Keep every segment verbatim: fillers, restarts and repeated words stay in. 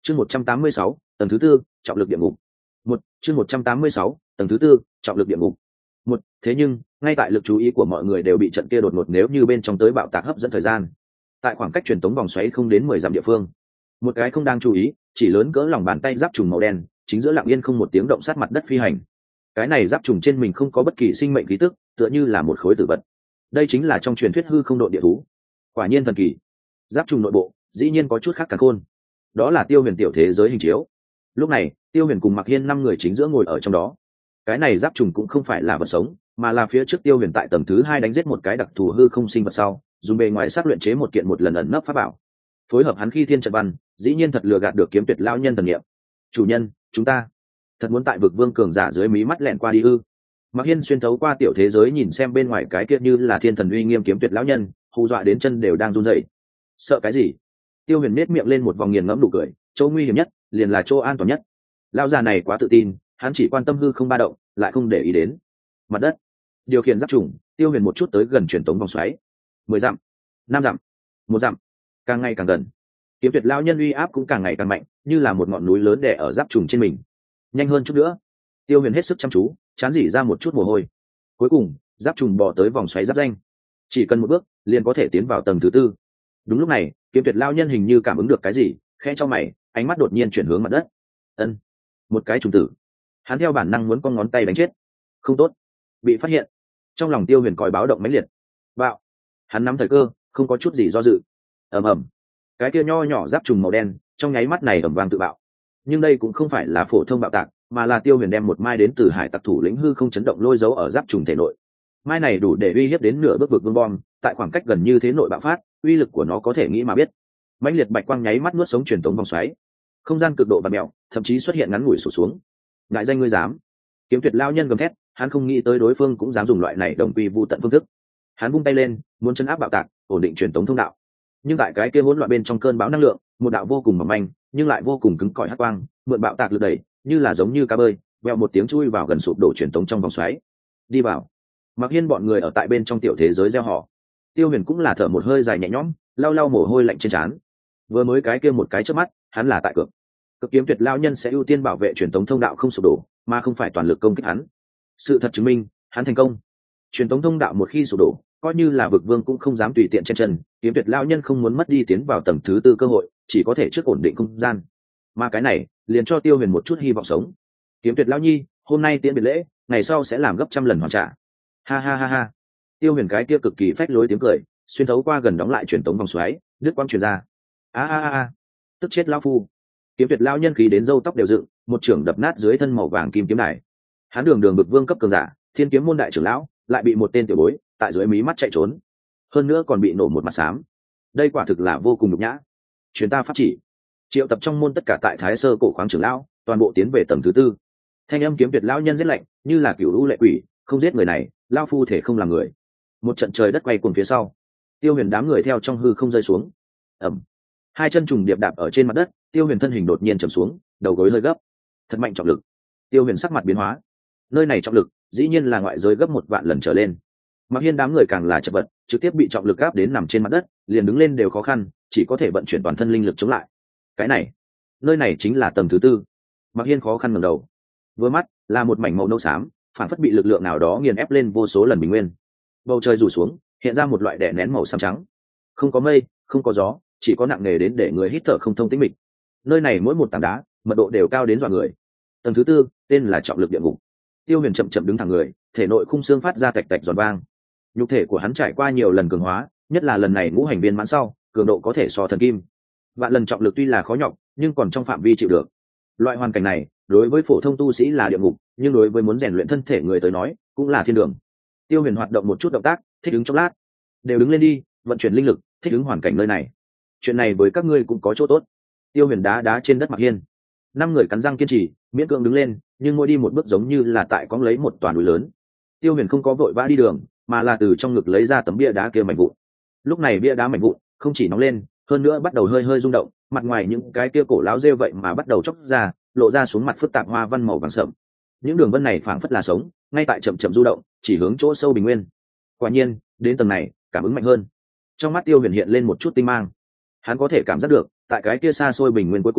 chương một trăm tám mươi sáu tầng thứ tư trọng lực địa ngục một chương một trăm tám mươi sáu tầng thứ tư trọng lực địa ngục một thế nhưng ngay tại lực chú ý của mọi người đều bị trận kia đột ngột nếu như bên trong tới bạo tạc hấp dẫn thời gian, tại khoảng cách truyền tống vòng xoáy không đến mười dặm địa phương, một cái không đang chú ý chỉ lớn cỡ lòng bàn tay giáp trùng màu đen chính giữa lặng yên không một tiếng động sát mặt đất phi hành. Cái này giáp trùng trên mình không có bất kỳ sinh mệnh khí tức, tựa như là một khối tử vật. Đây chính là trong truyền thuyết hư không độ địa thú. Quả nhiên thần kỳ. Giáp trùng nội bộ dĩ nhiên có chút khác cả khôn. Đó là Tiêu Huyền tiểu thế giới hình chiếu. Lúc này Tiêu Huyền cùng Mạc Hiên năm người chính giữa ngồi ở trong đó. Cái này giáp trùng cũng không phải là vật sống, mà là phía trước Tiêu Huyền tại tầng thứ hai đánh giết một cái đặc thù hư không sinh vật sau, dùng bề ngoài sát luyện chế một kiện một lần ẩn nấp pháp bảo. Phối hợp hắn khi thiên trận văn, dĩ nhiên thật lừa gạt được kiếm tuyệt lão nhân thần niệm. Chủ nhân, chúng ta thật muốn tại vực vương cường giả dưới mí mắt lẹn qua đi ư? Mạc Hiên xuyên thấu qua tiểu thế giới nhìn xem bên ngoài cái kia như là thiên thần uy nghiêm kiếm tuyệt lão nhân, hù dọa đến chân đều đang run rẩy. Sợ cái gì? Tiêu Huyền nét miệng lên một vòng nghiền ngẫm nụ cười, chỗ nguy hiểm nhất liền là chỗ an toàn nhất. Lão già này quá tự tin, hắn chỉ quan tâm hư không ba động, lại không để ý đến mặt đất. Điều khiển giáp trùng, Tiêu Huyền một chút tới gần truyền tống vòng xoáy. Mười dặm, năm dặm, một dặm, càng ngày càng gần. Kiếm tuyệt lão nhân uy áp cũng càng ngày càng mạnh, như là một ngọn núi lớn đè ở giáp trùng trên mình. Nhanh hơn chút nữa. Tiêu Huyền hết sức chăm chú, chán dỉ ra một chút mồ hôi. Cuối cùng giáp trùng bò tới vòng xoáy giáp danh, chỉ cần một bước liền có thể tiến vào tầng thứ tư. Đúng lúc này kiếm tuyệt lão nhân hình như cảm ứng được cái gì, khẽ cho mày, ánh mắt đột nhiên chuyển hướng mặt đất. Ân, một cái trùng tử. Hắn theo bản năng muốn con ngón tay đánh chết. Không tốt, bị phát hiện. Trong lòng Tiêu Huyền còi báo động mãnh liệt. Bạo. Hắn nắm thời cơ, không có chút gì do dự. Ầm ầm. Cái kia nho nhỏ giáp trùng màu đen trong nháy mắt này ầm vang tự bạo. Nhưng đây cũng không phải là phổ thông bạo tạc, mà là Tiêu Huyền đem một mai đến từ hải tặc thủ lĩnh hư không chấn động lôi dấu ở giáp trùng thể nội. Mai này đủ để uy hiếp đến nửa bước vực vương bom, tại khoảng cách gần như thế nội bạo phát, uy lực của nó có thể nghĩ mà biết. Mãnh liệt bạch quang nháy mắt nuốt sống truyền tống vòng xoáy, không gian cực độ bạt mèo, thậm chí xuất hiện ngắn ngủi sụt xuống. Ngại danh ngươi dám? Kiếm tuyệt lao nhân gầm thét, hắn không nghĩ tới đối phương cũng dám dùng loại này đồng quy vu tận phương thức. Hắn vung tay lên, muốn chấn áp bạo tạc, ổn định truyền tống thông đạo. Nhưng tại cái kia hỗn loạn bên trong cơn bão năng lượng, một đạo vô cùng mỏng manh, nhưng lại vô cùng cứng cỏi hắc quang, mượn bạo tạc lực đẩy, như là giống như cá bơi, vèo một tiếng chui vào gần sụp đổ truyền tống trong vòng xoáy. Đi vào. Mạc Hiên bọn người ở tại bên trong tiểu thế giới reo hò. Tiêu Huyền cũng là thở một hơi dài nhẹ nhõm, lau lau mồ hôi lạnh trên trán. Vừa mới cái kia một cái chớp mắt, hắn là tại cược. Cực kiếm tuyệt lao nhân sẽ ưu tiên bảo vệ truyền tống thông đạo không sụp đổ, mà không phải toàn lực công kích hắn. Sự thật chứng minh, hắn thành công. Truyền tống thông đạo một khi sụp đổ, coi như là vực vương cũng không dám tùy tiện chen chân, kiếm tuyệt lao nhân không muốn mất đi tiến vào tầng thứ tư cơ hội, chỉ có thể trước ổn định không gian. Mà cái này, liền cho Tiêu Huyền một chút hy vọng sống. Kiếm tuyệt lao nhi, hôm nay tiễn biệt lễ, ngày sau sẽ làm gấp trăm lần hoàn trả. Ha ha ha ha. Tiêu Huyền cái kia cực kỳ phách lối tiếng cười, xuyên thấu qua gần đóng lại truyền tống vòng xoáy, đứt quang truyền ra. A a a, tức chết lão phu. Kiếm tuyệt lao nhân khí đến râu tóc đều dựng, một trưởng đập nát dưới thân màu vàng kim kiếm đài. Hắn đường đường bực vương cấp cường giả, thiên kiếm môn đại trưởng lão, lại bị một tên tiểu bối tại dưới mí mắt chạy trốn, hơn nữa còn bị nổ một mặt xám. Đây quả thực là vô cùng nhục nhã. Truyền ta pháp chỉ, triệu tập trong môn tất cả tại Thái Sơ cổ khoáng trưởng lão, toàn bộ tiến về tầng thứ tư. Thanh âm kiếm tuyệt lão nhân rất lạnh, như là cửu u lệ quỷ, không giết người này, lao phu thể không làm người. Một trận trời đất quay cuồng phía sau, Tiêu Huyền đám người theo trong hư không rơi xuống. Ầm. Hai chân trùng điệp đạp ở trên mặt đất, Tiêu Huyền thân hình đột nhiên trầm xuống, đầu gối hơi gấp. Thật mạnh trọng lực. Tiêu Huyền sắc mặt biến hóa. Nơi này trọng lực, dĩ nhiên là ngoại giới gấp một vạn lần trở lên. Mạc Hiên đám người càng là chật vật, trực tiếp bị trọng lực áp đến nằm trên mặt đất, liền đứng lên đều khó khăn, chỉ có thể vận chuyển toàn thân linh lực chống lại. Cái này, nơi này chính là tầng thứ tư. Mạc Hiên khó khăn ngẩng đầu. Vừa mắt là một mảnh màu nâu xám, phản phất bị lực lượng nào đó nghiền ép lên vô số lần bình nguyên. Bầu trời rủ xuống, hiện ra một loại đè nén màu xám trắng. Không có mây, không có gió, chỉ có nặng nề đến để người hít thở không thông tĩnh mịch. Nơi này mỗi một tảng đá, mật độ đều cao đến dọa người. Tầng thứ tư, tên là trọng lực địa ngục. Tiêu Huyền chậm chậm đứng thẳng người, thể nội khung xương phát ra tạch tạch giòn vang. Nhục thể của hắn trải qua nhiều lần cường hóa, nhất là lần này ngũ hành viên mãn sau, cường độ có thể so thần kim. Vạn lần trọng lực tuy là khó nhọc, nhưng còn trong phạm vi chịu được. Loại hoàn cảnh này, đối với phổ thông tu sĩ là địa ngục, nhưng đối với muốn rèn luyện thân thể người tới nói, cũng là thiên đường. Tiêu Huyền hoạt động một chút động tác, thích ứng chốc lát. Đều đứng lên đi, vận chuyển linh lực, thích ứng hoàn cảnh nơi này. Chuyện này với các ngươi cũng có chỗ tốt. Tiêu Huyền đá đá trên đất Mạc Hiên. Năm người cắn răng kiên trì, miễn cưỡng đứng lên, nhưng mỗi đi một bước giống như là tại cõng lấy một toàn núi lớn. Tiêu Huyền không có vội vã đi đường, mà là từ trong ngực lấy ra tấm bia đá kia mảnh vụn. Lúc này bia đá mảnh vụn không chỉ nóng lên, hơn nữa bắt đầu hơi hơi rung động, mặt ngoài những cái kia cổ láo rêu vậy mà bắt đầu chóc ra, lộ ra xuống mặt phức tạp hoa văn màu vàng sậm. Những đường vân này phảng phất là sống, ngay tại chậm chậm du động, chỉ hướng chỗ sâu bình nguyên. Quả nhiên, đến tầng này, cảm ứng mạnh hơn. Trong mắt Tiêu Huyền hiện lên một chút tinh mang. Hắn có thể cảm giác được, tại cái kia xa xôi bình nguyên cuối cùng,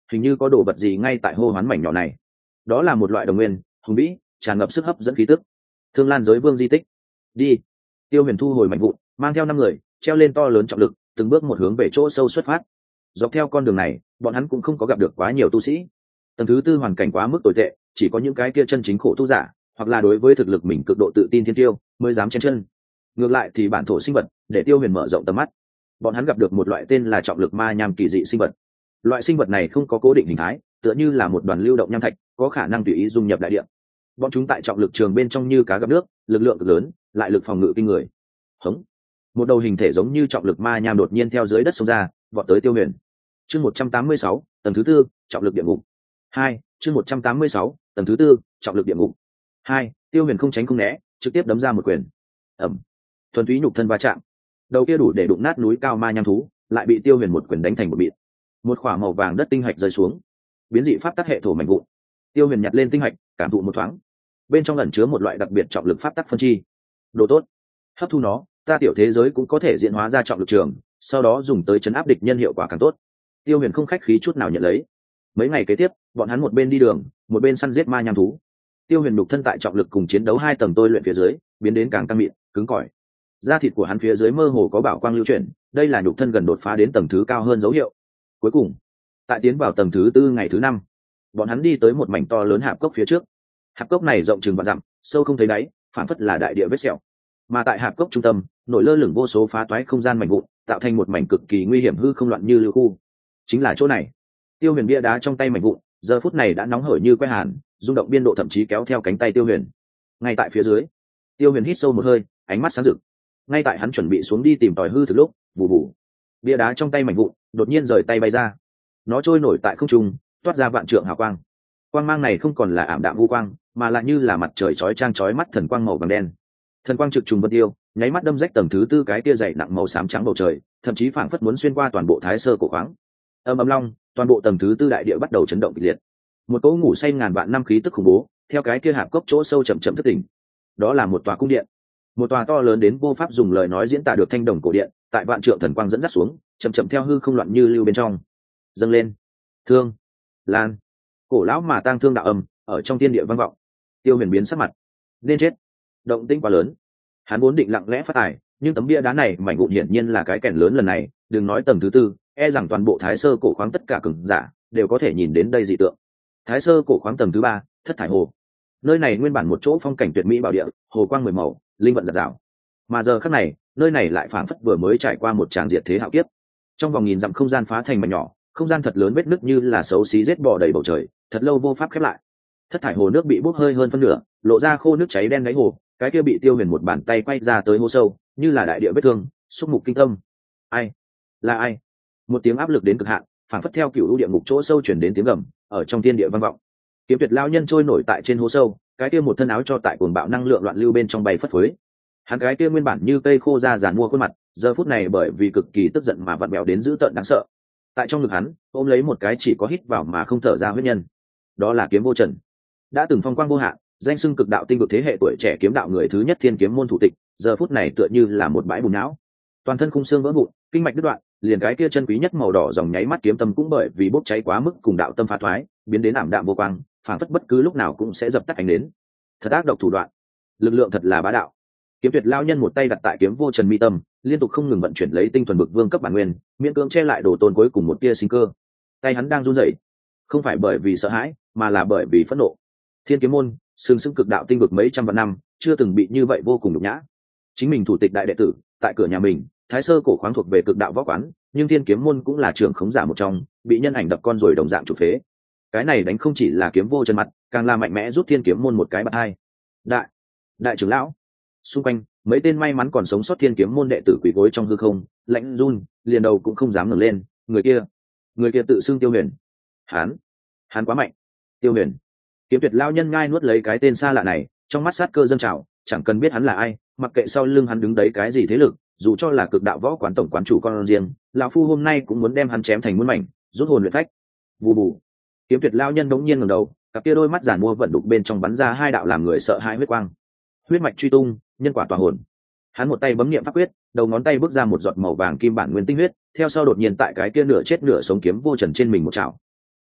hình như có đồ vật gì ngay tại hô hoán mảnh nhỏ này. Đó là một loại đồng nguyên hùng vĩ, tràn ngập sức hấp dẫn khí tức. Thương Lan giới vương di tích. Đi. Tiêu Huyền thu hồi mảnh vụn, mang theo năm người treo lên to lớn trọng lực, từng bước một hướng về chỗ sâu xuất phát. Dọc theo con đường này, bọn hắn cũng không có gặp được quá nhiều tu sĩ. Tầng thứ tư hoàn cảnh quá mức tồi tệ, chỉ có những cái kia chân chính khổ tu giả, hoặc là đối với thực lực mình cực độ tự tin thiên tiêu mới dám chen chân. Ngược lại thì bản thổ sinh vật để Tiêu Huyền mở rộng tầm mắt. Bọn hắn gặp được một loại tên là trọng lực ma nham kỳ dị sinh vật. Loại sinh vật này không có cố định hình thái, tựa như là một đoàn lưu động nham thạch, có khả năng tùy ý dung nhập đại địa. Bọn chúng tại trọng lực trường bên trong như cá gặp nước, lực lượng cực lớn, lại lực phòng ngự kinh người. Hống. Một đầu hình thể giống như trọng lực ma nham đột nhiên theo dưới đất xông ra, vọt tới Tiêu Huyền. Chương một trăm tám mươi sáu, tầng thứ tư, trọng lực địa ngục. Hai, chương một trăm tám mươi sáu, tầng thứ tư, trọng lực địa ngục. Hai, Tiêu Huyền không tránh không né, trực tiếp đấm ra một quyền. Ầm. Thuần túy nhục thân va chạm. Đầu kia đủ để đụng nát núi cao ma nham thú, lại bị Tiêu Huyền một quyền đánh thành một bịt. Một khỏa màu vàng đất tinh hạch rơi xuống. Biến dị pháp tắc hệ thổ mảnh vụn. Tiêu Huyền nhặt lên tinh hạch, cảm thụ một thoáng. Bên trong ẩn chứa một loại đặc biệt trọng lực pháp tắc phân chi. Đồ tốt. Hấp thu nó, ta tiểu thế giới cũng có thể diễn hóa ra trọng lực trường, sau đó dùng tới chấn áp địch nhân hiệu quả càng tốt. Tiêu Huyền không khách khí chút nào nhận lấy. Mấy ngày kế tiếp, bọn hắn một bên đi đường, một bên săn giết ma nham thú. Tiêu Huyền nhục thân tại trọng lực cùng chiến đấu hai tầng tôi luyện phía dưới, biến đến càng căng mịn, cứng cỏi. Da thịt của hắn phía dưới mơ hồ có bảo quang lưu chuyển, đây là nhục thân gần đột phá đến tầng thứ cao hơn dấu hiệu. Cuối cùng, tại tiến vào tầng thứ tư ngày thứ năm, bọn hắn đi tới một mảnh to lớn hạp cốc phía trước. Hạp cốc này rộng chừng vạn dặm, sâu không thấy đáy, phản phất là đại địa vết sẹo. Mà tại hạp cốc trung tâm, nổi lơ lửng vô số phá toái không gian mảnh vụn, tạo thành một mảnh cực kỳ nguy hiểm hư không loạn như lưu khu. Chính là chỗ này. Tiêu Huyền bia đá trong tay mảnh vụn, giờ phút này đã nóng hởi như que hàn, rung động biên độ thậm chí kéo theo cánh tay Tiêu Huyền. Ngay tại phía dưới, Tiêu Huyền hít sâu một hơi, ánh mắt sáng rực. Ngay tại hắn chuẩn bị xuống đi tìm tòi hư thực lúc, vù vù, bia đá trong tay mảnh vụn đột nhiên rời tay bay ra. Nó trôi nổi tại không trung, toát ra vạn trượng hào quang. Quang mang này không còn là ảm đạm u quang, mà lại như là mặt trời chói chang chói mắt thần quang màu vàng đen. Thần quang trực trùng vân tiêu, nháy mắt đâm rách tầng thứ tư cái kia dày nặng màu xám trắng bầu trời, thậm chí phảng phất muốn xuyên qua toàn bộ thái sơ cổ khoáng. Âm ầm long, toàn bộ tầng thứ tư đại địa bắt đầu chấn động kịch liệt. Một cỗ ngủ say ngàn vạn năm khí tức khủng bố, theo cái kia hạp cốc chỗ sâu chậm chậm thức tỉnh. Đó là một tòa cung điện, một tòa to lớn đến vô pháp dùng lời nói diễn tả được thanh đồng cổ điện, tại vạn trượng thần quang dẫn dắt xuống, chậm chậm theo hư không loạn như lưu bên trong. Dâng lên, thương, lan, cổ lão mà tang thương đạo âm ở trong thiên địa vang vọng. Tiêu Huyền biến sắc mặt, nên chết. Động tĩnh quá lớn, hắn vốn định lặng lẽ phát tài, nhưng tấm bia đá này mảnh vụn hiển nhiên là cái kèn lớn lần này, đừng nói tầng thứ tư, e rằng toàn bộ thái sơ cổ khoáng tất cả cường giả đều có thể nhìn đến đây dị tượng. Thái sơ cổ khoáng tầng thứ ba, thất thải hồ. Nơi này nguyên bản một chỗ phong cảnh tuyệt mỹ bảo địa, hồ quang mười màu, linh vận giạt rào. Mà giờ khắc này, nơi này lại phảng phất vừa mới trải qua một tràng diệt thế hạo kiếp. Trong vòng nghìn dặm không gian phá thành mảnh nhỏ, không gian thật lớn vết nứt như là xấu xí rết bò đầy bầu trời, thật lâu vô pháp khép lại. Thất thải hồ nước bị bốc hơi hơn phân nửa, lộ ra khô nước cháy đen đáy hồ, cái kia bị Tiêu Huyền một bàn tay quay ra tới hố sâu, như là đại địa vết thương, xúc mục kinh tâm. Ai? Là ai? Một tiếng áp lực đến cực hạn, phảng phất theo cựu lũ địa ngục chỗ sâu chuyển đến tiếng gầm, ở trong thiên địa vang vọng. Kiếm Tuyệt lão nhân trôi nổi tại trên hố sâu, cái kia một thân áo cho tại cuồng bạo năng lượng loạn lưu bên trong bay phất phới. Hắn cái kia nguyên bản như cây khô da giàn mua khuôn mặt, giờ phút này bởi vì cực kỳ tức giận mà vặn bèo đến dữ tợn đáng sợ. Tại trong ngực hắn, ôm lấy một cái chỉ có hít vào mà không thở ra huyết nhân. Đó là Kiếm Vô Trần, đã từng phong quang vô hạn, danh xưng cực đạo tinh vực thế hệ tuổi trẻ kiếm đạo người thứ nhất thiên kiếm môn thủ tịch, giờ phút này tựa như là một bãi bùn não, toàn thân khung xương vỡ vụn, kinh mạch đứt đoạn, liền cái kia chân quý nhất màu đỏ dòng nháy mắt kiếm tâm cũng bởi vì bốc cháy quá mức cùng đạo tâm phá thoái, biến đến ảm đạm vô quang, phản phất bất cứ lúc nào cũng sẽ dập tắt ánh đến. Thật ác độc thủ đoạn, lực lượng thật là bá đạo. Kiếm Tuyệt lão nhân một tay đặt tại Kiếm Vô Trần mi tâm, liên tục không ngừng vận chuyển lấy tinh thuần bực vương cấp bản nguyên, miễn cưỡng che lại đồ tôn cuối cùng một tia sinh cơ. Tay hắn đang run rẩy, không phải bởi vì sợ hãi, mà là bởi vì phẫn nộ. Thiên kiếm môn, sừng sững cực đạo tinh vực mấy trăm vạn năm, chưa từng bị như vậy vô cùng nhục nhã. Chính mình thủ tịch đại đệ tử, tại cửa nhà mình, thái sơ cổ khoáng thuộc về cực đạo võ quán, nhưng thiên kiếm môn cũng là trường khống giả một trong, bị nhân ảnh đập con rồi đồng dạng chủ phế. Cái này đánh không chỉ là Kiếm Vô Trần mặt, càng là mạnh mẽ giúp thiên kiếm môn một cái bạt hai. Đại, đại trưởng lão. Xung quanh, mấy tên may mắn còn sống sót thiên kiếm môn đệ tử quỳ gối trong hư không, lạnh run, liền đầu cũng không dám ngẩng lên. Người kia, người kia tự xưng Tiêu Huyền. Hắn, hắn quá mạnh. Tiêu Huyền. Kiếm Tuyệt lão nhân ngai nuốt lấy cái tên xa lạ này, trong mắt sát cơ dâng trào, chẳng cần biết hắn là ai, mặc kệ sau lưng hắn đứng đấy cái gì thế lực, dù cho là cực đạo võ quán tổng quán chủ con riêng, lão phu hôm nay cũng muốn đem hắn chém thành muôn mảnh, rút hồn luyện phách. Vù vù. Kiếm Tuyệt lão nhân đống nhiên ngẩng đầu, cặp kia đôi mắt giản mua vận đục bên trong bắn ra hai đạo làm người sợ hãi huyết quang. Huyết mạch truy tung, nhân quả tỏa hồn. Hắn một tay bấm niệm pháp quyết, đầu ngón tay bước ra một giọt màu vàng kim bản nguyên tinh huyết, theo sau đột nhiên tại cái kia nửa chết nửa sống Kiếm Vô Trần trên mình một chảo.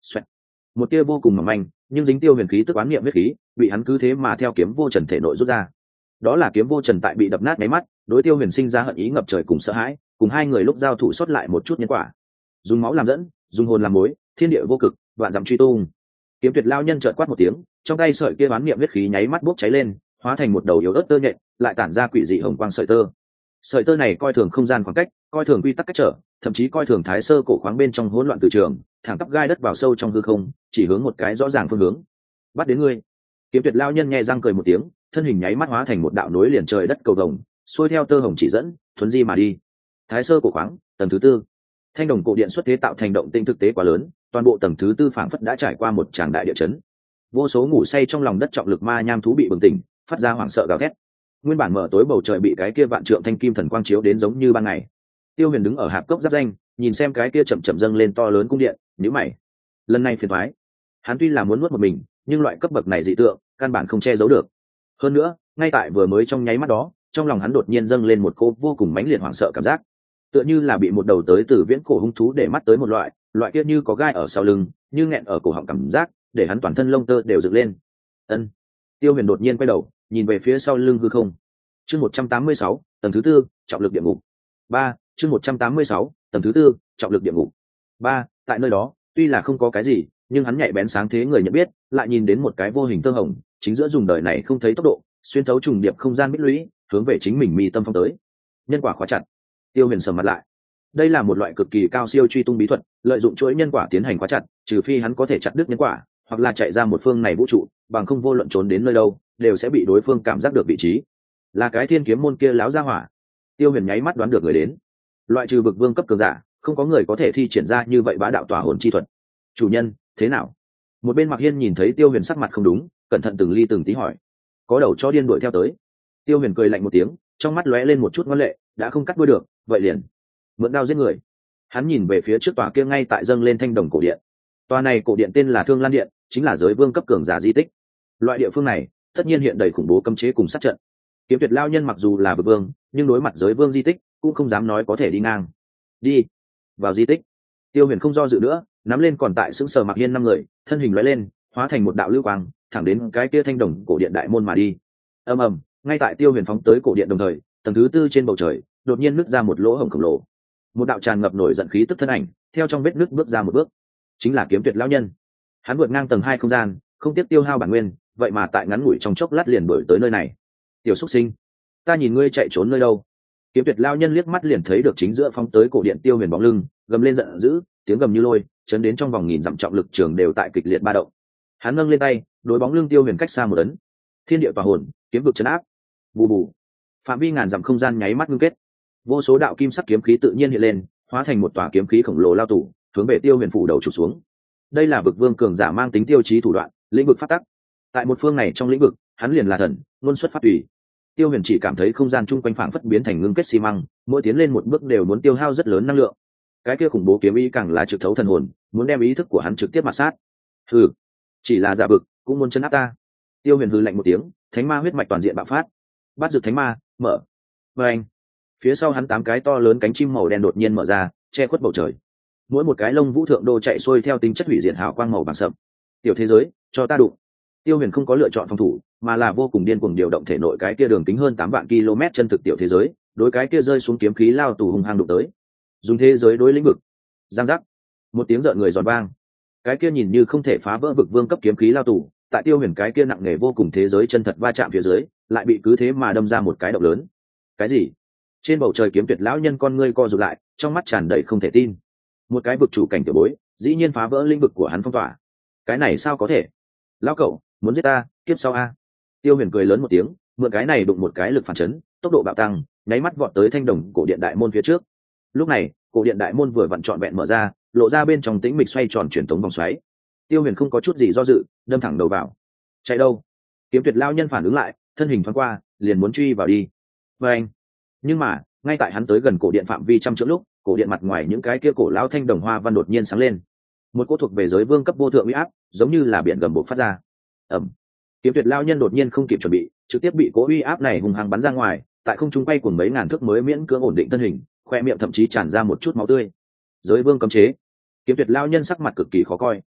Xoẹt. Một tia vô cùng mỏng manh nhưng dính tiêu huyền khí tức oán niệm huyết khí bị hắn cứ thế mà theo kiếm vô trần thể nội rút ra. Đó là kiếm vô trần tại bị đập nát máy mắt đối tiêu huyền sinh ra hận ý ngập trời cùng sợ hãi, cùng hai người lúc giao thủ xuất lại một chút nhân quả. Dùng máu làm dẫn, dùng hồn làm mối, thiên địa vô cực, vạn dặm truy tung. Kiếm tuyệt lao nhân chợt quát một tiếng, trong tay sợi kia oán niệm huyết khí nháy mắt bốc cháy lên, hóa thành một đầu yếu ớt tơ nhện, lại tản ra quỷ dị hồng quang sợi tơ. Sợi tơ này coi thường không gian khoảng cách, coi thường quy tắc cách trở, thậm chí coi thường thái sơ cổ khoáng bên trong hỗn loạn từ trường, thẳng tắp gai đất vào sâu trong hư không, chỉ hướng một cái rõ ràng phương hướng. Bắt đến ngươi. Kiếm tuyệt lao nhân nghe răng cười một tiếng, thân hình nháy mắt hóa thành một đạo nối liền trời đất cầu vồng, xuôi theo tơ hồng chỉ dẫn, thuấn di mà đi. Thái sơ cổ khoáng, tầng thứ tư. Thanh đồng cổ điện xuất thế tạo thành động tinh thực tế quá lớn, toàn bộ tầng thứ tư phảng phất đã trải qua một tràng đại địa chấn. Vô số ngủ say trong lòng đất trọng lực ma nham thú bị bừng tỉnh, phát ra hoảng sợ gào thét. Nguyên bản mở tối bầu trời bị cái kia vạn trượng thanh kim thần quang chiếu đến giống như ban ngày. Tiêu Huyền đứng ở hạp cốc giáp danh, nhìn xem cái kia chậm chậm dâng lên to lớn cung điện, nhíu mày. Lần này phiền toái. Hắn tuy là muốn nuốt một mình, nhưng loại cấp bậc này dị tượng, căn bản không che giấu được. Hơn nữa, ngay tại vừa mới trong nháy mắt đó, trong lòng hắn đột nhiên dâng lên một cô vô cùng mãnh liệt hoảng sợ cảm giác, tựa như là bị một đầu tới từ viễn cổ hung thú để mắt tới một loại, loại kia như có gai ở sau lưng, như nghẹn ở cổ họng cảm giác, để hắn toàn thân lông tơ đều dựng lên. Ân. Tiêu Huyền đột nhiên quay đầu, nhìn về phía sau lưng hư không. Chương một trăm tám mươi sáu, tầng thứ tư, trọng lực địa ngục. ba, chương một trăm tám mươi sáu, tầng thứ tư, trọng lực địa ngục. ba, tại nơi đó, tuy là không có cái gì, nhưng hắn nhạy bén sáng thế người nhận biết, lại nhìn đến một cái vô hình tơ hồng, chính giữa dùng đời này không thấy tốc độ, xuyên thấu trùng điệp không gian bích lũy, hướng về chính mình mi tâm phong tới. Nhân quả khóa chặt. Tiêu Huyền sầm mặt lại. Đây là một loại cực kỳ cao siêu truy tung bí thuật, lợi dụng chuỗi nhân quả tiến hành khóa chặt, trừ phi hắn có thể chặt đứt nhân quả, hoặc là chạy ra một phương này vũ trụ, bằng không vô luận trốn đến nơi đâu, đều sẽ bị đối phương cảm giác được vị trí. Là cái thiên kiếm môn kia láo ra hỏa. Tiêu Huyền nháy mắt đoán được người đến. Loại trừ vực vương cấp cường giả, không có người có thể thi triển ra như vậy bá đạo tỏa hồn chi thuật. Chủ nhân, thế nào? Một bên Mạc Hiên nhìn thấy Tiêu Huyền sắc mặt không đúng, cẩn thận từng ly từng tí hỏi. Có đầu cho điên đuổi theo tới. Tiêu Huyền cười lạnh một tiếng, trong mắt lóe lên một chút ngoan lệ, đã không cắt đuôi được, vậy liền mượn đao giết người. Hắn nhìn về phía trước tòa kia ngay tại dâng lên thanh đồng cổ điện. Tòa này cổ điện tên là Thương Lan Điện, chính là giới vương cấp cường giả di tích. Loại địa phương này, tất nhiên hiện đầy khủng bố cấm chế cùng sát trận. Kiếm tuyệt lao nhân mặc dù là vực vương, nhưng đối mặt giới vương di tích, cũng không dám nói có thể đi ngang. Đi vào di tích. Tiêu Huyền không do dự nữa, nắm lên còn tại sững sờ Mạc Hiên năm người, thân hình lóe lên, hóa thành một đạo lưu quang, thẳng đến cái kia thanh đồng cổ điện đại môn mà đi. Ầm ầm, ngay tại Tiêu Huyền phóng tới cổ điện đồng thời, tầng thứ tư trên bầu trời đột nhiên nứt ra một lỗ hổng khổng lồ. Một đạo tràn ngập nổi giận khí tức thân ảnh, theo trong vết nứt bước ra một bước, chính là Kiếm tuyệt lão nhân. Hắn vượt ngang tầng hai không gian, không tiếc tiêu hao bản nguyên, vậy mà tại ngắn ngủi trong chốc lát liền đuổi tới nơi này. Tiểu xuất sinh, ta nhìn ngươi chạy trốn nơi đâu? Kiếm tuyệt lão nhân liếc mắt liền thấy được chính giữa phóng tới cổ điện Tiêu Huyền bóng lưng, gầm lên giận dữ, tiếng gầm như lôi, chấn đến trong vòng nghìn dặm trọng lực trường đều tại kịch liệt ba động. Hắn nâng lên tay, đối bóng lưng Tiêu Huyền cách xa một ấn. Thiên địa và hồn, kiếm vực chấn áp. Bù bù. Phạm vi ngàn dặm không gian nháy mắt ngưng kết. Vô số đạo kim sắc kiếm khí tự nhiên hiện lên, hóa thành một tòa kiếm khí khổng lồ lao tù, hướng về Tiêu Huyền phủ đầu chụp xuống. Đây là vực vương cường giả mang tính tiêu chí thủ đoạn, lĩnh vực phát tắc. Tại một phương này trong lĩnh vực, hắn liền là thần, luôn xuất phát tùy. Tiêu Huyền chỉ cảm thấy không gian chung quanh phảng phất biến thành ngưng kết xi măng, mỗi tiến lên một bước đều muốn tiêu hao rất lớn năng lượng. Cái kia khủng bố kiếm ý càng là trực thấu thần hồn, muốn đem ý thức của hắn trực tiếp mạt sát. Hừ, chỉ là giả vực, cũng muốn chấn áp ta. Tiêu Huyền hừ lạnh một tiếng, thánh ma huyết mạch toàn diện bạo phát. Bát dược thánh ma, mở. Và anh, phía sau hắn tám cái to lớn cánh chim màu đen đột nhiên mở ra, che khuất bầu trời. Mỗi một cái lông vũ thượng đô chạy xuôi theo tính chất hủy diệt hào quang màu vàng sậm. Tiểu thế giới, cho ta đụng. Tiêu Huyền không có lựa chọn phòng thủ, mà là vô cùng điên cuồng điều động thể nội cái kia đường kính hơn tám vạn km chân thực tiểu thế giới, đối cái kia rơi xuống kiếm khí lao tù hung hăng đụng tới. Dùng thế giới đối lĩnh vực. Giang giác. Một tiếng rợn người giòn vang. Cái kia nhìn như không thể phá vỡ vực vương cấp kiếm khí lao tù, tại Tiêu Huyền cái kia nặng nề vô cùng thế giới chân thật va chạm phía dưới, lại bị cứ thế mà đâm ra một cái động lớn. Cái gì? Trên bầu trời Kiếm tuyệt lão nhân con ngươi co rụt lại, trong mắt tràn đầy không thể tin. Một cái vực chủ cảnh tiểu bối, dĩ nhiên phá vỡ lĩnh vực của hắn phong tỏa. Cái này sao có thể? Lão cậu, muốn giết ta, kiếp sau a. Tiêu Huyền cười lớn một tiếng, mượn cái này đụng một cái lực phản chấn, tốc độ bạo tăng, nháy mắt vọt tới thanh đồng cổ điện đại môn phía trước. Lúc này, cổ điện đại môn vừa vặn trọn vẹn mở ra, lộ ra bên trong tĩnh mịch xoay tròn truyền tống vòng xoáy. Tiêu Huyền không có chút gì do dự, đâm thẳng đầu vào. Chạy đâu? Kiếm tuyệt lão nhân phản ứng lại, thân hình thoáng qua, liền muốn truy vào đi. Và anh, nhưng mà ngay tại hắn tới gần cổ điện phạm vi trăm trượng lúc, cổ điện mặt ngoài những cái kia cổ lão thanh đồng hoa văn đột nhiên sáng lên. Một cỗ thuộc về giới vương cấp vô thượng uy áp, giống như là biển gầm bộc phát ra. Ầm. Kiếm tuyệt lão nhân đột nhiên không kịp chuẩn bị, trực tiếp bị cỗ uy áp này hùng hăng bắn ra ngoài, tại không trung bay cuồng mấy ngàn thước mới miễn cưỡng ổn định thân hình, khoe miệng thậm chí tràn ra một chút máu tươi. Giới vương cấm chế. Kiếm tuyệt lão nhân sắc mặt cực kỳ khó coi.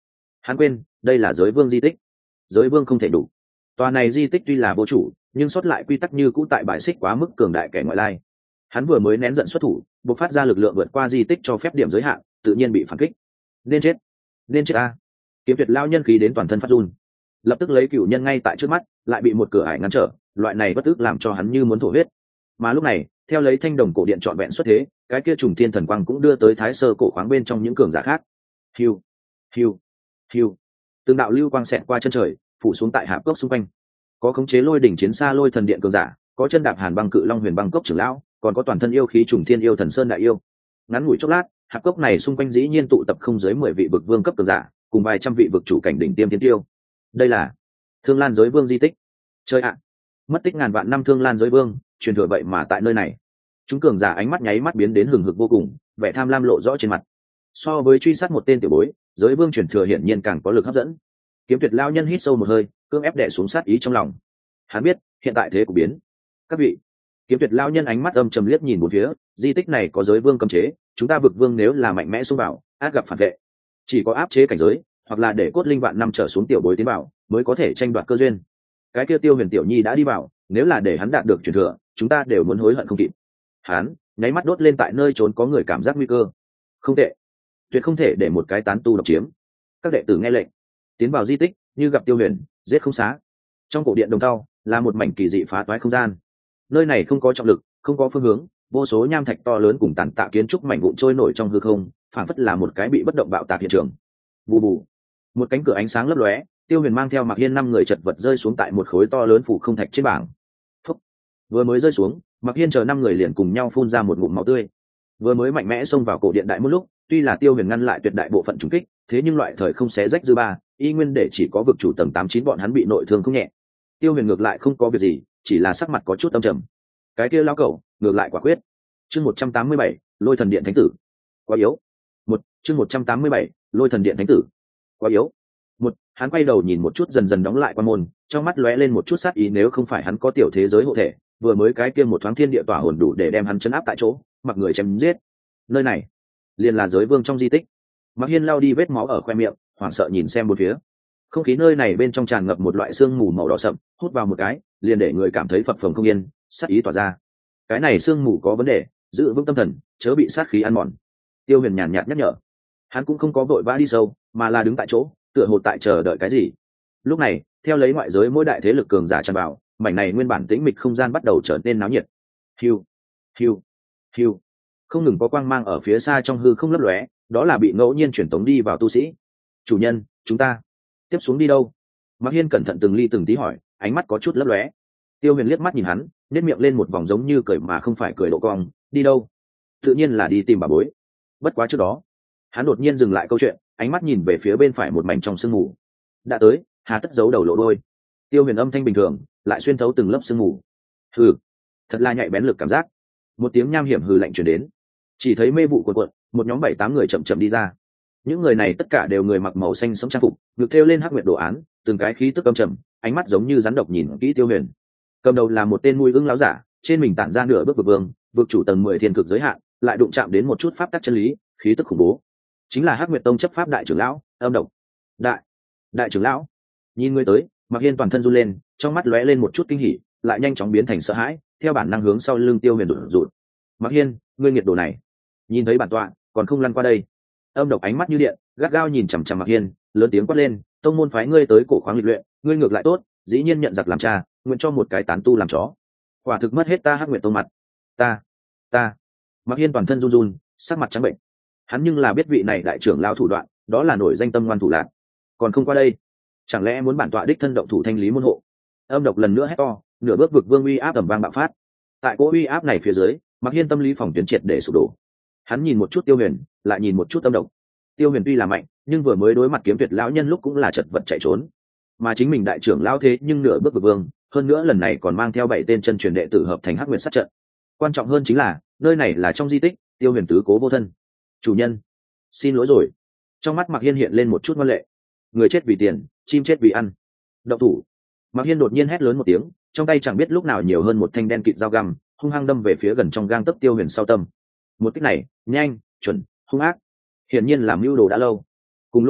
Hắn quên đây là giới vương di tích, giới vương không thể đủ. Tòa này di tích tuy là vô chủ, nhưng sót lại quy tắc như cũ tại bài xích quá mức cường đại kẻ ngoại lai. Hắn vừa mới nén giận xuất thủ, bộc phát ra lực lượng vượt qua di tích cho phép điểm giới hạn, tự nhiên bị phản kích. Nên chết, nên chết a! Kiếm Tuyệt lao nhân khí đến toàn thân phát run, lập tức lấy cửu nhân ngay tại trước mắt, lại bị một cửa ải ngăn trở, loại này bất ức làm cho hắn như muốn thổ huyết. Mà lúc này, theo lấy thanh đồng cổ điện trọn vẹn xuất thế, cái kia trùng thiên thần quang cũng đưa tới thái sơ cổ khoáng bên trong những cường giả khác. Hiu, hiu, hiu, từng đạo lưu quang xẹt qua chân trời, phủ xuống tại hạp cốc xung quanh. Có khống chế lôi đỉnh chiến xa lôi thần điện cường giả, có chân đạp hàn băng cự long huyền băng cốc trưởng lão, còn có toàn thân yêu khí trùng thiên yêu thần sơn đại yêu. Ngắn ngủi chốc lát, hạp cốc này xung quanh dĩ nhiên tụ tập không dưới mười vị vực vương cấp cường giả, cùng vài trăm vị vực chủ cảnh đỉnh tiêm tiến tiêu. Đây là Thương Lan giới vương di tích. Chơi ạ, mất tích ngàn vạn năm Thương Lan giới vương, truyền thừa vậy mà tại nơi này. Chúng cường giả ánh mắt nháy mắt biến đến hừng hực vô cùng, vẻ tham lam lộ rõ trên mặt. So với truy sát một tên tiểu bối, giới vương truyền thừa hiển nhiên càng có lực hấp dẫn. Kiếm Tuyệt lao nhân hít sâu một hơi, cưỡng ép đè xuống sát ý trong lòng. Hắn biết hiện tại thế của biến. Các vị, Kiếm Tuyệt lao nhân ánh mắt âm trầm liếc nhìn một phía, di tích này có giới vương cấm chế, chúng ta vực vương nếu là mạnh mẽ xông vào, át gặp phản vệ. Chỉ có áp chế cảnh giới, hoặc là để cốt linh vạn năm trở xuống tiểu bối tiến vào, mới có thể tranh đoạt cơ duyên. Cái kia Tiêu Huyền tiểu nhi đã đi vào, nếu là để hắn đạt được truyền thừa, chúng ta đều muốn hối hận không kịp. Hắn nháy mắt đốt lên tại nơi trốn có người cảm giác nguy cơ. Không tệ, tuyệt không thể để một cái tán tu độc chiếm. Các đệ tử nghe lệnh, tiến vào di tích, như gặp Tiêu Huyền, giết không xá. Trong cổ điện đồng tao là một mảnh kỳ dị phá toái không gian. Nơi này không có trọng lực, không có phương hướng, vô số nham thạch to lớn cùng tàn tạ kiến trúc mảnh vụn trôi nổi trong hư không, phảng phất là một cái bị bất động bạo tạc hiện trường. Bù bù, một cánh cửa ánh sáng lấp lóe, Tiêu Huyền mang theo Mạc Hiên năm người chật vật rơi xuống tại một khối to lớn phủ không thạch trên bảng. Phúc. Vừa mới rơi xuống, Mạc Hiên chờ năm người liền cùng nhau phun ra một ngụm máu tươi. Vừa mới mạnh mẽ xông vào cổ điện đại một lúc, tuy là Tiêu Huyền ngăn lại tuyệt đại bộ phận trùng kích, thế nhưng loại thời không xé rách dư ba, y nguyên để chỉ có vực chủ tầng tám chín bọn hắn bị nội thương không nhẹ. Tiêu Huyền ngược lại không có việc gì, chỉ là sắc mặt có chút âm trầm. Cái kia lão cẩu, ngược lại quả quyết. Chương một trăm tám mươi bảy, Lôi Thần Điện Thánh Tử. Quá yếu. Một, chương một trăm tám mươi bảy, Lôi Thần Điện Thánh Tử. Quá yếu. Một, hắn quay đầu nhìn một chút dần dần đóng lại quan môn, trong mắt lóe lên một chút sát ý, nếu không phải hắn có tiểu thế giới hộ thể, vừa mới cái kia một thoáng thiên địa tỏa hồn đủ để đem hắn chấn áp tại chỗ, mặc người chém giết. Nơi này, liền là giới vương trong di tích. Mạc Hiên lao đi vết máu ở khoe miệng, hoảng sợ nhìn xem bốn phía. Không khí nơi này bên trong tràn ngập một loại sương mù màu đỏ sậm, hút vào một cái, liền để người cảm thấy phập phồng không yên, sát ý tỏa ra. Cái này sương mù có vấn đề, giữ vững tâm thần, chớ bị sát khí ăn mòn. Tiêu Huyền nhàn nhạt nhắc nhở. Hắn cũng không có vội vã đi sâu, mà là đứng tại chỗ, tựa hồ tại chờ đợi cái gì. Lúc này, theo lấy ngoại giới mỗi đại thế lực cường giả tràn vào, mảnh này nguyên bản tĩnh mịch không gian bắt đầu trở nên náo nhiệt. Hiu, hiu, hiu, không ngừng có quang mang ở phía xa trong hư không lấp lóe, đó là bị ngẫu nhiên chuyển tống đi vào tu sĩ. Chủ nhân, chúng ta tiếp xuống đi đâu? Mạc Hiên cẩn thận từng ly từng tí hỏi, ánh mắt có chút lấp lóe. Tiêu Huyền liếc mắt nhìn hắn, nét miệng lên một vòng giống như cười mà không phải cười độ cong. Đi đâu? Tự nhiên là đi tìm bà bối. Bất quá trước đó, hắn đột nhiên dừng lại câu chuyện, ánh mắt nhìn về phía bên phải một mảnh trong sương mù. Đã tới, hà tất giấu đầu lộ đôi. Tiêu Huyền âm thanh bình thường, lại xuyên thấu từng lớp sương mù. Hừ, thật là nhạy bén lực cảm giác. Một tiếng nham hiểm hừ lạnh truyền đến. Chỉ thấy mê vụ cuộn cuộn, một nhóm bảy tám người chậm chậm đi ra. Những người này tất cả đều người mặc màu xanh sẫm trang phục, ngực thêu lên hắc nguyệt đồ án, từng cái khí tức âm trầm, ánh mắt giống như rắn độc nhìn kỹ Tiêu Huyền. Cầm đầu là một tên mùi ưng láo giả, trên mình tản ra nửa bước vực vương, vực chủ tầng mười thiên cực giới hạn, lại đụng chạm đến một chút pháp tắc chân lý, khí tức khủng bố. Chính là Hắc Nguyệt Tông chấp pháp đại trưởng lão, Âm Độc. Đại, đại trưởng lão. Nhìn người tới, Mạc Hiên toàn thân run lên, trong mắt lóe lên một chút kinh hỉ, lại nhanh chóng biến thành sợ hãi, theo bản năng hướng sau lưng Tiêu Huyền rụt rụt. Mạc Hiên, ngươi nghiệt đồ này, nhìn thấy bản tọa, còn không lăn qua đây. Âm Độc ánh mắt như điện, gắt gao nhìn chằm chằm Mạc Hiên, lớn tiếng quát lên, tông môn phái ngươi tới cổ khoáng lịch luyện, ngươi ngược lại tốt, dĩ nhiên nhận giặc làm cha, nguyện cho một cái tán tu làm chó. Quả thực mất hết ta Hắc Nguyệt Tông mặt. Ta, ta. Mạc Hiên toàn thân run run, sắc mặt trắng bệnh. Hắn nhưng là biết vị này đại trưởng lão thủ đoạn, đó là nổi danh tâm ngoan thủ lạn. Còn không qua đây, chẳng lẽ muốn bản tọa đích thân động thủ thanh lý môn hộ? Âm Độc lần nữa hét to, nửa bước vực vương uy áp tầm vang bạo phát. Tại cỗ uy áp này phía dưới, Mạc Hiên tâm lý phòng tuyến triệt để sụp đổ. Hắn nhìn một chút Tiêu Huyền, lại nhìn một chút Âm Độc. Tiêu Huyền tuy là mạnh, nhưng vừa mới đối mặt Kiếm Tuyệt lão nhân lúc cũng là chật vật chạy trốn. Mà chính mình đại trưởng lão thế nhưng nửa bước vực vương, hơn nữa lần này còn mang theo bảy tên chân truyền đệ tử hợp thành Hắc Nguyệt sát trận. Quan trọng hơn chính là, nơi này là trong di tích, Tiêu Huyền tứ cố vô thân. Chủ nhân, xin lỗi rồi. Trong mắt Mạc Hiên hiện lên một chút ngoan lệ. Người chết vì tiền, chim chết vì ăn. Động thủ. Mạc Hiên đột nhiên hét lớn một tiếng, trong tay chẳng biết lúc nào nhiều hơn một thanh đen kịt dao găm, hung hăng đâm về phía gần trong gang tấc Tiêu Huyền sau tâm. Một kích này, nhanh, chuẩn, hung ác, hiển nhiên làm mưu đồ đã lâu. Cùng lúc đó,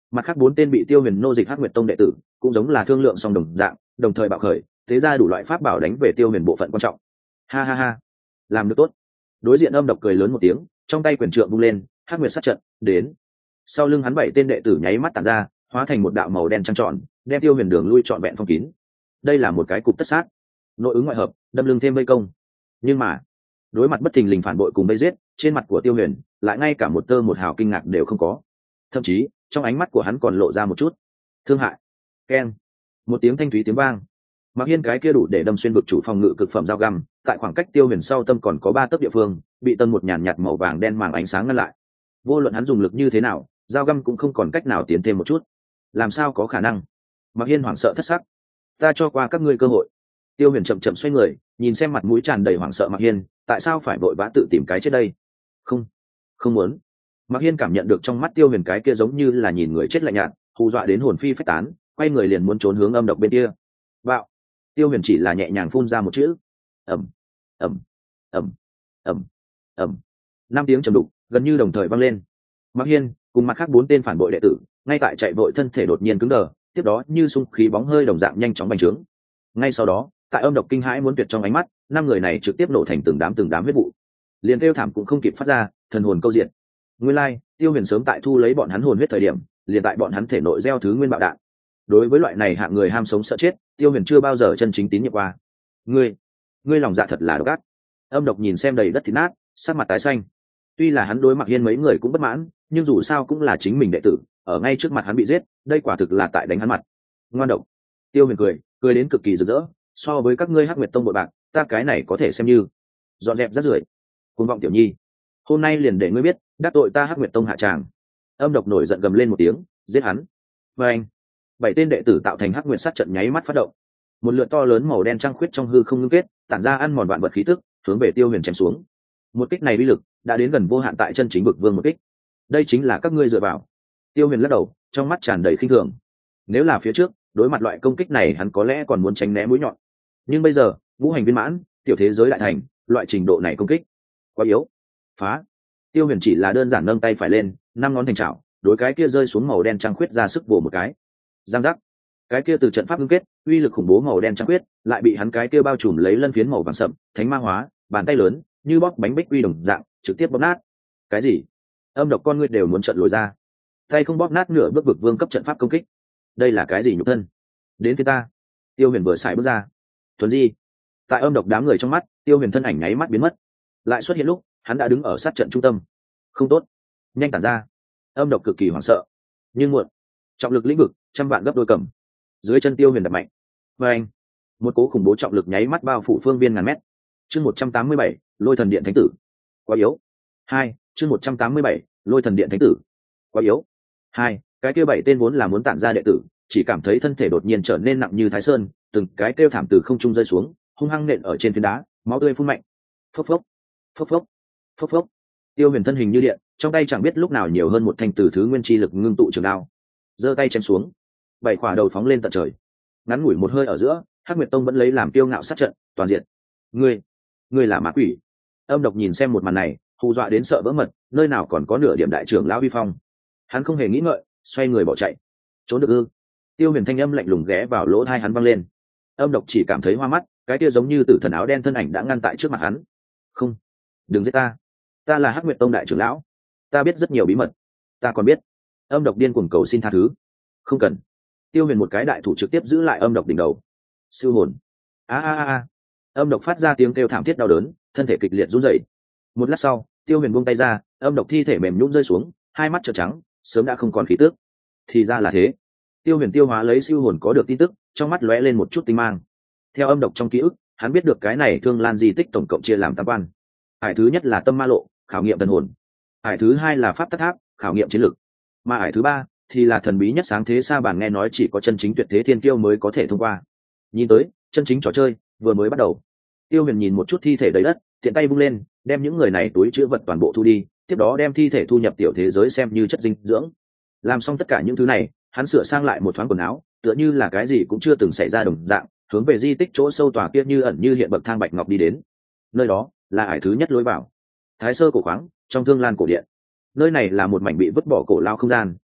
mặt khác bốn tên bị Tiêu Huyền nô dịch Hắc Nguyệt Tông đệ tử cũng giống là thương lượng song đồng dạng, đồng thời bạo khởi thế ra đủ loại pháp bảo đánh về Tiêu Huyền bộ phận quan trọng. Ha ha ha, làm được tốt. Đối diện Âm Độc cười lớn một tiếng, trong tay quyền trượng vung lên, Hắc Nguyệt sát trận đến. Sau lưng hắn bảy tên đệ tử nháy mắt tản ra, hóa thành một đạo màu đen trăng tròn, đem Tiêu Huyền đường lui trọn vẹn phong kín. Đây là một cái cục tất sát, nội ứng ngoại hợp, đâm lưng thêm vây công. Nhưng mà đối mặt bất thình lình phản bội cùng vây giết, trên mặt của Tiêu Huyền lại ngay cả một tơ một hào kinh ngạc đều không có, thậm chí trong ánh mắt của hắn còn lộ ra một chút thương hại. Keng, một tiếng thanh thúy tiếng vang, Mạc Hiên cái kia đủ để đâm xuyên vực chủ phòng ngự cực phẩm dao găm, tại khoảng cách Tiêu Huyền sau tâm còn có ba tấc địa phương, bị tầng một nhàn nhạt màu vàng đen màng ánh sáng ngăn lại. Vô luận hắn dùng lực như thế nào, dao găm cũng không còn cách nào tiến thêm một chút. Làm sao có khả năng? Mạc Hiên hoảng sợ thất sắc. Ta cho qua các ngươi cơ hội. Tiêu Huyền chậm chậm xoay người, nhìn xem mặt mũi tràn đầy hoảng sợ Mạc Hiên, tại sao phải vội vã tự tìm cái chết đây? Không, không muốn. Mạc Hiên cảm nhận được trong mắt Tiêu Huyền cái kia giống như là nhìn người chết lạnh nhạt, hù dọa đến hồn phi phách tán, quay người liền muốn trốn hướng Âm Độc bên kia. Bạo. Tiêu Huyền chỉ là nhẹ nhàng phun ra một chữ. Ầm, ầm, ầm, ầm, ầm. Năm tiếng trầm đục gần như đồng thời vang lên. Mạc Hiên cùng mặt khác bốn tên phản bội đệ tử, ngay tại chạy vội thân thể đột nhiên cứng đờ, tiếp đó như xung khí bóng hơi đồng dạng nhanh chóng bành trướng. Ngay sau đó, tại Âm Độc kinh hãi muốn tuyệt trong ánh mắt, năm người này trực tiếp nổ thành từng đám từng đám huyết vụ, liền kêu thảm cũng không kịp phát ra, thần hồn câu diện. Nguyên lai, like, Tiêu Huyền sớm tại thu lấy bọn hắn hồn huyết thời điểm, liền tại bọn hắn thể nội gieo thứ nguyên bạo đạn. Đối với loại này hạng người ham sống sợ chết, Tiêu Huyền chưa bao giờ chân chính tín nhiệm qua. Ngươi, ngươi lòng dạ thật là độc ác. Âm Độc nhìn xem đầy đất thịt nát, sắc mặt tái xanh. Tuy là hắn đối Mạc Hiên mấy người cũng bất mãn, nhưng dù sao cũng là chính mình đệ tử, ở ngay trước mặt hắn bị giết, đây quả thực là tại đánh hắn mặt. Ngoan độc. Tiêu Huyền cười, cười đến cực kỳ rực rỡ, so với các ngươi Hắc Nguyệt Tông bội bạc, ta cái này có thể xem như dọn dẹp rác rưởi. Cuồng vọng tiểu nhi, hôm nay liền để ngươi biết, đắc tội ta Hắc Nguyệt Tông hạ tràng. Âm Độc nổi giận gầm lên một tiếng, giết hắn. Và anh, bảy tên đệ tử tạo thành Hắc Nguyệt sát trận nháy mắt phát động. Một lượt to lớn màu đen trăng khuyết trong hư không ngưng kết, tản ra ăn mòn vạn vật khí tức, hướng về Tiêu Huyền chém xuống. Một kích này uy lực đã đến gần vô hạn tại chân chính vực vương một kích. Đây chính là các ngươi dựa vào. Tiêu Huyền lắc đầu, trong mắt tràn đầy khinh thường. Nếu là phía trước, đối mặt loại công kích này hắn có lẽ còn muốn tránh né mũi nhọn. Nhưng bây giờ, ngũ hành viên mãn, tiểu thế giới đại thành, loại trình độ này công kích quá yếu. Phá. Tiêu Huyền chỉ là đơn giản nâng tay phải lên, năm ngón thành chảo, đối cái kia rơi xuống màu đen trăng khuyết ra sức vồ một cái. Giang giác. Cái kia từ trận pháp ngưng kết, uy lực khủng bố màu đen trăng khuyết, lại bị hắn cái kia bao trùm lấy lân phiến màu vàng sậm, thánh ma hóa, bàn tay lớn, như bóc bánh bích quy đồng dạng, trực tiếp bóp nát. Cái gì? Âm Độc con ngươi đều muốn trợn lồi ra. Tay không bóp nát nửa bước vực vương cấp trận pháp công kích. Đây là cái gì nhục thân? Đến phía ta. Tiêu Huyền vừa xài bước ra. Thuần di. Tại Âm Độc đám người trong mắt, Tiêu Huyền thân ảnh nháy mắt biến mất. Lại xuất hiện lúc, hắn đã đứng ở sát trận trung tâm. Không tốt, nhanh tản ra. Âm Độc cực kỳ hoảng sợ. Nhưng muộn. Trọng lực lĩnh vực, trăm vạn gấp đôi cầm. Dưới chân Tiêu Huyền đập mạnh. Và anh, một cố khủng bố trọng lực nháy mắt bao phủ phương viên ngàn mét. Chương một trăm tám mươi bảy, Lôi Thần Điện Thánh Tử. Quá yếu. Hai, chương một trăm tám mươi bảy, Lôi Thần Điện Thánh Tử. Quá yếu. Hai, cái kia bảy tên vốn là muốn tản ra đệ tử, chỉ cảm thấy thân thể đột nhiên trở nên nặng như thái sơn, từng cái kêu thảm từ không trung rơi xuống, hung hăng nện ở trên phiến đá, máu tươi phun mạnh. Phốc phốc, phốc phốc, phốc phốc. Tiêu Huyền thân hình như điện, trong tay chẳng biết lúc nào nhiều hơn một thanh từ thứ nguyên chi lực ngưng tụ trường đao, giơ tay chém xuống, bảy quả đầu phóng lên tận trời. Ngắn ngủi một hơi ở giữa, Hắc Nguyệt Tông vẫn lấy làm kiêu ngạo sát trận, toàn diện. Ngươi, ngươi là ma quỷ. Âm Độc nhìn xem một màn này, hù dọa đến sợ vỡ mật, nơi nào còn có nửa điểm đại trưởng lão uy phong. Hắn không hề nghĩ ngợi, xoay người bỏ chạy. Trốn được ư? Tiêu Huyền thanh âm lạnh lùng ghé vào lỗ tai hắn vang lên. Âm Độc chỉ cảm thấy hoa mắt, cái kia giống như tử thần áo đen thân ảnh đã ngăn tại trước mặt hắn. Không, đừng giết ta, ta là Hắc Nguyệt Tông đại trưởng lão, ta biết rất nhiều bí mật, ta còn biết. Âm Độc điên cuồng cầu xin tha thứ. Không cần. Tiêu Huyền một cái đại thủ trực tiếp giữ lại Âm Độc đỉnh đầu. Siêu hồn. A a a. Âm Độc phát ra tiếng kêu thảm thiết đau đớn, thân thể kịch liệt run rẩy. Một lát sau, Tiêu Huyền buông tay ra, Âm Độc thi thể mềm nhũn rơi xuống, hai mắt trợn trắng, sớm đã không còn khí tức. Thì ra là thế. Tiêu Huyền tiêu hóa lấy siêu hồn có được tin tức, trong mắt lóe lên một chút tinh mang. Theo Âm Độc trong ký ức, hắn biết được cái này Thương Lan di tích tổng cộng chia làm tam quan. Hải thứ nhất là tâm ma lộ, khảo nghiệm thần hồn. Hải thứ hai là pháp tắc tháp, khảo nghiệm chiến lực. Mà hải thứ ba thì là thần bí nhất sáng thế sa bàn, nghe nói chỉ có chân chính tuyệt thế thiên kiêu mới có thể thông qua. Nhìn tới, chân chính trò chơi vừa mới bắt đầu. Tiêu Huyền nhìn một chút thi thể đầy đất, tiện tay vung lên, đem những người này túi chứa vật toàn bộ thu đi, tiếp đó đem thi thể thu nhập tiểu thế giới xem như chất dinh dưỡng. Làm xong tất cả những thứ này, hắn sửa sang lại một thoáng quần áo, tựa như là cái gì cũng chưa từng xảy ra đồng dạng, hướng về di tích chỗ sâu tòa kia như ẩn như hiện bậc thang bạch ngọc đi đến. Nơi đó là ải thứ nhất lối vào Thái Sơ cổ khoáng, trong Thương Lan cổ điện. Nơi này là một mảnh bị vứt bỏ cổ lao không gian,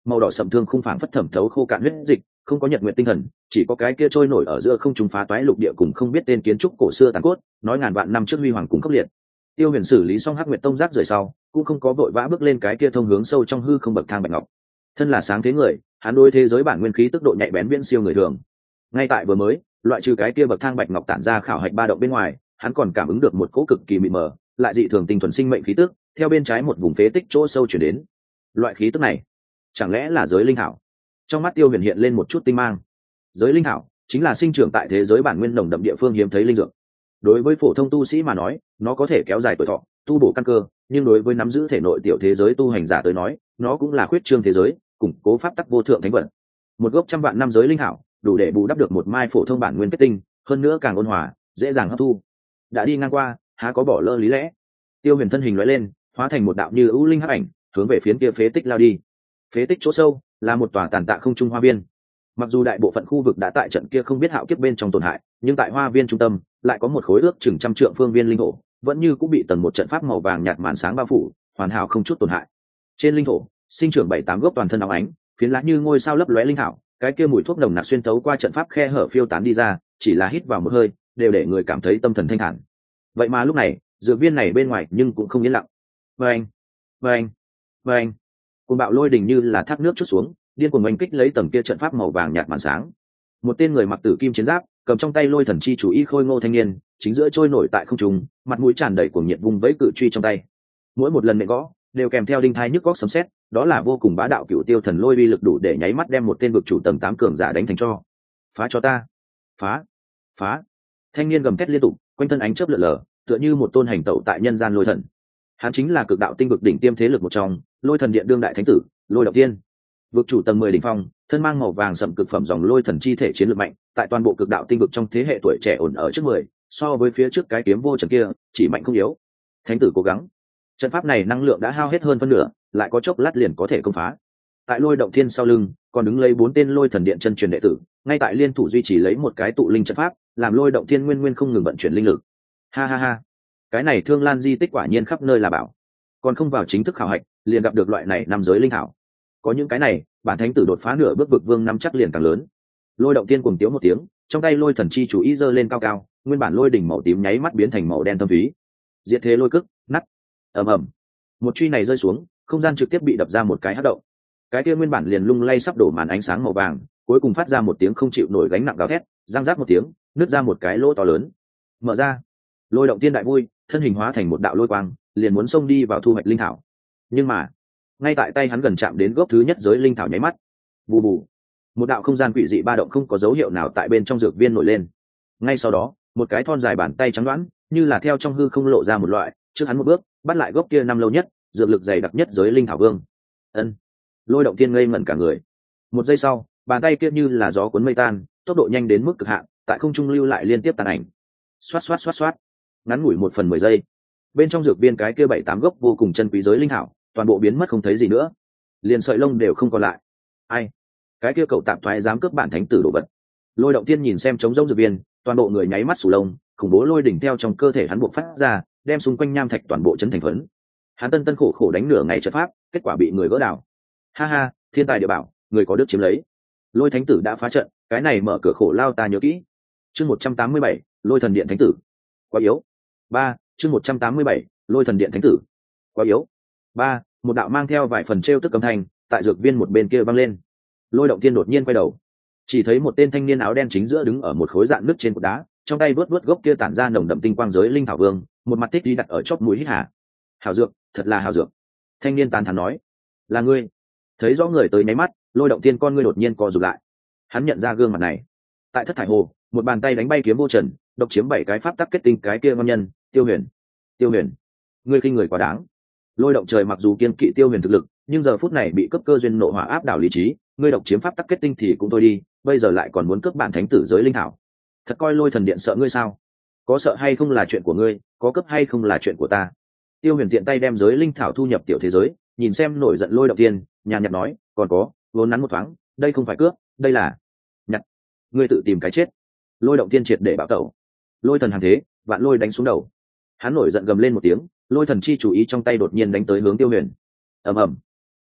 màu đỏ sậm thương không phảng phất thẩm thấu khô cạn huyết dịch, không có nhật nguyện tinh thần, chỉ có cái kia trôi nổi ở giữa không trung phá toái lục địa cùng không biết tên kiến trúc cổ xưa tàn cốt, nói ngàn vạn năm trước huy hoàng cùng khốc liệt. Tiêu Huyền xử lý xong Hắc Nguyệt Tông rác rời sau, cũng không có vội vã bước lên cái kia thông hướng sâu trong hư không bậc thang bạch ngọc. Thân là sáng thế người, hắn đối thế giới bản nguyên khí tức độ nhạy bén viễn siêu người thường. Ngay tại vừa mới, loại trừ cái kia bậc thang bạch ngọc tản ra khảo hạch ba động bên ngoài, hắn còn cảm ứng được một cỗ cực kỳ mịt mờ, lại dị thường tinh thuần sinh mệnh khí tức, theo bên trái một vùng phế tích chỗ sâu chuyển đến. Loại khí tức này, chẳng lẽ là giới linh thảo? Trong mắt Tiêu Huyền hiện lên một chút tinh mang. Giới linh thảo chính là sinh trưởng tại thế giới bản nguyên nồng đậm địa phương hiếm thấy linh dược. Đối với phổ thông tu sĩ mà nói, nó có thể kéo dài tuổi thọ, tu bổ căn cơ, nhưng đối với nắm giữ thể nội tiểu thế giới tu hành giả tới nói, nó cũng là khuyết trương thế giới, củng cố pháp tắc vô thượng thánh vật. Một gốc trăm vạn năm giới linh thảo, đủ để bù đắp được một mai phổ thông bản nguyên kết tinh, hơn nữa càng ôn hòa, dễ dàng hấp thu. Đã đi ngang qua, há có bỏ lỡ lý lẽ. Tiêu Huyền thân hình lóe lên, hóa thành một đạo như ưu linh hắc ảnh, hướng về phía kia phế tích lao đi. Phế tích chỗ sâu là một tòa tàn tạ không trung hoa viên. Mặc dù đại bộ phận khu vực đã tại trận kia không biết hạo kiếp bên trong tổn hại, nhưng tại hoa viên trung tâm lại có một khối ước chừng trăm trượng phương viên linh thổ, vẫn như cũng bị tầng một trận pháp màu vàng nhạt màn sáng bao phủ, hoàn hảo không chút tổn hại. Trên linh thổ sinh trưởng bảy tám gốc toàn thân óng ánh, phiến lá như ngôi sao lấp lóe linh thảo, cái kia mùi thuốc nồng nặc xuyên thấu qua trận pháp khe hở phiêu tán đi ra, chỉ là hít vào một hơi, đều để người cảm thấy tâm thần thanh thản. Vậy mà lúc này, dược viên này bên ngoài nhưng cũng không yên lặng. Vâng, vâng, vâng. Cuồng bạo lôi đình như là thác nước chút xuống, điên cuồng oanh kích lấy tầng kia trận pháp màu vàng nhạt màn sáng. Một tên người mặc tử kim chiến giáp, cầm trong tay lôi thần chi chủ y khôi ngô thanh niên, chính giữa trôi nổi tại không trung, mặt mũi tràn đầy cuồng nhiệt vung vẫy cự truy trong tay. Mỗi một lần nện gõ, đều kèm theo đinh thai nhức góc sấm sét, đó là vô cùng bá đạo cựu tiêu thần lôi uy lực đủ để nháy mắt đem một tên vực chủ tầng tám cường giả đánh thành tro. Phá cho ta, phá, phá! Thanh niên gầm thét liên tục, quanh thân ánh chớp lượn lờ, tựa như một tôn hành tẩu tại nhân gian lôi thần. Hắn chính là cực đạo tinh vực đỉnh tiêm thế lực một trong, Lôi Thần Điện đương đại thánh tử, Lôi Động Tiên. Vực chủ tầng mười đỉnh phong, thân mang màu vàng sậm cực phẩm dòng lôi thần chi thể chiến lược mạnh, tại toàn bộ cực đạo tinh vực trong thế hệ tuổi trẻ ổn ở trước mười, so với phía trước cái kiếm vô trần kia, chỉ mạnh không yếu. Thánh tử cố gắng. Trận pháp này năng lượng đã hao hết hơn phân nửa, lại có chốc lát liền có thể công phá. Tại Lôi Động Thiên sau lưng, còn đứng lấy bốn tên Lôi Thần Điện chân truyền đệ tử, ngay tại liên thủ duy trì lấy một cái tụ linh trận pháp, làm Lôi Động Thiên nguyên nguyên không ngừng vận chuyển linh lực. Ha ha ha, cái này Thương Lan di tích quả nhiên khắp nơi là bảo. Còn không vào chính thức khảo hạch, liền gặp được loại này năm giới linh thảo. Có những cái này, bản thánh tử đột phá nửa bước vực vương năm chắc liền càng lớn. Lôi Động Tiên cuồng tiếu một tiếng, trong tay lôi thần chi chủ ý giơ lên cao cao, nguyên bản lôi đỉnh màu tím nháy mắt biến thành màu đen thâm thúy. Diệt thế lôi cức, nắt. Ầm ầm. Một truy này rơi xuống, không gian trực tiếp bị đập ra một cái hắc động. Cái kia nguyên bản liền lung lay sắp đổ màn ánh sáng màu vàng, cuối cùng phát ra một tiếng không chịu nổi gánh nặng gào thét, răng rác một tiếng, nứt ra một cái lỗ to lớn. Mở ra. Lôi Động Tiên đại vui, thân hình hóa thành một đạo lôi quang, liền muốn xông đi vào thu hoạch linh thảo. Nhưng mà, ngay tại tay hắn gần chạm đến gốc thứ nhất giới linh thảo nháy mắt, bù bù, một đạo không gian quỷ dị ba động không có dấu hiệu nào tại bên trong dược viên nổi lên. Ngay sau đó, một cái thon dài bàn tay trắng đoán, như là theo trong hư không lộ ra một loại, trước hắn một bước, bắt lại gốc kia năm lâu nhất, dược lực dày đặc nhất giới linh thảo vương. Ân. Lôi Động Tiên ngây ngẩn cả người. Một giây sau, bàn tay kia như là gió cuốn mây tan, tốc độ nhanh đến mức cực hạn, tại không trung lưu lại liên tiếp tàn ảnh. Xoát xoát xoát xoát. Ngắn ngủi một phần mười giây, bên trong dược viên cái kia bảy tám gốc vô cùng chân quý giới linh thảo toàn bộ biến mất không thấy gì nữa, liền sợi lông đều không còn lại. Ai? Cái kia cậu tạm thoái dám cướp bản thánh tử đồ vật. Lôi Động Tiên nhìn xem trống rỗng dược viên, toàn bộ người nháy mắt sù lông, khủng bố lôi đỉnh theo trong cơ thể hắn buộc phát ra, đem xung quanh nham thạch toàn bộ chấn thành phấn. Hắn tân tân khổ khổ đánh nửa ngày trận pháp, kết quả bị người gỡ đảo. Ha ha, thiên tài địa bảo, người có đức chiếm lấy. Lôi thánh tử đã phá trận, cái này mở cửa khổ lao ta nhớ kỹ. Chương một trăm tám mươi bảy, Lôi Thần Điện thánh tử. Quá yếu. Ba, chương một trăm tám mươi bảy, Lôi Thần Điện thánh tử. Quá yếu. Ba, một đạo mang theo vài phần trêu tức âm thanh tại dược viên một bên kia vang lên. Lôi Động Tiên đột nhiên quay đầu, chỉ thấy một tên thanh niên áo đen chính giữa đứng ở một khối dạn nứt trên cột đá, trong tay vớt vớt gốc kia tản ra nồng đậm tinh quang giới linh thảo vương, một mặt tích đi đặt ở chóp mũi hít hà. Hảo dược, thật là hảo dược. Thanh niên tán thán nói, là ngươi. Thấy rõ người tới nháy mắt, Lôi Động Tiên con ngươi đột nhiên co rụt lại. Hắn nhận ra gương mặt này. Tại Thất Thải Hồ, một bàn tay đánh bay kiếm vô trần, độc chiếm bảy cái pháp tắc kết tinh cái kia ngon nhân, Tiêu Huyền. Tiêu Huyền, ngươi khinh người quá đáng. Lôi Động Trời mặc dù kiên kỵ Tiêu Huyền thực lực, nhưng giờ phút này bị cấp cơ duyên nộ hỏa áp đảo lý trí, ngươi độc chiếm pháp tắc kết tinh thì cũng thôi đi, bây giờ lại còn muốn cướp bản thánh tử giới linh thảo. Thật coi Lôi Thần Điện sợ ngươi sao? Có sợ hay không là chuyện của ngươi, có cướp hay không là chuyện của ta. Tiêu Huyền tiện tay đem giới linh thảo thu nhập tiểu thế giới, nhìn xem nổi giận Lôi Động Tiên, nhàn nhạt nói, còn có, vốn nắn một thoáng, đây không phải cướp, đây là nhặt. Ngươi tự tìm cái chết. Lôi Động Tiên triệt để bạo tẩu. Lôi thần hàng thế, vạn lôi đánh xuống đầu. Hắn nổi giận gầm lên một tiếng, lôi thần chi chủ ý trong tay đột nhiên đánh tới hướng Tiêu Huyền. Ầm ầm,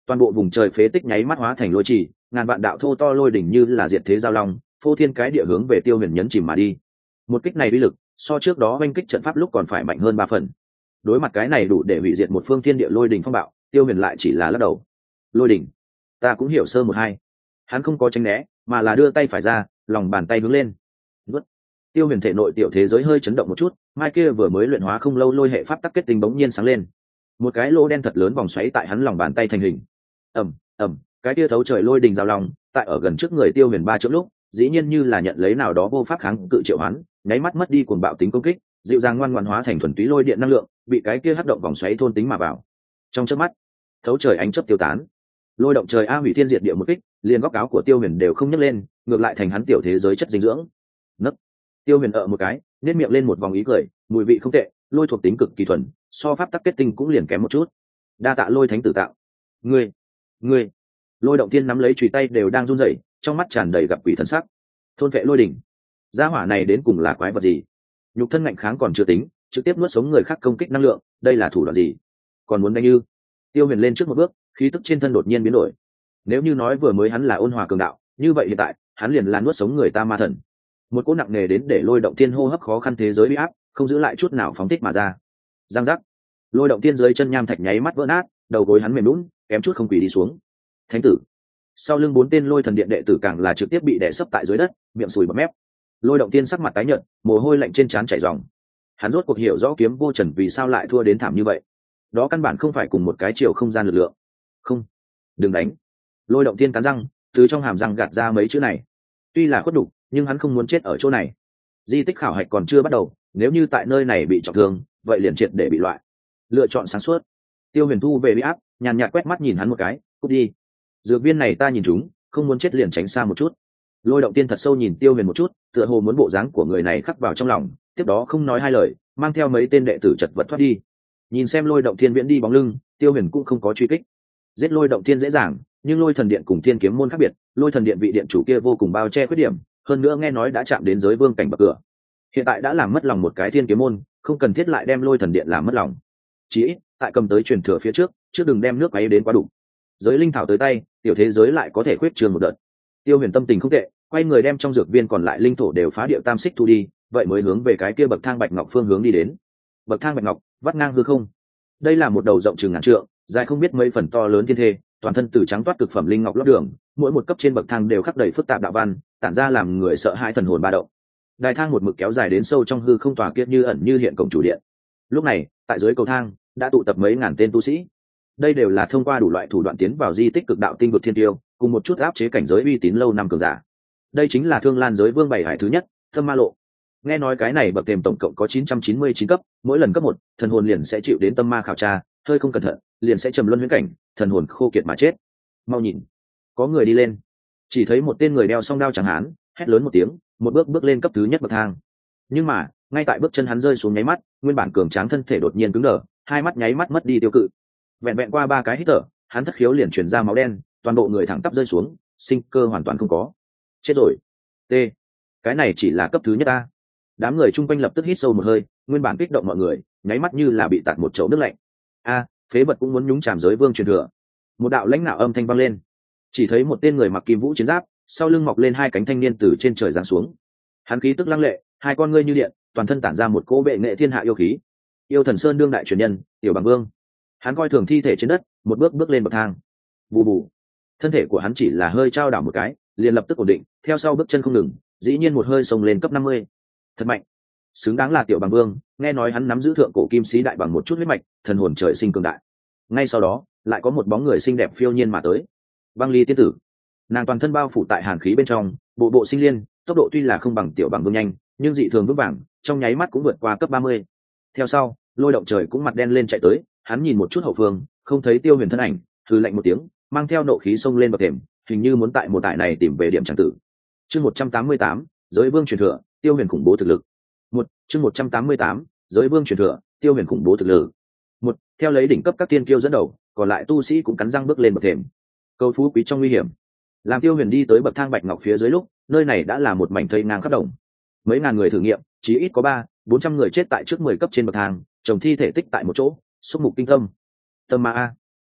toàn bộ vùng trời phế tích nháy mắt hóa thành lôi trì, ngàn vạn đạo thô to lôi đỉnh như là diệt thế giao long, phô thiên cái địa hướng về Tiêu Huyền nhấn chìm mà đi. Một kích này uy lực so trước đó oanh kích trận pháp lúc còn phải mạnh hơn ba phần. Đối mặt cái này đủ để hủy diệt một phương thiên địa lôi đỉnh phong bạo, Tiêu Huyền lại chỉ là lắc đầu. Lôi đỉnh, ta cũng hiểu sơ một hai. Hắn không có tránh né, mà là đưa tay phải ra, lòng bàn tay hướng lên. Vứt. Tiêu Huyền thể nội tiểu thế giới hơi chấn động một chút, mai kia vừa mới luyện hóa không lâu lôi hệ pháp tắc kết tinh bỗng nhiên sáng lên. Một cái lỗ đen thật lớn vòng xoáy tại hắn lòng bàn tay thành hình. Ầm, ầm, cái kia thấu trời lôi đình giao lòng, tại ở gần trước người Tiêu Huyền ba chỗ lúc, dĩ nhiên như là nhận lấy nào đó vô pháp kháng cự triệu hoán, nháy mắt mất đi cuồng bạo tính công kích, dịu dàng ngoan ngoãn hóa thành thuần túy lôi điện năng lượng, bị cái kia hấp động vòng xoáy thôn tính mà vào. Trong chớp mắt, thấu trời ánh chớp tiêu tán. Lôi động trời a hủy thiên diệt địa một kích, liền góc áo của Tiêu Huyền đều không nhấc lên, ngược lại thành hắn tiểu thế giới chất dinh dưỡng. Nấc. Tiêu Huyền ở một cái, nhếch miệng lên một vòng ý cười, mùi vị không tệ, lôi thuộc tính cực kỳ thuần, so pháp tắc kết tinh cũng liền kém một chút. Đa tạ Lôi Thánh tử tạo. Ngươi, ngươi. Lôi Động Tiên nắm lấy chùy tay đều đang run rẩy, trong mắt tràn đầy gặp quỷ thần sắc. Thôn vệ lôi đỉnh, gia hỏa này đến cùng là quái vật gì? Nhục thân ngạnh kháng còn chưa tính, trực tiếp nuốt sống người khác công kích năng lượng, đây là thủ đoạn gì? Còn muốn đánh như? Tiêu Huyền lên trước một bước, khí tức trên thân đột nhiên biến đổi. Nếu như nói vừa mới hắn là ôn hòa cường đạo, như vậy hiện tại hắn liền là nuốt sống người ta ma thần. Một cỗ nặng nề đến để Lôi Động Tiên hô hấp khó khăn thế giới uy áp, không giữ lại chút nào phóng thích mà ra. Giang giác, Lôi Động Tiên dưới chân nham thạch nháy mắt vỡ nát, đầu gối hắn mềm nhũn, kém chút không quỳ đi xuống. Thánh tử, sau lưng bốn tên Lôi Thần Điện đệ tử càng là trực tiếp bị đè sấp tại dưới đất, miệng sùi bọt mép. Lôi Động Tiên sắc mặt tái nhợt, mồ hôi lạnh trên trán chảy ròng. Hắn rốt cuộc hiểu rõ Kiếm Vô Trần vì sao lại thua đến thảm như vậy. Đó căn bản không phải cùng một cái chiều không gian lực lượng. Không, đừng đánh. Lôi Động Tiên cắn răng, từ trong hàm răng gạt ra mấy chữ này. Tuy là khuất đủ, nhưng hắn không muốn chết ở chỗ này. Di tích khảo hạch còn chưa bắt đầu, nếu như tại nơi này bị trọng thương, vậy liền triệt để bị loại. Lựa chọn sáng suốt. Tiêu Huyền thu về uy áp, nhàn nhạt quét mắt nhìn hắn một cái, cút đi. Dược viên này ta nhìn chúng, không muốn chết liền tránh xa một chút. Lôi Động Tiên thật sâu nhìn Tiêu Huyền một chút, tựa hồ muốn bộ dáng của người này khắc vào trong lòng, tiếp đó không nói hai lời, mang theo mấy tên đệ tử chật vật thoát đi. Nhìn xem Lôi Động Thiên viễn đi bóng lưng, Tiêu Huyền cũng không có truy kích. Giết Lôi Động Thiên dễ dàng, nhưng Lôi Thần Điện cùng Thiên Kiếm môn khác biệt, Lôi Thần Điện vị điện chủ kia vô cùng bao che khuyết điểm, hơn nữa nghe nói đã chạm đến giới vương cảnh bậc cửa. Hiện tại đã làm mất lòng một cái Thiên Kiếm môn, không cần thiết lại đem Lôi Thần Điện làm mất lòng. Chỉ ít, tại cầm tới truyền thừa phía trước, trước đừng đem nước ấy đến quá đủ. Giới linh thảo tới tay, tiểu thế giới lại có thể khuyết trường một đợt. Tiêu Huyền tâm tình không tệ, quay người đem trong dược viên còn lại linh thổ đều phá điệu tam xích thu đi, vậy mới hướng về cái kia bậc thang bạch ngọc phương hướng đi đến. Bậc thang bạch ngọc vắt ngang hư không. Đây là một đầu rộng chừng ngàn trượng, dài không biết mấy phần to lớn thiên thê, toàn thân từ trắng toát cực phẩm linh ngọc lót đường, mỗi một cấp trên bậc thang đều khắc đầy phức tạp đạo văn, tản ra làm người sợ hãi thần hồn ba động. Đài thang một mực kéo dài đến sâu trong hư không tòa kia như ẩn như hiện cổng chủ điện. Lúc này, tại dưới cầu thang đã tụ tập mấy ngàn tên tu sĩ. Đây đều là thông qua đủ loại thủ đoạn tiến vào di tích cực đạo tinh vực thiên tiêu, cùng một chút áp chế cảnh giới uy tín lâu năm cường giả. Đây chính là Thương Lan giới vương bảy hải thứ nhất, Thâm Ma Lộ. Nghe nói cái này bậc thềm tổng cộng có chín trăm chín mươi chín cấp, mỗi lần cấp một, thần hồn liền sẽ chịu đến tâm ma khảo tra, hơi không cẩn thận, liền sẽ trầm luân huyễn cảnh, thần hồn khô kiệt mà chết. Mau nhìn, có người đi lên. Chỉ thấy một tên người đeo song đao trắng hán, hét lớn một tiếng, một bước bước lên cấp thứ nhất bậc thang. Nhưng mà, ngay tại bước chân hắn rơi xuống nháy mắt, nguyên bản cường tráng thân thể đột nhiên cứng đờ, hai mắt nháy mắt mất đi tiêu cự. Vẹn vẹn qua ba cái hít thở, hắn thất khiếu liền truyền ra máu đen, toàn bộ người thẳng tắp rơi xuống, sinh cơ hoàn toàn không có. Chết rồi. T. Cái này chỉ là cấp thứ nhất ta. Đám người chung quanh lập tức hít sâu một hơi, nguyên bản kích động mọi người, nháy mắt như là bị tạt một chậu nước lạnh. A, phế vật cũng muốn nhúng chàm giới vương truyền thừa. Một đạo lãnh nạo âm thanh vang lên. Chỉ thấy một tên người mặc kim vũ chiến giáp, sau lưng mọc lên hai cánh thanh niên từ trên trời giáng xuống. Hắn khí tức lăng lệ, hai con ngươi như điện, toàn thân tản ra một cỗ bệ nghệ thiên hạ yêu khí. Yêu Thần Sơn đương đại truyền nhân, Tiểu Bằng Vương. Hắn coi thường thi thể trên đất, một bước bước lên bậc thang. Bù bù. Thân thể của hắn chỉ là hơi trao đảo một cái, liền lập tức ổn định, theo sau bước chân không ngừng, dĩ nhiên một hơi xông lên cấp năm mươi. Thật mạnh. Xứng đáng là Tiểu Bằng Vương, nghe nói hắn nắm giữ thượng cổ kim sĩ đại bằng một chút huyết mạch, thần hồn trời sinh cường đại. Ngay sau đó, lại có một bóng người xinh đẹp phiêu nhiên mà tới. Băng Ly tiên tử. Nàng toàn thân bao phủ tại hàn khí bên trong, bộ bộ sinh liên, tốc độ tuy là không bằng Tiểu Bằng Vương nhanh, nhưng dị thường vững vàng, trong nháy mắt cũng vượt qua cấp ba mươi. Theo sau, Lôi Động Trời cũng mặt đen lên chạy tới, hắn nhìn một chút hậu phương, không thấy Tiêu Huyền thân ảnh, hừ lạnh một tiếng, mang theo nộ khí xông lên bậc thềm, hình như muốn tại một tại này tìm về điểm chẳng tử. Chương một trăm tám mươi tám, giới vương truyền thừa, Tiêu Huyền khủng bố thực lực. Một, chương một trăm tám mươi tám, giới vương truyền thừa, Tiêu Huyền khủng bố thực lực. Một, theo lấy đỉnh cấp các tiên kiêu dẫn đầu, còn lại tu sĩ cũng cắn răng bước lên bậc thềm. Cầu phú quý trong nguy hiểm. Làm Tiêu Huyền đi tới bậc thang bạch ngọc phía dưới lúc, nơi này đã là một mảnh thây ngang khắp đồng. Mấy ngàn người thử nghiệm, chỉ ít có ba, bốn trăm người chết tại trước mười cấp trên bậc thang, chồng thi thể tích tại một chỗ, xúc mục kinh tâm. Tâm ma a.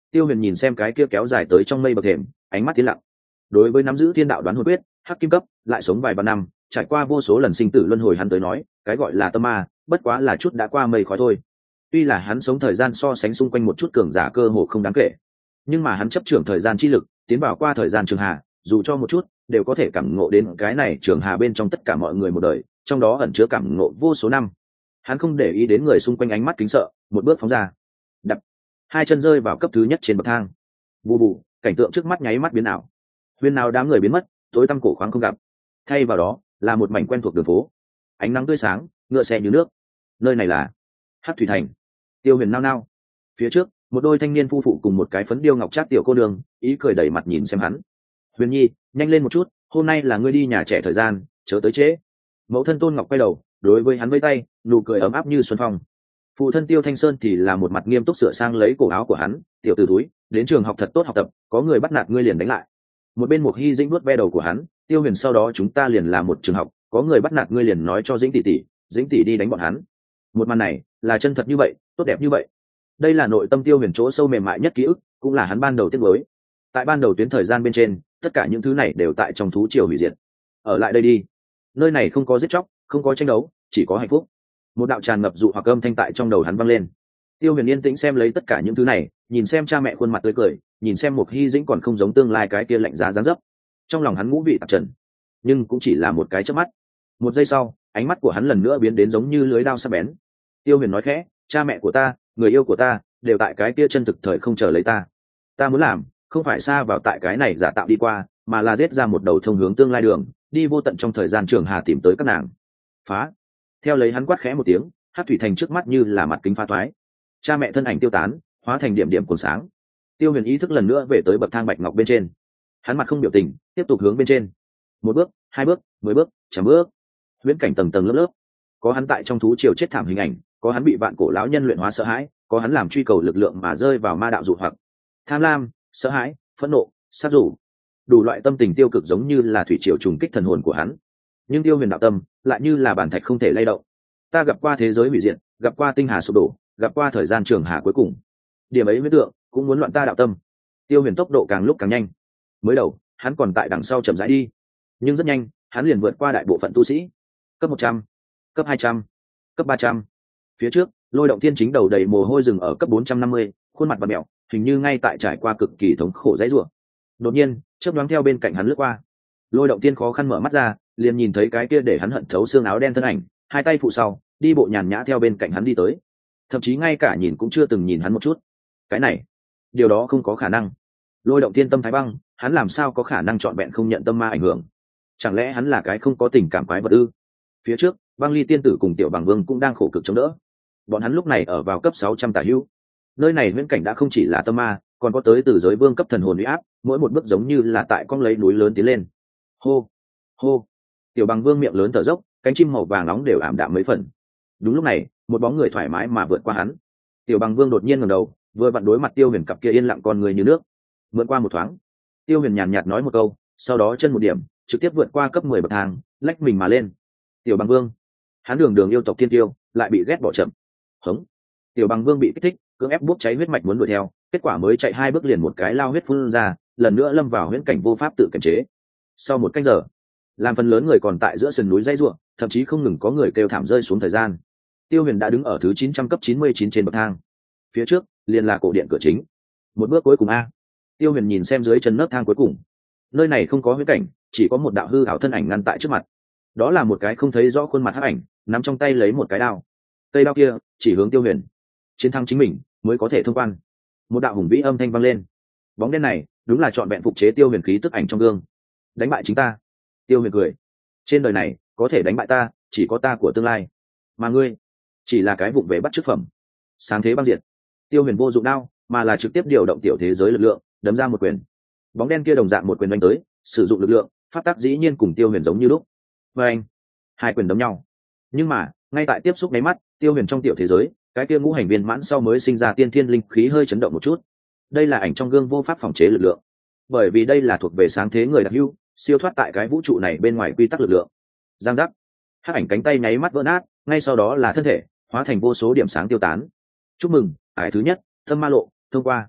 Tiêu Huyền nhìn xem cái kia kéo dài tới trong mây bậc thềm, ánh mắt tiến lặng. Đối với nắm giữ thiên đạo đoán hồn quyết, hắc kim cấp, lại sống vài vạn năm, trải qua vô số lần sinh tử luân hồi hắn tới nói, cái gọi là tâm ma, bất quá là chút đã qua mây khói thôi. Tuy là hắn sống thời gian so sánh xung quanh một chút cường giả cơ hồ không đáng kể, nhưng mà hắn chấp trưởng thời gian chi lực, tiến vào qua thời gian trường hà, dù cho một chút, đều có thể cảm ngộ đến cái này trường hà bên trong tất cả mọi người một đời, trong đó ẩn chứa cảm ngộ vô số năm. Hắn không để ý đến người xung quanh ánh mắt kính sợ, một bước phóng ra, đập, hai chân rơi vào cấp thứ nhất trên bậc thang. Vù vù, cảnh tượng trước mắt nháy mắt biến ảo. Huyên nào đám người biến mất, tối tăm cổ khoáng không gặp. Thay vào đó là một mảnh quen thuộc đường phố, ánh nắng tươi sáng, ngựa xe như nước. Nơi này là Hắc Thủy Thành. Tiêu Huyền nao nao. Phía trước, một đôi thanh niên phu phụ cùng một cái phấn điêu ngọc trác tiểu cô đường, ý cười đầy mặt nhìn xem hắn. Huyền Nhi, nhanh lên một chút, hôm nay là ngươi đi nhà trẻ thời gian, chớ tới trễ. Mẫu thân Tôn Ngọc quay đầu, đối với hắn vẫy tay, nụ cười ấm áp như xuân phong. Phụ thân Tiêu Thanh Sơn thì là một mặt nghiêm túc sửa sang lấy cổ áo của hắn, tiểu tử túi, đến trường học thật tốt học tập, có người bắt nạt ngươi liền đánh lại. Một bên Mục Hy Dĩnh vuốt ve đầu của hắn, Tiêu Huyền, sau đó chúng ta liền là một trường học, có người bắt nạt ngươi liền nói cho Dĩnh tỷ tỷ, Dĩnh tỷ đi đánh bọn hắn. Một màn này là chân thật như vậy, tốt đẹp như vậy. Đây là nội tâm Tiêu Huyền chỗ sâu mềm mại nhất ký ức, cũng là hắn ban đầu tiếc nuối. Tại ban đầu tuyến thời gian bên trên, tất cả những thứ này đều tại trong thú triều hủy diệt. Ở lại đây đi, nơi này không có giết chóc, không có tranh đấu, chỉ có hạnh phúc. Một đạo tràn ngập dụ hoặc âm thanh tại trong đầu hắn vang lên. Tiêu Huyền yên tĩnh xem lấy tất cả những thứ này, nhìn xem cha mẹ khuôn mặt tươi cười, nhìn xem Mục Hy Dĩnh còn không giống tương lai cái kia lạnh giá dáng dấp. Trong lòng hắn ngũ vị tạp trần, nhưng cũng chỉ là một cái chớp mắt. Một giây sau, ánh mắt của hắn lần nữa biến đến giống như lưới dao sắc bén. Tiêu Huyền nói khẽ, cha mẹ của ta, người yêu của ta, đều tại cái kia chân thực thời không chờ lấy ta. Ta muốn làm, không phải xa vào tại cái này giả tạo đi qua, mà là giết ra một đầu thông hướng tương lai đường, đi vô tận trong thời gian trường hà tìm tới các nàng. Phá! Theo lấy hắn quát khẽ một tiếng, Hắc Thủy Thành trước mắt như là mặt kính phá thoái. Cha mẹ thân ảnh tiêu tán, hóa thành điểm điểm cuồng sáng. Tiêu Huyền ý thức lần nữa về tới bậc thang bạch ngọc bên trên. Hắn mặt không biểu tình, tiếp tục hướng bên trên. Một bước, hai bước, mười bước, trăm bước. Huyễn cảnh tầng tầng lớp lớp. Có hắn tại trong thú triều chết thảm hình ảnh, có hắn bị vạn cổ lão nhân luyện hóa sợ hãi, có hắn làm truy cầu lực lượng mà rơi vào ma đạo dụ hoặc. Tham lam, sợ hãi, phẫn nộ, sát rủ, đủ loại tâm tình tiêu cực giống như là thủy triều trùng kích thần hồn của hắn. Nhưng Tiêu Huyền đạo tâm lại như là bản thạch không thể lay động. Ta gặp qua thế giới hủy diệt, gặp qua tinh hà sụp đổ, gặp qua thời gian trường hà cuối cùng. Điểm ấy huyết tượng cũng muốn loạn ta đạo tâm. Tiêu Huyền tốc độ càng lúc càng nhanh. Mới đầu, hắn còn tại đằng sau chậm rãi đi, nhưng rất nhanh, hắn liền vượt qua đại bộ phận tu sĩ. Cấp một trăm, cấp hai trăm, cấp ba trăm. Phía trước, Lôi Động Thiên chính đầu đầy mồ hôi dừng ở cấp bốn trăm năm mươi, khuôn mặt bặm mèo, hình như ngay tại trải qua cực kỳ thống khổ dãy rủa. Đột nhiên, chớp nhoáng theo bên cạnh hắn lướt qua. Lôi Động Thiên khó khăn mở mắt ra, liền nhìn thấy cái kia để hắn hận thấu xương áo đen thân ảnh, hai tay phụ sau, đi bộ nhàn nhã theo bên cạnh hắn đi tới. Thậm chí ngay cả nhìn cũng chưa từng nhìn hắn một chút. Cái này, điều đó không có khả năng. Lôi Động Thiên tâm thái băng, hắn làm sao có khả năng trọn vẹn không nhận tâm ma ảnh hưởng? Chẳng lẽ hắn là cái không có tình cảm quái vật ư? Phía trước, Băng Ly tiên tử cùng Tiểu Bằng Vương cũng đang khổ cực chống đỡ. Bọn hắn lúc này ở vào cấp sáu trăm tả hữu. Nơi này viễn cảnh đã không chỉ là tâm ma, còn có tới từ giới vương cấp thần hồn uy áp, mỗi một bước giống như là tại con lấy núi lớn tiến lên. Hô, hô. Tiểu Bằng Vương miệng lớn thở dốc, cánh chim màu vàng nóng đều ảm đạm mấy phần. Đúng lúc này, một bóng người thoải mái mà vượt qua hắn. Tiểu Bằng Vương đột nhiên ngẩng đầu, vừa vặn đối mặt Tiêu Huyền cặp kia yên lặng con người như nước. Vượt qua một thoáng, Tiêu Huyền nhàn nhạt nói một câu, sau đó chân một điểm, trực tiếp vượt qua cấp mười bậc thang, lách mình mà lên. Tiểu Bằng Vương, hắn đường đường yêu tộc thiên tiêu, lại bị ghét bỏ chậm. Hống. Tiểu Bằng Vương bị kích thích, cưỡng ép bốc cháy huyết mạch muốn đuổi theo, kết quả mới chạy hai bước liền một cái lao huyết phun ra, lần nữa lâm vào huyễn cảnh vô pháp tự kiềm chế. Sau một canh giờ, làm phần lớn người còn tại giữa sườn núi dãy ruộng, thậm chí không ngừng có người kêu thảm rơi xuống thời gian. Tiêu Huyền đã đứng ở thứ chín trăm cấp chín mươi chín trên bậc thang. Phía trước liền là cổ điện cửa chính. Một bước cuối cùng a. Tiêu Huyền nhìn xem dưới chân nấc thang cuối cùng. Nơi này không có huyễn cảnh, chỉ có một đạo hư ảo thân ảnh ngăn tại trước mặt. Đó là một cái không thấy rõ khuôn mặt hắc ảnh, nắm trong tay lấy một cái đao. Cây đao kia chỉ hướng Tiêu Huyền. Chiến thắng chính mình mới có thể thông quan. Một đạo hùng vĩ âm thanh vang lên. Bóng đen này đúng là trọn vẹn phục chế Tiêu Huyền khí tức ảnh trong gương. Đánh bại chính ta. Tiêu Huyền cười. Trên đời này có thể đánh bại ta, chỉ có ta của tương lai. Mà ngươi chỉ là cái vụng về bắt chước phẩm. Sáng thế băng diệt. Tiêu Huyền vô dụng đao, mà là trực tiếp điều động tiểu thế giới lực lượng, đấm ra một quyền. Bóng đen kia đồng dạng một quyền đánh tới, sử dụng lực lượng, pháp tắc dĩ nhiên cùng Tiêu Huyền giống như lúc. Và anh, hai quyền đấm nhau. Nhưng mà, ngay tại tiếp xúc nháy mắt, Tiêu Huyền trong tiểu thế giới, cái kia ngũ hành viên mãn sau mới sinh ra tiên thiên linh khí hơi chấn động một chút. Đây là ảnh trong gương vô pháp phòng chế lực lượng, bởi vì đây là thuộc về sáng thế người đặc hữu, siêu thoát tại cái vũ trụ này bên ngoài quy tắc lực lượng. Giang giác, hắc ảnh cánh tay nháy mắt vỡ nát, ngay sau đó là thân thể hóa thành vô số điểm sáng tiêu tán. Chúc mừng, ải thứ nhất, thâm ma lộ thông qua.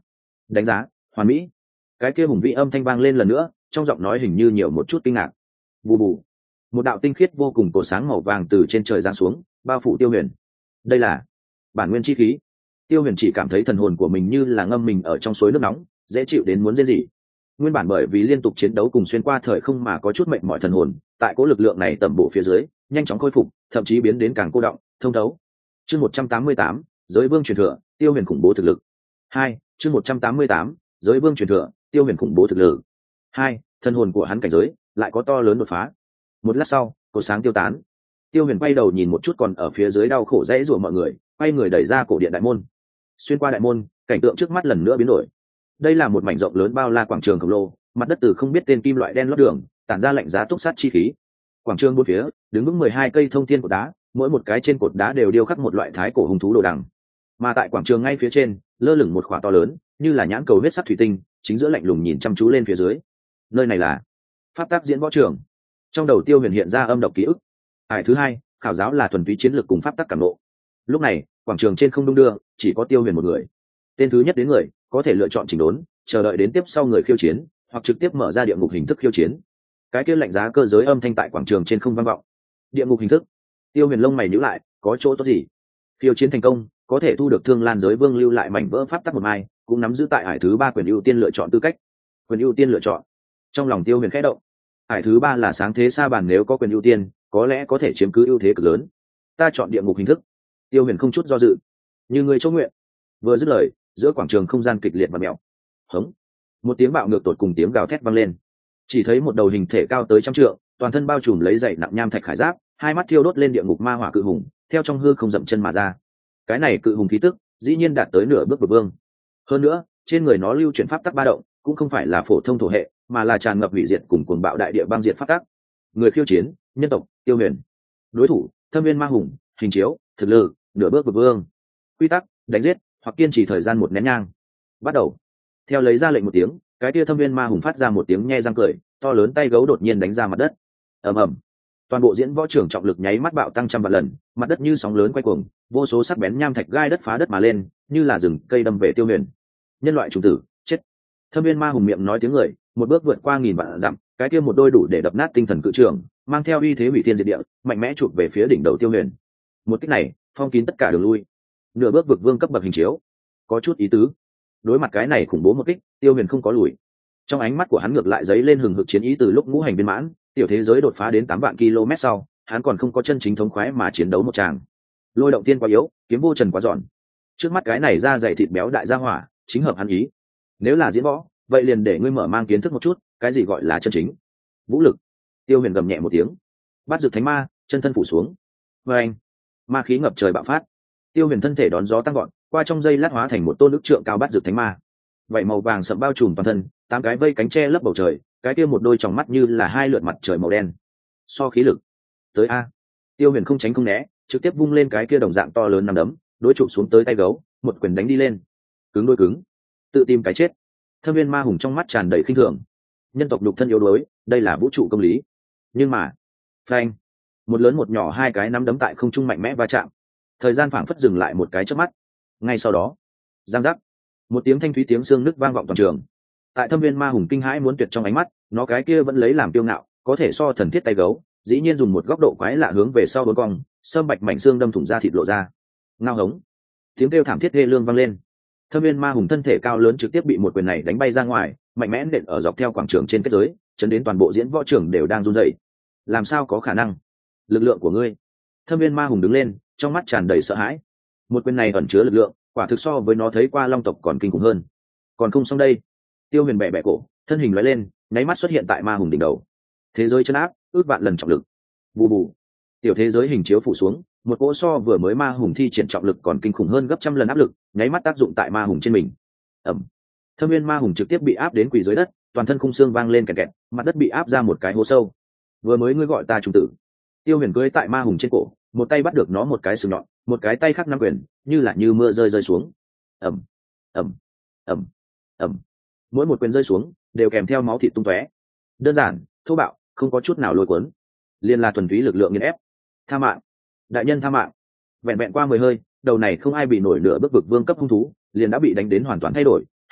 đánh giá hoàn mỹ. Cái kia hùng vĩ âm thanh vang lên lần nữa, trong giọng nói hình như nhiều một chút kinh ngạc. Bù bù, một đạo tinh khiết vô cùng cổ sáng màu vàng từ trên trời giáng xuống, bao phủ Tiêu Huyền. Đây là bản nguyên chi khí. Tiêu Huyền chỉ cảm thấy thần hồn của mình như là ngâm mình ở trong suối nước nóng, dễ chịu đến muốn rên rỉ. Nguyên bản bởi vì liên tục chiến đấu cùng xuyên qua thời không mà có chút mệt mỏi thần hồn, tại cố lực lượng này tẩm bổ phía dưới, nhanh chóng khôi phục, thậm chí biến đến càng cô động, thông thấu. Chương một trăm tám mươi tám, giới vương truyền thừa, Tiêu Huyền khủng bố thực lực. Hai, chương một trăm tám mươi tám, giới vương truyền thừa, Tiêu Huyền khủng bố thực lực. Hai, thần hồn của hắn cảnh giới lại có to lớn đột phá. Một lát sau, cổ sáng tiêu tán. Tiêu Huyền quay đầu nhìn một chút còn ở phía dưới đau khổ dãy rủa mọi người, quay người đẩy ra cổ điện đại môn. Xuyên qua đại môn, cảnh tượng trước mắt lần nữa biến đổi. Đây là một mảnh rộng lớn bao la quảng trường khổng lồ, mặt đất từ không biết tên kim loại đen lót đường, tản ra lạnh giá túc sát chi khí. Quảng trường bốn phía đứng vững mười hai cây thông thiên cột đá, mỗi một cái trên cột đá đều điêu khắc một loại thái cổ hung thú đồ đằng. Mà tại quảng trường ngay phía trên, lơ lửng một khỏa to lớn, như là nhãn cầu huyết sắc thủy tinh, chính giữa lạnh lùng nhìn chăm chú lên phía dưới. Nơi này là pháp tác diễn võ trường. Trong đầu Tiêu Huyền hiện ra âm độc ký ức. Hải thứ hai, khảo giáo là thuần túy chiến lược cùng pháp tắc cảm ngộ. Lúc này, quảng trường trên không đung đưa, chỉ có Tiêu Huyền một người. Tên thứ nhất đến người, có thể lựa chọn chỉnh đốn, chờ đợi đến tiếp sau người khiêu chiến, hoặc trực tiếp mở ra địa ngục hình thức khiêu chiến. Cái kia lạnh giá cơ giới âm thanh tại quảng trường trên không vang vọng. Địa ngục hình thức. Tiêu Huyền lông mày nhíu lại, có chỗ tốt gì? Khiêu chiến thành công, có thể thu được Thương Lan giới vương lưu lại mảnh vỡ pháp tắc một mai, cũng nắm giữ tại hải thứ ba quyền ưu tiên lựa chọn tư cách. Quyền ưu tiên lựa chọn. Trong lòng Tiêu Huyền khẽ động. Hải thứ ba là sáng thế sa bàn, nếu có quyền ưu tiên, có lẽ có thể chiếm cứ ưu thế cực lớn. Ta chọn địa ngục hình thức. Tiêu Huyền không chút do dự. Như người chỗ nguyện. Vừa dứt lời, giữa quảng trường không gian kịch liệt và mèo. Hống. Một tiếng bạo ngược tột cùng tiếng gào thét vang lên. Chỉ thấy một đầu hình thể cao tới trăm trượng, toàn thân bao trùm lấy dày nặng nham thạch khải giáp, hai mắt thiêu đốt lên địa ngục ma hỏa cự hùng, theo trong hư không dậm chân mà ra. Cái này cự hùng khí tức, dĩ nhiên đạt tới nửa bước vực vương. Hơn nữa, trên người nó lưu chuyển pháp tắc ba động, cũng không phải là phổ thông thổ hệ, mà là tràn ngập hủy diệt cùng cuồng bạo đại địa băng diệt pháp tắc. Người khiêu chiến, nhân tộc, Tiêu Huyền. Đối thủ, Thâm Viên Ma Hùng, hình chiếu, thực lực, nửa bước vực vương. Quy tắc, đánh giết, hoặc kiên trì thời gian một nén nhang. Bắt đầu. Theo lấy ra lệnh một tiếng, cái tia Thâm Viên Ma Hùng phát ra một tiếng nhe răng cười, to lớn tay gấu đột nhiên đánh ra mặt đất. Ầm ầm. Toàn bộ diễn võ trường trọng lực nháy mắt bạo tăng trăm vạn lần, mặt đất như sóng lớn quay cuồng, vô số sắc bén nham thạch gai đất phá đất mà lên, như là rừng cây đâm về Tiêu Huyền. Nhân loại chủ tử, chết. Thâm Viên Ma Hùng miệng nói tiếng người, một bước vượt qua nghìn vạn dặm, cái kia một đôi đủ để đập nát tinh thần cự trường, mang theo uy thế hủy thiên diệt địa, mạnh mẽ chụp về phía đỉnh đầu Tiêu Huyền. Một kích này, phong kín tất cả đường lui. Nửa bước vực vương cấp bậc hình chiếu, có chút ý tứ. Đối mặt cái này khủng bố một kích, Tiêu Huyền không có lùi. Trong ánh mắt của hắn ngược lại dấy lên hừng hực chiến ý. Từ lúc ngũ hành viên mãn, tiểu thế giới đột phá đến tám vạn km sau, hắn còn không có chân chính thống khoái mà chiến đấu một tràng. Lôi động tiên quá yếu, kiếm vô trần quá giòn. Trước mắt cái này da dày thịt béo đại gia hỏa, chính hợp hắn ý. Nếu là diễn võ, vậy liền để ngươi mở mang kiến thức một chút, cái gì gọi là chân chính vũ lực. Tiêu Huyền gầm nhẹ một tiếng, bắt rực thánh ma, chân thân phủ xuống. Và anh, ma khí ngập trời bạo phát. Tiêu Huyền thân thể đón gió tăng gọn, qua trong giây lát hóa thành một tôn ức trượng cao bắt rực thánh ma. Vậy màu vàng sậm bao trùm toàn thân, tám cái vây cánh che lấp bầu trời, cái kia một đôi tròng mắt như là hai lượt mặt trời màu đen. So khí lực, tới a. Tiêu Huyền không tránh không né, trực tiếp vung lên cái kia đồng dạng to lớn nắm đấm, đối chụp xuống tới tay gấu, một quyền đánh đi lên. Cứng đôi cứng, tự tìm cái chết. Thâm Viên Ma Hùng trong mắt tràn đầy khinh thường. Nhân tộc nhục thân yếu đuối, đây là vũ trụ công lý. Nhưng mà, phanh, một lớn một nhỏ hai cái nắm đấm tại không trung mạnh mẽ va chạm. Thời gian phảng phất dừng lại một cái chớp mắt. Ngay sau đó, giang giác, một tiếng thanh thúy tiếng xương nứt vang vọng toàn trường. Tại Thâm Viên Ma Hùng kinh hãi muốn tuyệt trong ánh mắt, nó cái kia vẫn lấy làm kiêu ngạo, có thể so thần thiết tay gấu, dĩ nhiên dùng một góc độ quái lạ hướng về sau bốn cong, sâm bạch mảnh xương đâm thủng ra thịt lộ ra. Ngao hống, tiếng kêu thảm thiết ghê lương vang lên. Thâm Viên Ma Hùng thân thể cao lớn trực tiếp bị một quyền này đánh bay ra ngoài, mạnh mẽ nện ở dọc theo quảng trường trên kết giới, chấn đến toàn bộ diễn võ trường đều đang run rẩy. Làm sao có khả năng? Lực lượng của ngươi! Thâm Viên Ma Hùng đứng lên, trong mắt tràn đầy sợ hãi. Một quyền này ẩn chứa lực lượng, quả thực so với nó thấy qua long tộc còn kinh khủng hơn. Còn không xong đây. Tiêu Huyền bẻ bẻ cổ, thân hình lóe lên, nháy mắt xuất hiện tại Ma Hùng đỉnh đầu. Thế giới chấn áp, ước vạn lần trọng lực. Bù bù. Tiểu thế giới hình chiếu phủ xuống, một cỗ so vừa mới Ma Hùng thi triển trọng lực còn kinh khủng hơn gấp trăm lần áp lực, nháy mắt tác dụng tại Ma Hùng trên mình. Ẩm. Thâm Viên Ma Hùng trực tiếp bị áp đến quỳ dưới đất, toàn thân khung xương vang lên kẹt kẹt, mặt đất bị áp ra một cái hố sâu. Vừa mới ngươi gọi ta trung tử. Tiêu Huyền cưỡi tại Ma Hùng trên cổ, một tay bắt được nó một cái sừng nhọn, một cái tay khác nắm quyền, như là như mưa rơi rơi xuống. Ẩm, ẩm, ẩm, ẩm. Mỗi một quyền rơi xuống đều kèm theo máu thịt tung tóe. Đơn giản, thô bạo, không có chút nào lôi cuốn, liên là thuần túy lực lượng nghiền ép. Tha mạng, đại nhân tha mạng. Vẹn vẹn qua mười hơi, đầu này không ai bị nổi nửa bước vực vương cấp hung thú, liền đã bị đánh đến hoàn toàn thay đổi, hấp hối,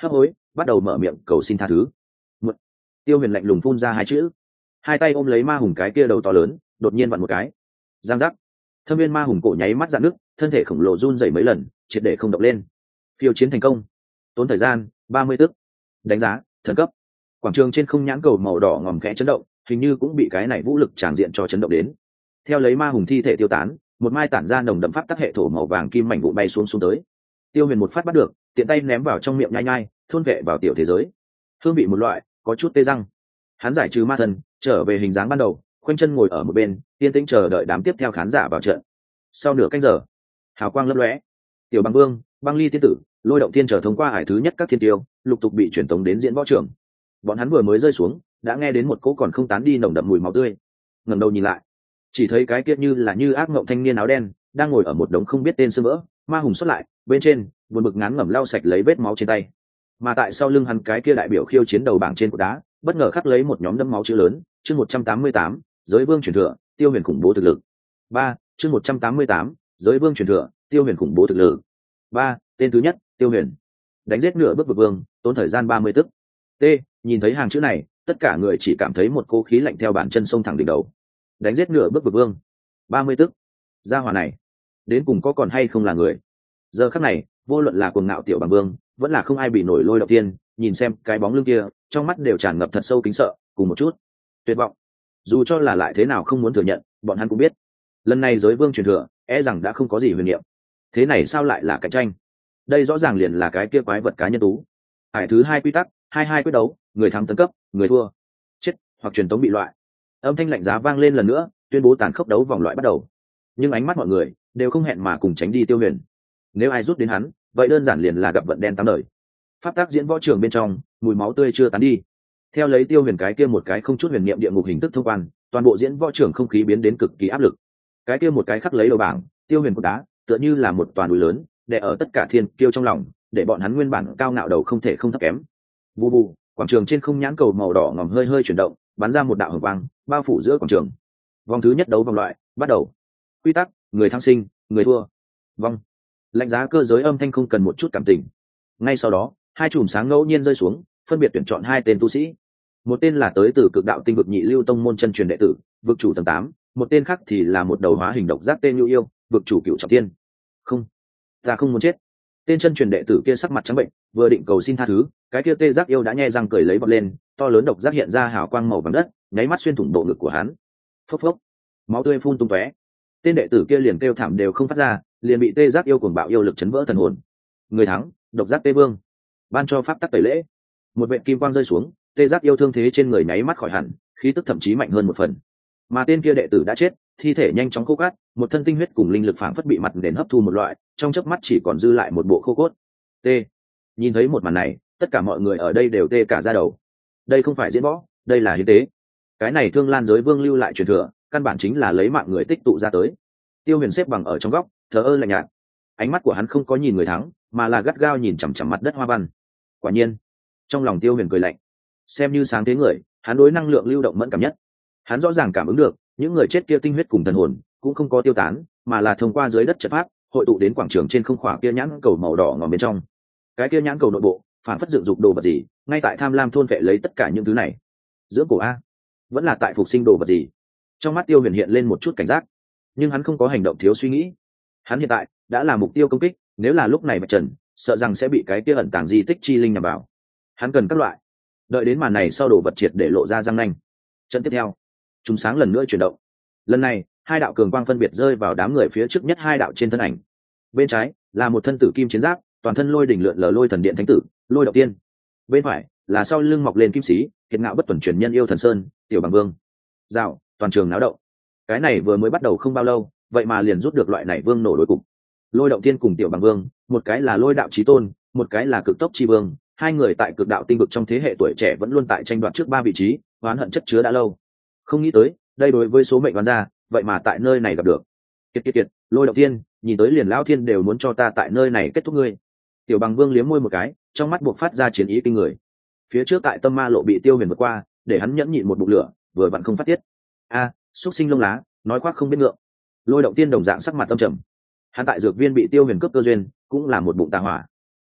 bắt đầu mở miệng cầu xin tha thứ. Một, Tiêu Huyền lạnh lùng phun ra hai chữ, hai tay ôm lấy ma hùng cái kia đầu to lớn, đột nhiên vặn một cái, giang giác, thâm viên ma hùng cổ nháy mắt dạn nước, thân thể khổng lồ run rẩy mấy lần, triệt để không động lên. Phiêu chiến thành công, tốn thời gian ba mươi tức. Đánh giá thần cấp. Quảng trường trên không nhãn cầu màu đỏ ngòm khẽ chấn động, hình như cũng bị cái này vũ lực tràn diện cho chấn động đến. Theo lấy ma hùng thi thể tiêu tán, một mai tản ra nồng đậm pháp tắc hệ thổ màu vàng kim mảnh vụ bay xuống xuống tới. Tiêu Huyền một phát bắt được, tiện tay ném vào trong miệng nhai nhai, thôn vệ vào tiểu thế giới. Hương vị một loại, có chút tê răng. Hắn giải trừ ma thần, trở về hình dáng ban đầu, khoanh chân ngồi ở một bên, yên tĩnh chờ đợi đám tiếp theo khán giả vào trận. Sau nửa canh giờ, hào quang lấp lóe, Tiểu Bằng Vương, Băng Ly tiên tử, Lôi Động Thiên trở thông qua hải thứ nhất các thiên tiêu, lục tục bị chuyển tống đến diễn võ trường. Bọn hắn vừa mới rơi xuống, đã nghe đến một cỗ còn không tán đi nồng đậm mùi máu tươi. Ngẩng đầu nhìn lại, chỉ thấy cái kia như là như ác mộng thanh niên áo đen đang ngồi ở một đống không biết tên sơ vỡ ma hùng xuất lại bên trên, buồn bực ngán ngẩm lau sạch lấy vết máu trên tay. Mà tại sau lưng hắn cái kia đại biểu khiêu chiến đầu bảng trên cột đá, bất ngờ khắc lấy một nhóm đấm máu chữ lớn, chương một trăm tám mươi tám, giới vương truyền thừa, Tiêu Huyền khủng bố thực lực. Ba, chương một trăm tám mươi tám, giới vương truyền thừa, Tiêu Huyền khủng bố thực lực. Ba, tên thứ nhất, Tiêu Huyền. Đánh giết nửa bước vực vương, tốn thời gian ba mươi tức. T, nhìn thấy hàng chữ này, tất cả người chỉ cảm thấy một cô khí lạnh theo bàn chân xông thẳng đỉnh đầu. Đánh giết nửa bước vực vương, ba mươi tức. Gia hỏa này, đến cùng có còn hay không là người? Giờ khắc này, vô luận là cuồng ngạo Tiểu Bằng Vương, vẫn là không ai bị nổi Lôi Động Thiên, nhìn xem cái bóng lưng kia, trong mắt đều tràn ngập thật sâu kính sợ, cùng một chút tuyệt vọng. Dù cho là lại thế nào không muốn thừa nhận, bọn hắn cũng biết, lần này giới vương truyền thừa, e rằng đã không có gì huyền niệm. Thế này sao lại là cạnh tranh? Đây rõ ràng liền là cái kia quái vật cá nhân tú. Hải thứ hai quy tắc, hai hai quyết đấu, người thắng tấn cấp, người thua chết hoặc truyền tống bị loại. Âm thanh lạnh giá vang lên lần nữa, tuyên bố tàn khốc đấu vòng loại bắt đầu. Nhưng ánh mắt mọi người đều không hẹn mà cùng tránh đi Tiêu Huyền. Nếu ai rút đến hắn, vậy đơn giản liền là gặp vận đen tám đời. Pháp tác diễn võ trường bên trong, mùi máu tươi chưa tán đi. Theo lấy Tiêu Huyền cái kia một cái không chút huyền niệm địa ngục hình thức thông quan, toàn bộ diễn võ trường không khí biến đến cực kỳ áp lực. Cái kia một cái khắc lấy đầu bảng, Tiêu Huyền cột đá, tựa như là một toàn núi lớn, đè ở tất cả thiên kiêu trong lòng, để bọn hắn nguyên bản cao ngạo đầu không thể không thấp kém. Vù vù, quảng trường trên không nhãn cầu màu đỏ ngòm hơi hơi chuyển động, bắn ra một đạo hồng quang, bao phủ giữa quảng trường. Vòng thứ nhất đấu vòng loại bắt đầu. Quy tắc, người thắng sinh, người thua vong. Lạnh giá cơ giới âm thanh không cần một chút cảm tình. Ngay sau đó, hai chùm sáng ngẫu nhiên rơi xuống, phân biệt tuyển chọn hai tên tu sĩ. Một tên là tới từ cực đạo tinh vực nhị lưu tông môn chân truyền đệ tử, vực chủ tầng tám, một tên khác thì là một đầu hóa hình độc giác tên Nhu Yêu, vực chủ cựu trọng tiên. Không, ta không muốn chết. Tên chân truyền đệ tử kia sắc mặt trắng bệnh, vừa định cầu xin tha thứ, cái kia tê giác yêu đã nhe răng cười lấy bật lên, to lớn độc giác hiện ra hào quang màu vàng đất, nháy mắt xuyên thủng bộ ngực của hắn. Phốc phốc, máu tươi phun tung tóe. Tên đệ tử kia liền kêu thảm đều không phát ra, liền bị tê giác yêu cuồng bạo yêu lực chấn vỡ thần hồn. Người thắng, độc giác tê vương. Ban cho pháp tắc tẩy lễ. Một vệt kim quang rơi xuống, tê giác yêu thương thế trên người nháy mắt khỏi hẳn, khí tức thậm chí mạnh hơn một phần. Mà tên kia đệ tử đã chết, thi thể nhanh chóng khô cát, một thân tinh huyết cùng linh lực phảng phất bị mặt nền hấp thu một loại, trong chớp mắt chỉ còn dư lại một bộ khô cốt. T. Nhìn thấy một màn này, tất cả mọi người ở đây đều tê cả da đầu. Đây không phải diễn võ, đây là hiến tế. Cái này Thương Lan giới vương lưu lại truyền thừa, căn bản chính là lấy mạng người tích tụ ra tới. Tiêu Huyền xếp bằng ở trong góc, thờ ơ lạnh nhạt. Ánh mắt của hắn không có nhìn người thắng, mà là gắt gao nhìn chằm chằm mặt đất hoa văn. Quả nhiên, trong lòng Tiêu Huyền cười lạnh. Xem như sáng thế người, hắn đối năng lượng lưu động mẫn cảm nhất. Hắn rõ ràng cảm ứng được, những người chết kia tinh huyết cùng thần hồn cũng không có tiêu tán, mà là thông qua dưới đất trận pháp hội tụ đến quảng trường trên không khỏa kia nhãn cầu màu đỏ ngòm bên trong. Cái kia nhãn cầu nội bộ phản phất dựng dục đồ vật gì, ngay tại tham lam thôn vệ lấy tất cả những thứ này. Giữa cổ a, vẫn là tại phục sinh đồ vật gì? Trong mắt Tiêu Huyền hiện lên một chút cảnh giác, nhưng hắn không có hành động thiếu suy nghĩ. Hắn hiện tại đã là mục tiêu công kích, nếu là lúc này Bạch Trần, sợ rằng sẽ bị cái kia ẩn tàng di tích chi linh nhằm vào. Hắn cần các loại. Đợi đến màn này sau đồ vật triệt để lộ ra răng nanh. Trận tiếp theo, chúng sáng lần nữa chuyển động. Lần này, hai đạo cường quang phân biệt rơi vào đám người phía trước nhất hai đạo trên thân ảnh. Bên trái là một thân tử kim chiến giáp, toàn thân lôi đỉnh lượn lờ lôi thần điện thánh tử, Lôi Động Tiên. Bên phải là sau lưng mọc lên kim sĩ, kiệt ngạo bất tuần truyền nhân yêu thần sơn, Tiểu Bằng Vương. Dạo, toàn trường náo động. Cái này vừa mới bắt đầu không bao lâu, vậy mà liền rút được loại này vương nổ đối cục. Lôi Động Tiên cùng Tiểu Bằng Vương, một cái là lôi đạo chí tôn, một cái là cực tốc chi vương, hai người tại cực đạo tinh vực trong thế hệ tuổi trẻ vẫn luôn tại tranh đoạt trước ba vị trí, oán hận chất chứa đã lâu. Không nghĩ tới, đây đối với số mệnh đoán ra, vậy mà tại nơi này gặp được. Kiệt kiệt kiệt, Lôi Động Tiên, nhìn tới liền lão thiên đều muốn cho ta tại nơi này kết thúc ngươi. Tiểu Bằng Vương liếm môi một cái, trong mắt buộc phát ra chiến ý kinh người. Phía trước tại tâm ma lộ bị Tiêu Huyền vượt qua, để hắn nhẫn nhịn một bụng lửa, vừa vặn không phát tiết. A, à, xúc sinh lông lá, nói khoác không biết ngượng. Lôi Động Tiên đồng dạng sắc mặt âm trầm. Hắn tại dược viên bị Tiêu Huyền cướp cơ duyên, cũng là một bụng tà hỏa.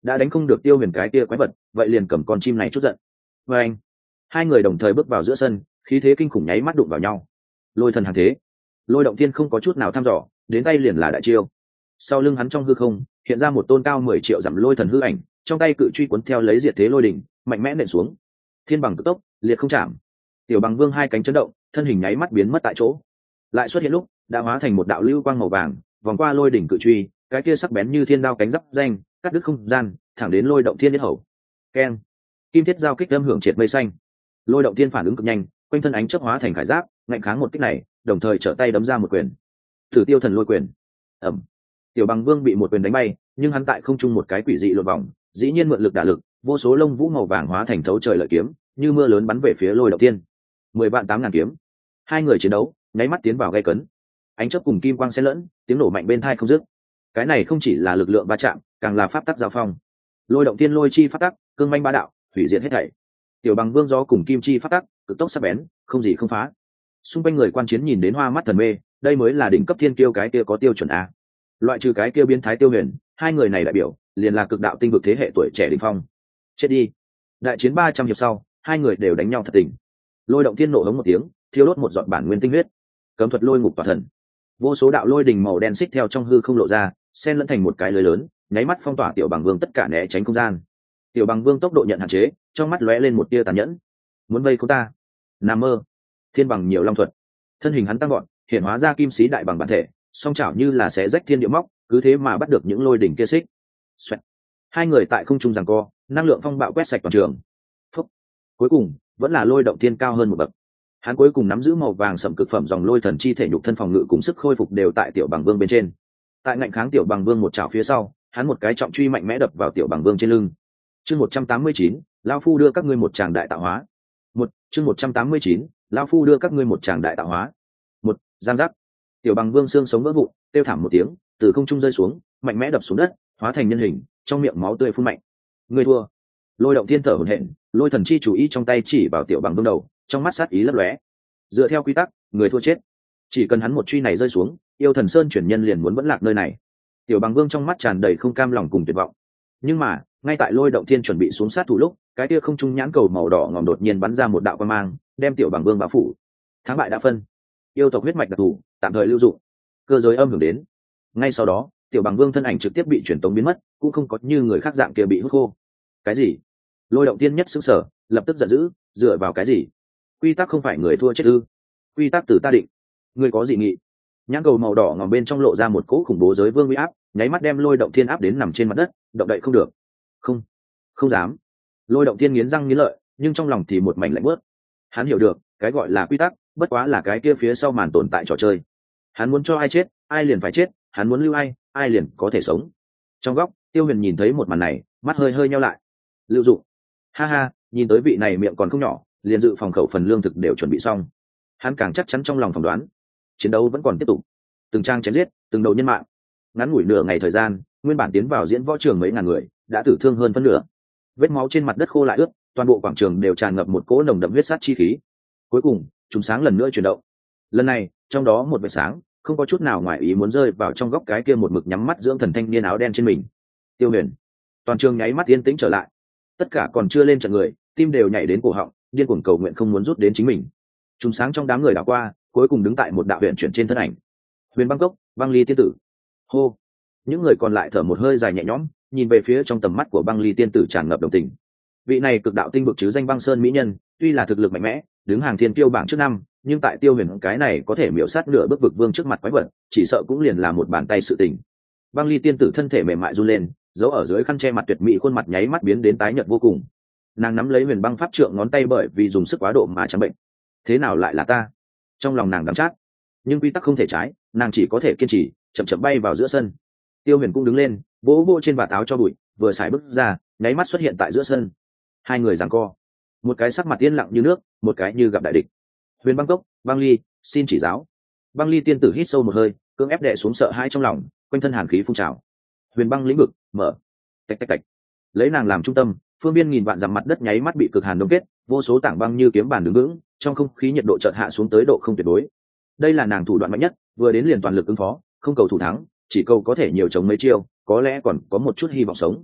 đã đánh không được Tiêu Huyền cái kia quái vật, vậy liền cầm con chim này chút giận. Và anh, hai người đồng thời bước vào giữa sân, khí thế kinh khủng nháy mắt đụng vào nhau. Lôi thần hàng thế, Lôi Động Thiên không có chút nào thăm dò, đến tay liền là đại chiêu. Sau lưng hắn trong hư không hiện ra một tôn cao mười triệu dặm lôi thần hư ảnh, trong tay cự truy cuốn theo lấy diệt thế lôi đỉnh, mạnh mẽ nện xuống. Thiên bằng cực tốc, liệt không chạm. Tiểu Bằng Vương hai cánh chấn động, thân hình nháy mắt biến mất tại chỗ. Lại xuất hiện lúc, đã hóa thành một đạo lưu quang màu vàng, vòng qua lôi đỉnh cự truy, cái kia sắc bén như thiên đao cánh giáp danh, cắt đứt không gian, thẳng đến Lôi Động Thiên yết hầu. Keng! Kim thiết giao kích âm hưởng triệt mây xanh. Lôi Động Thiên phản ứng cực nhanh, quanh thân ánh chớp hóa thành khải giáp, ngạnh kháng một kích này, đồng thời trở tay đấm ra một quyền. Thử Tiêu Thần Lôi Quyền. Ầm. Tiểu Bằng Vương bị một quyền đánh bay, nhưng hắn tại không trung một cái quỷ dị lượn vòng, dĩ nhiên mượn lực đả lực, vô số lông vũ màu vàng hóa thành thấu trời lợi kiếm, như mưa lớn bắn về phía Lôi Động Thiên. Mười vạn tám ngàn kiếm. Hai người chiến đấu, nháy mắt tiến vào gay cấn. Ánh chớp cùng kim quang xen lẫn, tiếng nổ mạnh bên tai không dứt. Cái này không chỉ là lực lượng va chạm, càng là pháp tắc giao phong. Lôi Động Thiên lôi chi pháp tắc, cương manh bá đạo, hủy diệt hết thảy. Tiểu Bằng Vương gió cùng kim chi pháp tắc, cực tốc sắc bén, không gì không phá. Xung quanh người quan chiến nhìn đến hoa mắt thần mê, đây mới là đỉnh cấp thiên kiêu, cái kia có tiêu chuẩn a. Loại trừ cái kia biến thái Tiêu Huyền, hai người này đại biểu liền là cực đạo tinh vực thế hệ tuổi trẻ đỉnh phong. Chết đi. Đại chiến ba trăm hiệp sau, hai người đều đánh nhau thật tình. Lôi Động Thiên nộ hống một tiếng, thiêu đốt một giọt bản nguyên tinh huyết. Cấm thuật lôi ngục tỏa thần. Vô số đạo lôi đỉnh màu đen xích theo trong hư không lộ ra, xen lẫn thành một cái lưới lớn, nháy mắt phong tỏa Tiểu Bằng Vương tất cả né tránh không gian. Tiểu Bằng Vương tốc độ nhận hạn chế, trong mắt lóe lên một tia tàn nhẫn. Muốn vây không ta? Nằm mơ. Thiên bằng nhiều long thuật. Thân hình hắn tăng gọn, hiện hóa ra kim sĩ đại bằng bản thể, song chảo như là xé rách thiên địa móc, cứ thế mà bắt được những lôi đỉnh kia xích. Xoẹt. Hai người tại không trung giằng co, năng lượng phong bạo quét sạch toàn trường. Phúc. Cuối cùng, vẫn là Lôi Động Thiên cao hơn một bậc. Hắn cuối cùng nắm giữ màu vàng sẫm cực phẩm dòng lôi thần chi thể nhục thân phòng ngự cùng sức khôi phục đều tại Tiểu Bằng Vương bên trên. Tại ngạnh kháng Tiểu Bằng Vương một chảo phía sau, hắn một cái trọng truy mạnh mẽ đập vào Tiểu Bằng Vương trên lưng. Chương một trăm tám mươi chín, lão phu đưa các ngươi một tràng đại tạo hóa. Một, chương một trăm tám mươi chín, lão phu đưa các ngươi một tràng đại tạo hóa. Một, giang giác. Tiểu Bằng Vương xương sống vỡ vụn, kêu thảm một tiếng, từ không trung rơi xuống, mạnh mẽ đập xuống đất, hóa thành nhân hình, trong miệng máu tươi phun mạnh. Người thua. Lôi Động Thiên thở hổn hển, lôi thần chi chủ ý trong tay chỉ vào Tiểu Bằng Vương đầu, trong mắt sát ý lấp lóe. Dựa theo quy tắc, người thua chết. Chỉ cần hắn một truy này rơi xuống, yêu thần sơn chuyển nhân liền muốn vẫn lạc nơi này. Tiểu Bằng Vương trong mắt tràn đầy không cam lòng cùng tuyệt vọng. Nhưng mà, ngay tại Lôi Động Thiên chuẩn bị xuống sát thủ lúc, cái kia không trung nhãn cầu màu đỏ ngòm đột nhiên bắn ra một đạo quang mang, đem Tiểu Bằng Vương bao phủ. Thắng bại đã phân. Yêu tộc huyết mạch đặc thù, tạm thời lưu dụng. Cơ giới âm hưởng đến. Ngay sau đó, Tiểu Bằng Vương thân ảnh trực tiếp bị truyền tống biến mất, cũng không có như người khác dạng kia bị hút khô. Cái gì? Lôi Động Thiên nhất sững sờ, lập tức giận dữ, dựa vào cái gì? Quy tắc không phải người thua chết ư? Quy tắc từ ta định. Ngươi có dị nghị? Nhãn cầu màu đỏ ngòm bên trong lộ ra một cỗ khủng bố giới vương uy áp, nháy mắt đem Lôi Động Thiên áp đến nằm trên mặt đất, động đậy không được. Không, không dám. Lôi Động Thiên nghiến răng nghiến lợi, nhưng trong lòng thì một mảnh lạnh buốt. Hắn hiểu được, cái gọi là quy tắc, bất quá là cái kia phía sau màn tồn tại trò chơi. Hắn muốn cho ai chết, ai liền phải chết, hắn muốn lưu ai, ai liền có thể sống. Trong góc, Tiêu Huyền nhìn thấy một màn này, mắt hơi hơi nheo lại. Lưu Dụng, ha ha, nhìn tới vị này miệng còn không nhỏ, liền dự phòng khẩu phần lương thực đều chuẩn bị xong. Hắn càng chắc chắn trong lòng phỏng đoán, chiến đấu vẫn còn tiếp tục. Từng trang chém giết, từng đầu nhân mạng. Ngắn ngủi nửa ngày thời gian, nguyên bản tiến vào diễn võ trường mấy ngàn người, đã tử thương hơn phân nửa. Vết máu trên mặt đất khô lại ướt, toàn bộ quảng trường đều tràn ngập một cỗ nồng đậm huyết sát chi khí. Cuối cùng, chúng sáng lần nữa chuyển động. Lần này, trong đó một vệt sáng, không có chút nào ngoài ý muốn rơi vào trong góc cái kia một mực nhắm mắt dưỡng thần thanh niên áo đen trên mình. Tiêu Huyền. Toàn trường nháy mắt yên tĩnh trở lại. Tất cả còn chưa lên trận người, tim đều nhảy đến cổ họng, điên cuồng cầu nguyện không muốn rút đến chính mình. Chúng sáng trong đám người đảo qua, cuối cùng đứng tại một đạo huyền chuyển trên thân ảnh. Huyền Băng Cốc, Băng Ly tiên tử. Hô. Những người còn lại thở một hơi dài nhẹ nhõm, nhìn về phía trong tầm mắt của Băng Ly tiên tử tràn ngập đồng tình. Vị này cực đạo tinh vực chứ danh băng sơn mỹ nhân, tuy là thực lực mạnh mẽ, đứng hàng thiên kiêu bảng trước năm, nhưng tại Tiêu Huyền cái này có thể miểu sát nửa bước vực vương trước mặt quái vật, chỉ sợ cũng liền là một bàn tay sự tình. Băng Ly tiên tử thân thể mềm mại run lên, giấu ở dưới khăn che mặt tuyệt mỹ khuôn mặt nháy mắt biến đến tái nhợt vô cùng. Nàng nắm lấy Huyền Băng pháp trượng ngón tay bởi vì dùng sức quá độ mà trắng bệnh. Thế nào lại là ta? Trong lòng nàng đắm chát, nhưng quy tắc không thể trái, nàng chỉ có thể kiên trì, chậm chậm bay vào giữa sân. Tiêu Huyền cũng đứng lên, vỗ vỗ trên vạt áo cho bụi, vừa xài bước ra, nháy mắt xuất hiện tại giữa sân. Hai người giằng co, một cái sắc mặt yên lặng như nước, một cái như gặp đại địch. Huyền Băng Cốc, Băng Ly, xin chỉ giáo. Băng Ly tiên tử hít sâu một hơi, cưỡng ép đè xuống sợ hãi trong lòng, quanh thân hàn khí phun trào. Huyền Băng lĩnh vực mở. Tạch tạch tạch. Lấy nàng làm trung tâm, phương biên nghìn vạn dặm mặt đất nháy mắt bị cực hàn đông kết, vô số tảng băng như kiếm bàn đứng vững, trong không khí nhiệt độ chợt hạ xuống tới độ không tuyệt đối. Đây là nàng thủ đoạn mạnh nhất, vừa đến liền toàn lực ứng phó, không cầu thủ thắng, chỉ cầu có thể nhiều chống mấy chiêu, có lẽ còn có một chút hy vọng sống.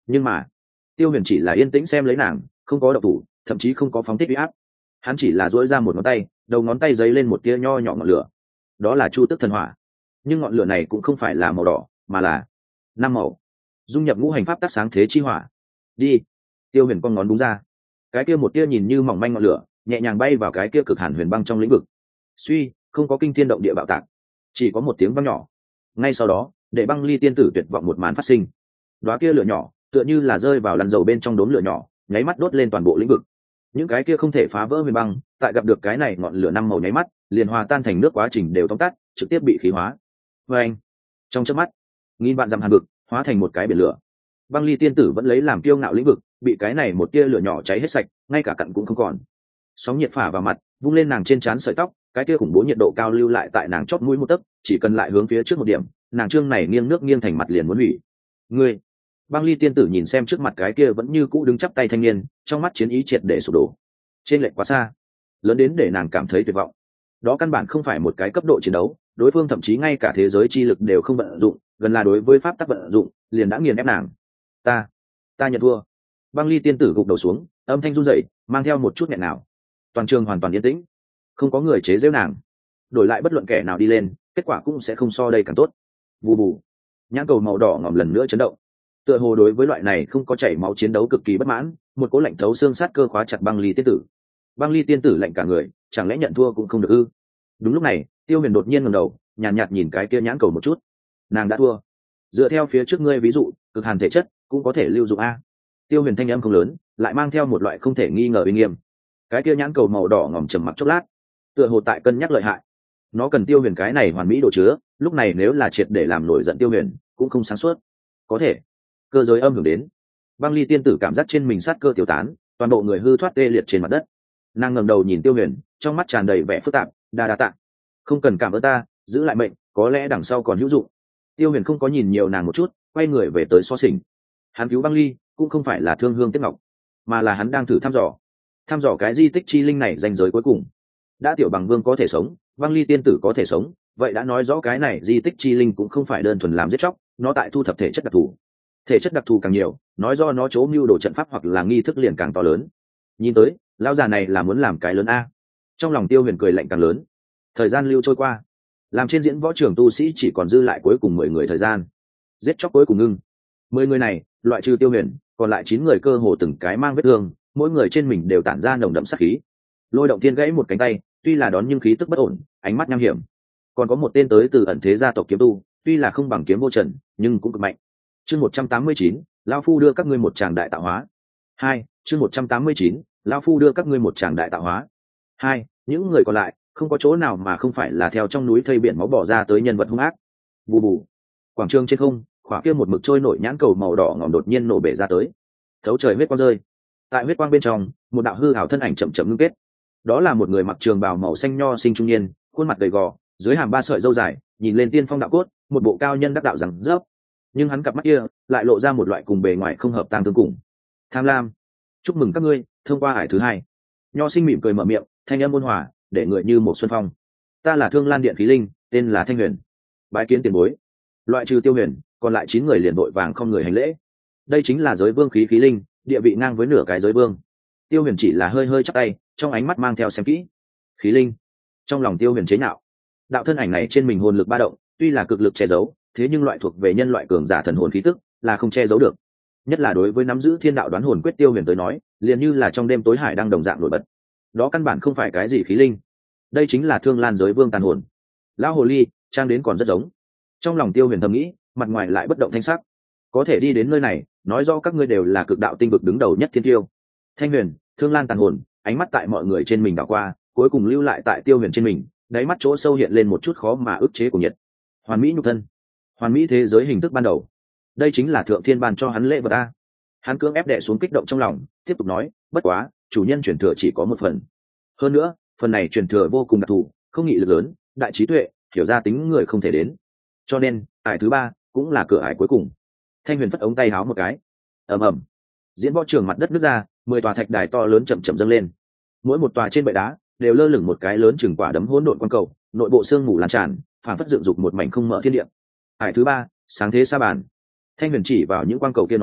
Nhưng mà Tiêu Huyền chỉ là yên tĩnh xem lấy nàng, không có động thủ, thậm chí không có phóng thích uy áp. Hắn chỉ là duỗi ra một ngón tay, đầu ngón tay giấy lên một tia nho nhỏ ngọn lửa. Đó là Chu Tức thần hỏa. Nhưng ngọn lửa này cũng không phải là màu đỏ, mà là năm màu, dung nhập ngũ hành pháp tác sáng thế chi hỏa. Đi. Tiêu Huyền cong ngón đúng ra, cái kia một tia nhìn như mỏng manh ngọn lửa nhẹ nhàng bay vào cái kia cực hàn huyền băng trong lĩnh vực. Suy, không có kinh thiên động địa bạo tạc, chỉ có một tiếng vang nhỏ. Ngay sau đó, để băng ly tiên tử tuyệt vọng một màn phát sinh. Đóa kia lửa nhỏ tựa như là rơi vào lăn dầu bên trong đốm lửa nhỏ, nháy mắt đốt lên toàn bộ lĩnh vực. Những cái kia không thể phá vỡ huyền băng, tại gặp được cái này ngọn lửa năm màu nháy mắt liền hòa tan thành nước, quá trình đều tóm tắt, trực tiếp bị khí hóa. Và anh, trong chớp mắt, nghìn vạn dặm hàn vực hóa thành một cái biển lửa. Băng ly tiên tử vẫn lấy làm kiêu ngạo lĩnh vực bị cái này một tia lửa nhỏ cháy hết sạch, ngay cả cặn cũng không còn. Sóng nhiệt phả vào mặt, vung lên nàng trên trán sợi tóc, cái kia khủng bố nhiệt độ cao lưu lại tại nàng chót mũi một tấc, chỉ cần lại hướng phía trước một điểm, nàng trương này nghiêng nước nghiêng thành mặt liền muốn hủy. Ngươi. Băng ly tiên tử nhìn xem trước mặt cái kia vẫn như cũ đứng chắp tay thanh niên, trong mắt chiến ý triệt để sụp đổ. Trên lệch quá xa, lớn đến để nàng cảm thấy tuyệt vọng. Đó căn bản không phải một cái cấp độ chiến đấu, đối phương thậm chí ngay cả thế giới chi lực đều không vận dụng, gần là đối với pháp tắc vận dụng liền đã nghiền ép nàng. Ta, ta nhận thua. Băng ly tiên tử gục đầu xuống, âm thanh run rẩy, mang theo một chút nghẹn nào. Toàn trường hoàn toàn yên tĩnh, không có người chế giễu nàng. Đổi lại bất luận kẻ nào đi lên, kết quả cũng sẽ không so đây càng tốt. Bù bù, nhãn cầu màu đỏ ngòm lần nữa chấn động. Tựa hồ đối với loại này không có chảy máu chiến đấu cực kỳ bất mãn, một cỗ lạnh thấu xương sát cơ khóa chặt băng ly tiên tử. Băng ly tiên tử lạnh cả người, chẳng lẽ nhận thua cũng không được ư? Đúng lúc này, Tiêu Huyền đột nhiên ngẩng đầu, nhàn nhạt, nhạt nhìn cái kia nhãn cầu một chút. Nàng đã thua. Dựa theo phía trước ngươi ví dụ, cực hàn thể chất cũng có thể lưu dụng a. Tiêu Huyền thanh âm không lớn, lại mang theo một loại không thể nghi ngờ uy nghiêm. Cái kia nhãn cầu màu đỏ ngòm trầm mặc chốc lát, tựa hồ tại cân nhắc lợi hại. Nó cần Tiêu Huyền cái này hoàn mỹ đồ chứa, lúc này nếu là triệt để làm nổi giận Tiêu Huyền, cũng không sáng suốt. Có thể, cơ giới âm hưởng đến, băng ly tiên tử cảm giác trên mình sát cơ tiêu tán, toàn bộ người hư thoát tê liệt trên mặt đất. Nàng ngẩng đầu nhìn Tiêu Huyền, trong mắt tràn đầy vẻ phức tạp. Đa đa tạ, không cần cảm ơn ta, giữ lại mệnh, có lẽ đằng sau còn hữu dụng. Tiêu Huyền không có nhìn nhiều nàng một chút, quay người về tới so sình. Hắn cứu băng ly cũng không phải là thương hương tiếc ngọc, mà là hắn đang thử thăm dò thăm dò cái di tích chi linh này ranh giới cuối cùng. Đã tiểu bằng vương có thể sống, băng ly tiên tử có thể sống, vậy đã nói rõ cái này di tích chi linh cũng không phải đơn thuần làm giết chóc, nó tại thu thập thể chất đặc thù. Thể chất đặc thù càng nhiều, nói do nó chỗ mưu đồ trận pháp hoặc là nghi thức liền càng to lớn. Nhìn tới lão già này là muốn làm cái lớn a. Trong lòng Tiêu Huyền cười lạnh càng lớn. Thời gian lưu trôi qua, làm trên diễn võ trường tu sĩ chỉ còn dư lại cuối cùng mười người thời gian. Giết chóc cuối cùng ngưng. Mười người này, loại trừ Tiêu Huyền, còn lại chín người cơ hồ từng cái mang vết thương, mỗi người trên mình đều tản ra nồng đậm sát khí. Lôi Động Thiên gãy một cánh tay, tuy là đón nhưng khí tức bất ổn, ánh mắt nham hiểm. Còn có một tên tới từ ẩn thế gia tộc kiếm tu, tuy là không bằng Kiếm Vô Trần, nhưng cũng cực mạnh. Chương một trăm tám mươi chín, lão phu đưa các ngươi một tràng đại tạo hóa. Hai, chương một trăm tám mươi chín, lão phu đưa các ngươi một tràng đại tạo hóa. Hai, những người còn lại, không có chỗ nào mà không phải là theo trong núi thây biển máu bỏ ra tới nhân vật hung ác. Bù bù. Quảng trường trên không, khỏa kia một mực trôi nổi nhãn cầu màu đỏ ngòm đột nhiên nổ bể ra tới. Thấu trời huyết quang rơi. Tại huyết quang bên trong, một đạo hư ảo thân ảnh chậm chậm ngưng kết. Đó là một người mặc trường bào màu xanh nho sinh trung niên, khuôn mặt gầy gò, dưới hàm ba sợi râu dài, nhìn lên tiên phong đạo cốt, một bộ cao nhân đắc đạo rằng rớp. Nhưng hắn cặp mắt kia lại lộ ra một loại cùng bề ngoài không hợp tang tương cùng. Tham lam. Chúc mừng các ngươi thông qua hải thứ hai. Nho sinh mỉm cười mở miệng, thanh âm ôn hòa, để người như một xuân phong. Ta là Thương Lan Điện khí linh, tên là Thanh Huyền. Bái kiến tiền bối. Loại trừ Tiêu Huyền, còn lại chín người liền vội vàng không người hành lễ. Đây chính là giới vương khí khí linh, địa vị ngang với nửa cái giới vương. Tiêu Huyền chỉ là hơi hơi chắp tay, trong ánh mắt mang theo xem kỹ. Khí linh. Trong lòng Tiêu Huyền chế nhạo. Đạo thân ảnh này trên mình hồn lực ba động, tuy là cực lực che giấu, thế nhưng loại thuộc về nhân loại cường giả thần hồn khí tức, là không che giấu được. Nhất là đối với nắm giữ thiên đạo đoán hồn quyết Tiêu Huyền tới nói, liền như là trong đêm tối hải đang đồng dạng nổi bật. Đó căn bản không phải cái gì khí linh, đây chính là Thương Lan giới vương tàn hồn. Lão hồ ly trang đến còn rất giống. Trong lòng Tiêu Huyền thầm nghĩ, mặt ngoài lại bất động thanh sắc. Có thể đi đến nơi này, nói rõ các ngươi đều là cực đạo tinh vực đứng đầu nhất thiên tiêu. Thanh Huyền, Thương Lan tàn hồn, ánh mắt tại mọi người trên mình đảo qua, cuối cùng lưu lại tại Tiêu Huyền trên mình, đáy mắt chỗ sâu hiện lên một chút khó mà ức chế của nhiệt. Hoàn mỹ nhục thân, hoàn mỹ thế giới hình thức ban đầu, đây chính là thượng thiên ban cho hắn lễ vật a. Hắn cưỡng ép đè xuống kích động trong lòng, tiếp tục nói, bất quá chủ nhân truyền thừa chỉ có một phần, hơn nữa phần này truyền thừa vô cùng đặc thù, không nghị lực lớn, đại trí tuệ, hiểu ra tính người không thể đến, cho nên ải thứ ba cũng là cửa ải cuối cùng. Thanh Huyền phất ống tay háo một cái, ầm ầm, diễn võ trường mặt đất nứt ra, mười tòa thạch đài to lớn chậm chậm dâng lên, mỗi một tòa trên bệ đá đều lơ lửng một cái lớn chừng quả đấm hỗn độn quang cầu, nội bộ xương mù lan tràn, phản phất dựng dục một mảnh không mở thiên địa. Ải thứ ba, sáng thế sa bàn. Thanh Huyền chỉ vào những quang cầu kia nói,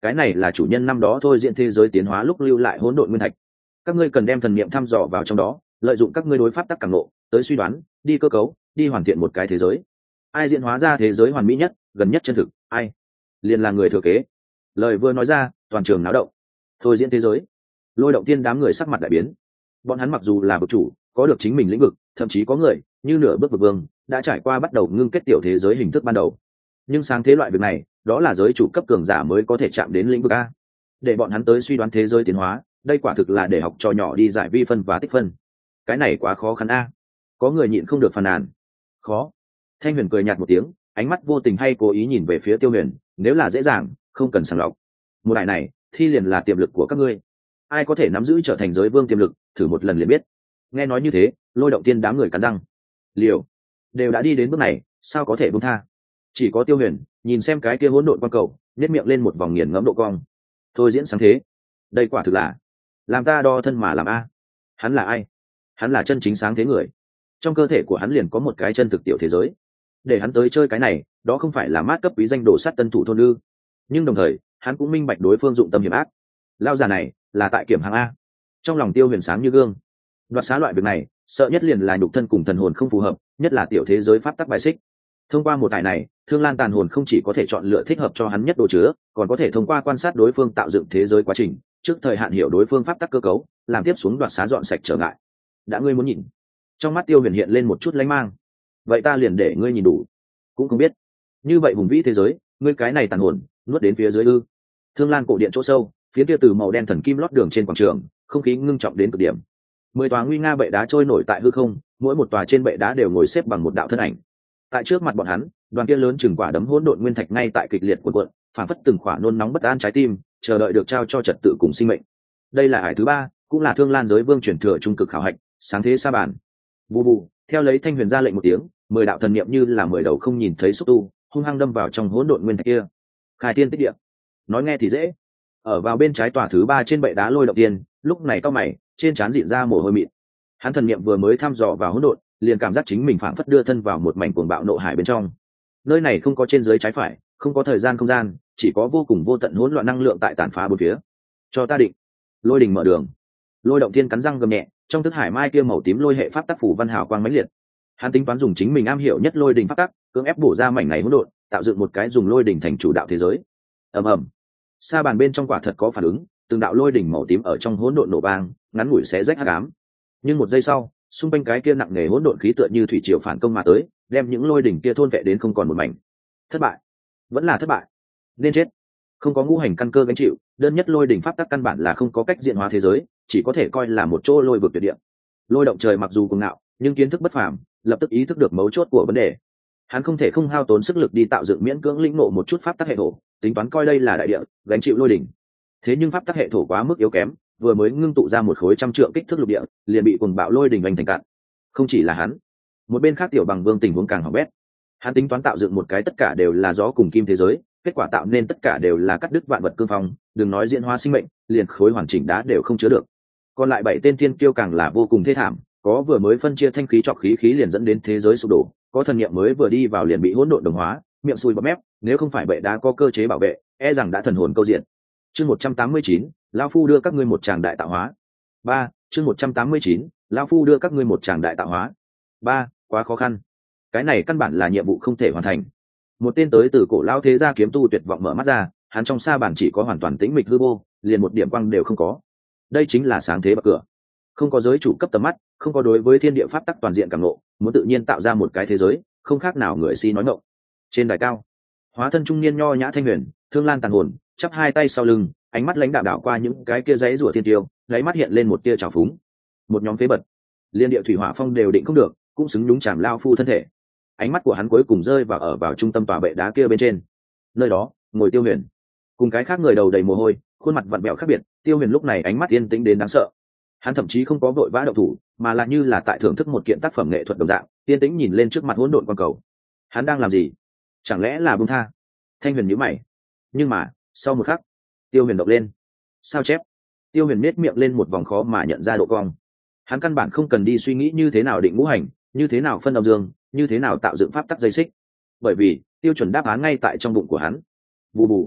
cái này là chủ nhân năm đó thôi diễn thế giới tiến hóa lúc lưu lại hỗn độn nguyên thạch. Các ngươi cần đem thần niệm thăm dò vào trong đó, lợi dụng các ngươi đối pháp tắc càng nộ tới suy đoán, đi cơ cấu, đi hoàn thiện một cái thế giới. Ai diễn hóa ra thế giới hoàn mỹ nhất, gần nhất chân thực, ai liền là người thừa kế. Lời vừa nói ra, toàn trường náo động. Thôi diễn thế giới, Lôi Động Tiên đám người sắc mặt đại biến. Bọn hắn mặc dù là vực chủ, có được chính mình lĩnh vực, thậm chí có người như nửa bước vực vương đã trải qua bắt đầu ngưng kết tiểu thế giới hình thức ban đầu, nhưng sáng thế loại việc này đó là giới chủ cấp cường giả mới có thể chạm đến lĩnh vực a. Để bọn hắn tới suy đoán thế giới tiến hóa, đây quả thực là để học trò nhỏ đi giải vi phân và tích phân. Cái này quá khó khăn a. Có người nhịn không được phàn nàn. Khó. Thanh Huyền cười nhạt một tiếng, ánh mắt vô tình hay cố ý nhìn về phía Tiêu Huyền, nếu là dễ dàng không cần sàng lọc. Một đại này thi liền là tiềm lực của các ngươi, ai có thể nắm giữ trở thành giới vương tiềm lực, thử một lần liền biết. Nghe nói như thế, Lôi Động Tiên đám người cắn răng. Liều đều đã đi đến bước này, sao có thể buông tha. Chỉ có Tiêu Huyền nhìn xem cái kia hỗn độn quang cầu, nhếch miệng lên một vòng nghiền ngẫm độ cong. Thôi diễn sáng thế, đây quả thực là làm ta đo thân mà làm a. Hắn là ai? Hắn là chân chính sáng thế người, trong cơ thể của hắn liền có một cái chân thực tiểu thế giới, để hắn tới chơi cái này đó không phải là mát cấp quý danh đồ sát tân thủ thôn ư. Nhưng đồng thời hắn cũng minh bạch đối phương dụng tâm hiểm ác. Lao già này là tại kiểm hàng a. Trong lòng Tiêu Huyền sáng như gương. Đoạt xá loại việc này sợ nhất liền là nhục thân cùng thần hồn không phù hợp, nhất là tiểu thế giới pháp tắc bài xích. Thông qua một tài này, Thương Lan tàn hồn không chỉ có thể chọn lựa thích hợp cho hắn nhất đồ chứa, còn có thể thông qua quan sát đối phương tạo dựng thế giới quá trình, trước thời hạn hiểu đối phương pháp tắc cơ cấu, làm tiếp xuống đoạt xá dọn sạch trở ngại. Đã ngươi muốn nhìn. Trong mắt Tiêu Huyền hiện lên một chút lánh mang. Vậy ta liền để ngươi nhìn đủ. Cũng không biết, như vậy hùng vĩ thế giới, ngươi cái này tàn hồn nuốt đến phía dưới ư? Thương Lan cổ điện chỗ sâu, phía kia từ màu đen thần kim lót đường trên quảng trường, không khí ngưng trọng đến cực điểm. Mười tòa nguy nga bệ đá trôi nổi tại hư không, mỗi một tòa trên bệ đá đều ngồi xếp bằng một đạo thân ảnh. Tại trước mặt bọn hắn, đoàn kia lớn chừng quả đấm hỗn độn nguyên thạch ngay tại kịch liệt cuộn cuộn, phản phất từng khỏa nôn nóng bất an trái tim, chờ đợi được trao cho trật tự cùng sinh mệnh. Đây là ải thứ ba, cũng là Thương Lan giới vương truyền thừa trung cực khảo hạch, sáng thế sa bàn. Bù bù, theo lấy Thanh Huyền ra lệnh một tiếng, mười đạo thần niệm như là mười đầu không nhìn thấy xúc tu, hung hăng đâm vào trong hỗn độn nguyên thạch kia. Khai thiên tích địa. Nói nghe thì dễ. Ở vào bên trái tòa thứ ba trên bệ đá Lôi Động Tiên, lúc này cao mày, trên trán dịn ra mồ hôi mịn. Hắn thần niệm vừa mới thăm dò vào hỗn độn, liền cảm giác chính mình phảng phất đưa thân vào một mảnh cuồng bạo nộ hải bên trong. Nơi này không có trên dưới trái phải, không có thời gian không gian, chỉ có vô cùng vô tận hỗn loạn năng lượng tại tàn phá bốn phía. Cho ta định. Lôi đình mở đường. Lôi Động Thiên cắn răng gầm nhẹ, trong thức hải mai kia màu tím lôi hệ pháp tắc phủ văn hào quang mãnh liệt. Hắn tính toán dùng chính mình am hiểu nhất lôi đình pháp tắc, cưỡng ép bổ ra mảnh này hỗn độn, tạo dựng một cái dùng lôi đình thành chủ đạo thế giới. Ầm ầm. Sa bàn bên trong quả thật có phản ứng, từng đạo lôi đỉnh màu tím ở trong hỗn độn nổ vang, ngắn ngủi xé rách hắc ám. Nhưng một giây sau, xung quanh cái kia nặng nề hỗn độn khí tựa như thủy triều phản công mà tới, đem những lôi đỉnh kia thôn vệ đến không còn một mảnh. Thất bại, vẫn là thất bại, nên chết. Không có ngũ hành căn cơ gánh chịu, đơn nhất lôi đỉnh pháp tắc căn bản là không có cách diện hóa thế giới, chỉ có thể coi là một chỗ lôi vực tuyệt địa. Lôi Động Trời mặc dù cuồng ngạo, nhưng kiến thức bất phàm, lập tức ý thức được mấu chốt của vấn đề. Hắn không thể không hao tốn sức lực đi tạo dựng miễn cưỡng lĩnh ngộ một chút pháp tắc hệ thổ, tính toán coi đây là đại địa, gánh chịu lôi đỉnh. Thế nhưng pháp tắc hệ thổ quá mức yếu kém, vừa mới ngưng tụ ra một khối trăm trượng kích thước lục địa, liền bị cuồng bạo lôi đỉnh vành thành cạn. Không chỉ là hắn, một bên khác Tiểu Bằng Vương tình huống càng hỏng bét. Hắn tính toán tạo dựng một cái tất cả đều là gió cùng kim thế giới, kết quả tạo nên tất cả đều là cắt đứt vạn vật cương phong, đừng nói diễn hóa sinh mệnh, liền khối hoàn chỉnh đá đều không chứa được. Còn lại bảy tên thiên kiêu càng là vô cùng thê thảm, có vừa mới phân chia thanh khí trọc khí khí liền dẫn đến thế giới sụp đổ, có thần niệm mới vừa đi vào liền bị hỗn độn đồng hóa, miệng sùi bọt mép, nếu không phải bệ đá có cơ chế bảo vệ, e rằng đã thần hồn câu diện. Chương một trăm tám mươi chín, lão phu đưa các ngươi một tràng đại tạo hóa. ba, chương một trăm tám mươi chín, lão phu đưa các ngươi một tràng đại tạo hóa. ba, quá khó khăn. Cái này căn bản là nhiệm vụ không thể hoàn thành. Một tên tới từ cổ lão thế gia kiếm tu tuyệt vọng mở mắt ra, hắn trong sa bàn chỉ có hoàn toàn tĩnh mịch hư vô, liền một điểm quang đều không có. Đây chính là sáng thế bậc cửa. Không có giới chủ cấp tầm mắt, không có đối với thiên địa pháp tắc toàn diện cảm ngộ, muốn tự nhiên tạo ra một cái thế giới, không khác nào người si nói ngọng. Trên đài cao, hóa thân trung niên nho nhã Thanh Huyền, Thương Lan tàn hồn, chắp hai tay sau lưng, ánh mắt lãnh đạo đảo qua những cái kia giấy rủa thiên tiêu, lấy mắt hiện lên một tia trào phúng. Một nhóm phế bật, liên địa thủy hỏa phong đều định không được, cũng xứng đúng chàm lao phu thân thể. Ánh mắt của hắn cuối cùng rơi vào ở vào trung tâm tòa bệ đá kia bên trên. Nơi đó, ngồi Tiêu Huyền, cùng cái khác người đầu đầy mồ hôi, khuôn mặt vặn vẹo khác biệt. Tiêu Huyền lúc này ánh mắt yên tĩnh đến đáng sợ. Hắn thậm chí không có vội vã động thủ, mà là như là tại thưởng thức một kiện tác phẩm nghệ thuật đồng dạng, yên tĩnh nhìn lên trước mặt hỗn độn quang cầu. Hắn đang làm gì? Chẳng lẽ là buông tha? Thanh Huyền nhíu mày. Nhưng mà, sau một khắc, Tiêu Huyền động lên. Sao chép? Tiêu Huyền nét miệng lên một vòng khó mà nhận ra độ cong. Hắn căn bản không cần đi suy nghĩ như thế nào định ngũ hành, như thế nào phân âm dương, như thế nào tạo dựng pháp tắc dây xích, bởi vì tiêu chuẩn đáp án ngay tại trong bụng của hắn. Bù bù.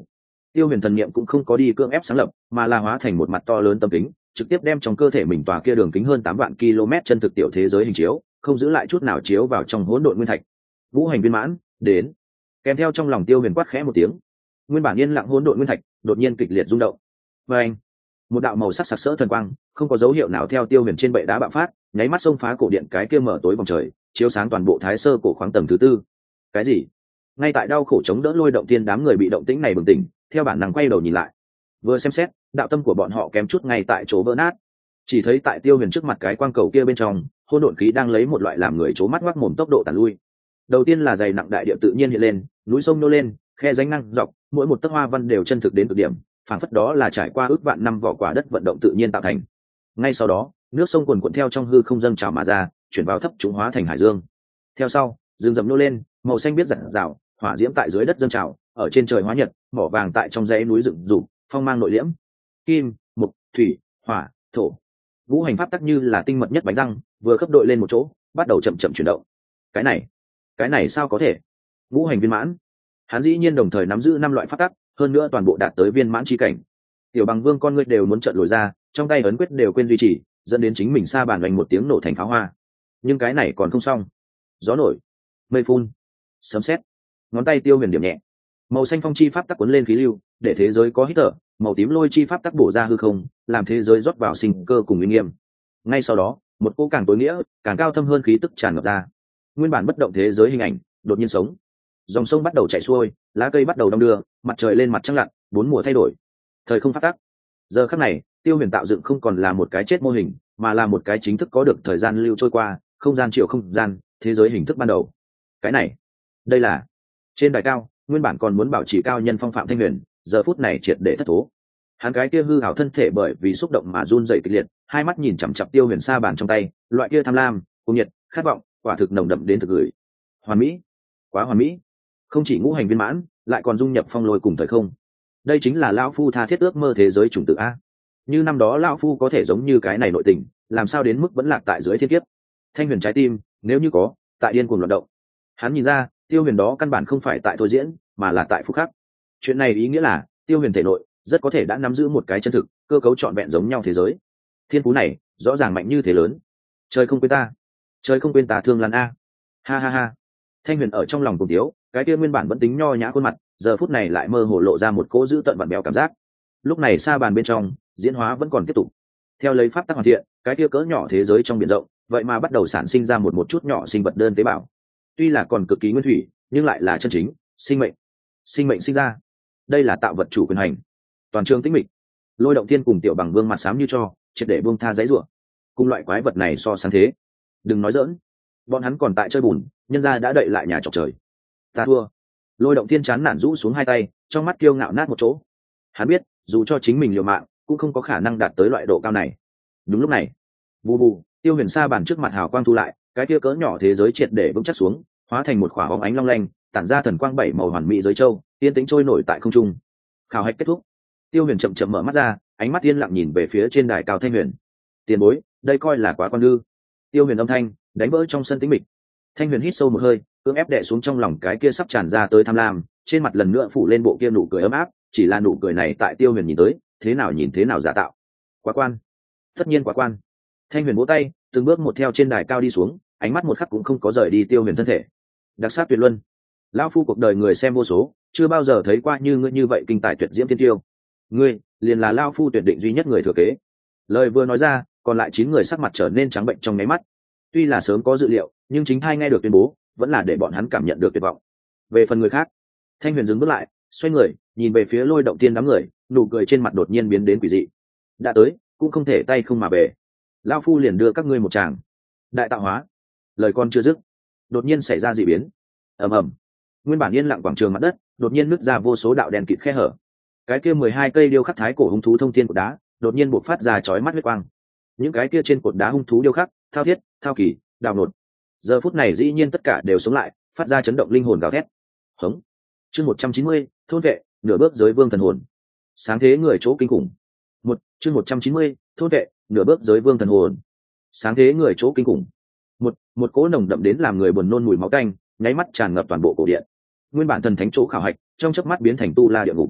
Tiêu Huyền thần niệm cũng không có đi cưỡng ép sáng lập, mà là hóa thành một mặt to lớn tâm kính, trực tiếp đem trong cơ thể mình tòa kia đường kính hơn tám vạn km chân thực tiểu thế giới hình chiếu, không giữ lại chút nào chiếu vào trong hỗn độn nguyên thạch. Ngũ hành viên mãn, đến. Kèm theo trong lòng Tiêu Huyền quát khẽ một tiếng. Nguyên bản yên lặng hỗn độn nguyên thạch, đột nhiên kịch liệt rung động. Và anh, một đạo màu sắc sặc sỡ thần quang, không có dấu hiệu nào theo Tiêu Huyền trên bệ đá bạo phát, nháy mắt xông phá cổ điện cái kia mở tối vòng trời, chiếu sáng toàn bộ thái sơ cổ khoáng tầng thứ tư. Cái gì? Ngay tại đau khổ chống đỡ lôi động tiên đám người bị động tĩnh này bừng tỉnh, theo bản năng quay đầu nhìn lại. Vừa xem xét, đạo tâm của bọn họ kém chút ngay tại chỗ vỡ nát. Chỉ thấy tại Tiêu Huyền trước mặt cái quang cầu kia bên trong, hỗn độn khí đang lấy một loại làm người chố mắt ngoác mồm tốc độ tàn lui. Đầu tiên là dày nặng đại địa tự nhiên hiện lên, núi sông nô lên, khe rãnh năng dọc, mỗi một tấc hoa văn đều chân thực đến cực điểm, phảng phất đó là trải qua ước vạn năm vỏ quả đất vận động tự nhiên tạo thành. Ngay sau đó, nước sông cuồn cuộn theo trong hư không dâng trào mà ra, chuyển vào thấp trũng hóa thành hải dương. Theo sau, rừng rậm nô lên, màu xanh biết rạng rào, hỏa diễm tại dưới đất dâng trào, ở trên trời hóa nhật, mỏ vàng tại trong dãy núi dựng dục, phong mang nội liễm. Kim, mộc, thủy, hỏa, thổ, ngũ hành pháp tắc như là tinh mật nhất bánh răng, vừa khớp đội lên một chỗ, bắt đầu chậm chậm chuyển động. Cái này, cái này sao có thể? Ngũ hành viên mãn. Hắn dĩ nhiên đồng thời nắm giữ năm loại pháp tắc, hơn nữa toàn bộ đạt tới viên mãn chi cảnh. Tiểu Bằng Vương con ngươi đều muốn trợn lồi ra, trong tay ấn quyết đều quên duy trì, dẫn đến chính mình sa bàn vành một tiếng nổ thành pháo hoa. Nhưng cái này còn không xong. Gió nổi, mây phun, sấm sét. Ngón tay Tiêu Huyền điểm nhẹ, màu xanh phong chi pháp tắc cuốn lên khí lưu, để thế giới có hít thở, màu tím lôi chi pháp tắc bổ ra hư không, làm thế giới rót vào sinh cơ cùng uy nghiêm. Ngay sau đó, một cỗ càng tối nghĩa, càng cao thâm hơn khí tức tràn ngập ra. Nguyên bản bất động thế giới hình ảnh đột nhiên sống. Dòng sông bắt đầu chảy xuôi, lá cây bắt đầu đong đưa, mặt trời lên mặt trăng lặn, bốn mùa thay đổi. Thời không pháp tắc. Giờ khắc này, Tiêu Huyền tạo dựng không còn là một cái chết mô hình, mà là một cái chính thức có được thời gian lưu trôi qua, không gian chiều không gian, thế giới hình thức ban đầu. Cái này, đây là trên đài cao, nguyên bản còn muốn bảo trì cao nhân phong phạm Thanh Huyền, giờ phút này triệt để thất thố. Hắn cái kia hư hảo thân thể bởi vì xúc động mà run rẩy kịch liệt, hai mắt nhìn chằm chằm Tiêu Huyền sa bàn trong tay, loại kia tham lam, cuồng nhiệt, khát vọng, quả thực nồng đậm đến thực gửi. Hoàn mỹ, quá hoàn mỹ. Không chỉ ngũ hành viên mãn, lại còn dung nhập phong lôi cùng thời không. Đây chính là lão phu tha thiết ước mơ thế giới chủng tử a. Như năm đó lão phu có thể giống như cái này nội tình, làm sao đến mức vẫn lạc tại dưới thiên kiếp. Thanh Huyền trái tim, nếu như có, tại điên cuồng loạn động. Hắn nhìn ra, Tiêu Huyền đó căn bản không phải tại thôi diễn, mà là tại phúc khắc. Chuyện này ý nghĩa là, Tiêu Huyền thể nội rất có thể đã nắm giữ một cái chân thực, cơ cấu trọn vẹn giống nhau thế giới. Thiên phú này, rõ ràng mạnh như thế lớn. Trời không quên ta, trời không quên ta thương lan a. Ha ha ha. Thanh Huyền ở trong lòng cùng tiếu, cái kia nguyên bản vẫn tính nho nhã khuôn mặt, giờ phút này lại mơ hồ lộ ra một cỗ dữ tợn vặn béo cảm giác. Lúc này sa bàn bên trong, diễn hóa vẫn còn tiếp tục. Theo lấy pháp tắc hoàn thiện, cái kia cỡ nhỏ thế giới trong biển rộng, vậy mà bắt đầu sản sinh ra một một chút nhỏ sinh vật đơn tế bào. Tuy là còn cực kỳ nguyên thủy, nhưng lại là chân chính sinh mệnh. Sinh mệnh sinh ra. Đây là tạo vật chủ quyền hành. Toàn trường tĩnh mịch. Lôi Động Thiên cùng Tiểu Bằng Vương mặt xám như cho, triệt để buông tha giấy rủa. Cùng loại quái vật này so sánh thế, đừng nói giỡn. Bọn hắn còn tại chơi bùn, nhân gia đã đậy lại nhà chọc trời. Ta thua. Lôi Động Thiên chán nản rũ xuống hai tay, trong mắt kiêu ngạo nát một chỗ. Hắn biết, dù cho chính mình liều mạng, cũng không có khả năng đạt tới loại độ cao này. Đúng lúc này, vù vù, Tiêu Huyền sa bàn trước mặt hào quang thu lại, cái kia cỡ nhỏ thế giới triệt để vững chắc xuống, hóa thành một khỏa bóng ánh long lanh, tản ra thần quang bảy màu hoàn mỹ giới châu, tiên tĩnh trôi nổi tại không trung. Khảo hạch kết thúc. Tiêu Huyền chậm chậm mở mắt ra, ánh mắt yên lặng nhìn về phía trên đài cao Thanh Huyền. Tiền bối, đây coi là quá quan lư. Tiêu Huyền âm thanh đánh vỡ trong sân tĩnh mịch. Thanh Huyền hít sâu một hơi, cưỡng ép đè xuống trong lòng cái kia sắp tràn ra tới tham lam, trên mặt lần nữa phủ lên bộ kia nụ cười ấm áp, chỉ là nụ cười này tại Tiêu Huyền nhìn tới, thế nào nhìn thế nào giả tạo. Quá quan. Tất nhiên quá quan. Thanh Huyền vỗ tay, từng bước một theo trên đài cao đi xuống, ánh mắt một khắc cũng không có rời đi Tiêu Huyền thân thể. Đặc sắc tuyệt luân. Lão phu cuộc đời người xem vô số, chưa bao giờ thấy qua như ngươi như vậy kinh tài tuyệt diễm thiên tiêu. Ngươi liền là lão phu tuyệt định duy nhất người thừa kế. Lời vừa nói ra, còn lại chín người sắc mặt trở nên trắng bệnh trong nháy mắt. Tuy là sớm có dự liệu, nhưng chính thai nghe được tuyên bố, vẫn là để bọn hắn cảm nhận được tuyệt vọng. Về phần người khác, Thanh Huyền dừng bước lại, xoay người, nhìn về phía Lôi Động Tiên đám người, nụ cười trên mặt đột nhiên biến đến quỷ dị. Đã tới, cũng không thể tay không mà về. Lão phu liền đưa các ngươi một tràng đại tạo hóa. Lời con chưa dứt, đột nhiên xảy ra dị biến. Ầm ầm. Nguyên bản yên lặng quảng trường mặt đất, đột nhiên nứt ra vô số đạo đèn kịt khe hở. Cái kia mười hai cây điêu khắc thái cổ hung thú thông thiên của đá, đột nhiên bộc phát ra chói mắt huyết quang. Những cái kia trên cột đá hung thú điêu khắc, thao thiết, thao kỳ, đào nột. Giờ phút này dĩ nhiên tất cả đều sống lại, phát ra chấn động linh hồn gào thét. Hống. Chương một trăm chín mươi, thôn vệ, nửa bước giới vương thần hồn. Sáng thế người chỗ kinh khủng. Một, chương một trăm chín mươi, thôn vệ, nửa bước giới vương thần hồn. Sáng thế người chỗ kinh khủng. Một, một cỗ nồng đậm đến làm người buồn nôn mùi máu tanh, nháy mắt tràn ngập toàn bộ cổ điện. Nguyên bản thần thánh chỗ khảo hạch, trong chớp mắt biến thành tu la địa ngục.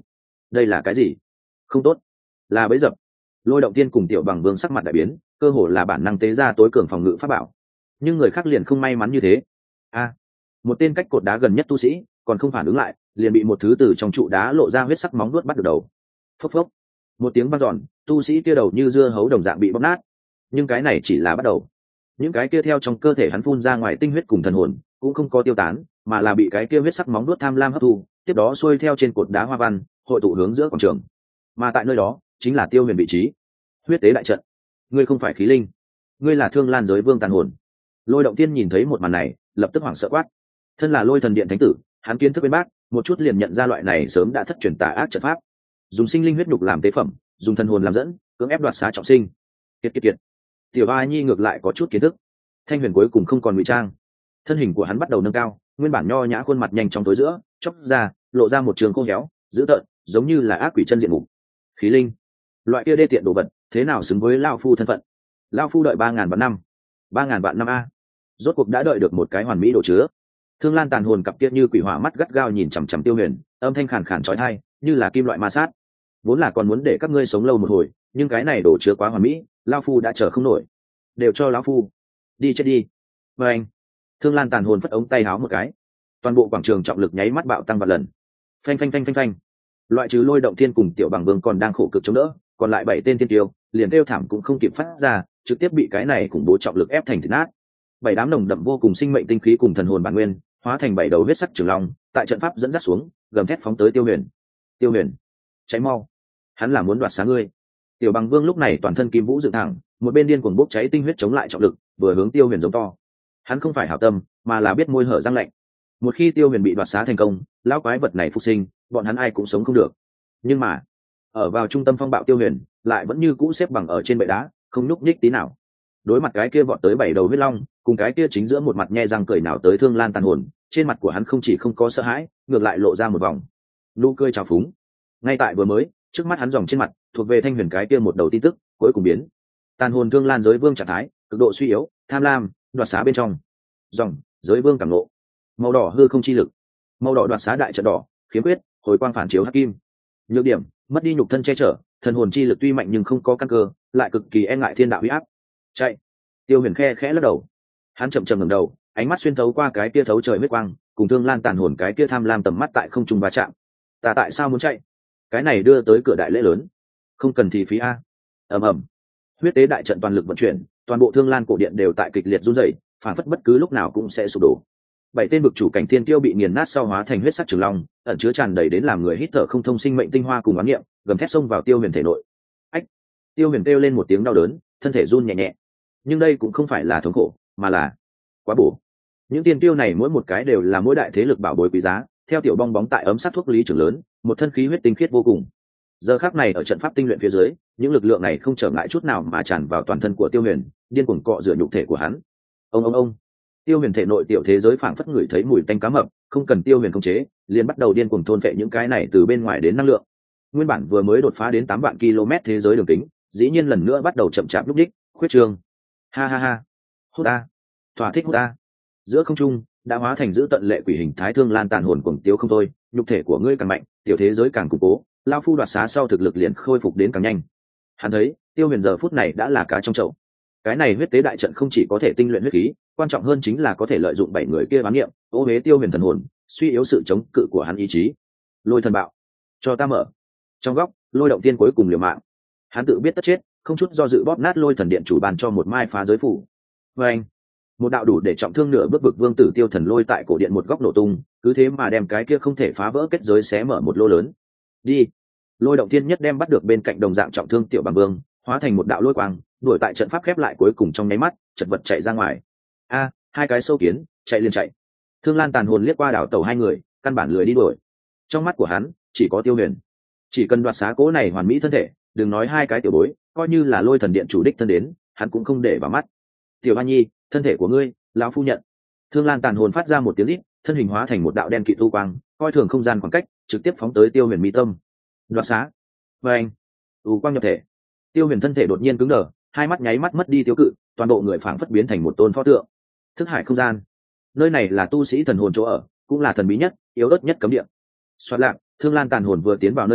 đây là cái gì? Không tốt, là bẫy dập. Lôi Động Tiên cùng Tiểu Bằng Vương sắc mặt đại biến, cơ hồ là bản năng tế ra tối cường phòng ngự pháp bảo. Nhưng người khác liền không may mắn như thế. A, một tên cách cột đá gần nhất tu sĩ còn không phản ứng lại, liền bị một thứ từ trong trụ đá lộ ra huyết sắc móng vuốt bắt được đầu. Phốc phốc, một tiếng vang dọn, tu sĩ kia đầu như dưa hấu đồng dạng bị bóp nát. Nhưng cái này chỉ là bắt đầu. Những cái kia theo trong cơ thể hắn phun ra ngoài tinh huyết cùng thần hồn cũng không có tiêu tán, mà là bị cái kia huyết sắc móng vuốt tham lam hấp thu, tiếp đó xuôi theo trên cột đá hoa văn, hội tụ hướng giữa quảng trường. Mà tại nơi đó, chính là Tiêu Huyền vị trí. Huyết tế đại trận, ngươi không phải khí linh, ngươi là Thương Lan giới vương tàn hồn. Lôi Động Tiên nhìn thấy một màn này, lập tức hoảng sợ quát. Thân là Lôi Thần Điện thánh tử, hắn kiến thức bên bác, một chút liền nhận ra loại này sớm đã thất truyền tà ác trận pháp. Dùng sinh linh huyết nhục làm tế phẩm, dùng thần hồn làm dẫn, cưỡng ép đoạt xá trọng sinh. Kiệt kiệt kiệt. Tiểu A Nhi ngược lại có chút kiến thức. Thanh Huyền cuối cùng không còn ngụy trang, thân hình của hắn bắt đầu nâng cao, nguyên bản nho nhã khuôn mặt nhanh trong tối giữa chốc ra, lộ ra một trường khô héo dữ tợn, giống như là ác quỷ chân diện mục. Khí linh, loại kia đê tiện đồ vật, thế nào xứng với lao phu thân phận? Lao phu đợi ba ngàn vạn năm, ba ngàn vạn năm a, rốt cuộc đã đợi được một cái hoàn mỹ đồ chứa. Thương Lan tàn hồn cặp kia như quỷ hỏa mắt gắt gao nhìn chằm chằm Tiêu Huyền, âm thanh khàn khàn chói tai, như là kim loại ma sát. Vốn là còn muốn để các ngươi sống lâu một hồi, nhưng cái này đồ chứa quá hoàn mỹ, lao phu đã chờ không nổi. Đều cho lão phu đi chết đi. Và anh, Thương Lan tàn hồn phất ống tay háo một cái, toàn bộ quảng trường trọng lực nháy mắt bạo tăng vạn lần. Phanh phanh phanh phanh phanh. Loại trừ Lôi Động Thiên cùng Tiểu Bằng Vương còn đang khổ cực chống đỡ, còn lại bảy tên tiên tiêu liền kêu thảm cũng không kịp phát ra, trực tiếp bị cái này khủng bố trọng lực ép thành thịt nát. Bảy đám nồng đậm vô cùng sinh mệnh tinh khí cùng thần hồn bản nguyên, hóa thành bảy đầu huyết sắc trường long, tại trận pháp dẫn dắt xuống, gầm thét phóng tới Tiêu Huyền. Tiêu Huyền, cháy mau, hắn là muốn đoạt xá ngươi. Tiểu Bằng Vương lúc này toàn thân kim vũ dựng thẳng, một bên điên cuồng bốc cháy tinh huyết chống lại trọng lực, vừa hướng Tiêu Huyền giống to. Hắn không phải hảo tâm, mà là biết môi hở răng lạnh. Một khi Tiêu Huyền bị đoạt xá thành công, lão quái vật này phục sinh, bọn hắn ai cũng sống không được. Nhưng mà, ở vào trung tâm phong bạo Tiêu Huyền lại vẫn như cũ xếp bằng ở trên bệ đá, không nhúc nhích tí nào. Đối mặt cái kia vọt tới bảy đầu huyết long, cùng cái kia chính giữa một mặt nhe răng cười nào tới Thương Lan tàn hồn, trên mặt của hắn không chỉ không có sợ hãi, ngược lại lộ ra một vòng nụ cười trào phúng. Ngay tại vừa mới, trước mắt hắn dòng trên mặt thuộc về Thanh Huyền cái kia một đầu tin tức, cuối cùng biến. Tàn hồn Thương Lan giới vương trạng thái, cực độ suy yếu, tham lam, đoạt xá bên trong. Dòng, giới vương cảm ngộ. Màu đỏ hư không chi lực. Màu đỏ đoạt xá đại trận đỏ, khiếm quyết, hồi quang phản chiếu hắc kim. Nhược điểm, mất đi nhục thân che chở, thần hồn chi lực tuy mạnh nhưng không có căn cơ, lại cực kỳ e ngại thiên đạo uy áp. Chạy. Tiêu Huyền khe khẽ lắc đầu. Hắn chậm chậm ngẩng đầu, ánh mắt xuyên thấu qua cái kia thấu trời huyết quang, cùng Thương Lan tàn hồn cái kia tham lam tầm mắt tại không trung va chạm. Ta tại sao muốn chạy? Cái này đưa tới cửa đại lễ lớn, không cần thì phí a. Ầm ầm. Huyết tế đại trận toàn lực vận chuyển, toàn bộ Thương Lan cổ điện đều tại kịch liệt run rẩy, phản phất bất cứ lúc nào cũng sẽ sụp đổ. Bảy tên vực chủ cảnh thiên tiêu bị nghiền nát sau hóa thành huyết sắc trường long, ẩn chứa tràn đầy đến làm người hít thở không thông sinh mệnh tinh hoa cùng oán niệm, gầm thét xông vào Tiêu Huyền thể nội. Ách! Tiêu Huyền kêu lên một tiếng đau đớn, thân thể run nhẹ nhẹ. Nhưng đây cũng không phải là thống khổ, mà là quá bổ. Những tiên tiêu này mỗi một cái đều là mỗi đại thế lực bảo bối quý giá, theo tiểu bong bóng tại ấm sát thuốc lý trưởng lớn, một thân khí huyết tinh khiết vô cùng. Giờ khắc này ở trận pháp tinh luyện phía dưới, những lực lượng này không trở ngại chút nào mà tràn vào toàn thân của Tiêu Huyền, điên cuồng cọ rửa nhục thể của hắn. Ông ông ông. Tiêu Huyền thể nội tiểu thế giới phảng phất ngửi thấy mùi tanh cá mập, không cần Tiêu Huyền khống chế, liền bắt đầu điên cuồng thôn phệ những cái này từ bên ngoài đến năng lượng. Nguyên bản vừa mới đột phá đến tám vạn km thế giới đường kính, dĩ nhiên lần nữa bắt đầu chậm chạp lúc đích, khuyết trường. Ha ha ha. Hút ta. Thỏa thích hút ta. Giữa không trung đã hóa thành giữ tận lệ quỷ hình thái Thương Lan tàn hồn cuồng tiêu không thôi, nhục thể của ngươi càng mạnh, tiểu thế giới càng củng cố, lao phu đoạt xá sau thực lực liền khôi phục đến càng nhanh. Hắn thấy, Tiêu Huyền giờ phút này đã là cá trong chậu. Cái này huyết tế đại trận không chỉ có thể tinh luyện huyết khí, quan trọng hơn chính là có thể lợi dụng bảy người kia bám niệm, ô huế Tiêu Huyền thần hồn, suy yếu sự chống cự của hắn ý chí. Lôi thần bạo, cho ta mở. Trong góc, Lôi Động Tiên cuối cùng liều mạng. Hắn tự biết tất chết, không chút do dự bóp nát Lôi thần điện chủ bàn cho một mai phá giới phủ. Và anh, một đạo đủ để trọng thương nửa bước vực vương tử Tiêu Thần Lôi tại cổ điện một góc nổ tung, cứ thế mà đem cái kia không thể phá vỡ kết giới xé mở một lỗ lớn. Đi. Lôi Động Tiên nhất đem bắt được bên cạnh đồng dạng trọng thương Tiểu Bằng Vương, hóa thành một đạo lôi quang, đuổi tại trận pháp khép lại cuối cùng trong nháy mắt, chật vật chạy ra ngoài. A, hai cái sâu kiến, chạy liền chạy. Thương Lan tàn hồn liếc qua đảo tàu hai người, căn bản lười đi đuổi. Trong mắt của hắn, chỉ có Tiêu Huyền. Chỉ cần đoạt xá cố này hoàn mỹ thân thể, đừng nói hai cái tiểu bối, coi như là Lôi thần điện chủ đích thân đến, hắn cũng không để vào mắt. Tiểu Hoa Nhi, thân thể của ngươi, lão phu nhận. Thương Lan tàn hồn phát ra một tiếng rít, thân hình hóa thành một đạo đen kịt u quang, coi thường không gian khoảng cách, trực tiếp phóng tới Tiêu Huyền mi tâm. Đoạt xá. Và anh, u quang nhập thể. Tiêu Huyền thân thể đột nhiên cứng đờ, hai mắt nháy mắt mất đi tiêu cự, toàn bộ người phảng phất biến thành một tôn pho tượng. Thức hải không gian, nơi này là tu sĩ thần hồn chỗ ở, cũng là thần bí nhất, yếu ớt nhất cấm địa. Xoát lạc, Thương Lan tàn hồn vừa tiến vào nơi này,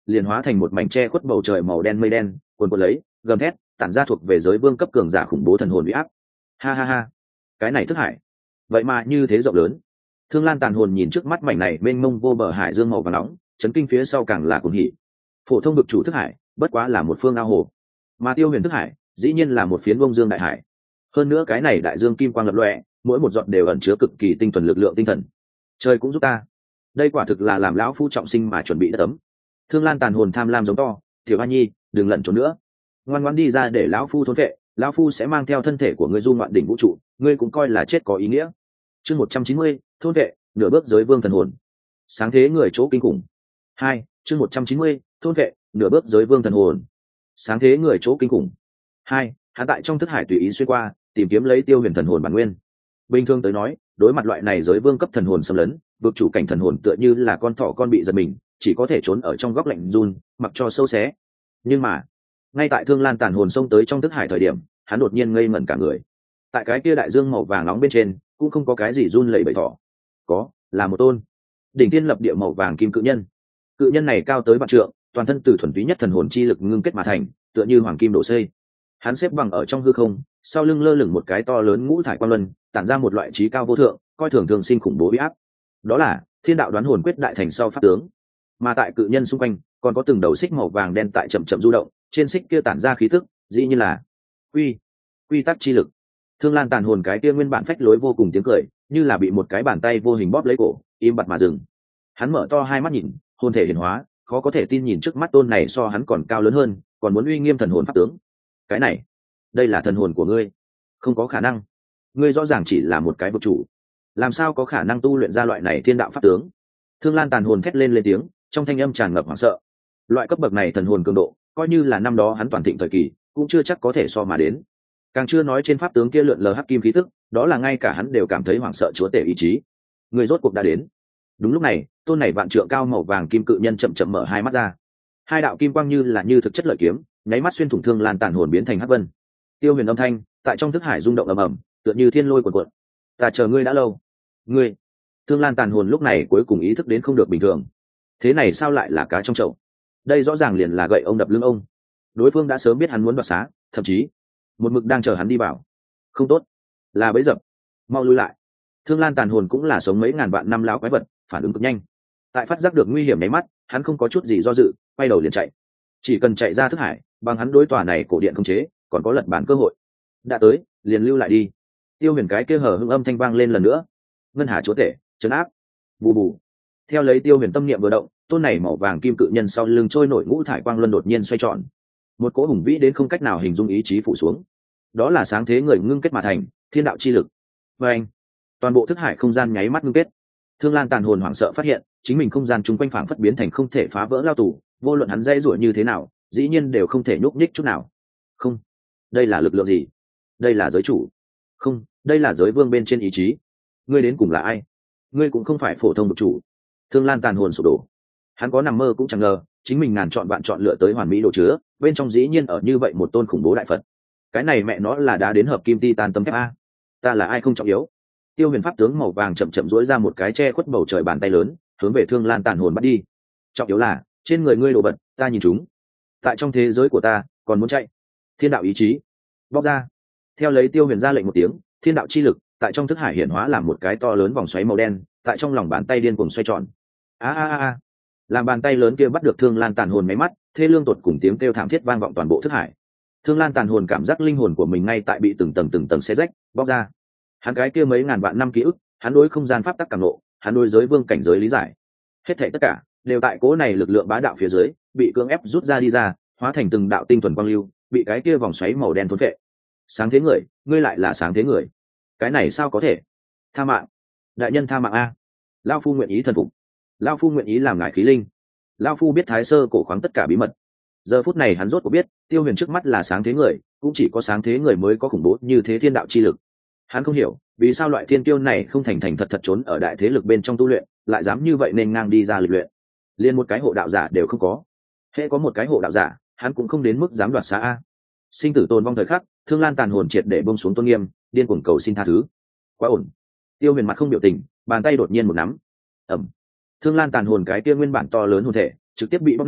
liền hóa thành một mảnh tre khuất bầu trời màu đen mây đen cuồn cuộn lấy gầm thét tản ra thuộc về giới vương cấp cường giả khủng bố thần hồn uy áp. Ha ha ha, cái này thức hải vậy mà như thế rộng lớn. Thương Lan tàn hồn nhìn trước mắt mảnh này mênh mông vô bờ hải dương màu vàng nóng, chấn kinh phía sau càng là cuồng hỉ. Phổ thông vực chủ thức hải bất quá là một phương ao hồ, mà Tiêu Huyền thức hải dĩ nhiên là một phiến bông dương đại hải. Hơn nữa cái này đại dương kim quang lập lòe, mỗi một giọt đều ẩn chứa cực kỳ tinh thuần lực lượng tinh thần. Trời cũng giúp ta, đây quả thực là làm lão phu trọng sinh mà chuẩn bị đất ấm. Thương Lan tàn hồn tham lam giống to, tiểu hoa nhi đừng lẩn trốn nữa, ngoan ngoãn đi ra để lão phu thôn vệ, lão phu sẽ mang theo thân thể của ngươi du ngoạn đỉnh vũ trụ, ngươi cũng coi là chết có ý nghĩa. Chương một trăm chín mươi, thôn vệ nửa bước giới vương thần hồn. Sáng thế người chỗ kinh khủng. Hai, chương một trăm chín mươi, thôn vệ nửa bước giới vương thần hồn. Sáng thế người chỗ kinh khủng. Hai, hắn tại trong thức hải tùy ý xuyên qua, tìm kiếm lấy Tiêu Huyền thần hồn bản nguyên. Bình thường tới nói, đối mặt loại này giới vương cấp thần hồn xâm lấn, vực chủ cảnh thần hồn tựa như là con thỏ con bị giật mình, chỉ có thể trốn ở trong góc lạnh run, mặc cho sâu xé. Nhưng mà, ngay tại Thương Lan tàn hồn xông tới trong thức hải thời điểm, hắn đột nhiên ngây ngẩn cả người. Tại cái kia đại dương màu vàng nóng bên trên, cũng không có cái gì run lẩy bẩy thỏ, có là một tôn đỉnh thiên lập địa màu vàng kim cự nhân. Cự nhân này cao tới vạn trượng, toàn thân từ thuần túy nhất thần hồn chi lực ngưng kết mà thành, tựa như hoàng kim đổ xây. Hắn xếp bằng ở trong hư không, sau lưng lơ lửng một cái to lớn ngũ thải quang luân, tản ra một loại trí cao vô thượng, coi thường thường sinh khủng bố uy áp. Đó là thiên đạo đoán hồn quyết đại thành sau pháp tướng. Mà tại cự nhân xung quanh còn có từng đầu xích màu vàng đen tại chậm chậm du động, trên xích kia tản ra khí tức, dĩ như là quy quy tắc chi lực. Thương Lan tàn hồn cái kia nguyên bản phách lối vô cùng tiếng cười, như là bị một cái bàn tay vô hình bóp lấy cổ, im bặt mà dừng. Hắn mở to hai mắt nhìn, hồn thể hiển hóa, khó có thể tin nhìn trước mắt tôn này so hắn còn cao lớn hơn, còn muốn uy nghiêm thần hồn pháp tướng. Cái này, đây là thần hồn của ngươi? Không có khả năng. Ngươi rõ ràng chỉ là một cái vực chủ, làm sao có khả năng tu luyện ra loại này thiên đạo pháp tướng? Thương Lan tàn hồn thét lên lên tiếng, trong thanh âm tràn ngập hoảng sợ. Loại cấp bậc này thần hồn cường độ, coi như là năm đó hắn toàn thịnh thời kỳ, cũng chưa chắc có thể so mà đến. Càng chưa nói trên pháp tướng kia lượn lờ hắc kim khí tức, đó là ngay cả hắn đều cảm thấy hoảng sợ chúa tể ý chí. Người rốt cuộc đã đến. Đúng lúc này, tôn này vạn trượng cao màu vàng kim cự nhân chậm chậm mở hai mắt ra. Hai đạo kim quang như là như thực chất lợi kiếm, nháy mắt xuyên thủng Thương Lan tàn hồn biến thành hắc vân. Tiêu Huyền âm thanh tại trong thức hải rung động ầm ầm, tựa như thiên lôi cuộn cuộn. Ta chờ ngươi đã lâu. Ngươi. Thương Lan tàn hồn lúc này cuối cùng ý thức đến không được bình thường. Thế này sao lại là cá trong chậu? Đây rõ ràng liền là gậy ông đập lưng ông. Đối phương đã sớm biết hắn muốn đoạt xá, thậm chí một mực đang chờ hắn đi vào. Không tốt, là bẫy dập, mau lui lại. Thương Lan tàn hồn cũng là sống mấy ngàn vạn năm lão quái vật, phản ứng cực nhanh. Tại phát giác được nguy hiểm nháy mắt, hắn không có chút gì do dự, quay đầu liền chạy. Chỉ cần chạy ra thức hải, bằng hắn đối tòa này cổ điện không chế, còn có lật bản cơ hội. Đã tới, liền lưu lại đi. Tiêu Huyền cái kia hở hưng âm thanh vang lên lần nữa. Ngân Hà chúa tể, trấn áp. Bù bù. Theo lấy Tiêu Huyền tâm niệm vừa động, tôn này màu vàng kim cự nhân sau lưng trôi nổi ngũ thải quang luân đột nhiên xoay tròn. Một cỗ hùng vĩ đến không cách nào hình dung ý chí phủ xuống. Đó là sáng thế người ngưng kết mà thành thiên đạo chi lực. Và anh, toàn bộ thức hải không gian nháy mắt ngưng kết. Thương Lan tàn hồn hoảng sợ phát hiện chính mình không gian chung quanh phảng phất biến thành không thể phá vỡ lao tù, vô luận hắn dây rủa như thế nào, dĩ nhiên đều không thể nhúc nhích chút nào. Không, đây là lực lượng gì? Đây là giới chủ? Không, đây là giới vương bên trên ý chí. Ngươi đến cùng là ai? Ngươi cũng không phải phổ thông vực chủ. Thương Lan tàn hồn sụp đổ. Hắn có nằm mơ cũng chẳng ngờ, chính mình ngàn chọn bạn chọn lựa tới hoàn mỹ đồ chứa, bên trong dĩ nhiên ở như vậy một tôn khủng bố đại Phật. Cái này mẹ nó là đã đến hợp kim titan tấm thép a. Ta là ai không trọng yếu. Tiêu Huyền pháp tướng màu vàng chậm chậm duỗi ra một cái che khuất bầu trời bàn tay lớn, hướng về Thương Lan tàn hồn bắt đi. Trọng yếu là, trên người ngươi đồ vật, ta nhìn chúng. Tại trong thế giới của ta, còn muốn chạy. Thiên đạo ý chí, bóc ra. Theo lấy Tiêu Huyền ra lệnh một tiếng, thiên đạo chi lực tại trong thức hải hiển hóa làm một cái to lớn vòng xoáy màu đen, tại trong lòng bàn tay điên cuồng xoay tròn. A a a a. Làm bàn tay lớn kia bắt được Thương Lan tàn hồn máy mắt, thê lương tột cùng tiếng kêu thảm thiết vang vọng toàn bộ thức hải. Thương Lan tàn hồn cảm giác linh hồn của mình ngay tại bị từng tầng từng tầng xé rách, bóc ra. Hắn cái kia mấy ngàn vạn năm ký ức, hắn đối không gian pháp tắc cảm ngộ, hắn đối giới vương cảnh giới lý giải, hết thảy tất cả đều tại cố này lực lượng bá đạo phía dưới bị cưỡng ép rút ra đi ra, hóa thành từng đạo tinh thuần quang lưu, bị cái kia vòng xoáy màu đen thôn phệ. Sáng thế người, ngươi lại là sáng thế người? Cái này sao có thể? Tha mạng, đại nhân tha mạng a! Lão phu nguyện ý thần phục, lão phu nguyện ý làm ngài khí linh, lão phu biết thái sơ cổ khoáng tất cả bí mật. Giờ phút này hắn rốt cuộc biết, Tiêu Huyền trước mắt là sáng thế người, cũng chỉ có sáng thế người mới có khủng bố như thế thiên đạo chi lực. Hắn không hiểu vì sao loại thiên tiêu này không thành thành thật thật trốn ở đại thế lực bên trong tu luyện, lại dám như vậy nên ngang đi ra lịch luyện. Liên một cái hộ đạo giả đều không có, hễ có một cái hộ đạo giả, hắn cũng không đến mức dám đoạt xá a. Sinh tử tồn vong thời khắc, Thương Lan tàn hồn triệt để buông xuống tôn nghiêm, điên cuồng cầu xin tha thứ. Quá ổn. Tiêu Huyền mặt không biểu tình, bàn tay đột nhiên một nắm. Ầm. Thương Lan tàn hồn cái kia nguyên bản to lớn hồn thể trực tiếp bị bóc nát,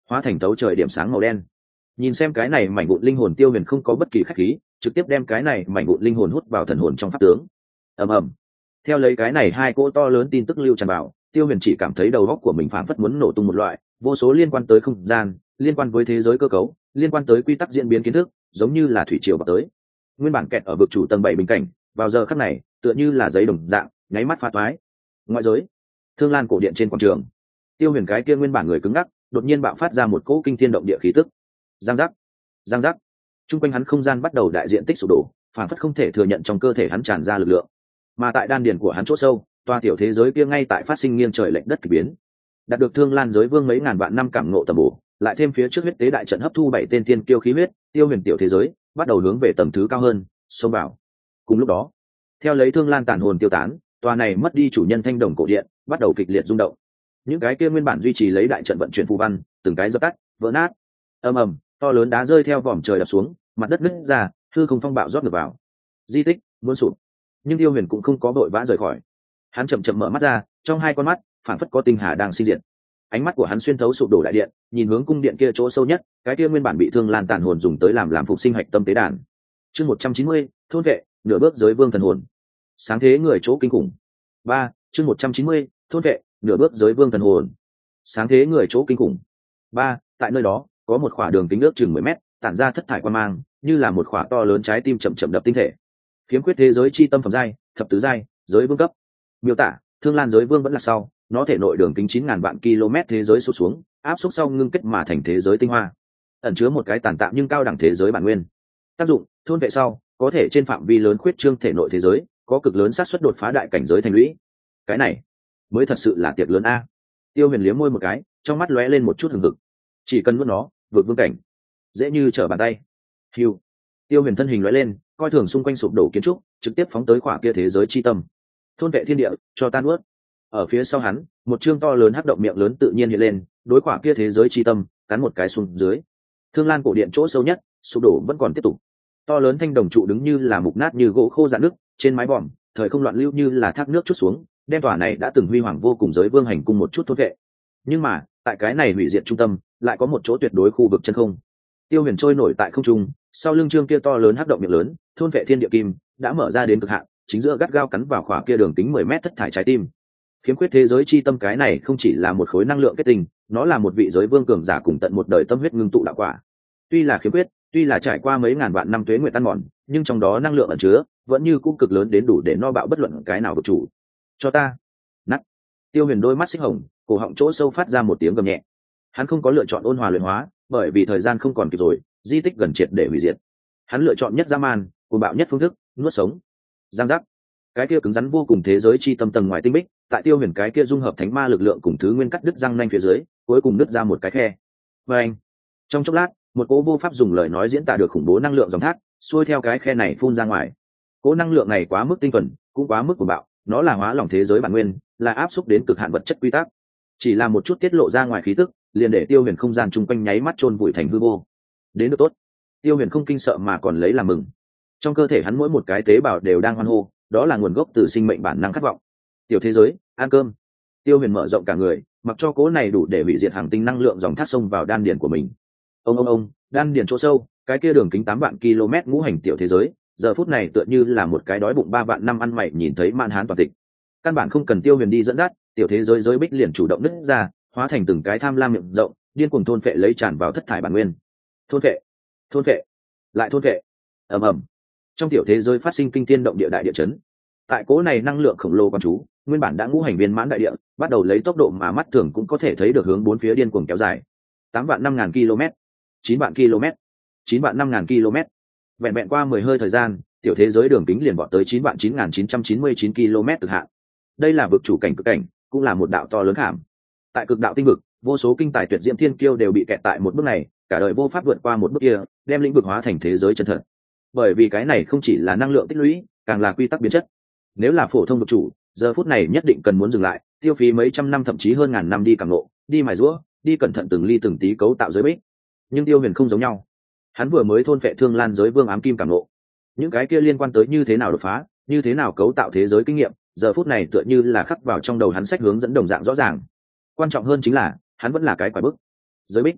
hóa thành tấu trời điểm sáng màu đen. Nhìn xem cái này mảnh vụn linh hồn, Tiêu Huyền không có bất kỳ khách khí, trực tiếp đem cái này mảnh vụn linh hồn hút vào thần hồn trong pháp tướng. Ầm ầm. Theo lấy cái này hai cỗ to lớn tin tức lưu tràn vào, Tiêu Huyền chỉ cảm thấy đầu óc của mình phảng phất muốn nổ tung một loại, vô số liên quan tới không gian, liên quan với thế giới cơ cấu, liên quan tới quy tắc diễn biến kiến thức, giống như là thủy triều vào tới. Nguyên bản kẹt ở vực chủ tầng bảy bình cảnh, vào giờ khắc này, tựa như là giấy đồng dạng, nháy mắt phá toái. Ngoại giới, Thương Lan cổ điện trên quảng trường, Tiêu Huyền cái kia nguyên bản người cứng ngắc, đột nhiên bạo phát ra một cỗ kinh thiên động địa khí tức. Giang giác, giang giác. Trung quanh hắn không gian bắt đầu đại diện tích sụp đổ, phản phất không thể thừa nhận trong cơ thể hắn tràn ra lực lượng. Mà tại đan điền của hắn chỗ sâu, toa tiểu thế giới kia ngay tại phát sinh nghiêng trời lệch đất kỳ biến. Đạt được Thương Lan giới vương mấy ngàn vạn năm cảm ngộ tầm bổ, lại thêm phía trước huyết tế đại trận hấp thu bảy tên tiên kiêu khí huyết, Tiêu Huyền tiểu thế giới bắt đầu hướng về tầng thứ cao hơn, xông vào. Cùng lúc đó, theo lấy Thương Lan tàn hồn tiêu tán, tòa này mất đi chủ nhân thanh đồng cổ điện bắt đầu kịch liệt rung động. Những cái kia nguyên bản duy trì lấy đại trận vận chuyển phù văn, từng cái dập tắt, vỡ nát. Ầm ầm, to lớn đá rơi theo vòm trời đập xuống, mặt đất nứt ra, hư không phong bạo rót ngược vào. Di tích muốn sụp, nhưng Tiêu Huyền cũng không có vội vã rời khỏi. Hắn chậm chậm mở mắt ra, trong hai con mắt phảng phất có tinh hà đang sinh diệt. Ánh mắt của hắn xuyên thấu sụp đổ đại điện, nhìn hướng cung điện kia chỗ sâu nhất, cái kia nguyên bản bị Thương Lan tàn hồn dùng tới làm làm phục sinh hạch tâm tế đàn. Chương một trăm chín mươi, thôn vệ, nửa bước giới vương thần hồn. Sáng thế người chỗ kinh khủng. ba, chương một trăm chín mươi, thôn vệ, nửa bước giới vương thần hồn. Sáng thế người chỗ kinh khủng. ba, tại nơi đó, có một khỏa đường kính nước chừng mười mét, tản ra thất thải quan mang, như là một khỏa to lớn trái tim chậm chậm đập tinh thể. Khiếm khuyết thế giới chi tâm phẩm giai, thập tứ giai, giới vương cấp. Miêu tả, Thương Lan giới vương vẫn là sau, nó thể nội đường kính chín ngàn vạn km thế giới sụt xuống, áp xúc sau ngưng kết mà thành thế giới tinh hoa, ẩn chứa một cái tàn tạm nhưng cao đẳng thế giới bản nguyên. Tác dụng, thôn vệ sau, có thể trên phạm vi lớn khuyết trương thể nội thế giới, có cực lớn xác suất đột phá đại cảnh giới thành lũy. Cái này mới thật sự là tiệc lớn a. Tiêu Huyền liếm môi một cái, trong mắt lóe lên một chút hừng hực. Chỉ cần nuốt nó, vượt vương cảnh, dễ như trở bàn tay. Hiu. Tiêu Huyền thân hình lóe lên, coi thường xung quanh sụp đổ kiến trúc, trực tiếp phóng tới khỏa kia thế giới chi tâm. Thôn vệ thiên địa, cho tan nuốt. Ở phía sau hắn, một chương to lớn hắc động miệng lớn tự nhiên hiện lên, đối khỏa kia thế giới chi tâm, cắn một cái xuống dưới. Thương Lan cổ điện chỗ sâu nhất, sụp đổ vẫn còn tiếp tục. To lớn thanh đồng trụ đứng như là mục nát như gỗ khô rạn nước, trên mái vòm, thời không loạn lưu như là thác nước chút xuống, đem tòa này đã từng huy hoàng vô cùng giới vương hành cung một chút thôn vệ. Nhưng mà, tại cái này hủy diệt trung tâm, lại có một chỗ tuyệt đối khu vực chân không. Tiêu Huyền trôi nổi tại không trung, sau lưng trương kia to lớn hắc động miệng lớn, thôn vệ thiên địa kim, đã mở ra đến cực hạn, chính giữa gắt gao cắn vào khỏa kia đường kính mười mét thất thải trái tim. Khiếm khuyết thế giới chi tâm cái này không chỉ là một khối năng lượng kết tinh, nó là một vị giới vương cường giả cùng tận một đời tâm huyết ngưng tụ đạo quả. Tuy là khiếm khuyết, tuy là trải qua mấy ngàn vạn năm tuế nguyệt tan mòn, nhưng trong đó năng lượng ẩn chứa vẫn như cũ cực lớn đến đủ để no bạo bất luận cái nào vực chủ. Cho ta. Nắt. Tiêu Huyền đôi mắt xích hồng, cổ họng chỗ sâu phát ra một tiếng gầm nhẹ. Hắn không có lựa chọn ôn hòa luyện hóa, bởi vì thời gian không còn kịp rồi, di tích gần triệt để hủy diệt. Hắn lựa chọn nhất dã man, cuồng bạo nhất phương thức, nuốt sống. Giang giác. Cái kia cứng rắn vô cùng thế giới chi tâm tầng ngoài tinh bích, tại Tiêu Huyền cái kia dung hợp thánh ma lực lượng cùng thứ nguyên cắt đứt răng nanh phía dưới, cuối cùng nứt ra một cái khe. Và anh. Trong chốc lát, một cỗ vô pháp dùng lời nói diễn tả được khủng bố năng lượng dòng thác, xuôi theo cái khe này phun ra ngoài. Cỗ năng lượng này quá mức tinh thuần, cũng quá mức cuồng bạo, nó là hóa lỏng thế giới bản nguyên, là áp xúc đến cực hạn vật chất quy tắc. Chỉ là một chút tiết lộ ra ngoài khí tức, liền để Tiêu Huyền không gian chung quanh nháy mắt chôn vùi thành hư vô. Đến được tốt. Tiêu Huyền không kinh sợ mà còn lấy làm mừng. Trong cơ thể hắn mỗi một cái tế bào đều đang hoan hô, đó là nguồn gốc từ sinh mệnh bản năng khát vọng. Tiểu thế giới, ăn cơm. Tiêu Huyền mở rộng cả người, mặc cho cỗ này đủ để hủy diệt hàng tinh năng lượng dòng thác sông vào đan điền của mình. Ông ông ông, đan điền chỗ sâu, cái kia đường kính tám vạn km ngũ hành tiểu thế giới, giờ phút này tựa như là một cái đói bụng ba vạn năm ăn mày nhìn thấy man hán toàn tịch. Căn bản không cần Tiêu Huyền đi dẫn dắt, tiểu thế giới giới bích liền chủ động nứt ra, hóa thành từng cái tham lam miệng rộng, điên cuồng thôn phệ lấy tràn vào thất thải bản nguyên. Thôn phệ, thôn phệ, lại thôn phệ. Ầm ầm. Trong tiểu thế giới phát sinh kinh thiên động địa đại địa chấn. Tại cố này năng lượng khổng lồ quan chú, nguyên bản đã ngũ hành viên mãn đại địa, bắt đầu lấy tốc độ mà mắt thường cũng có thể thấy được hướng bốn phía điên cuồng kéo dài. tám vạn năm ngàn km, chín vạn km, chín vạn năm ngàn km. Vẹn vẹn qua mười hơi thời gian, tiểu thế giới đường kính liền vọt tới chín vạn chín ngàn chín trăm chín mươi chín km cực hạn. Đây là vực chủ cảnh cực cảnh, cũng là một đạo to lớn khảm. Tại cực đạo tinh vực, vô số kinh tài tuyệt diễm thiên kiêu đều bị kẹt tại một bước này, cả đời vô pháp vượt qua một bước kia, đem lĩnh vực hóa thành thế giới chân thật. Bởi vì cái này không chỉ là năng lượng tích lũy, càng là quy tắc biến chất. Nếu là phổ thông vực chủ, giờ phút này nhất định cần muốn dừng lại, tiêu phí mấy trăm năm thậm chí hơn ngàn năm đi càng ngộ, đi mài giũa, đi cẩn thận từng ly từng tí cấu tạo giới bích. Nhưng Tiêu Huyền không giống nhau, hắn vừa mới thôn phệ Thương Lan giới vương ám kim càng ngộ, những cái kia liên quan tới như thế nào đột phá, như thế nào cấu tạo thế giới kinh nghiệm, giờ phút này tựa như là khắc vào trong đầu hắn sách hướng dẫn đồng dạng rõ ràng. Quan trọng hơn chính là hắn vẫn là cái quái bức. Giới bích,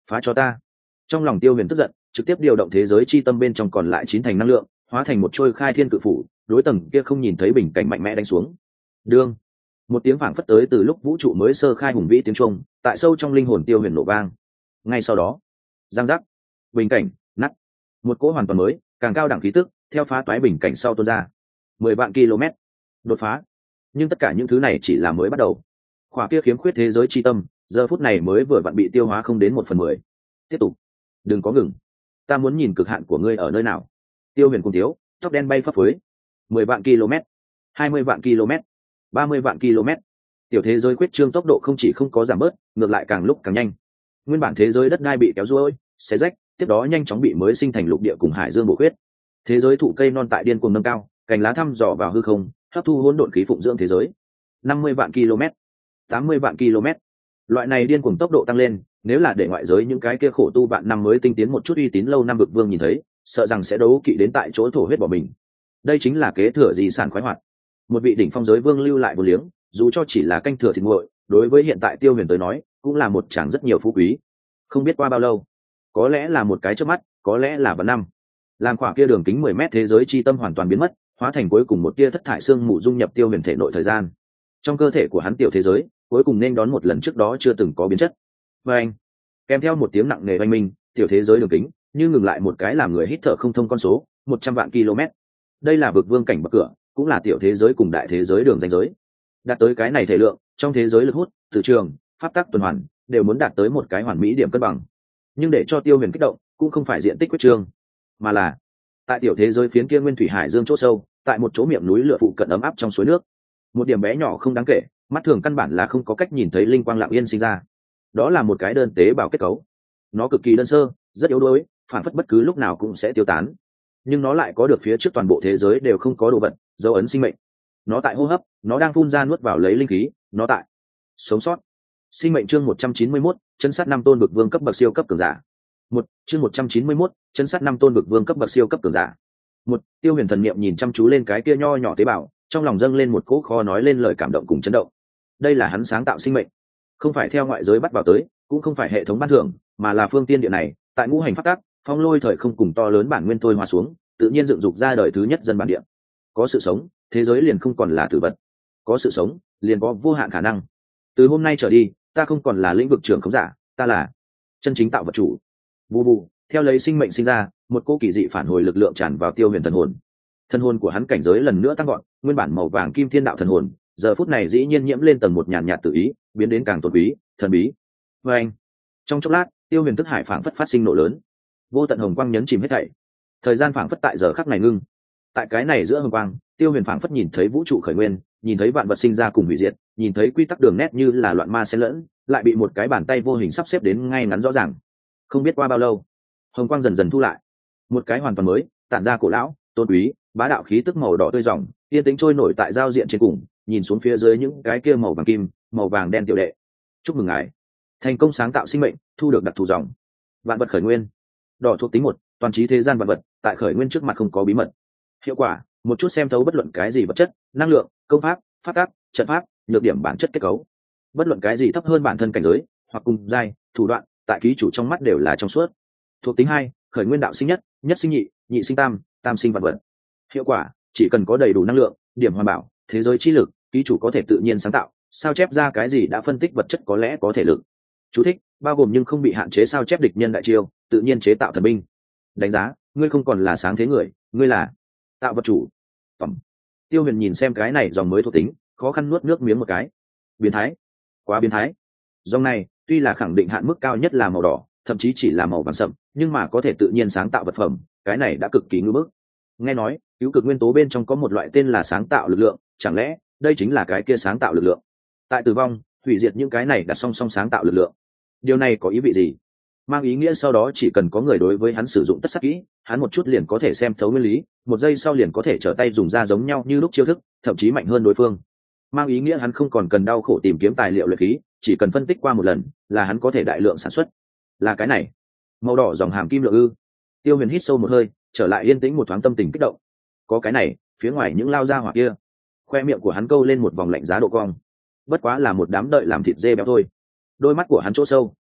phá cho ta. Trong lòng Tiêu Huyền tức giận, trực tiếp điều động thế giới chi tâm bên trong còn lại chín thành năng lượng, hóa thành một trôi khai thiên cự phủ, đối tầng kia không nhìn thấy bình cảnh mạnh mẽ đánh xuống. Đương, một tiếng phảng phất tới từ lúc vũ trụ mới sơ khai hùng vĩ tiếng trung, tại sâu trong linh hồn Tiêu Huyền nổ vang. Ngay sau đó, giang giác, bình cảnh nát, một cỗ hoàn toàn mới, càng cao đẳng khí tức theo phá toái bình cảnh sau tuôn ra. Mười vạn km đột phá. Nhưng tất cả những thứ này chỉ là mới bắt đầu. Khỏa kia khiếm khuyết thế giới chi tâm, giờ phút này mới vừa vặn bị tiêu hóa không đến một phần mười. Tiếp tục, đừng có ngừng, ta muốn nhìn cực hạn của ngươi ở nơi nào. Tiêu Huyền cùng thiếu, tóc đen bay phấp phới. Mười vạn km, hai mươi vạn km, ba mươi vạn km. Tiểu thế giới quyết trương tốc độ không chỉ không có giảm bớt, ngược lại càng lúc càng nhanh. Nguyên bản thế giới đất đai bị kéo ruôi, xé rách, tiếp đó nhanh chóng bị mới sinh thành lục địa cùng hải dương bổ khuyết. Thế giới thụ cây non tại điên cuồng nâng cao, cành lá thăm dò vào hư không, hấp thu hỗn độn khí phụng dưỡng thế giới. Năm mươi vạn km, tám mươi vạn km. Loại này điên cuồng tốc độ tăng lên, nếu là để ngoại giới những cái kia khổ tu vạn năm mới tinh tiến một chút uy tín lâu năm vực vương nhìn thấy, sợ rằng sẽ đấu kỵ đến tại chỗ thổ huyết bỏ mình. Đây chính là kế thừa di sản khoái hoạt. Một vị đỉnh phong giới vương lưu lại một liếng, dù cho chỉ là canh thừa thịt nguội, đối với hiện tại Tiêu Huyền tới nói, cũng là một tràng rất nhiều phú quý. Không biết qua bao lâu, có lẽ là một cái chớp mắt, có lẽ là vạn năm, làm khỏa kia đường kính mười mét thế giới chi tâm hoàn toàn biến mất, hóa thành cuối cùng một tia thất thải xương mù dung nhập Tiêu Huyền thể nội thời gian. Trong cơ thể của hắn tiểu thế giới, cuối cùng nên đón một lần trước đó chưa từng có biến chất. Và anh, kèm theo một tiếng nặng nề oanh minh, tiểu thế giới đường kính như ngừng lại một cái làm người hít thở không thông con số, một trăm vạn km. Đây là vực vương cảnh bậc cửa, cũng là tiểu thế giới cùng đại thế giới đường ranh giới. Đạt tới cái này thể lượng, trong thế giới lực hút, từ trường, pháp tắc tuần hoàn đều muốn đạt tới một cái hoàn mỹ điểm cân bằng. Nhưng để cho Tiêu Huyền kích động, cũng không phải diện tích quyết trương, mà là tại tiểu thế giới phiến kia nguyên thủy hải dương chỗ sâu, tại một chỗ miệng núi lửa phụ cận ấm áp trong suối nước, một điểm bé nhỏ không đáng kể, mắt thường căn bản là không có cách nhìn thấy linh quang lặng yên sinh ra. Đó là một cái đơn tế bào kết cấu, nó cực kỳ đơn sơ, rất yếu đuối, phản phất bất cứ lúc nào cũng sẽ tiêu tán, nhưng nó lại có được phía trước toàn bộ thế giới đều không có đồ vật, dấu ấn sinh mệnh. Nó tại hô hấp, nó đang phun ra nuốt vào lấy linh khí, nó tại sống sót. Sinh mệnh chương một trăm chín mươi mốt, chân sát năm tôn vực vương cấp bậc siêu cấp cường giả. Một chương một trăm chín mươi mốt, chân sát năm tôn vực vương cấp bậc siêu cấp cường giả. Một, Tiêu Huyền thần niệm nhìn chăm chú lên cái kia nho nhỏ tế bào, trong lòng dâng lên một cỗ khó nói lên lời cảm động cùng chấn động. Đây là hắn sáng tạo sinh mệnh, không phải theo ngoại giới bắt vào tới, cũng không phải hệ thống ban thưởng, mà là phương tiên địa này, tại ngũ hành pháp tắc, phong lôi thời không cùng to lớn bản nguyên thôi hóa xuống, tự nhiên dựng dục ra đời thứ nhất dân bản địa. Có sự sống, thế giới liền không còn là tử vật. Có sự sống, liền có vô hạn khả năng. Từ hôm nay trở đi, ta không còn là lĩnh vực trưởng khống giả, ta là chân chính tạo vật chủ. Vù vù, theo lấy sinh mệnh sinh ra, một cô kỳ dị phản hồi lực lượng tràn vào Tiêu Huyền thần hồn. Thần hồn của hắn cảnh giới lần nữa tăng gọn, nguyên bản màu vàng kim thiên đạo thần hồn, giờ phút này dĩ nhiên nhiễm lên tầng một nhàn nhạt tự ý, biến đến càng tôn quý, thần bí. Và anh, trong chốc lát, Tiêu Huyền thức hải phảng phất phát sinh nổ lớn, vô tận hồng quang nhấn chìm hết thảy. Thời gian phảng phất tại giờ khắc này ngưng. Tại cái này giữa hồng quang, Tiêu Huyền phảng phất nhìn thấy vũ trụ khởi nguyên, nhìn thấy vạn vật sinh ra cùng hủy diệt, nhìn thấy quy tắc đường nét như là loạn ma xen lẫn, lại bị một cái bàn tay vô hình sắp xếp đến ngay ngắn rõ ràng. Không biết qua bao lâu, hồng quang dần dần thu lại, một cái hoàn toàn mới, tản ra cổ lão, tôn quý, bá đạo khí tức màu đỏ tươi ròng, yên tĩnh trôi nổi tại giao diện trên cùng, nhìn xuống phía dưới những cái kia màu vàng kim, màu vàng đen tiểu đệ. Chúc mừng ngài, thành công sáng tạo sinh mệnh, thu được đặc thù dòng. Vạn vật khởi nguyên, đỏ thuộc tính một, toàn trí thế gian vạn vật, tại khởi nguyên trước mặt không có bí mật. Hiệu quả, một chút xem thấu bất luận cái gì vật chất, năng lượng, công pháp, pháp tắc, trận pháp, nhược điểm bản chất kết cấu. Bất luận cái gì thấp hơn bản thân cảnh giới, hoặc cùng giai, thủ đoạn, tại ký chủ trong mắt đều là trong suốt. Thuộc tính hai, khởi nguyên đạo sinh nhất, nhất sinh nhị, nhị sinh tam, tam sinh vạn vật. Hiệu quả, chỉ cần có đầy đủ năng lượng, điểm hoàn bảo, thế giới chi lực, ký chủ có thể tự nhiên sáng tạo, sao chép ra cái gì đã phân tích vật chất có lẽ có thể lực. Chú thích, bao gồm nhưng không bị hạn chế sao chép địch nhân đại chiêu, tự nhiên chế tạo thần binh. Đánh giá, ngươi không còn là sáng thế người, ngươi là tạo vật chủ. Tổng. Tiêu Huyền nhìn xem cái này dòng mới thuộc tính, khó khăn nuốt nước miếng một cái. Biến thái, quá biến thái. Dòng này tuy là khẳng định hạn mức cao nhất là màu đỏ, thậm chí chỉ là màu vàng sậm, nhưng mà có thể tự nhiên sáng tạo vật phẩm, cái này đã cực kỳ ngưỡng bức. Nghe nói cứu cực nguyên tố bên trong có một loại tên là sáng tạo lực lượng, chẳng lẽ đây chính là cái kia sáng tạo lực lượng? Tại tử vong hủy diệt những cái này đặt song song sáng tạo lực lượng, điều này có ý vị gì? Mang ý nghĩa sau đó chỉ cần có người đối với hắn sử dụng tất sắc kỹ, hắn một chút liền có thể xem thấu nguyên lý, một giây sau liền có thể trở tay dùng ra giống nhau như lúc chiêu thức, thậm chí mạnh hơn đối phương. Mang ý nghĩa hắn không còn cần đau khổ tìm kiếm tài liệu luyện khí, chỉ cần phân tích qua một lần là hắn có thể đại lượng sản xuất. Là cái này màu đỏ dòng hàm kim lượng ư? Tiêu Huyền hít sâu một hơi, trở lại yên tĩnh một thoáng, tâm tình kích động. Có cái này, phía ngoài những lao ra hỏa kia, khoe miệng của hắn câu lên một vòng lạnh giá độ cong. Bất quá là một đám đợi làm thịt dê béo thôi. Đôi mắt của hắn chỗ sâu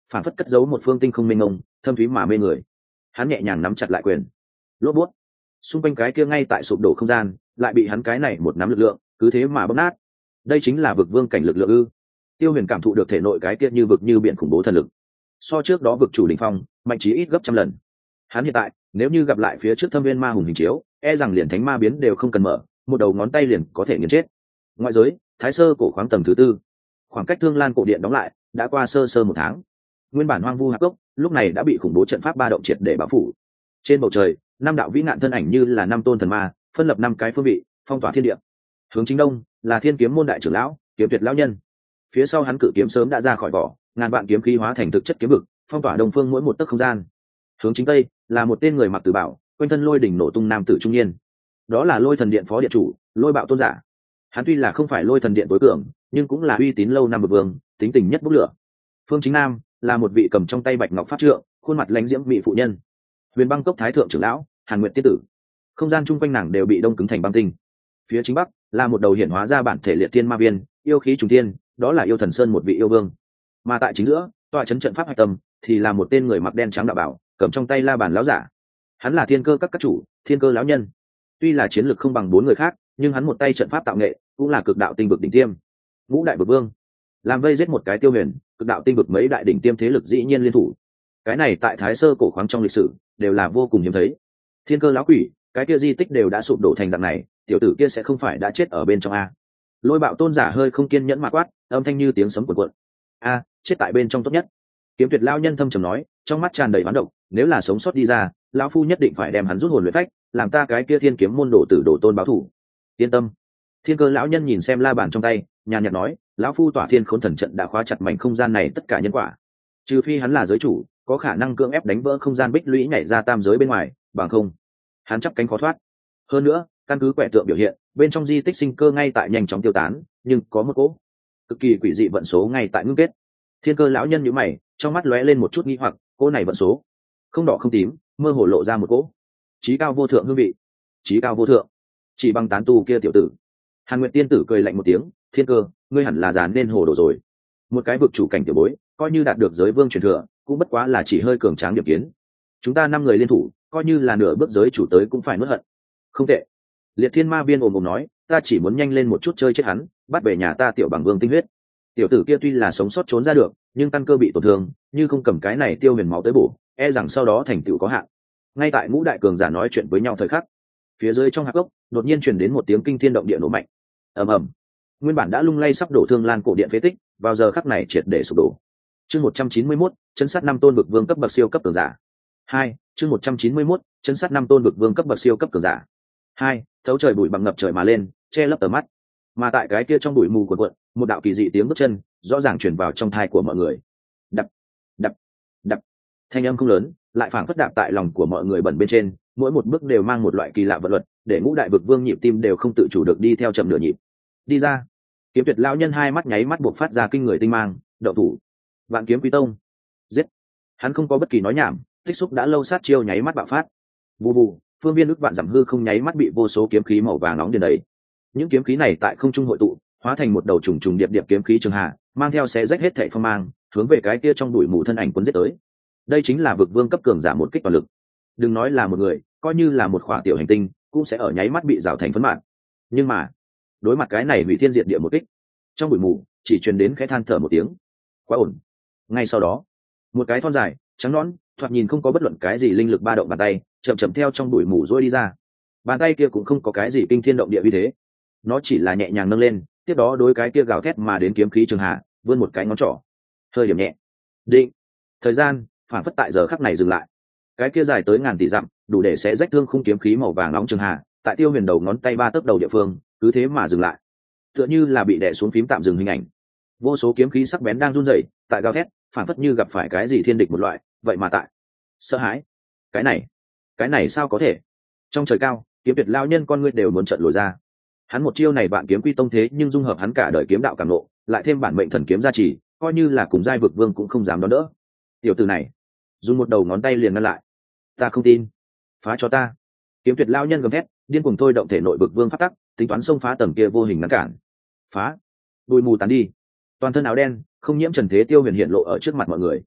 phản phất cất giấu một phương tinh không mênh mông, thâm thúy mà mê người. Hắn nhẹ nhàng nắm chặt lại quyền, lốp bút, xung quanh cái kia ngay tại sụp đổ không gian lại bị hắn cái này một nắm lực lượng cứ thế mà bóp nát. Đây chính là vực vương cảnh lực lượng ư? Tiêu Huyền cảm thụ được thể nội cái kia như vực như biển khủng bố thần lực, so trước đó vực chủ đỉnh phong mạnh chí ít gấp trăm lần. Hắn hiện tại nếu như gặp lại phía trước thâm viên ma hùng hình chiếu, e rằng liền thánh ma biến đều không cần mở, một đầu ngón tay liền có thể nghiền chết. Ngoại giới, Thái Sơ cổ khoáng tầng thứ tư, khoảng cách Thương Lan cổ điện đóng lại đã qua sơ sơ một tháng. Nguyên bản hoang vu hạp cốc lúc này đã bị khủng bố trận pháp ba động triệt để bao phủ. Trên bầu trời, năm đạo vĩ nạn thân ảnh như là năm tôn thần ma, phân lập năm cái phương vị, phong tỏa thiên địa. Hướng chính đông là Thiên Kiếm môn đại trưởng lão, Kiếm Tuyệt lão nhân. Phía sau hắn cự kiếm sớm đã ra khỏi vỏ, ngàn vạn kiếm khí hóa thành thực chất kiếm vực, phong tỏa đông phương mỗi một tấc không gian. Hướng chính tây là một tên người mặc tử bảo, quanh thân lôi đỉnh nổ tung nam tử trung niên. Đó là Lôi Thần Điện phó điện chủ, Lôi Bạo tôn giả. Hắn tuy là không phải Lôi Thần Điện tối cường, nhưng cũng là uy tín lâu năm bậc vương, tính tình nhất bốc lửa. Phương chính nam là một vị cầm trong tay bạch ngọc pháp trượng, khuôn mặt lãnh diễm vị phụ nhân. Huyền Băng Cốc thái thượng trưởng lão, Hàn Nguyệt tiên tử. Không gian chung quanh nàng đều bị đông cứng thành băng tinh. Phía chính bắc là một đầu hiển hóa ra bản thể liệt tiên ma viên, yêu khí trùng tiên, đó là Yêu Thần Sơn một vị yêu vương. Mà tại chính giữa, tọa trấn trận pháp hạch tâm thì là một tên người mặc đen trắng đạo bảo, cầm trong tay la bàn lão giả. Hắn là Thiên Cơ các các chủ, Thiên Cơ lão nhân. Tuy là chiến lược không bằng bốn người khác, nhưng hắn một tay trận pháp tạo nghệ cũng là cực đạo tinh vực đỉnh tiêm. Ngũ đại vực vương làm vây giết một cái Tiêu Huyền, cực đạo tinh vực mấy đại đỉnh tiêm thế lực dĩ nhiên liên thủ. Cái này tại Thái Sơ cổ khoáng trong lịch sử đều là vô cùng hiếm thấy. Thiên Cơ lão quỷ, cái kia di tích đều đã sụp đổ thành dạng này, tiểu tử kia sẽ không phải đã chết ở bên trong a? Lôi Bạo tôn giả hơi không kiên nhẫn mà quát, âm thanh như tiếng sấm cuộn cuộn. A, chết tại bên trong tốt nhất. Kiếm Tuyệt lão nhân thâm trầm nói, trong mắt tràn đầy oán độc, nếu là sống sót đi ra, lão phu nhất định phải đem hắn rút hồn luyện phách, làm ta cái kia Thiên Kiếm môn đồ tử đồ tôn báo thù. Yên tâm. Thiên Cơ lão nhân nhìn xem la bàn trong tay, nhàn nhạt nói, lão phu tỏa Thiên Khốn thần trận đã khóa chặt mảnh không gian này tất cả nhân quả. Trừ phi hắn là giới chủ, có khả năng cưỡng ép đánh vỡ không gian bích lũy nhảy ra tam giới bên ngoài, bằng không, hắn chắp cánh khó thoát. Hơn nữa, căn cứ quẻ tượng biểu hiện, bên trong di tích sinh cơ ngay tại nhanh chóng tiêu tán, nhưng có một cỗ cực kỳ quỷ dị vận số ngay tại ngưng kết. Thiên Cơ lão nhân nhíu mày, trong mắt lóe lên một chút nghi hoặc, cỗ này vận số không đỏ không tím, mơ hồ lộ ra một cỗ chí cao vô thượng hương vị. Chí cao vô thượng, chỉ bằng tán tu kia tiểu tử. Hàn Nguyệt tiên tử cười lạnh một tiếng, Thiên Cơ, ngươi hẳn là dàn nên hồ đồ rồi. Một cái vực chủ cảnh tiểu bối, coi như đạt được giới vương truyền thừa, cũng bất quá là chỉ hơi cường tráng điểm kiến. Chúng ta năm người liên thủ, coi như là nửa bước giới chủ tới cũng phải nuốt hận. Không tệ. Liệt Thiên Ma Viên ồm ồm nói, ta chỉ muốn nhanh lên một chút chơi chết hắn, bắt về nhà ta tiểu bằng vương tinh huyết. Tiểu tử kia tuy là sống sót trốn ra được, nhưng căn cơ bị tổn thương, như không cầm cái này Tiêu Huyền máu tới bổ, e rằng sau đó thành tựu có hạn. Ngay tại ngũ đại cường giả nói chuyện với nhau thời khắc, phía dưới trong hạp gốc đột nhiên truyền đến một tiếng kinh thiên động địa nổ mạnh. Ầm ầm. Nguyên bản đã lung lay sắp đổ Thương Lan cổ điện phế tích, vào giờ khắc này triệt để sụp đổ. Chương một trăm chín mươi mốt, chân sát năm tôn vực vương cấp bậc siêu cấp cường giả. Hai, chương một trăm chín mươi mốt, chân sát năm tôn vực vương cấp bậc siêu cấp cường giả. Hai, thấu trời bụi bằng ngập trời mà lên, che lấp tầm mắt. Mà tại cái kia trong bụi mù cuộn cuộn, một đạo kỳ dị tiếng bước chân rõ ràng truyền vào trong tai của mọi người. Đập, đập, đập. Thanh âm không lớn, lại phảng phất đạp tại lòng của mọi người bẩn bên trên, mỗi một bước đều mang một loại kỳ lạ vận luật, để ngũ đại vực vương nhịp tim đều không tự chủ được đi theo chậm nửa nhịp. Đi ra. Kiếm Tuyệt lão nhân hai mắt nháy mắt buộc phát ra kinh người tinh mang, đậu thủ. Vạn Kiếm Quý Tông. Giết. Hắn không có bất kỳ nói nhảm, tích xúc đã lâu sát chiêu nháy mắt bạo phát. Vù vù, phương viên ức vạn dặm hư không nháy mắt bị vô số kiếm khí màu vàng nóng điền đầy. Những kiếm khí này tại không trung hội tụ, hóa thành một đầu trùng trùng điệp điệp kiếm khí trường hạ, mang theo xé rách hết thảy phong mang, hướng về cái kia trong bụi mù thân ảnh cuốn giết tới. Đây chính là vực vương cấp cường giả một kích toàn lực. Đừng nói là một người, coi như là một khỏa tiểu hành tinh, cũng sẽ ở nháy mắt bị rào thành phấn mạn. Nhưng mà, đối mặt cái này hủy thiên diệt địa một kích, trong bụi mù chỉ truyền đến khẽ than thở một tiếng. Quá ổn. Ngay sau đó, một cái thon dài, trắng nõn, thoạt nhìn không có bất luận cái gì linh lực ba động bàn tay, chậm chậm theo trong bụi mù rôi đi ra. Bàn tay kia cũng không có cái gì kinh thiên động địa uy thế, nó chỉ là nhẹ nhàng nâng lên, tiếp đó đối cái kia gào thét mà đến kiếm khí trường hạ, vươn một cái ngón trỏ, hơi điểm nhẹ. Định. Thời gian phản phất tại giờ khắc này dừng lại. Cái kia dài tới ngàn tỷ dặm, đủ để sẽ rách thương khung kiếm khí màu vàng nóng trường hạ, tại Tiêu Huyền đầu ngón tay ba tấc đầu địa phương, cứ thế mà dừng lại. Tựa như là bị đè xuống phím tạm dừng hình ảnh. Vô số kiếm khí sắc bén đang run rẩy, tại gào thét, phản phất như gặp phải cái gì thiên địch một loại, vậy mà tại sợ hãi. Cái này, cái này sao có thể? Trong trời cao, Kiếm Tuyệt lão nhân con ngươi đều muốn trợn lồi ra. Hắn một chiêu này Vạn Kiếm Quy Tông thế nhưng dung hợp hắn cả đời kiếm đạo cảm ngộ, lại thêm bản mệnh thần kiếm gia trì, coi như là cùng giai vực vương cũng không dám đón đỡ. Tiểu tử này, dùng một đầu ngón tay liền ngăn lại. Ta không tin, phá cho ta! Kiếm Tuyệt lão nhân gầm thét, điên cuồng thôi động thể nội vực vương pháp tắc, tính toán xông phá tầng kia vô hình ngăn cản. Phá! Bụi mù tán đi, toàn thân áo đen, không nhiễm trần thế Tiêu Huyền hiện lộ ở trước mặt mọi người.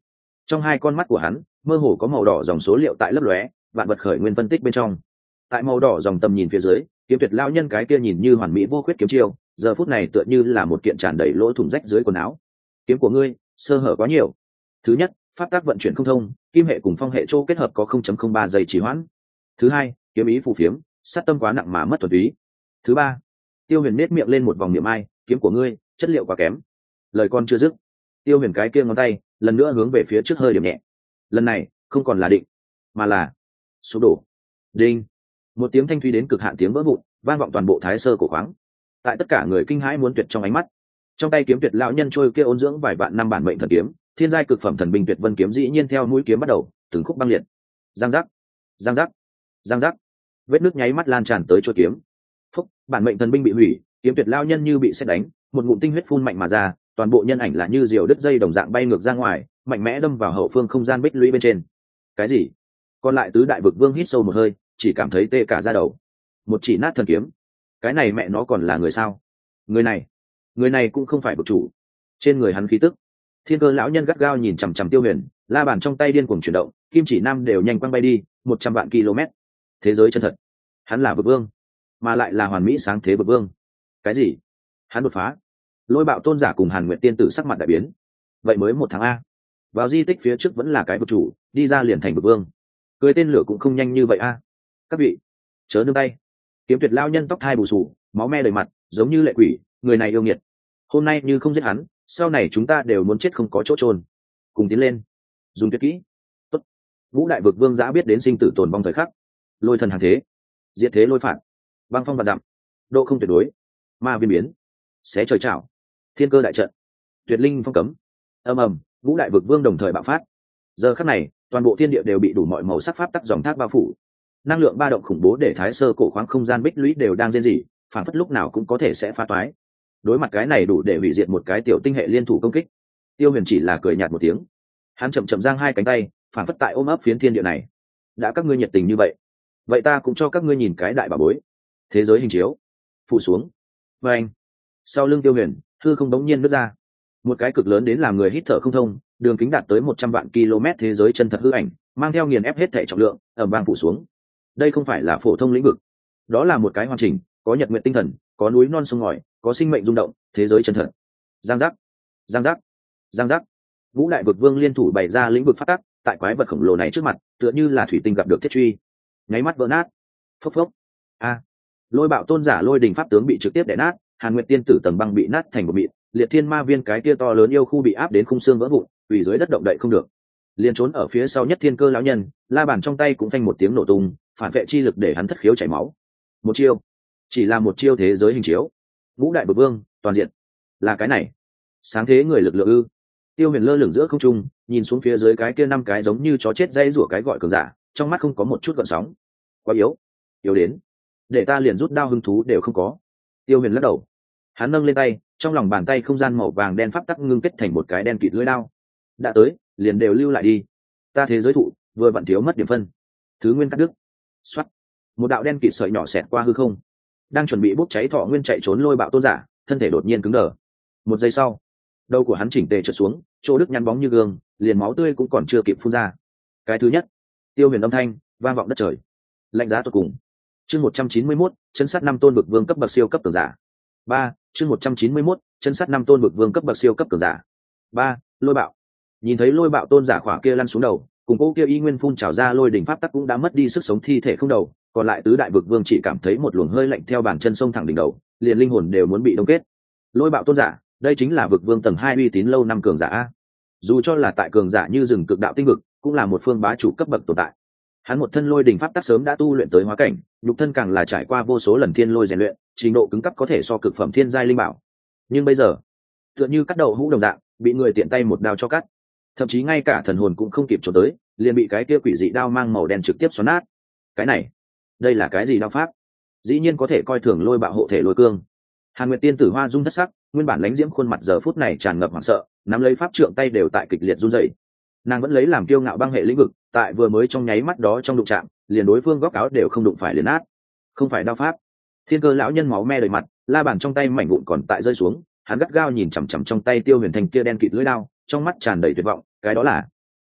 Trong hai con mắt của hắn mơ hồ có màu đỏ dòng số liệu tại lấp lóe, vạn vật khởi nguyên phân tích bên trong. Tại màu đỏ dòng tầm nhìn phía dưới, kiếm tuyệt lão nhân cái kia nhìn như hoàn mỹ vô khuyết kiếm chiêu, giờ phút này tựa như là một kiện tràn đầy lỗ thủng rách dưới quần áo. Kiếm của ngươi sơ hở quá nhiều. Thứ nhất, pháp tác vận chuyển không thông, kim hệ cùng phong hệ châu kết hợp có không chấm không ba giây trì hoãn. Thứ hai, kiếm ý phù phiếm, sát tâm quá nặng mà mất thuần túy. Thứ ba, Tiêu Huyền nét miệng lên một vòng niệm ai, kiếm của ngươi chất liệu quá kém. Lời con chưa dứt, Tiêu Huyền cái kia ngón tay lần nữa hướng về phía trước hơi điểm nhẹ. Lần này không còn là định, mà là sụp đổ. Đinh, một tiếng thanh thúy đến cực hạn tiếng vỡ vụn vang vọng toàn bộ thái sơ cổ khoáng. Tại tất cả người kinh hãi muốn tuyệt trong ánh mắt, trong tay kiếm tuyệt lão nhân trôi kia ôn dưỡng vài vạn năm bản mệnh thần kiếm, thiên giai cực phẩm thần binh tuyệt vân kiếm dĩ nhiên theo mũi kiếm bắt đầu từng khúc băng liệt. Giang giác, giang giác, giang giác, vết nước nháy mắt lan tràn tới chuôi kiếm. Phúc, bản mệnh thần binh bị hủy, kiếm tuyệt lão nhân như bị sét đánh, một ngụm tinh huyết phun mạnh mà ra, toàn bộ nhân ảnh là như diều đứt dây đồng dạng bay ngược ra ngoài, mạnh mẽ đâm vào hậu phương không gian bích lũy bên trên. Cái gì? Còn lại tứ đại vực vương hít sâu một hơi, chỉ cảm thấy tê cả da đầu. Một chỉ nát thần kiếm, cái này mẹ nó còn là người sao? Người này, người này cũng không phải vực chủ. Trên người hắn khí tức, thiên cơ lão nhân gắt gao nhìn chằm chằm Tiêu Huyền, la bàn trong tay điên cuồng chuyển động, kim chỉ nam đều nhanh quăng bay đi một trăm vạn km. Thế giới chân thật, hắn là vực vương, mà lại là hoàn mỹ sáng thế vực vương. Cái gì? Hắn đột phá? Lôi Bạo tôn giả cùng Hàn Nguyệt tiên tử sắc mặt đại biến. Vậy mới một tháng a, vào di tích phía trước vẫn là cái vực chủ, đi ra liền thành vực vương, cười tên lửa cũng không nhanh như vậy a. Các vị chớ nương tay. Kiếm tuyệt lao nhân tóc thai bù xù, máu me đầy mặt, giống như lệ quỷ, người này yêu nghiệt. Hôm nay như không giết hắn, sau này chúng ta đều muốn chết không có chỗ trôn. Cùng tiến lên, dùng tuyệt kỹ. Tốt. Vũ đại vực vương giã biết đến sinh tử tồn vong thời khắc. Lôi thần hàng thế, diệt thế lôi phạt, băng phong và dặm, độ không tuyệt đối, ma viên biến, xé trời chảo, thiên cơ đại trận, tuyệt linh phong cấm. Ầm ầm, Vũ đại vực vương đồng thời bạo phát. Giờ khắc này, toàn bộ thiên địa đều bị đủ mọi màu sắc pháp tắc dòng thác bao phủ. Năng lượng ba động khủng bố để thái sơ cổ khoáng không gian bích lũy đều đang rên rỉ, phản phất lúc nào cũng có thể sẽ phá toái. Đối mặt cái này đủ để hủy diệt một cái tiểu tinh hệ liên thủ công kích, Tiêu Huyền chỉ là cười nhạt một tiếng. Hắn chậm chậm giang hai cánh tay, phản phất tại ôm ấp phiến thiên địa này. Đã các ngươi nhiệt tình như vậy, vậy ta cũng cho các ngươi nhìn cái đại bảo bối. Thế giới hình chiếu phụ xuống. Và anh, sau lưng Tiêu Huyền, hư không đống nhiên nứt ra. Một cái cực lớn đến làm người hít thở không thông, đường kính đạt tới một trăm vạn km thế giới chân thật hư ảnh, mang theo nghiền ép hết thể trọng lượng, ầm vang phủ xuống. Đây không phải là phổ thông lĩnh vực, đó là một cái hoàn chỉnh, có nhật nguyện tinh thần, có núi non sông ngòi, có sinh mệnh rung động, thế giới chân thật. Giang giác, giang giác, giang giác. Vũ đại vực vương liên thủ bày ra lĩnh vực phát tắc, tại quái vật khổng lồ này trước mặt, tựa như là thủy tinh gặp được thiết truy, nháy mắt vỡ nát. Phốc phốc. A. Lôi Bạo tôn giả lôi đình pháp tướng bị trực tiếp đè nát, Hàn Nguyệt tiên tử tầng băng bị nát thành một mịn, liệt thiên ma viên cái kia to lớn yêu khu bị áp đến khung xương vỡ vụn, quỳ dưới đất động đậy không được. Liên trốn ở phía sau nhất thiên cơ lão nhân, la bàn trong tay cũng phanh một tiếng nổ tung, phản vệ chi lực để hắn thất khiếu chảy máu. Một chiêu, chỉ là một chiêu thế giới hình chiếu. Vũ đại bực vương, toàn diện. Là cái này. Sáng thế người lực lượng ư? Tiêu Huyền lơ lửng giữa không trung, nhìn xuống phía dưới cái kia năm cái giống như chó chết dây rủa cái gọi cường giả, trong mắt không có một chút gợn sóng. Quá yếu, yếu đến, để ta liền rút đao hứng thú đều không có. Tiêu Huyền lắc đầu. Hắn nâng lên tay, trong lòng bàn tay không gian màu vàng đen pháp tắc ngưng kết thành một cái đen kịt lưỡi đao. Đã tới, liền đều lưu lại đi. Ta thế giới thụ, vừa vặn thiếu mất điểm phân. Thứ nguyên cắt đứt. Xoắt. Một đạo đen kịt sợi nhỏ xẹt qua hư không. Đang chuẩn bị bốc cháy thọ nguyên chạy trốn Lôi Bạo tôn giả, thân thể đột nhiên cứng đờ. Một giây sau, đầu của hắn chỉnh tề trượt xuống, chỗ đứt nhăn bóng như gương, liền máu tươi cũng còn chưa kịp phun ra. Cái thứ nhất, Tiêu Huyền âm thanh vang vọng đất trời. Lạnh giá tuyệt cùng. Chương một trăm chín mươi mốt, chân sát năm tôn vực vương cấp bậc siêu cấp cường giả. ba, chương một trăm chín mươi mốt, chân sát năm tôn vực vương cấp bậc siêu cấp cường giả. ba, Lôi Bạo. Nhìn thấy Lôi Bạo tôn giả khỏa kia lăn xuống đầu, cùng cô kia y nguyên phun trào ra lôi đỉnh pháp tắc cũng đã mất đi sức sống thi thể không đầu, còn lại tứ đại vực vương chỉ cảm thấy một luồng hơi lạnh theo bàn chân sông thẳng đỉnh đầu, liền linh hồn đều muốn bị đông kết. Lôi Bạo tôn giả, đây chính là vực vương tầng hai uy tín lâu năm cường giả a. Dù cho là tại cường giả như rừng cực đạo tinh vực, cũng là một phương bá chủ cấp bậc tồn tại. Hắn một thân lôi đỉnh pháp tắc sớm đã tu luyện tới hóa cảnh, nhục thân càng là trải qua vô số lần thiên lôi rèn luyện, trình độ cứng cấp có thể so cực phẩm thiên giai linh bảo. Nhưng bây giờ, tựa như cắt đầu hũ đồng dạng, bị người tiện tay một đao cho cắt. Thậm chí ngay cả thần hồn cũng không kịp trốn tới, liền bị cái kia quỷ dị đao mang màu đen trực tiếp xoắn nát. Cái này, đây là cái gì đao pháp? Dĩ nhiên có thể coi thường Lôi Bạo hộ thể lôi cương. Hàn Nguyệt tiên tử hoa dung thất sắc, nguyên bản lãnh diễm khuôn mặt giờ phút này tràn ngập hoảng sợ, nắm lấy pháp trượng tay đều tại kịch liệt run rẩy. Nàng vẫn lấy làm kiêu ngạo băng hệ lĩnh vực, tại vừa mới trong nháy mắt đó trong đụng chạm, liền đối phương góc áo đều không đụng phải liền nát. Không phải đao pháp. Thiên cơ lão nhân máu me đầy mặt, la bàn trong tay mảnh vụn còn tại rơi xuống, hắn gắt gao nhìn chằm chằm trong tay Tiêu Huyền thành kia đen kịt lưỡi đao, trong mắt tràn đầy tuyệt vọng, cái đó là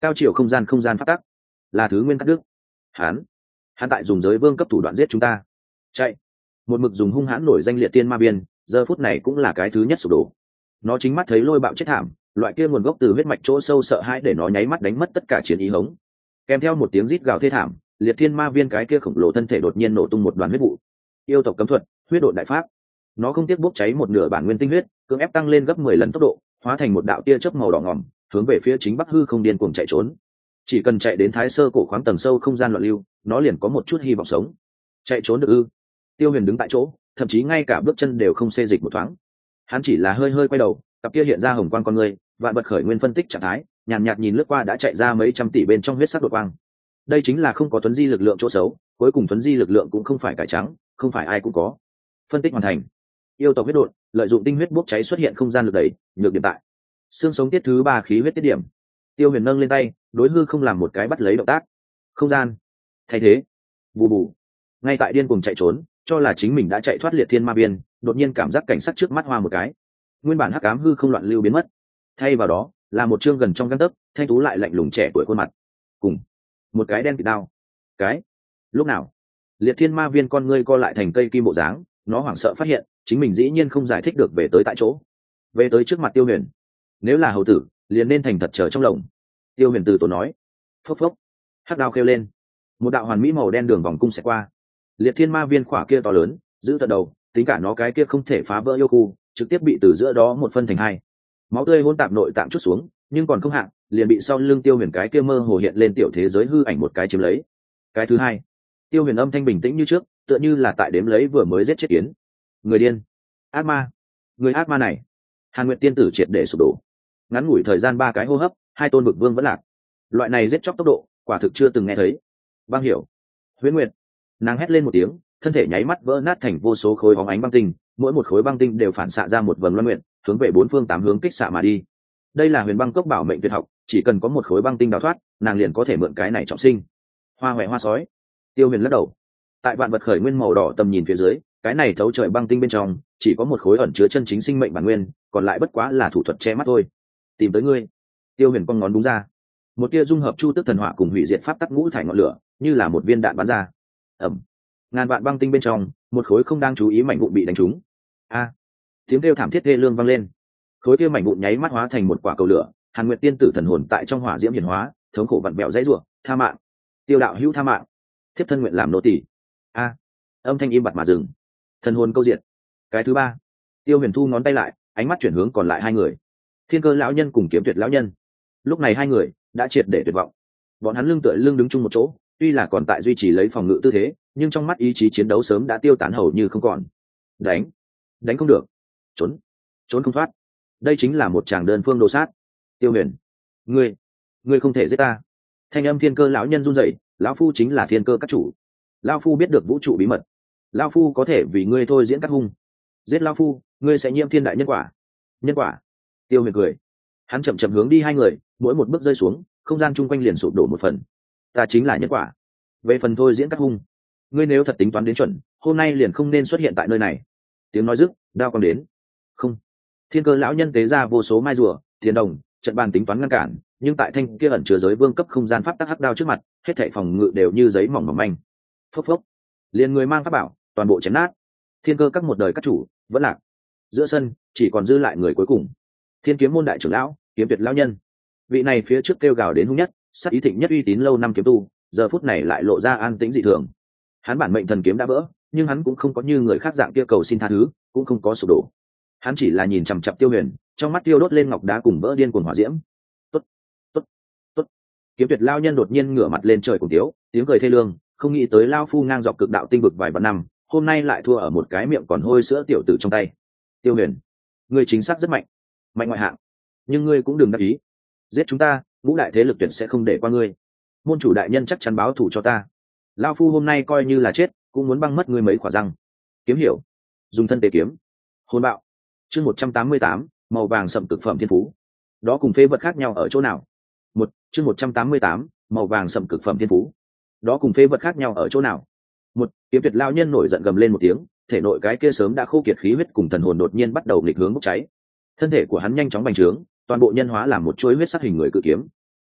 cao chiều không gian không gian phát tắc là thứ nguyên cắt đứt. Hắn, hắn tại dùng giới vương cấp thủ đoạn giết chúng ta. Chạy. Một mực dùng hung hãn nổi danh liệt tiên ma viên, giờ phút này cũng là cái thứ nhất sụp đổ. Nó chính mắt thấy lôi bạo chết thảm, loại kia nguồn gốc từ huyết mạch chỗ sâu sợ hãi để nó nháy mắt đánh mất tất cả chiến ý hống. Kèm theo một tiếng rít gào thê thảm, liệt thiên ma viên cái kia khổng lồ thân thể đột nhiên nổ tung một đoàn huyết vụ. Yêu tộc cấm thuật, huyết độn đại pháp. Nó không tiếc bốc cháy một nửa bản nguyên tinh huyết, cưỡng ép tăng lên gấp mười lần tốc độ, hóa thành một đạo tia chớp màu đỏ ngòm, hướng về phía chính bắc hư không điên cuồng chạy trốn. Chỉ cần chạy đến thái sơ cổ khoáng tầng sâu không gian loạn lưu, nó liền có một chút hy vọng sống. Chạy trốn được ư? Tiêu Huyền đứng tại chỗ, thậm chí ngay cả bước chân đều không xê dịch một thoáng. Hắn chỉ là hơi hơi quay đầu, cặp kia hiện ra hồng quang con người, vạn vật khởi nguyên phân tích trạng thái, nhàn nhạt nhìn lướt qua đã chạy ra mấy trăm tỷ bên trong huyết sắc đột quang. Đây chính là không có tuấn di lực lượng chỗ xấu, cuối cùng tuấn di lực lượng cũng không phải cải trắng, không phải ai cũng có. Phân tích hoàn thành. Yêu tộc huyết đột, lợi dụng tinh huyết bốc cháy xuất hiện không gian lực đẩy, nhược điểm tại xương sống tiết thứ ba khí huyết tiết điểm. Tiêu Huyền nâng lên tay, đối hư không làm một cái bắt lấy động tác. Không gian thay thế. Bù bù. Ngay tại điên cuồng chạy trốn, cho là chính mình đã chạy thoát liệt thiên ma viên, đột nhiên cảm giác cảnh sắc trước mắt hoa một cái. Nguyên bản hắc ám hư không loạn lưu biến mất, thay vào đó là một chương gần trong gang tấc, thanh tú lại lạnh lùng trẻ tuổi khuôn mặt, cùng một cái đen kịt đao. Cái lúc nào liệt thiên ma viên con ngươi co lại thành cây kim bộ dáng, nó hoảng sợ phát hiện chính mình dĩ nhiên không giải thích được về tới tại chỗ, về tới trước mặt Tiêu Huyền. Nếu là hầu tử liền nên thành thật chờ trong lồng. Tiêu Huyền từ tổ nói. Phốc phốc. Hắc đao kêu lên, một đạo hoàn mỹ màu đen đường vòng cung sẽ qua. Liệt thiên ma viên khỏa kia to lớn, giữ tận đầu, tính cả nó cái kia không thể phá vỡ yêu khu, trực tiếp bị từ giữa đó một phân thành hai. Máu tươi hỗn tạp nội tạng chút xuống, nhưng còn không hạn, liền bị sau lưng Tiêu Huyền cái kia mơ hồ hiện lên tiểu thế giới hư ảnh một cái chiếm lấy. Cái thứ hai, Tiêu Huyền âm thanh bình tĩnh như trước, tựa như là tại đếm lấy vừa mới giết chết kiến. Người điên, ác ma, người ác ma này. Hàn Nguyệt tiên tử triệt để sụp đổ. Ngắn ngủi thời gian ba cái hô hấp, hai tôn vực vương vẫn lạc. Loại này giết chóc tốc độ, quả thực chưa từng nghe thấy. Băng Hiểu, Huyễn Nguyệt, nàng hét lên một tiếng, thân thể nháy mắt vỡ nát thành vô số khối bóng ánh băng tinh, mỗi một khối băng tinh đều phản xạ ra một vầng loan nguyện, hướng về bốn phương tám hướng kích xạ mà đi. Đây là huyền băng cốc bảo mệnh tuyệt học, chỉ cần có một khối băng tinh đào thoát, nàng liền có thể mượn cái này trọng sinh. Hoa hoè hoa sói. Tiêu Huyền lắc đầu. Tại vạn vật khởi nguyên màu đỏ tầm nhìn phía dưới, cái này thấu trời băng tinh bên trong chỉ có một khối ẩn chứa chân chính sinh mệnh bản nguyên, còn lại bất quá là thủ thuật che mắt thôi. Tìm tới ngươi. Tiêu Huyền cong ngón đúng ra, một tia dung hợp chu tức thần hỏa cùng hủy diệt pháp tắc ngũ thải ngọn lửa, như là một viên đạn bắn ra. Ẩm. Ngàn vạn băng tinh bên trong, một khối không đang chú ý mảnh vụn bị đánh trúng. A. Tiếng kêu thảm thiết thê lương vang lên. Khối kia mảnh vụn nháy mắt hóa thành một quả cầu lửa, Hàn Nguyệt tiên tử thần hồn tại trong hỏa diễm hiển hóa, thống khổ vặn vẹo dãy rủa, tha mạng. Tiêu đạo hữu tha mạng. Thiếp thân nguyện làm nô tỳ. A. Âm thanh im bặt mà dừng. Thần hồn câu diệt. Cái thứ ba. Tiêu Huyền thu ngón tay lại, ánh mắt chuyển hướng còn lại hai người. Thiên Cơ lão nhân cùng Kiếm Tuyệt lão nhân. Lúc này hai người đã triệt để tuyệt vọng. Bọn hắn lưng tựa lưng đứng chung một chỗ, tuy là còn tại duy trì lấy phòng ngự tư thế, nhưng trong mắt ý chí chiến đấu sớm đã tiêu tán hầu như không còn. Đánh, đánh không được, trốn, trốn không thoát. Đây chính là một tràng đơn phương đồ sát. Tiêu Huyền, ngươi, ngươi không thể giết ta. Thanh âm Thiên Cơ lão nhân run rẩy, lão phu chính là Thiên Cơ các chủ. Lão phu biết được vũ trụ bí mật. Lão phu có thể vì ngươi thôi diễn các hung. Giết lão phu, ngươi sẽ nhiễm thiên đại nhân quả. Nhân quả. Tiêu Huyền cười. Hắn chậm chậm hướng đi hai người, mỗi một bước rơi xuống, không gian chung quanh liền sụp đổ một phần. Ta chính là nhân quả. Về phần thôi diễn các hung, ngươi nếu thật tính toán đến chuẩn, hôm nay liền không nên xuất hiện tại nơi này. Tiếng nói dứt, đao còn đến. Không. Thiên Cơ lão nhân tế ra vô số mai rùa, tiền đồng, trận bàn tính toán ngăn cản, nhưng tại thanh kia ẩn chứa giới vương cấp không gian pháp tắc hắc đao trước mặt, hết thảy phòng ngự đều như giấy mỏng mỏng manh. Phốc phốc. Liền người mang pháp bảo, toàn bộ chém nát. Thiên Cơ các một đời các chủ, vẫn lạc. Giữa sân, chỉ còn dư lại người cuối cùng. Thiên Kiếm môn đại trưởng lão, Kiếm Tuyệt lão nhân. Vị này phía trước kêu gào đến hung nhất, sát ý thịnh nhất uy tín lâu năm kiếm tu, giờ phút này lại lộ ra an tĩnh dị thường. Hắn bản mệnh thần kiếm đã vỡ, nhưng hắn cũng không có như người khác dạng kia cầu xin tha thứ, cũng không có sụp đổ. Hắn chỉ là nhìn chằm chằm Tiêu Huyền, trong mắt tiêu đốt lên ngọc đá cùng vỡ điên cuồng hỏa diễm. Tốt, tốt, tốt. Kiếm Tuyệt lão nhân đột nhiên ngửa mặt lên trời cùng tiếu, tiếng cười thê lương, không nghĩ tới lão phu ngang dọc cực đạo tinh vực vài vạn năm, hôm nay lại thua ở một cái miệng còn hôi sữa tiểu tử trong tay. Tiêu Huyền, ngươi chính xác rất mạnh, mạnh ngoại hạng, nhưng ngươi cũng đừng đắc ý. Giết chúng ta, ngũ đại thế lực tuyệt sẽ không để qua ngươi. Môn chủ đại nhân chắc chắn báo thù cho ta. Lão phu hôm nay coi như là chết, cũng muốn băng mất ngươi mấy khỏa răng. Kiếm Hiểu, dùng thân tế kiếm. Hồn bạo. Chương một trăm tám mươi tám, màu vàng sậm cực phẩm thiên phú. Đó cùng phế vật khác nhau ở chỗ nào? Một, chương một trăm tám mươi tám, màu vàng sậm cực phẩm thiên phú. Đó cùng phế vật khác nhau ở chỗ nào? Một, Kiếm Tuyệt lão nhân nổi giận gầm lên một tiếng, thể nội cái kia sớm đã khô kiệt khí huyết cùng thần hồn đột nhiên bắt đầu nghịch hướng bốc cháy. Thân thể của hắn nhanh chóng bành trướng, toàn bộ nhân hóa làm một chuỗi huyết sắc hình người cự kiếm.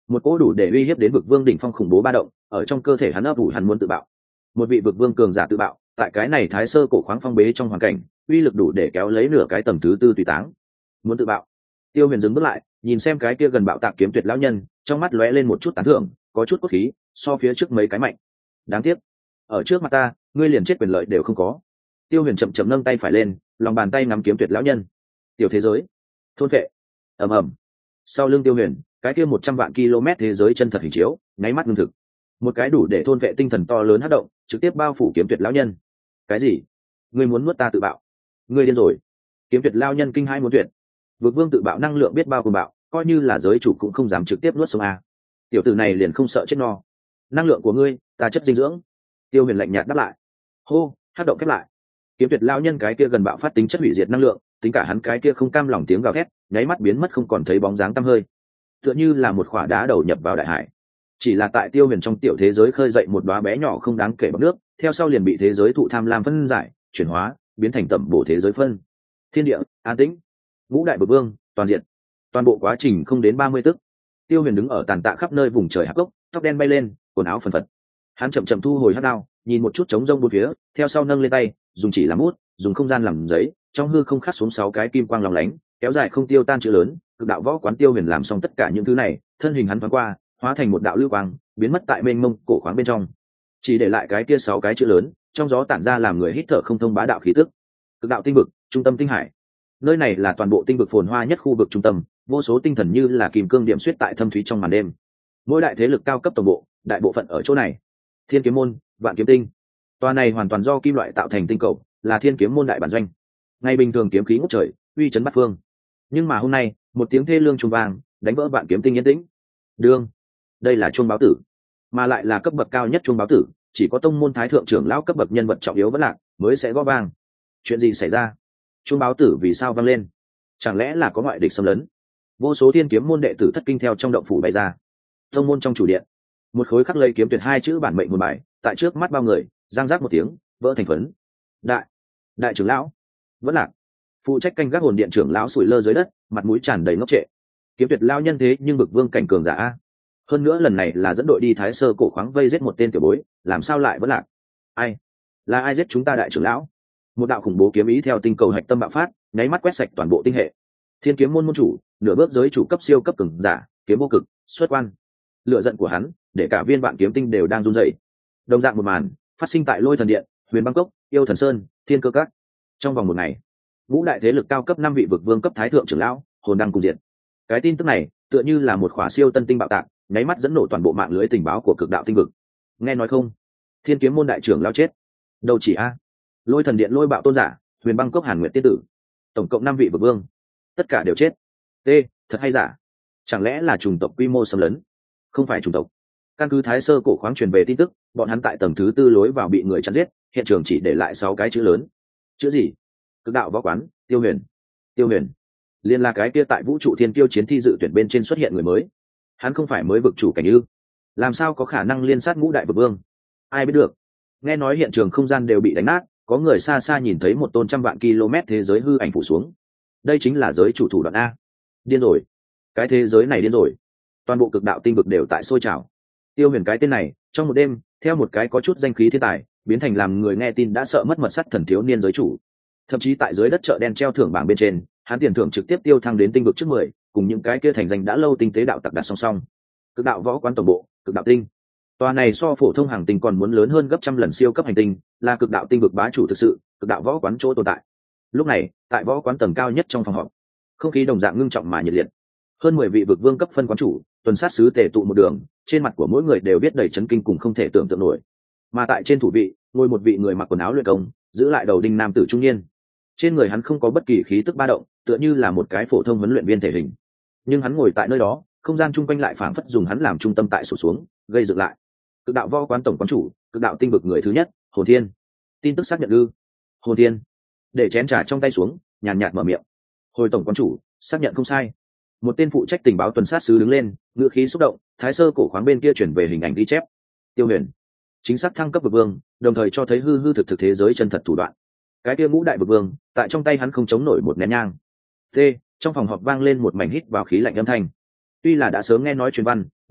một cỗ đủ để uy hiếp đến vực vương đỉnh phong khủng bố ba động ở trong cơ thể hắn ấp ủ hắn muốn tự bạo. Một vị vực vương cường giả tự bạo tại cái này thái sơ cổ khoáng phong bế trong hoàn cảnh, uy lực đủ để kéo lấy nửa cái tầng thứ tư tùy táng. Muốn tự bạo. Tiêu Huyền dừng bước lại, nhìn xem cái kia gần bạo tạc kiếm tuyệt lão nhân, trong mắt lóe lên một chút tán thưởng, có chút cốt khí, so phía trước mấy cái mạnh. Đáng tiếc, ở trước mặt ta, ngươi liền chết quyền lợi đều không có. Tiêu Huyền chậm chậm nâng tay phải lên, lòng bàn tay nắm kiếm tuyệt lão nhân. Tiểu thế giới, thôn vệ, ầm ầm. Sau lưng Tiêu Huyền, cái kia một trăm vạn km thế giới chân thật hình chiếu, nháy mắt ngưng thực. Một cái đủ để thôn vệ tinh thần to lớn hất động, trực tiếp bao phủ kiếm tuyệt lão nhân. Cái gì? Ngươi muốn nuốt ta tự bạo? Ngươi điên rồi? Kiếm tuyệt lão nhân kinh hai muốn tuyệt. Vực vương tự bạo năng lượng biết bao cuồng bạo, coi như là giới chủ cũng không dám trực tiếp nuốt sống a. Tiểu tử này liền không sợ chết no. Năng lượng của ngươi, ta chất dinh dưỡng. Tiêu Huyền lạnh nhạt đáp lại. Hô, hất động khép lại. Kiếm tuyệt lão nhân cái kia gần bạo phát tính chất hủy diệt năng lượng, tính cả hắn cái kia không cam lòng tiếng gào thét, nháy mắt biến mất không còn thấy bóng dáng tăm hơi, tựa như là một khỏa đá đầu nhập vào đại hải. Chỉ là tại Tiêu Huyền trong tiểu thế giới khơi dậy một đóa bé nhỏ không đáng kể bọt nước, theo sau liền bị thế giới thụ tham lam phân giải, chuyển hóa, biến thành tẩm bổ thế giới phân. Thiên địa an tĩnh, ngũ đại bờ vương toàn diện. Toàn bộ quá trình không đến ba mươi tức. Tiêu Huyền đứng ở tàn tạ khắp nơi vùng trời hắc gốc, tóc đen bay lên, quần áo phần phật. Hắn chậm chậm thu hồi hắc đao, nhìn một chút trống rông bốn phía, theo sau nâng lên tay, dùng chỉ làm bút, dùng không gian làm giấy, trong hư không khắc xuống sáu cái kim quang lóng lánh, kéo dài không tiêu tan chữ lớn. Cực đạo võ quán Tiêu Huyền làm xong tất cả những thứ này, thân hình hắn thoáng qua, hóa thành một đạo lưu quang, biến mất tại mênh mông cổ khoáng bên trong, chỉ để lại cái kia sáu cái chữ lớn, trong gió tản ra làm người hít thở không thông bá đạo khí tức. Cực đạo tinh vực, trung tâm tinh hải. Nơi này là toàn bộ tinh vực phồn hoa nhất khu vực trung tâm, vô số tinh thần như là kìm cương điểm xuyết tại thâm thúy trong màn đêm. Mỗi đại thế lực cao cấp tổng bộ, đại bộ phận ở chỗ này. Thiên Kiếm môn, Vạn Kiếm tinh. Tòa này hoàn toàn do kim loại tạo thành tinh cầu, là Thiên Kiếm môn đại bản doanh. Ngày bình thường kiếm khí ngút trời, uy chấn bát phương. Nhưng mà hôm nay, một tiếng thê lương trùng vang, đánh vỡ Vạn Kiếm tinh yên tĩnh. Đương, đây là chuông báo tử, mà lại là cấp bậc cao nhất chuông báo tử, chỉ có tông môn thái thượng trưởng lão cấp bậc nhân vật trọng yếu vẫn lạc mới sẽ gõ vang. Chuyện gì xảy ra? Chuông báo tử vì sao vang lên? Chẳng lẽ là có ngoại địch xâm lấn? Vô số Thiên Kiếm môn đệ tử thất kinh theo trong động phủ bay ra. Tông môn trong chủ điện, một khối khắc lây kiếm tuyệt hai chữ bản mệnh hồn bài, tại trước mắt bao người, giang rác một tiếng, vỡ thành phấn. Đại, đại trưởng lão, vẫn lạc. Phụ trách canh gác hồn điện trưởng lão sủi lơ dưới đất, mặt mũi tràn đầy ngốc trệ. Kiếm tuyệt lao nhân thế nhưng bực vương cảnh cường giả a. Hơn nữa lần này là dẫn đội đi thái sơ cổ khoáng vây giết một tên tiểu bối, làm sao lại vẫn lạc? Ai? Là ai giết chúng ta đại trưởng lão? Một đạo khủng bố kiếm ý theo tinh cầu hạch tâm bạo phát, nháy mắt quét sạch toàn bộ tinh hệ. Thiên Kiếm môn môn chủ, nửa bước giới chủ cấp siêu cấp cường giả, kiếm vô cực, xuất quan. Lựa giận của hắn, để cả viên Vạn Kiếm tinh đều đang run rẩy. Đồng dạng một màn, phát sinh tại Lôi Thần Điện, Huyền Bangkok, Yêu Thần Sơn, Thiên Cơ Các. Trong vòng một ngày, ngũ đại thế lực cao cấp năm vị vực vương cấp thái thượng trưởng lão, hồn đăng cùng diệt. Cái tin tức này, tựa như là một khỏa siêu tân tinh bạo tạc, nháy mắt dẫn nổ toàn bộ mạng lưới tình báo của cực đạo tinh vực. Nghe nói không? Thiên Kiếm môn đại trưởng lão chết. Đâu chỉ a? Lôi Thần Điện Lôi Bạo tôn giả, Huyền Bangkok Hàn Nguyệt tiên tử, tổng cộng năm vị vực vương, tất cả đều chết. T, thật hay giả? Chẳng lẽ là chủng tộc quy mô xâm lấn? Không phải chủng tộc. Căn cứ thái sơ cổ khoáng truyền về tin tức, bọn hắn tại tầng thứ tư lối vào bị người chặn giết, hiện trường chỉ để lại sáu cái chữ lớn. Chữ gì? Cực đạo võ quán, Tiêu Huyền. Tiêu Huyền, liên là cái kia tại vũ trụ thiên kiêu chiến thi dự tuyển bên trên xuất hiện người mới. Hắn không phải mới vực chủ cảnh ư? Làm sao có khả năng liên sát ngũ đại vực vương? Ai biết được? Nghe nói hiện trường không gian đều bị đánh nát, có người xa xa nhìn thấy một tôn trăm vạn km thế giới hư ảnh phủ xuống. Đây chính là giới chủ thủ đoạn a. Điên rồi, cái thế giới này điên rồi. Toàn bộ cực đạo tinh vực đều tại sôi trào. Tiêu Huyền cái tên này, trong một đêm, theo một cái có chút danh khí thiên tài, biến thành làm người nghe tin đã sợ mất mật sắt thần thiếu niên giới chủ. Thậm chí tại dưới đất chợ đen treo thưởng bảng bên trên, hắn tiền thưởng trực tiếp tiêu thăng đến tinh vực trước mười, cùng những cái kia thành danh đã lâu tinh tế đạo tặc đặt song song. Cực đạo võ quán tổng bộ, cực đạo tinh. Tòa này so phổ thông hàng tinh còn muốn lớn hơn gấp trăm lần siêu cấp hành tinh, là cực đạo tinh vực bá chủ thực sự, cực đạo võ quán chỗ tồn tại. Lúc này, tại võ quán tầng cao nhất trong phòng họp, không khí đồng dạng ngưng trọng mà nhiệt liệt. Hơn mười vị vực vương cấp phân quán chủ, tuần sát sứ tề tụ một đường, trên mặt của mỗi người đều biết đầy chấn kinh cùng không thể tưởng tượng nổi. Mà tại trên thủ vị, ngồi một vị người mặc quần áo luyện công, giữ lại đầu đinh nam tử trung niên. Trên người hắn không có bất kỳ khí tức ba động, tựa như là một cái phổ thông huấn luyện viên thể hình. Nhưng hắn ngồi tại nơi đó, không gian chung quanh lại phảng phất dùng hắn làm trung tâm tại sụp xuống, gây dựng lại. Cực đạo võ quán tổng quán chủ, cực đạo tinh vực người thứ nhất, Hồn Thiên. Tin tức xác nhận ư? Hồn Thiên để chén trà trong tay xuống, nhàn nhạt mở miệng. Hồi tổng quán chủ, xác nhận không sai. Một tên phụ trách tình báo tuần sát sứ đứng lên, ngựa khí xúc động, thái sơ cổ khoáng bên kia chuyển về hình ảnh ghi chép. Tiêu Huyền chính xác thăng cấp vực vương, đồng thời cho thấy hư hư thực thực thế giới chân thật thủ đoạn. Cái kia ngũ đại vực vương, tại trong tay hắn không chống nổi một nén nhang. T, trong phòng họp vang lên một mảnh hít vào khí lạnh âm thanh. Tuy là đã sớm nghe nói truyền văn,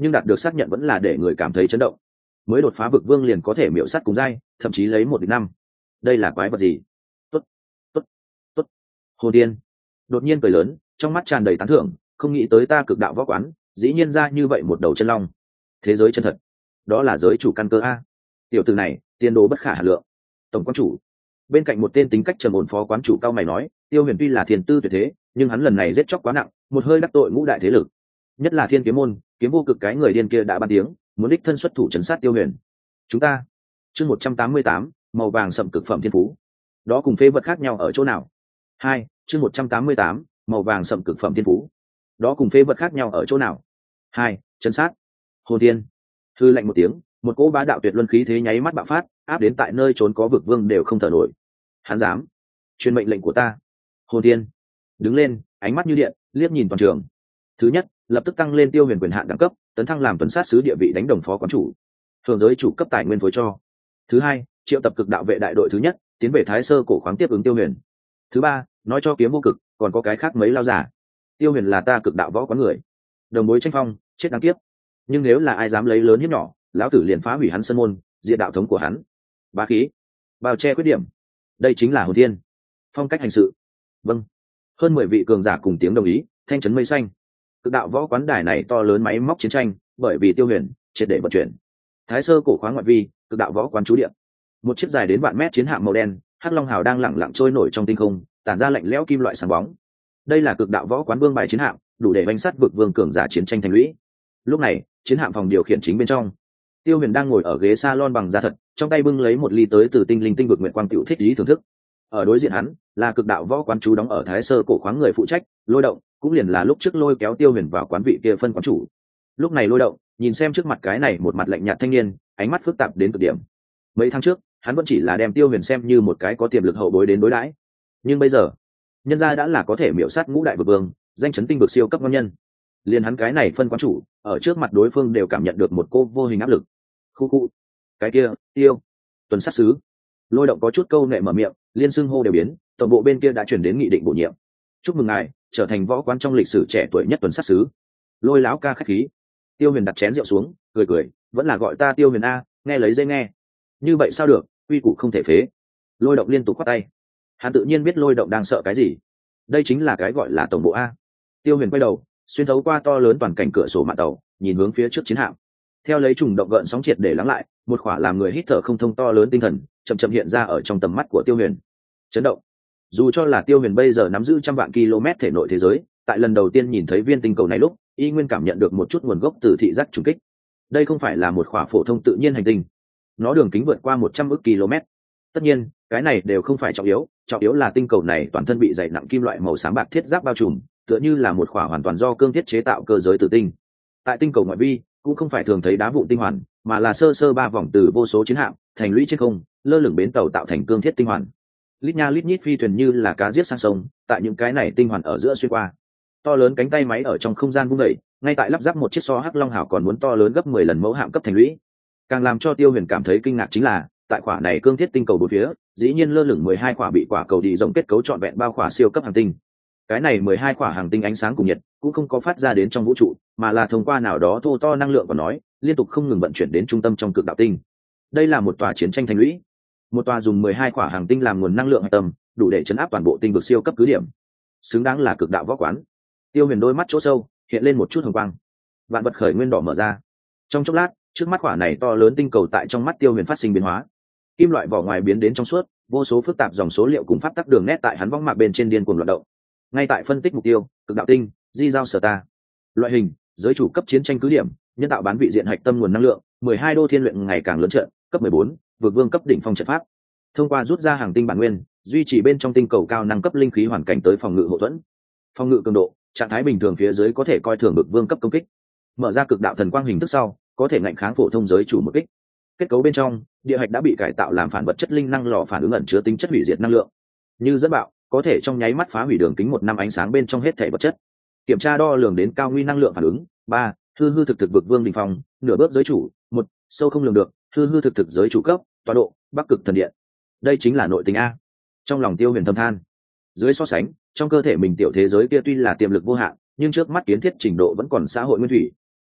nhưng đạt được xác nhận vẫn là để người cảm thấy chấn động. Mới đột phá vực vương liền có thể miểu sát cùng giai, thậm chí lấy một địch năm. Đây là quái vật gì? Tốt, tốt, tốt. Hồ Điên đột nhiên cười lớn, trong mắt tràn đầy tán thưởng, không nghĩ tới ta cực đạo võ quán dĩ nhiên ra như vậy một đầu chân long. Thế giới chân thật, đó là giới chủ căn cơ a. Tiểu tử này tiền đồ bất khả hà lượng. Tổng quán chủ bên cạnh một tên tính cách trầm ổn phó quán chủ cao mày nói, Tiêu Huyền tuy là thiên tư tuyệt thế, nhưng hắn lần này giết chóc quá nặng, một hơi đắc tội ngũ đại thế lực, nhất là Thiên Kiếm môn, kiếm vô cực cái người điên kia đã ban tiếng muốn đích thân xuất thủ trấn sát Tiêu Huyền. Chúng ta chương một trăm tám mươi tám, màu vàng sậm cực phẩm thiên phú, đó cùng phế vật khác nhau ở chỗ nào? Hai chương một trăm tám mươi tám, màu vàng sậm cực phẩm thiên phú, đó cùng phế vật khác nhau ở chỗ nào? Hai trấn sát Hồ Thiên hư lạnh một tiếng, một cỗ bá đạo tuyệt luân khí thế nháy mắt bạo phát, áp đến tại nơi trốn có vực vương đều không thở nổi. Hắn dám truyền mệnh lệnh của ta? Hồ Thiên đứng lên, ánh mắt như điện, liếc nhìn toàn trường. Thứ nhất, lập tức tăng lên Tiêu Huyền quyền hạn đẳng cấp, tấn thăng làm tuần sát sứ địa vị đánh đồng phó quán chủ, thường giới chủ cấp tài nguyên phối cho. Thứ hai, triệu tập cực đạo vệ đại đội thứ nhất, tiến về Thái Sơ cổ khoáng tiếp ứng Tiêu Huyền. Thứ ba, nói cho kiếm vô cực, còn có cái khác mấy lao giả. Tiêu Huyền là ta cực đạo võ quán người, đồng bối tranh phong, chết đáng kiếp. Nhưng nếu là ai dám lấy lớn hiếp nhỏ, lão tử liền phá hủy hắn sân môn, diệt đạo thống của hắn. Bá khí, bao che khuyết điểm, đây chính là Hồ Thiên phong cách hành sự. Vâng. Hơn mười vị cường giả cùng tiếng đồng ý, thanh chấn mây xanh. Cực đạo võ quán đài này to lớn máy móc chiến tranh, bởi vì Tiêu Huyền triệt để vận chuyển. Thái Sơ cổ khoáng ngoại vi, cực đạo võ quán trú địa. Một chiếc dài đến vạn mét chiến hạm màu đen, hắc long hào đang lẳng lặng trôi nổi trong tinh không, tản ra lạnh lẽo kim loại sáng bóng. Đây là cực đạo võ quán vương bài chiến hạm, đủ để bánh sát vực vương cường giả chiến tranh thành lũy. Lúc này, chiến hạm phòng điều khiển chính bên trong, Tiêu Huyền đang ngồi ở ghế salon bằng da thật, trong tay bưng lấy một ly tới từ tinh linh tinh vực nguyện quang tiểu thích ý thưởng thức. Ở đối diện hắn là cực đạo võ quán chú đóng ở Thái Sơ cổ khoáng người phụ trách, Lôi Động, cũng liền là lúc trước lôi kéo Tiêu Huyền vào quán vị kia phân quán chủ. Lúc này Lôi Động nhìn xem trước mặt cái này một mặt lạnh nhạt thanh niên, ánh mắt phức tạp đến cực điểm. Mấy tháng trước, hắn vẫn chỉ là đem Tiêu Huyền xem như một cái có tiềm lực hậu bối đến đối đãi, nhưng bây giờ, nhân gia đã là có thể miểu sát ngũ đại vực vương, danh chấn tinh vực siêu cấp ngon nhân. Liên hắn cái này phân quán chủ, ở trước mặt đối phương đều cảm nhận được một cô vô hình áp lực. Khu khu, cái kia, Tiêu, tuần sát sứ. Lôi Động có chút câu nệ mở miệng, liên xưng hô đều biến, tổng bộ bên kia đã chuyển đến nghị định bổ nhiệm. Chúc mừng ngài trở thành võ quán trong lịch sử trẻ tuổi nhất tuần sát sứ. Lôi lão ca khách khí. Tiêu Huyền đặt chén rượu xuống, cười cười, vẫn là gọi ta Tiêu Huyền a, nghe lấy dây nghe. Như vậy sao được, quy củ không thể phế. Lôi Động liên tục khoát tay. Hắn tự nhiên biết Lôi Động đang sợ cái gì. Đây chính là cái gọi là tổng bộ a. Tiêu Huyền quay đầu, xuyên thấu qua to lớn toàn cảnh cửa sổ mạn tàu, nhìn hướng phía trước chiến hạm. Theo lấy trùng động gợn sóng triệt để lắng lại, một khỏa làm người hít thở không thông to lớn tinh thần chậm chậm hiện ra ở trong tầm mắt của Tiêu Huyền. Chấn động. Dù cho là Tiêu Huyền bây giờ nắm giữ trăm vạn km thể nội thế giới, tại lần đầu tiên nhìn thấy viên tinh cầu này lúc, y nguyên cảm nhận được một chút nguồn gốc từ thị giác trùng kích. Đây không phải là một khỏa phổ thông tự nhiên hành tinh, nó đường kính vượt qua một trăm ức km. Tất nhiên, cái này đều không phải trọng yếu, trọng yếu là tinh cầu này toàn thân bị dày nặng kim loại màu xám bạc thiết giáp bao trùm, tựa như là một khỏa hoàn toàn do cương thiết chế tạo cơ giới tử tinh. Tại tinh cầu ngoại vi, cũng không phải thường thấy đá vụn tinh hoàn, mà là sơ sơ ba vòng từ vô số chiến hạm thành lũy trên không, lơ lửng bến tàu tạo thành cương thiết tinh hoàn. Lít nha lít nhít phi thuyền như là cá giết sang sông, tại những cái này tinh hoàn ở giữa xuyên qua. To lớn cánh tay máy ở trong không gian vung đẩy, ngay tại lắp ráp một chiếc so hắc long hảo còn muốn to lớn gấp mười lần mẫu hạm cấp thành lũy. Càng làm cho Tiêu Huyền cảm thấy kinh ngạc chính là, tại khỏa này cương thiết tinh cầu bốn phía, dĩ nhiên lơ lửng mười hai khỏa bị quả cầu đi rộng kết cấu trọn vẹn bao khỏa siêu cấp hành tinh. Cái này mười hai khỏa hành tinh ánh sáng cùng nhiệt cũng không có phát ra đến trong vũ trụ, mà là thông qua nào đó thô to năng lượng của nói, liên tục không ngừng vận chuyển đến trung tâm trong cực đạo tinh. Đây là một tòa chiến tranh thành lũy, một tòa dùng mười hai khỏa hành tinh làm nguồn năng lượng hạch tâm, đủ để chấn áp toàn bộ tinh vực siêu cấp cứ điểm, xứng đáng là cực đạo võ quán. Tiêu Huyền đôi mắt chỗ sâu hiện lên một chút hồng quang, vạn vật khởi nguyên đỏ mở ra. Trong chốc lát, trước mắt khỏa này to lớn tinh cầu tại trong mắt Tiêu Huyền phát sinh biến hóa, kim loại vỏ ngoài biến đến trong suốt, vô số phức tạp dòng số liệu cùng pháp tắc đường nét tại hắn võng mạc bên trên điên cuồng loạt động. Ngay tại phân tích mục tiêu, cực đạo tinh, di giao sở ta, loại hình, giới chủ cấp chiến tranh cứ điểm, nhân tạo bán vị diện hạch tâm nguồn năng lượng, mười hai đô thiên luyện ngày càng lớn trận, cấp mười bốn, vượt vương cấp đỉnh phong trận pháp. Thông qua rút ra hàng tinh bản nguyên, duy trì bên trong tinh cầu cao năng cấp linh khí hoàn cảnh tới phòng ngự hậu thuẫn. Phòng ngự cường độ, trạng thái bình thường phía dưới có thể coi thường vực vương cấp công kích. Mở ra cực đạo thần quang hình thức sau, có thể ngạnh kháng phổ thông giới chủ một kích. Kết cấu bên trong, địa hạch đã bị cải tạo làm phản vật chất linh năng lò phản ứng ẩn chứa tính chất hủy diệt năng lượng. Như dẫn bạo, có thể trong nháy mắt phá hủy đường kính một năm ánh sáng bên trong hết thể vật chất. Kiểm tra đo lường đến cao nguy năng lượng phản ứng. Ba, hư hư thực thực vực vương đỉnh phong, nửa bước giới chủ. Một, sâu không lường được, hư hư thực thực giới chủ cấp, tọa độ, Bắc Cực thần điện. Đây chính là nội tình a. Trong lòng Tiêu Huyền thầm than. Dưới so sánh, trong cơ thể mình tiểu thế giới kia tuy là tiềm lực vô hạn, nhưng trước mắt kiến thiết trình độ vẫn còn xã hội nguyên thủy.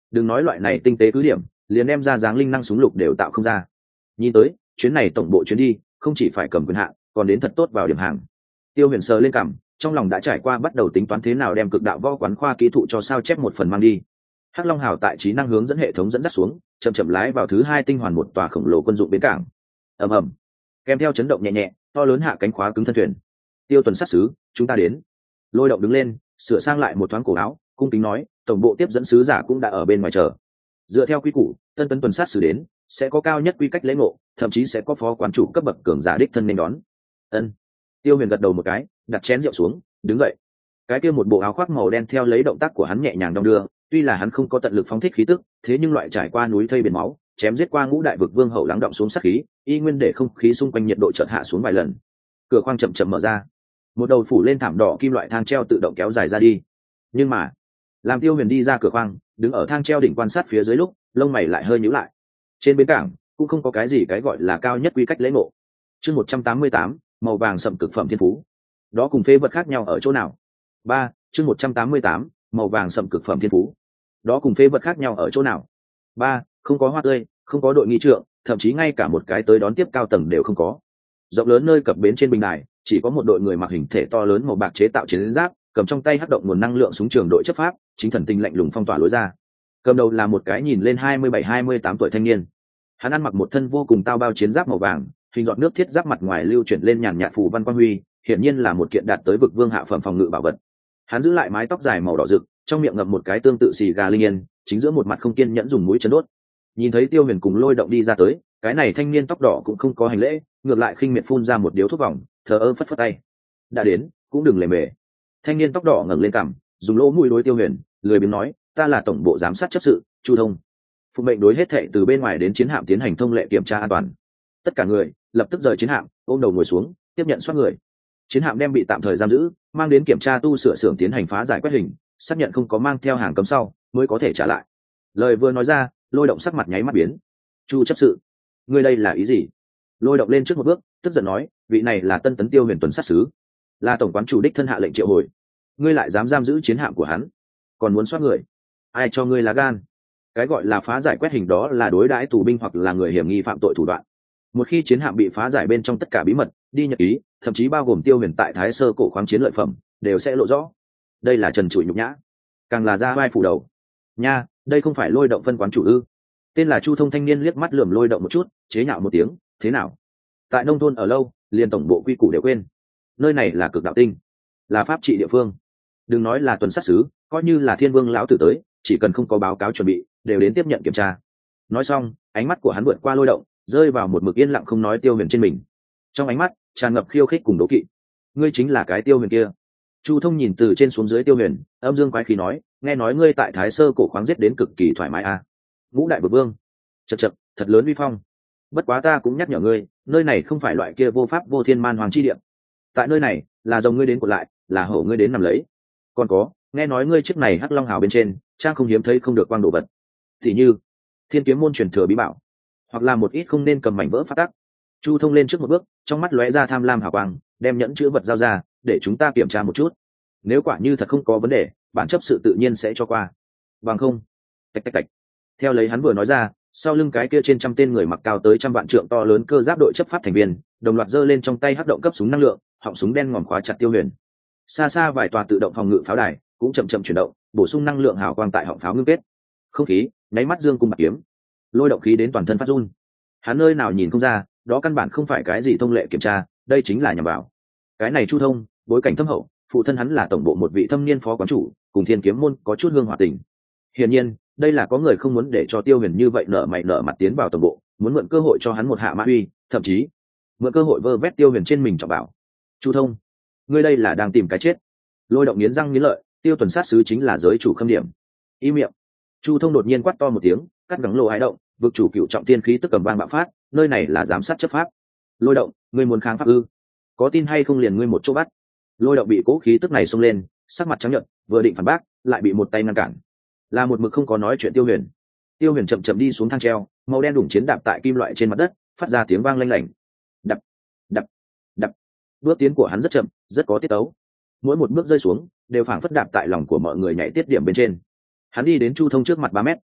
đừng nói loại này tinh tế cứ điểm, liền đem ra dáng linh năng súng lục đều tạo không ra. Nhìn tới chuyến này tổng bộ chuyến đi không chỉ phải cầm quyền hạn, còn đến thật tốt vào điểm hàng. Tiêu Huyền sờ lên cằm, trong lòng đã trải qua bắt đầu tính toán thế nào đem cực đạo võ quán khoa kỹ thụ cho sao chép một phần mang đi. Hắc Long Hào tại trí năng hướng dẫn hệ thống dẫn dắt xuống, chậm chậm lái vào thứ hai tinh hoàn một tòa khổng lồ quân dụng bến cảng. Ầm ầm, kèm theo chấn động nhẹ nhẹ, to lớn hạ cánh khóa cứng thân thuyền. Tiêu Tuần sát sứ, chúng ta đến. Lôi Động đứng lên, sửa sang lại một thoáng cổ áo, cung kính nói, tổng bộ tiếp dẫn sứ giả cũng đã ở bên ngoài chờ. Dựa theo quy củ, tân tấn tuần sát sứ đến, sẽ có cao nhất quy cách lễ ngộ, thậm chí sẽ có phó quán chủ cấp bậc cường giả đích thân nên đón. Ân. Tiêu Huyền gật đầu một cái, đặt chén rượu xuống, đứng dậy. Cái kia một bộ áo khoác màu đen theo lấy động tác của hắn nhẹ nhàng đong đưa, tuy là hắn không có tận lực phóng thích khí tức, thế nhưng loại trải qua núi thây biển máu, chém giết qua ngũ đại vực vương hậu lắng động xuống sát khí, y nguyên để không khí xung quanh nhiệt độ chợt hạ xuống vài lần. Cửa khoang chậm chậm mở ra, một đầu phủ lên thảm đỏ kim loại thang treo tự động kéo dài ra đi. Nhưng mà, làm Tiêu Huyền đi ra cửa khoang, đứng ở thang treo đỉnh quan sát phía dưới lúc, lông mày lại hơi nhíu lại. Trên bến cảng cũng không có cái gì cái gọi là cao nhất quy cách lễ ngộ. Chương một trăm tám mươi tám, màu vàng sậm cực phẩm thiên phú. Đó cùng phế vật khác nhau ở chỗ nào? Ba, chương một trăm tám mươi tám, màu vàng sậm cực phẩm thiên phú. Đó cùng phế vật khác nhau ở chỗ nào? Ba, không có hoa tươi, không có đội nghi trượng, thậm chí ngay cả một cái tới đón tiếp cao tầng đều không có. Rộng lớn nơi cập bến trên bình đài, chỉ có một đội người mặc hình thể to lớn màu bạc chế tạo chiến giáp, cầm trong tay hắc động nguồn năng lượng súng trường đội chấp pháp, chính thần tinh lạnh lùng phong tỏa lối ra. Cầm đầu là một cái nhìn lên hai mươi bảy hai mươi tám tuổi thanh niên. Hắn ăn mặc một thân vô cùng tao bao chiến giáp màu vàng, hình giọt nước thiết giáp mặt ngoài lưu chuyển lên nhàn nhạt phù văn quang huy, hiển nhiên là một kiện đạt tới vực vương hạ phẩm phòng ngự bảo vật. Hắn giữ lại mái tóc dài màu đỏ rực, trong miệng ngậm một cái tương tự xì gà linh yên, chính giữa một mặt không kiên nhẫn dùng mũi chấn đốt. Nhìn thấy Tiêu Huyền cùng Lôi Động đi ra tới, cái này thanh niên tóc đỏ cũng không có hành lễ, ngược lại khinh miệt phun ra một điếu thuốc vòng, thờ ơ phất phất tay. Đã đến, cũng đừng lề mề. Thanh niên tóc đỏ ngẩng lên cằm, dùng lỗ mũi đối Tiêu Huyền, lười biếng nói, ta là tổng bộ giám sát chấp sự, Chu Thông. Phục mệnh đối hết thệ từ bên ngoài đến chiến hạm tiến hành thông lệ kiểm tra an toàn. Tất cả người lập tức rời chiến hạm, ôm đầu ngồi xuống, tiếp nhận soát người. Chiến hạm đem bị tạm thời giam giữ, mang đến kiểm tra tu sửa xưởng tiến hành phá giải quét hình, xác nhận không có mang theo hàng cấm sau mới có thể trả lại. Lời vừa nói ra, Lôi Động sắc mặt nháy mắt biến. Chu chấp sự, ngươi đây là ý gì? Lôi Động lên trước một bước, tức giận nói, vị này là tân tấn Tiêu Huyền tuần sát sứ, là tổng quán chủ đích thân hạ lệnh triệu hồi, ngươi lại dám giam giữ chiến hạm của hắn, còn muốn soát người, ai cho ngươi lá gan? Cái gọi là phá giải quét hình đó là đối đãi tù binh hoặc là người hiểm nghi phạm tội thủ đoạn. Một khi chiến hạm bị phá giải, bên trong tất cả bí mật, đi nhật ký, thậm chí bao gồm Tiêu Huyền tại Thái Sơ cổ khoáng chiến lợi phẩm, đều sẽ lộ rõ. Đây là trần trụi nhục nhã, càng là ra vai phủ đầu. Nha, đây không phải Lôi Động phân quán chủ ư? Tên là Chu Thông thanh niên liếc mắt lườm Lôi Động một chút, chế nhạo một tiếng, thế nào? Tại nông thôn ở lâu, liền tổng bộ quy củ đều quên. Nơi này là cực đạo tinh, là pháp trị địa phương. Đừng nói là tuần sát sứ, coi như là Thiên Vương lão tử tới, chỉ cần không có báo cáo chuẩn bị, đều đến tiếp nhận kiểm tra. Nói xong, ánh mắt của hắn vượt qua Lôi Động, rơi vào một mực yên lặng không nói Tiêu Huyền trên mình. Trong ánh mắt tràn ngập khiêu khích cùng đố kỵ. Ngươi chính là cái Tiêu Huyền kia? Chu Thông nhìn từ trên xuống dưới Tiêu Huyền, âm dương quái khí nói, nghe nói ngươi tại Thái Sơ cổ khoáng giết đến cực kỳ thoải mái à? Ngũ đại vực vương, chật chật, thật lớn uy phong. Bất quá ta cũng nhắc nhở ngươi, nơi này không phải loại kia vô pháp vô thiên man hoàng chi địa. Tại nơi này, là dòng ngươi đến của lại, là hổ ngươi đến nằm lấy. Còn có, nghe nói ngươi chiếc này Hắc Long Hào bên trên, trang không hiếm thấy không được quang đồ vật. Thì như Thiên Kiếm môn truyền thừa bí bảo, hoặc là một ít không nên cầm mảnh vỡ phát tắc. Chu Thông lên trước một bước, trong mắt lóe ra tham lam hào quang, đem nhẫn chữ vật giao ra, để chúng ta kiểm tra một chút. Nếu quả như thật không có vấn đề, bản chấp sự tự nhiên sẽ cho qua. Bằng không, tạch tạch tạch. Theo lấy hắn vừa nói ra, sau lưng cái kia trên trăm tên người mặc cao tới trăm vạn trượng to lớn cơ giáp đội chấp pháp thành viên, đồng loạt giơ lên trong tay hắc động cấp súng năng lượng, họng súng đen ngòm khóa chặt Tiêu Huyền. Xa xa vài tòa tự động phòng ngự pháo đài cũng chậm chậm chuyển động, bổ sung năng lượng hào quang tại họng pháo ngưng kết. Không khí nháy mắt dương cung bạc kiếm, Lôi Động khí đến toàn thân phát run. Hắn nơi nào nhìn không ra, đó căn bản không phải cái gì thông lệ kiểm tra, đây chính là nhằm vào. Cái này Chu Thông, bối cảnh thâm hậu, phụ thân hắn là tổng bộ một vị thâm niên phó quán chủ, cùng Thiên Kiếm môn có chút hương hòa tình. Hiển nhiên, đây là có người không muốn để cho Tiêu Huyền như vậy nở mày nở mặt tiến vào tổng bộ, muốn mượn cơ hội cho hắn một hạ mã uy, thậm chí mượn cơ hội vơ vét Tiêu Huyền trên mình trọng bảo. Chu Thông, ngươi đây là đang tìm cái chết. Lôi Động nghiến răng nghiến lợi, Tiêu tuần sát sứ chính là giới chủ khâm điểm. Im miệng. Chu Thông đột nhiên quát to một tiếng, cắt gắng lô hái động, vực chủ cựu trọng tiên khí tức cầm vang bạo phát, nơi này là giám sát chấp pháp. Lôi Động, ngươi muốn kháng pháp ư? Có tin hay không liền ngươi một chỗ bắt. Lôi Động bị cố khí tức này xông lên, sắc mặt trắng nhợt, vừa định phản bác, lại bị một tay ngăn cản. Là một mực không có nói chuyện Tiêu Huyền. Tiêu Huyền chậm chậm đi xuống thang treo, màu đen đủng chiến đạp tại kim loại trên mặt đất, phát ra tiếng vang lanh lảnh. Đập, đập, đập. Bước tiến của hắn rất chậm, rất có tiết tấu. Mỗi một bước rơi xuống, đều phảng phất đạp tại lòng của mọi người nhảy tiết điểm bên trên. Hắn đi đến Chu Thông trước mặt ba mét,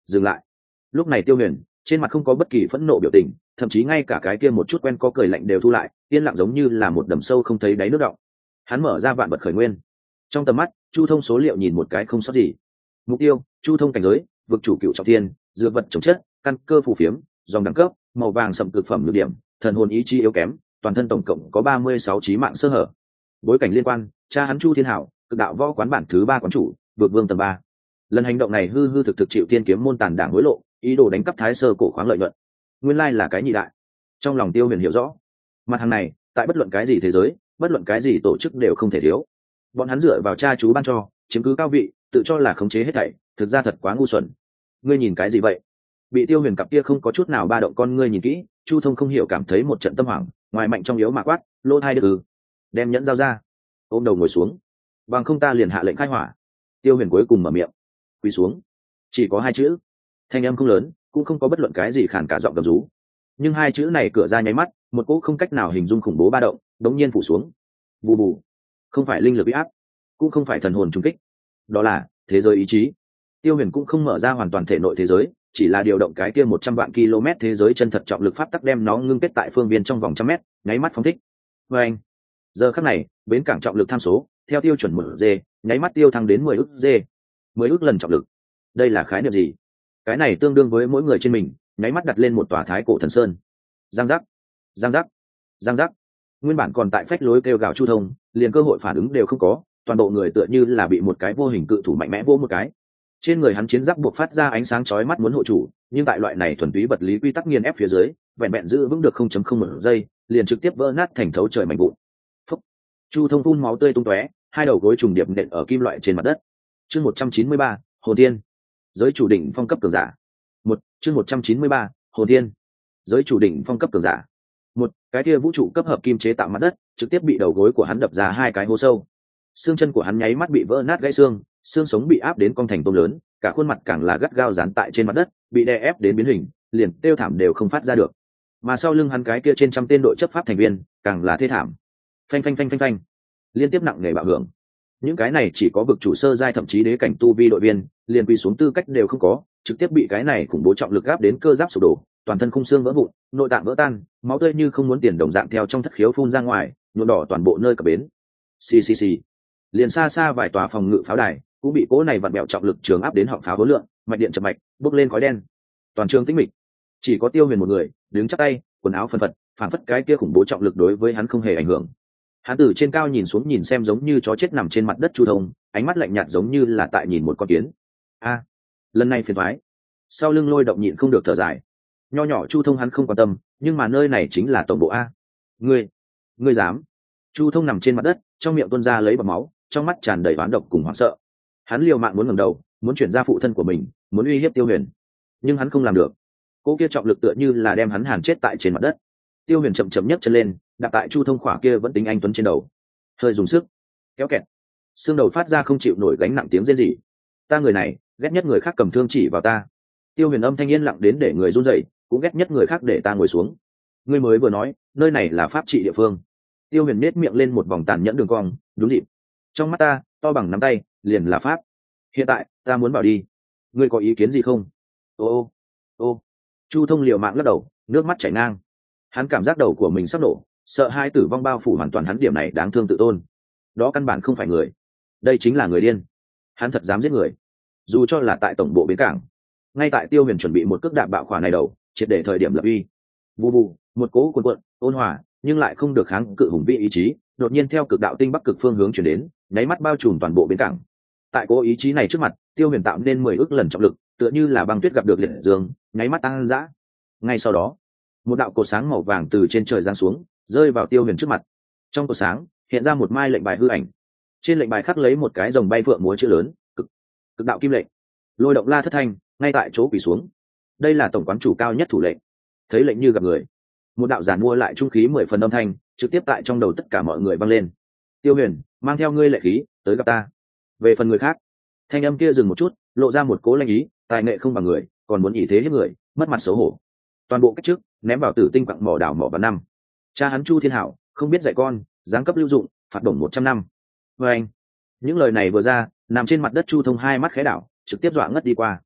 dừng lại. Lúc này Tiêu Huyền trên mặt không có bất kỳ phẫn nộ biểu tình, thậm chí ngay cả cái kia một chút quen có cười lạnh đều thu lại, yên lặng giống như là một đầm sâu không thấy đáy nước động. Hắn mở ra vạn vật khởi nguyên, trong tầm mắt chu thông số liệu nhìn một cái không sót gì. Mục tiêu chu thông cảnh giới vực chủ cựu trọng thiên, dược vật chống chất, căn cơ phù phiếm, dòng đẳng cấp màu vàng sậm cực phẩm nhược điểm, thần hồn ý chí yếu kém, toàn thân tổng cộng có ba mươi sáu chí mạng sơ hở. Bối cảnh liên quan cha hắn Chu Thiên Hảo, cực đạo võ quán bản thứ ba quán chủ, vượt vương tầng ba. Lần hành động này hư hư thực thực chịu thiên kiếm môn tàn đảng hối lộ, ý đồ đánh cắp thái sơ cổ khoáng lợi nhuận. Nguyên lai là cái nhị đại. Trong lòng Tiêu Huyền hiểu rõ, mặt hàng này tại bất luận cái gì thế giới, bất luận cái gì tổ chức đều không thể thiếu. Bọn hắn dựa vào cha chú ban cho, chiếm cứ cao vị, tự cho là khống chế hết thảy, thực ra thật quá ngu xuẩn. Ngươi nhìn cái gì vậy? Bị Tiêu Huyền cặp kia không có chút nào ba động con ngươi nhìn kỹ, Chu Thông không hiểu cảm thấy một trận tâm hoảng, ngoài mạnh trong yếu mà quát, lô thai được ư? Đem nhẫn giao ra. Ôm đầu ngồi xuống, bằng không ta liền hạ lệnh khai hỏa. Tiêu Huyền cuối cùng mở miệng, quỳ xuống. Chỉ có hai chữ, thanh âm không lớn, cũng không có bất luận cái gì khản cả giọng gầm rú, nhưng hai chữ này cửa ra nháy mắt, một cỗ không cách nào hình dung khủng bố ba động đống nhiên phủ xuống. Bù bù. Không phải linh lực bị áp, cũng không phải thần hồn trung kích, đó là thế giới ý chí. Tiêu Huyền cũng không mở ra hoàn toàn thể nội thế giới, chỉ là điều động cái kia một trăm vạn km thế giới chân thật trọng lực pháp tắc đem nó ngưng kết tại phương viên trong vòng trăm mét, nháy mắt phóng thích. Và anh, giờ khắc này, bến cảng trọng lực tham số theo tiêu chuẩn một g, nháy mắt tiêu thăng đến mười ức g, mười ức lần trọng lực. Đây là khái niệm gì? Cái này tương đương với mỗi người trên mình nháy mắt đặt lên một tòa thái cổ thần sơn. Giang giác, giang giác, giang giác. Nguyên bản còn tại phách lối kêu gào Chu Thông, liền cơ hội phản ứng đều không có, toàn bộ người tựa như là bị một cái vô hình cự thủ mạnh mẽ vỗ một cái. Trên người hắn chiến giáp buộc phát ra ánh sáng chói mắt muốn hộ chủ, nhưng tại loại này thuần túy vật lý quy tắc nghiền ép phía dưới, vẹn vẹn giữ vững được không chấm không một giây, liền trực tiếp vỡ nát thành thấu trời mảnh vụn. Phúc. Chu Thông phun máu tươi tung tóe, hai đầu gối trùng điệp nện ở kim loại trên mặt đất. Chương một trăm chín mươi ba, Hồn Tiên. Giới chủ đỉnh phong cấp cường giả. Một, chương một trăm chín mươi ba, Hồn Tiên. Giới chủ đỉnh phong cấp cường giả. Một, cái kia vũ trụ cấp hợp kim chế tạo mặt đất, trực tiếp bị đầu gối của hắn đập ra hai cái hố sâu. Xương chân của hắn nháy mắt bị vỡ nát gãy xương, xương sống bị áp đến cong thành tôm lớn, cả khuôn mặt càng là gắt gao dán tại trên mặt đất, bị đè ép đến biến hình, liền kêu thảm đều không phát ra được. Mà sau lưng hắn cái kia trên trăm tên đội chấp pháp thành viên, càng là thê thảm. Phanh phanh phanh phanh phanh, liên tiếp nặng nề bạo hưởng. Những cái này chỉ có vực chủ sơ giai thậm chí đế cảnh tu vi đội viên, liền quỳ xuống tư cách đều không có, trực tiếp bị cái này khủng bố trọng lực gáp đến cơ giáp sụp đổ, toàn thân khung xương vỡ vụn, nội tạng vỡ tan, máu tươi như không muốn tiền đồng dạng theo trong thất khiếu phun ra ngoài, nhuộm đỏ toàn bộ nơi cập bến. Xì xì xì. Liền xa xa vài tòa phòng ngự pháo đài cũng bị cỗ này vặn bẹo trọng lực trường áp đến họng pháo hối lượng, mạch điện chập mạch, bốc lên khói đen. Toàn trường tĩnh mịch, chỉ có Tiêu Huyền một người đứng chắp tay, quần áo phân phật, phản phất cái kia khủng bố trọng lực đối với hắn không hề ảnh hưởng. Hắn từ trên cao nhìn xuống nhìn xem giống như chó chết nằm trên mặt đất Chu Thông, ánh mắt lạnh nhạt giống như là tại nhìn một con kiến. A, lần này phiền toái. Sau lưng Lôi Động nhịn không được thở dài. Nho nhỏ Chu Thông hắn không quan tâm, nhưng mà nơi này chính là tổng bộ a. Ngươi, ngươi dám? Chu Thông nằm trên mặt đất, trong miệng tuôn ra lấy bọt máu, trong mắt tràn đầy oán độc cùng hoảng sợ. Hắn liều mạng muốn ngẩng đầu, muốn chuyển ra phụ thân của mình, muốn uy hiếp Tiêu Huyền, nhưng hắn không làm được. Cỗ kia trọng lực tựa như là đem hắn hàn chết tại trên mặt đất. Tiêu Huyền chậm chậm nhấc chân lên, đặt tại Chu Thông khỏa kia vẫn tính anh tuấn trên đầu, hơi dùng sức kéo kẹt, xương đầu phát ra không chịu nổi gánh nặng tiếng rên rỉ. Ta người này ghét nhất người khác cầm thương chỉ vào ta. Tiêu Huyền âm thanh yên lặng đến để người run rẩy, cũng ghét nhất người khác để ta ngồi xuống. Ngươi mới vừa nói nơi này là pháp trị địa phương. Tiêu Huyền nết miệng lên một vòng tàn nhẫn đường cong, đúng dịp. Trong mắt ta to bằng nắm tay liền là pháp. Hiện tại ta muốn vào đi, ngươi có ý kiến gì không? Ô ô ô. Chu Thông liều mạng lắc đầu, nước mắt chảy ngang. Hắn cảm giác đầu của mình sắp nổ, sợ hai tử vong bao phủ hoàn toàn hắn, điểm này đáng thương tự tôn. Đó căn bản không phải người, đây chính là người điên. Hắn thật dám giết người, dù cho là tại tổng bộ bến cảng. Ngay tại Tiêu Huyền chuẩn bị một cước đạp bạo khỏa này đầu, triệt để thời điểm lập uy. Vù vù, một cỗ cuồn cuộn, ôn hòa, nhưng lại không được kháng cự hùng vĩ ý chí, đột nhiên theo cực đạo tinh bắc cực phương hướng chuyển đến, nháy mắt bao trùm toàn bộ bến cảng. Tại cỗ ý chí này trước mặt, Tiêu Huyền tạo nên mười ức lần trọng lực, tựa như là băng tuyết gặp được liệt dương, nháy mắt tăng dã. Ngay sau đó, một đạo cột sáng màu vàng từ trên trời giáng xuống, rơi vào Tiêu Huyền trước mặt. Trong cột sáng hiện ra một mai lệnh bài hư ảnh, trên lệnh bài khắc lấy một cái rồng bay phượng múa chữ lớn, cực cực đạo kim lệnh. Lôi Động la thất thanh, ngay tại chỗ quỳ xuống. Đây là tổng quán chủ cao nhất thủ lệnh. Thấy lệnh như gặp người, một đạo giản mua lại trung khí mười phần âm thanh trực tiếp tại trong đầu tất cả mọi người vang lên. Tiêu Huyền, mang theo ngươi lệ khí tới gặp ta. Về phần người khác, thanh âm kia dừng một chút, lộ ra một cố lanh ý, tài nghệ không bằng người, còn muốn ỷ thế hiếp người, mất mặt xấu hổ. Toàn bộ cách trước ném vào tử tinh quặng mỏ đảo mỏ vào năm. Cha hắn Chu Thiên Hảo không biết dạy con, giáng cấp lưu dụng, phạt bổng một trăm năm. Và anh, những lời này vừa ra, nằm trên mặt đất Chu Thông hai mắt khẽ đảo, trực tiếp dọa ngất đi qua.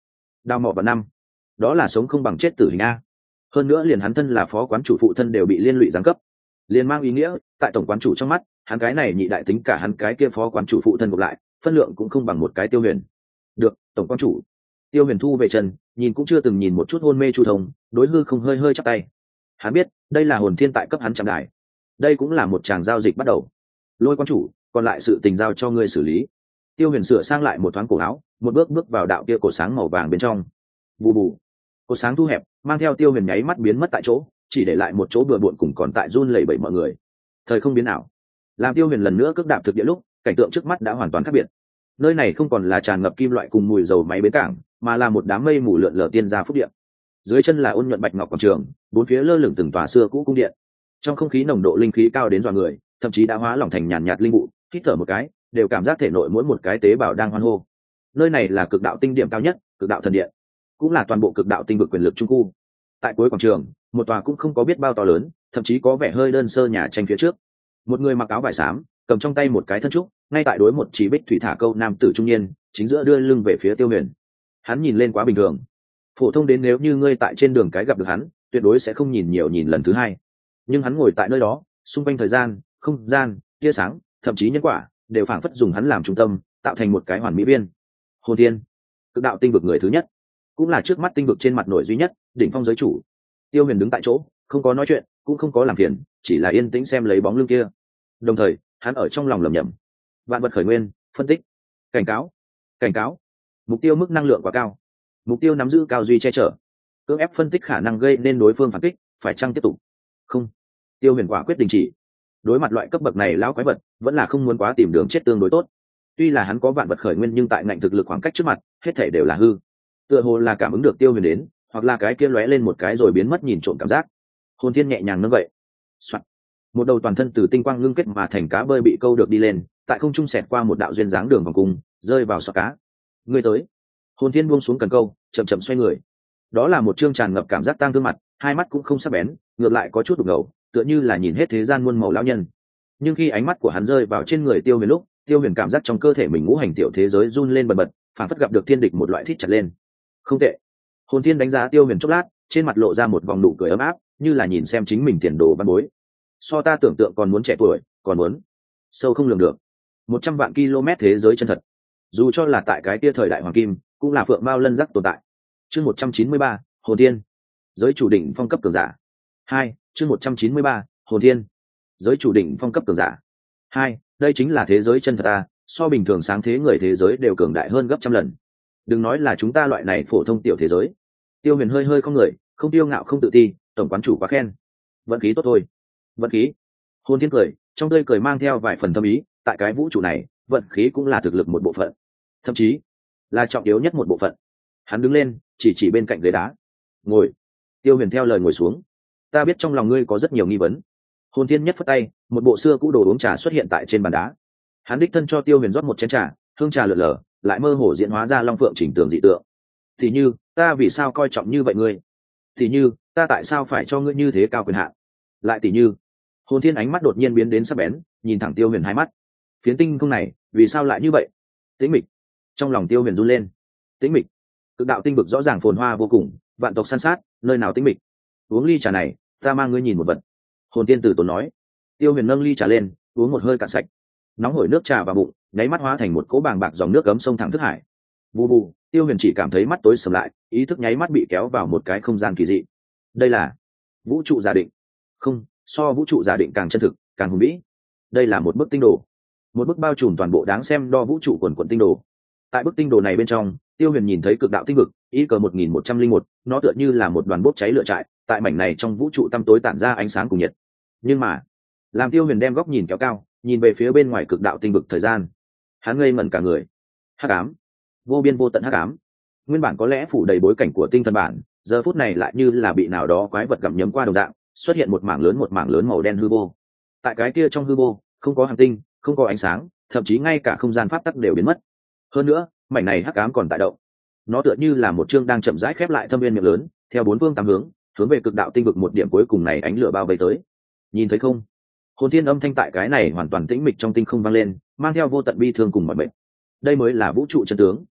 đào mỏ vào năm, đó là sống không bằng chết tử hình a. Hơn nữa liền hắn thân là phó quán chủ phụ thân đều bị liên lụy giáng cấp, liền mang ý nghĩa tại tổng quán chủ trong mắt hắn cái này nhị đại tính cả hắn cái kia phó quán chủ phụ thân gộp lại phân lượng cũng không bằng một cái Tiêu Huyền. Được, tổng quán chủ. Tiêu Huyền thu về chân, nhìn cũng chưa từng nhìn một chút hôn mê Chu Thông, đối hư không hơi hơi chắp tay. Hắn biết đây là hồn thiên tại cấp hắn chạm đài, đây cũng là một tràng giao dịch bắt đầu. Lôi quán chủ, còn lại sự tình giao cho ngươi xử lý. Tiêu Huyền sửa sang lại một thoáng cổ áo, một bước bước vào đạo kia cổ sáng màu vàng bên trong. Bù bù, cổ sáng thu hẹp, mang theo Tiêu Huyền nháy mắt biến mất tại chỗ, chỉ để lại một chỗ bừa bộn cùng còn tại run lẩy bẩy mọi người. Thời không biến ảo, làm Tiêu Huyền lần nữa cước đạp thực địa lúc, cảnh tượng trước mắt đã hoàn toàn khác biệt. Nơi này không còn là tràn ngập kim loại cùng mùi dầu máy bến cảng, mà là một đám mây mù lượn lờ tiên gia phúc điện. Dưới chân là ôn nhuận bạch ngọc quảng trường, bốn phía lơ lửng từng tòa xưa cũ cung điện. Trong không khí nồng độ linh khí cao đến dọa người, thậm chí đã hóa lỏng thành nhàn nhạt linh vụ, hít thở một cái đều cảm giác thể nội mỗi một cái tế bào đang hoan hô. Nơi này là cực đạo tinh điểm cao nhất, cực đạo thần điện, cũng là toàn bộ cực đạo tinh vực quyền lực trung khu. Tại cuối quảng trường, một tòa cũng không có biết bao to lớn, thậm chí có vẻ hơi đơn sơ nhà tranh phía trước, một người mặc áo vải xám, cầm trong tay một cái thân trúc, ngay tại đối một chỉ bích thủy thả câu nam tử trung niên, chính giữa đưa lưng về phía Tiêu Huyền. Hắn nhìn lên quá bình thường, phổ thông đến nếu như ngươi tại trên đường cái gặp được hắn, tuyệt đối sẽ không nhìn nhiều nhìn lần thứ hai. Nhưng hắn ngồi tại nơi đó, xung quanh thời gian, không gian, tia sáng, thậm chí nhân quả, đều phảng phất dùng hắn làm trung tâm, tạo thành một cái hoàn mỹ biên. Hồn Thiên, cực đạo tinh vực người thứ nhất, cũng là trước mắt tinh vực trên mặt nổi duy nhất, đỉnh phong giới chủ. Tiêu Huyền đứng tại chỗ, không có nói chuyện, cũng không có làm phiền, chỉ là yên tĩnh xem lấy bóng lưng kia. Đồng thời, hắn ở trong lòng lẩm nhẩm: vạn vật khởi nguyên, phân tích, cảnh cáo, cảnh cáo, mục tiêu mức năng lượng quá cao, mục tiêu nắm giữ cao duy che chở, cưỡng ép phân tích khả năng gây nên đối phương phản kích, phải chăng tiếp tục? Không. Tiêu Huyền quả quyết đình chỉ. Đối mặt loại cấp bậc này lão quái vật, vẫn là không muốn quá tìm đường chết tương đối tốt. Tuy là hắn có vạn vật khởi nguyên, nhưng tại ngạnh thực lực khoảng cách trước mặt, hết thảy đều là hư. Tựa hồ là cảm ứng được Tiêu Huyền đến, hoặc là cái kia lóe lên một cái rồi biến mất nhìn trộm cảm giác. Hồn Thiên nhẹ nhàng nâng vậy. Soạn. Một đầu toàn thân từ tinh quang ngưng kết mà thành cá bơi bị câu được đi lên, tại không trung xẹt qua một đạo duyên dáng đường vòng cung, rơi vào sọ cá. Người tới. Hồn Thiên buông xuống cần câu, chậm chậm xoay người. Đó là một trương tràn ngập cảm giác tang thương mặt, hai mắt cũng không sắc bén, ngược lại có chút đục ngầu, tựa như là nhìn hết thế gian muôn màu lão nhân. Nhưng khi ánh mắt của hắn rơi vào trên người Tiêu Huyền lúc, Tiêu Huyền cảm giác trong cơ thể mình ngũ hành tiểu thế giới run lên bần bật, phản phất gặp được thiên địch một loại thít chặt lên. Không tệ. Hồn Thiên đánh giá Tiêu Huyền chốc lát, trên mặt lộ ra một vòng nụ cười ấm áp, như là nhìn xem chính mình tiền đồ văn bối. So ta tưởng tượng còn muốn trẻ tuổi, còn muốn sâu không lường được. Một trăm vạn km thế giới chân thật, dù cho là tại cái tia thời đại hoàng kim, cũng là phượng mao lân giác tồn tại. Chương một trăm chín mươi ba, Hồn Thiên, giới chủ đỉnh phong cấp cường giả. Hai, chương một trăm chín mươi ba, Hồn Thiên, giới chủ đỉnh phong cấp cường giả. Hai, đây chính là thế giới chân thật ta, so bình thường sáng thế người thế giới đều cường đại hơn gấp trăm lần. Đừng nói là chúng ta loại này phổ thông tiểu thế giới. Tiêu Huyền hơi hơi không người, không tiêu ngạo không tự ti, tổng quán chủ quá khen. Vận khí tốt thôi. Vận khí. Hồn Thiên cười, trong tươi cười mang theo vài phần thâm ý, tại cái vũ trụ này, vận khí cũng là thực lực một bộ phận, thậm chí là trọng yếu nhất một bộ phận. Hắn đứng lên, chỉ chỉ bên cạnh ghế đá. Ngồi. Tiêu Huyền theo lời ngồi xuống. Ta biết trong lòng ngươi có rất nhiều nghi vấn. Hồn Thiên nhất phất tay, một bộ xưa cũ đồ uống trà xuất hiện tại trên bàn đá. Hắn đích thân cho Tiêu Huyền rót một chén trà, hương trà lượn lờ, lại mơ hồ diễn hóa ra long phượng chỉnh tường dị tượng. Thì như, ta vì sao coi trọng như vậy ngươi? Thì như, ta tại sao phải cho ngươi như thế cao quyền hạn? Lại tỷ như, Hồn Thiên ánh mắt đột nhiên biến đến sắc bén, nhìn thẳng Tiêu Huyền hai mắt. Phiến tinh không này, vì sao lại như vậy? Tĩnh mịch. Trong lòng Tiêu Huyền run lên. Tĩnh mịch. Cực đạo tinh vực rõ ràng phồn hoa vô cùng, vạn tộc san sát, nơi nào tĩnh mịch? Uống ly trà này, ta mang ngươi nhìn một vật. Hồn Thiên từ tốn nói. Tiêu Huyền nâng ly trà lên, uống một hơi cạn sạch. Nóng hổi nước trà vào bụng, nháy mắt hóa thành một cỗ bàng bạc dòng nước gấm sông thẳng thức hải. Bù bù, Tiêu Huyền chỉ cảm thấy mắt tối sầm lại, ý thức nháy mắt bị kéo vào một cái không gian kỳ dị. Đây là vũ trụ giả định. Không, so vũ trụ giả định càng chân thực, càng hùng vĩ. Đây là một bức tinh đồ, một bức bao trùm toàn bộ đáng xem đo vũ trụ quần quần tinh đồ. Tại bức tinh đồ này bên trong, Tiêu Huyền nhìn thấy cực đạo tinh vực, ý cờ một nghìn một trăm linh một, nó tựa như là một đoàn bốc cháy lửa trại, tại mảnh này trong vũ trụ tăm tối tản ra ánh sáng cùng nhiệt. Nhưng mà, làm Tiêu Huyền đem góc nhìn kéo cao, nhìn về phía bên ngoài cực đạo tinh vực thời gian, hắn ngây ngẩn cả người. Hắc ám, vô biên vô tận hắc ám. Nguyên bản có lẽ phủ đầy bối cảnh của tinh thần bản, giờ phút này lại như là bị nào đó quái vật gặm nhấm qua đồng dạng, xuất hiện một mảng lớn một mảng lớn màu đen hư vô. Tại cái kia trong hư vô, không có hành tinh, không có ánh sáng, thậm chí ngay cả không gian pháp tắc đều biến mất. Hơn nữa, mảnh này hắc ám còn tại động. Nó tựa như là một chương đang chậm rãi khép lại thâm viên miệng lớn, theo bốn phương tám hướng, hướng về cực đạo tinh vực một điểm cuối cùng này ánh lửa bao vây tới. Nhìn thấy không? Hồn Thiên âm thanh tại cái này hoàn toàn tĩnh mịch trong tinh không vang lên, mang theo vô tận bi thương cùng mọi mệnh. Đây mới là vũ trụ chân tướng.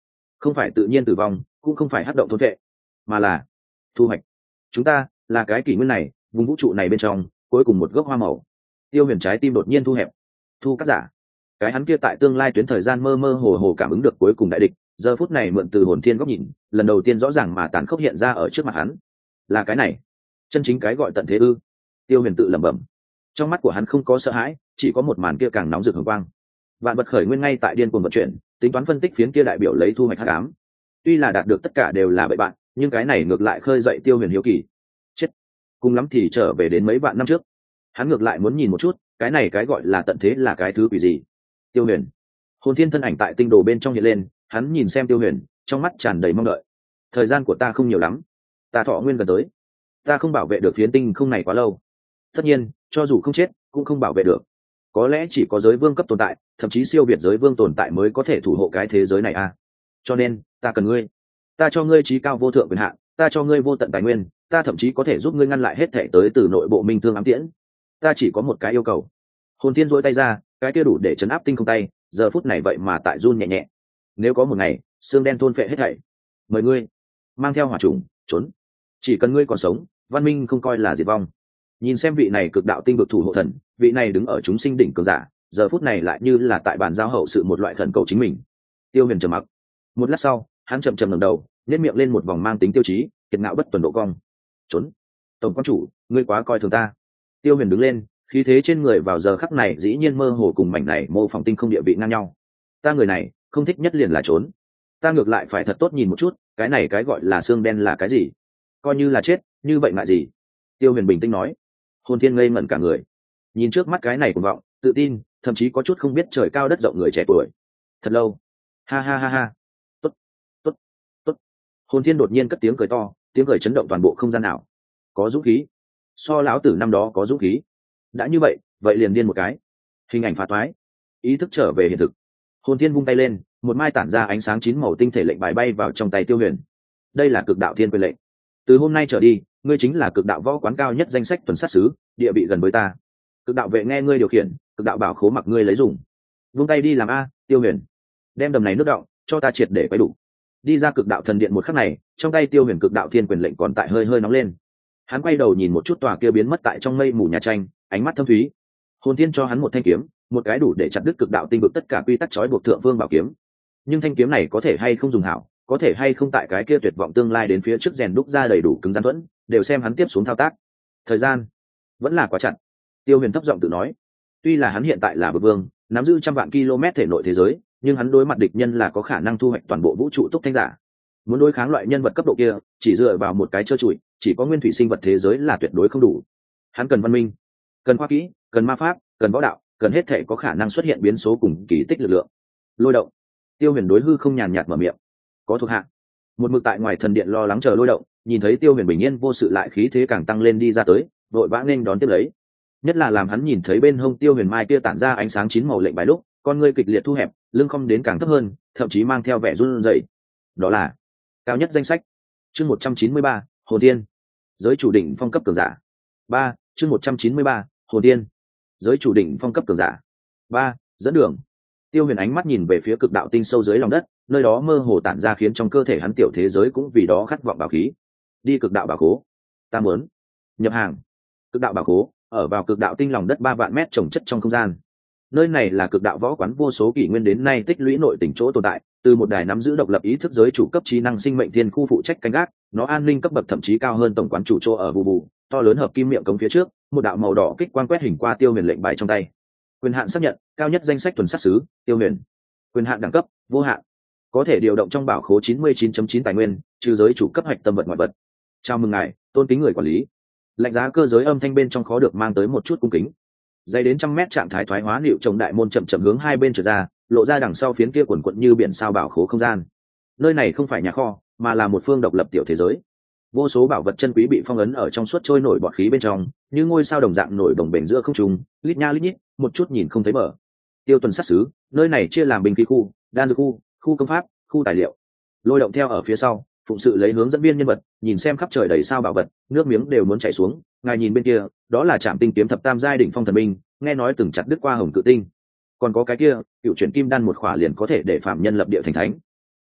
không phải tự nhiên tử vong, cũng không phải hắc động thôn vệ, mà là thu hoạch. Chúng ta là cái kỷ nguyên này, vùng vũ trụ này bên trong cuối cùng một gốc hoa màu. Tiêu Huyền trái tim đột nhiên thu hẹp. Thu cắt giả, cái hắn kia tại tương lai tuyến thời gian mơ mơ hồ hồ cảm ứng được cuối cùng đại địch, giờ phút này mượn từ hồn thiên góc nhìn, lần đầu tiên rõ ràng mà tàn khốc hiện ra ở trước mặt hắn. Là cái này, chân chính cái gọi tận thế ư? Tiêu Huyền tự lẩm bẩm. Trong mắt của hắn không có sợ hãi, chỉ có một màn kia càng nóng rực hừng quang. Vạn vật khởi nguyên ngay tại điên cuồng vận chuyển, tính toán phân tích phiến kia đại biểu lấy thu hoạch hắc ám. Tuy là đạt được tất cả đều là bậy bạn, nhưng cái này ngược lại khơi dậy Tiêu Huyền hiếu kỳ. Chết, cùng lắm thì trở về đến mấy vạn năm trước. Hắn ngược lại muốn nhìn một chút, cái này cái gọi là tận thế là cái thứ quỷ gì. Tiêu Huyền, hồn thiên thân ảnh tại tinh đồ bên trong hiện lên, hắn nhìn xem Tiêu Huyền, trong mắt tràn đầy mong đợi. Thời gian của ta không nhiều lắm, ta thọ nguyên gần tới, ta không bảo vệ được phiến tinh không này quá lâu. Tất nhiên, cho dù không chết cũng không bảo vệ được, có lẽ chỉ có giới vương cấp tồn tại, thậm chí siêu việt giới vương tồn tại mới có thể thủ hộ cái thế giới này à. Cho nên ta cần ngươi, ta cho ngươi trí cao vô thượng quyền hạn, ta cho ngươi vô tận tài nguyên, ta thậm chí có thể giúp ngươi ngăn lại hết thể tới từ nội bộ minh thương ám tiễn. Ta chỉ có một cái yêu cầu. Hồn thiên duỗi tay ra, cái kia đủ để chấn áp tinh không tay giờ phút này vậy mà tại run nhẹ nhẹ. Nếu có một ngày xương đen thôn phệ hết thảy, mời ngươi mang theo hỏa trùng trốn. Chỉ cần ngươi còn sống, văn minh không coi là diệt vong. Nhìn xem vị này cực đạo tinh vực thủ hộ thần, vị này đứng ở chúng sinh đỉnh cường giả, giờ phút này lại như là tại bàn giao hậu sự một loại khẩn cầu chính mình. Tiêu Huyền trầm mặc. Một lát sau, hắn chậm chậm ngẩng đầu, nhếch miệng lên một vòng mang tính tiêu chí, kiệt ngạo bất tuần độ cong. Trốn. Tổng quan chủ, ngươi quá coi thường ta. Tiêu Huyền đứng lên, khí thế trên người vào giờ khắc này dĩ nhiên mơ hồ cùng mảnh này mô phỏng tinh không địa vị ngang nhau. Ta người này không thích nhất liền là trốn, ta ngược lại phải thật tốt nhìn một chút, cái này cái gọi là xương đen là cái gì. Coi như là chết, như vậy ngại gì. Tiêu Huyền bình tĩnh nói. Hồn thiên ngây ngẩn cả người, nhìn trước mắt cái này cuồng vọng, tự tin, thậm chí có chút không biết trời cao đất rộng người trẻ tuổi. Thật lâu. Ha ha ha ha. Tốt, tốt, tốt. Hồn thiên đột nhiên cất tiếng cười to, tiếng cười chấn động toàn bộ không gian nào. Có dũng khí, so lão tử năm đó có dũng khí. Đã như vậy, vậy liền điên một cái. Hình ảnh phá toái, ý thức trở về hiện thực. Hồn thiên vung tay lên, một mai tản ra ánh sáng chín màu tinh thể lệnh bài bay vào trong tay Tiêu Huyền. Đây là cực đạo thiên quyền lệnh. Từ hôm nay trở đi, ngươi chính là cực đạo võ quán cao nhất danh sách tuần sát sứ, địa vị gần với ta. Cực đạo vệ nghe ngươi điều khiển, cực đạo bảo khố mặc ngươi lấy dùng. Vung tay đi làm a, Tiêu Huyền. Đem đầm này nước động, cho ta triệt để quấy đủ. Đi ra cực đạo thần điện một khắc này, trong tay Tiêu Huyền cực đạo thiên quyền lệnh còn tại hơi hơi nóng lên. Hắn quay đầu nhìn một chút tòa kia biến mất tại trong mây mù nhà tranh, ánh mắt thâm thúy. Hồn thiên cho hắn một thanh kiếm, một cái đủ để chặt đứt cực đạo tinh vực tất cả quy tắc trói buộc thượng vương bảo kiếm. Nhưng thanh kiếm này có thể hay không dùng hảo, có thể hay không tại cái kia tuyệt vọng tương lai đến phía trước rèn đúc ra đầy đủ cứng rắn thuẫn, đều xem hắn tiếp xuống thao tác. Thời gian vẫn là quá chặt. Tiêu Huyền thấp giọng tự nói. Tuy là hắn hiện tại là bậc vương, nắm giữ trăm vạn km thể nội thế giới, nhưng hắn đối mặt địch nhân là có khả năng thu hoạch toàn bộ vũ trụ túc thanh giả. Muốn đối kháng loại nhân vật cấp độ kia, chỉ dựa vào một cái trơ trụi, chỉ có nguyên thủy sinh vật thế giới là tuyệt đối không đủ. Hắn cần văn minh, cần khoa kỹ, cần ma pháp, cần võ đạo, cần hết thể có khả năng xuất hiện biến số cùng kỳ tích lực lượng. Lôi động. Tiêu Huyền đối hư không nhàn nhạt mở miệng. Có thuộc hạ. Một mực tại ngoài thần điện lo lắng chờ lôi động, nhìn thấy Tiêu Huyền bình yên vô sự lại khí thế càng tăng lên đi ra tới, vội vã nên đón tiếp lấy. Nhất là làm hắn nhìn thấy bên hông Tiêu Huyền mai kia tản ra ánh sáng chín màu lệnh bài lúc, con ngươi kịch liệt thu hẹp, lưng không đến càng thấp hơn, thậm chí mang theo vẻ run rẩy. Đó là cao nhất danh sách. Chương một trăm chín mươi ba, Hồn Tiên. Giới chủ đỉnh phong cấp cường giả. ba, chương một trăm chín mươi ba, Hồn Tiên. Giới chủ đỉnh phong cấp cường giả. ba, dẫn đường. Tiêu Huyền ánh mắt nhìn về phía cực đạo tinh sâu dưới lòng đất, nơi đó mơ hồ tản ra khiến trong cơ thể hắn tiểu thế giới cũng vì đó khát vọng bảo khí. Đi cực đạo bảo khố. Ta muốn nhập hàng. Cực đạo bảo khố ở vào cực đạo tinh lòng đất ba vạn mét trồng chất trong không gian. Nơi này là cực đạo võ quán vô số kỷ nguyên đến nay tích lũy nội tình chỗ tồn tại, từ một đài nắm giữ độc lập ý thức giới chủ cấp trí năng sinh mệnh thiên khu phụ trách canh gác, nó an ninh cấp bậc thậm chí cao hơn tổng quán chủ chỗ ở bù bù, to lớn hợp kim miệng cống phía trước, một đạo màu đỏ kích quang quét hình qua Tiêu Huyền lệnh bài trong tay. Quyền hạn xác nhận, cao nhất danh sách tuần sát sứ, Tiêu Huyền. Quyền hạn đẳng cấp, vô hạn. Có thể điều động trong bảo khố chín mươi chín chấm chín tài nguyên, trừ giới chủ cấp hạch tâm vật ngoại vật. Chào mừng ngài, tôn kính người quản lý. Lạnh giá cơ giới âm thanh bên trong khó được mang tới một chút cung kính. Dày đến trăm mét trạng thái thoái hóa liệu trồng đại môn chậm chậm hướng hai bên trở ra, lộ ra đằng sau phiến kia quần quận như biển sao bảo khố không gian. Nơi này không phải nhà kho, mà là một phương độc lập tiểu thế giới. Vô số bảo vật chân quý bị phong ấn ở trong suốt trôi nổi bọt khí bên trong, như ngôi sao đồng dạng nổi bồng bềnh giữa không trung, lít nha lít nhít, một chút nhìn không thấy mở. Tiêu tuần sát sứ, nơi này chia làm binh khí khu, đan dược khu, khu công pháp, khu tài liệu. Lôi động theo ở phía sau, phụng sự lấy hướng dẫn viên nhân vật, nhìn xem khắp trời đầy sao bảo vật, nước miếng đều muốn chảy xuống. Ngài nhìn bên kia, đó là Trảm Tinh kiếm thập tam giai đỉnh phong thần binh, nghe nói từng chặt đứt qua hồng cự tinh. Còn có cái kia, cựu chuyển kim đan một khỏa liền có thể để phạm nhân lập địa thành thánh.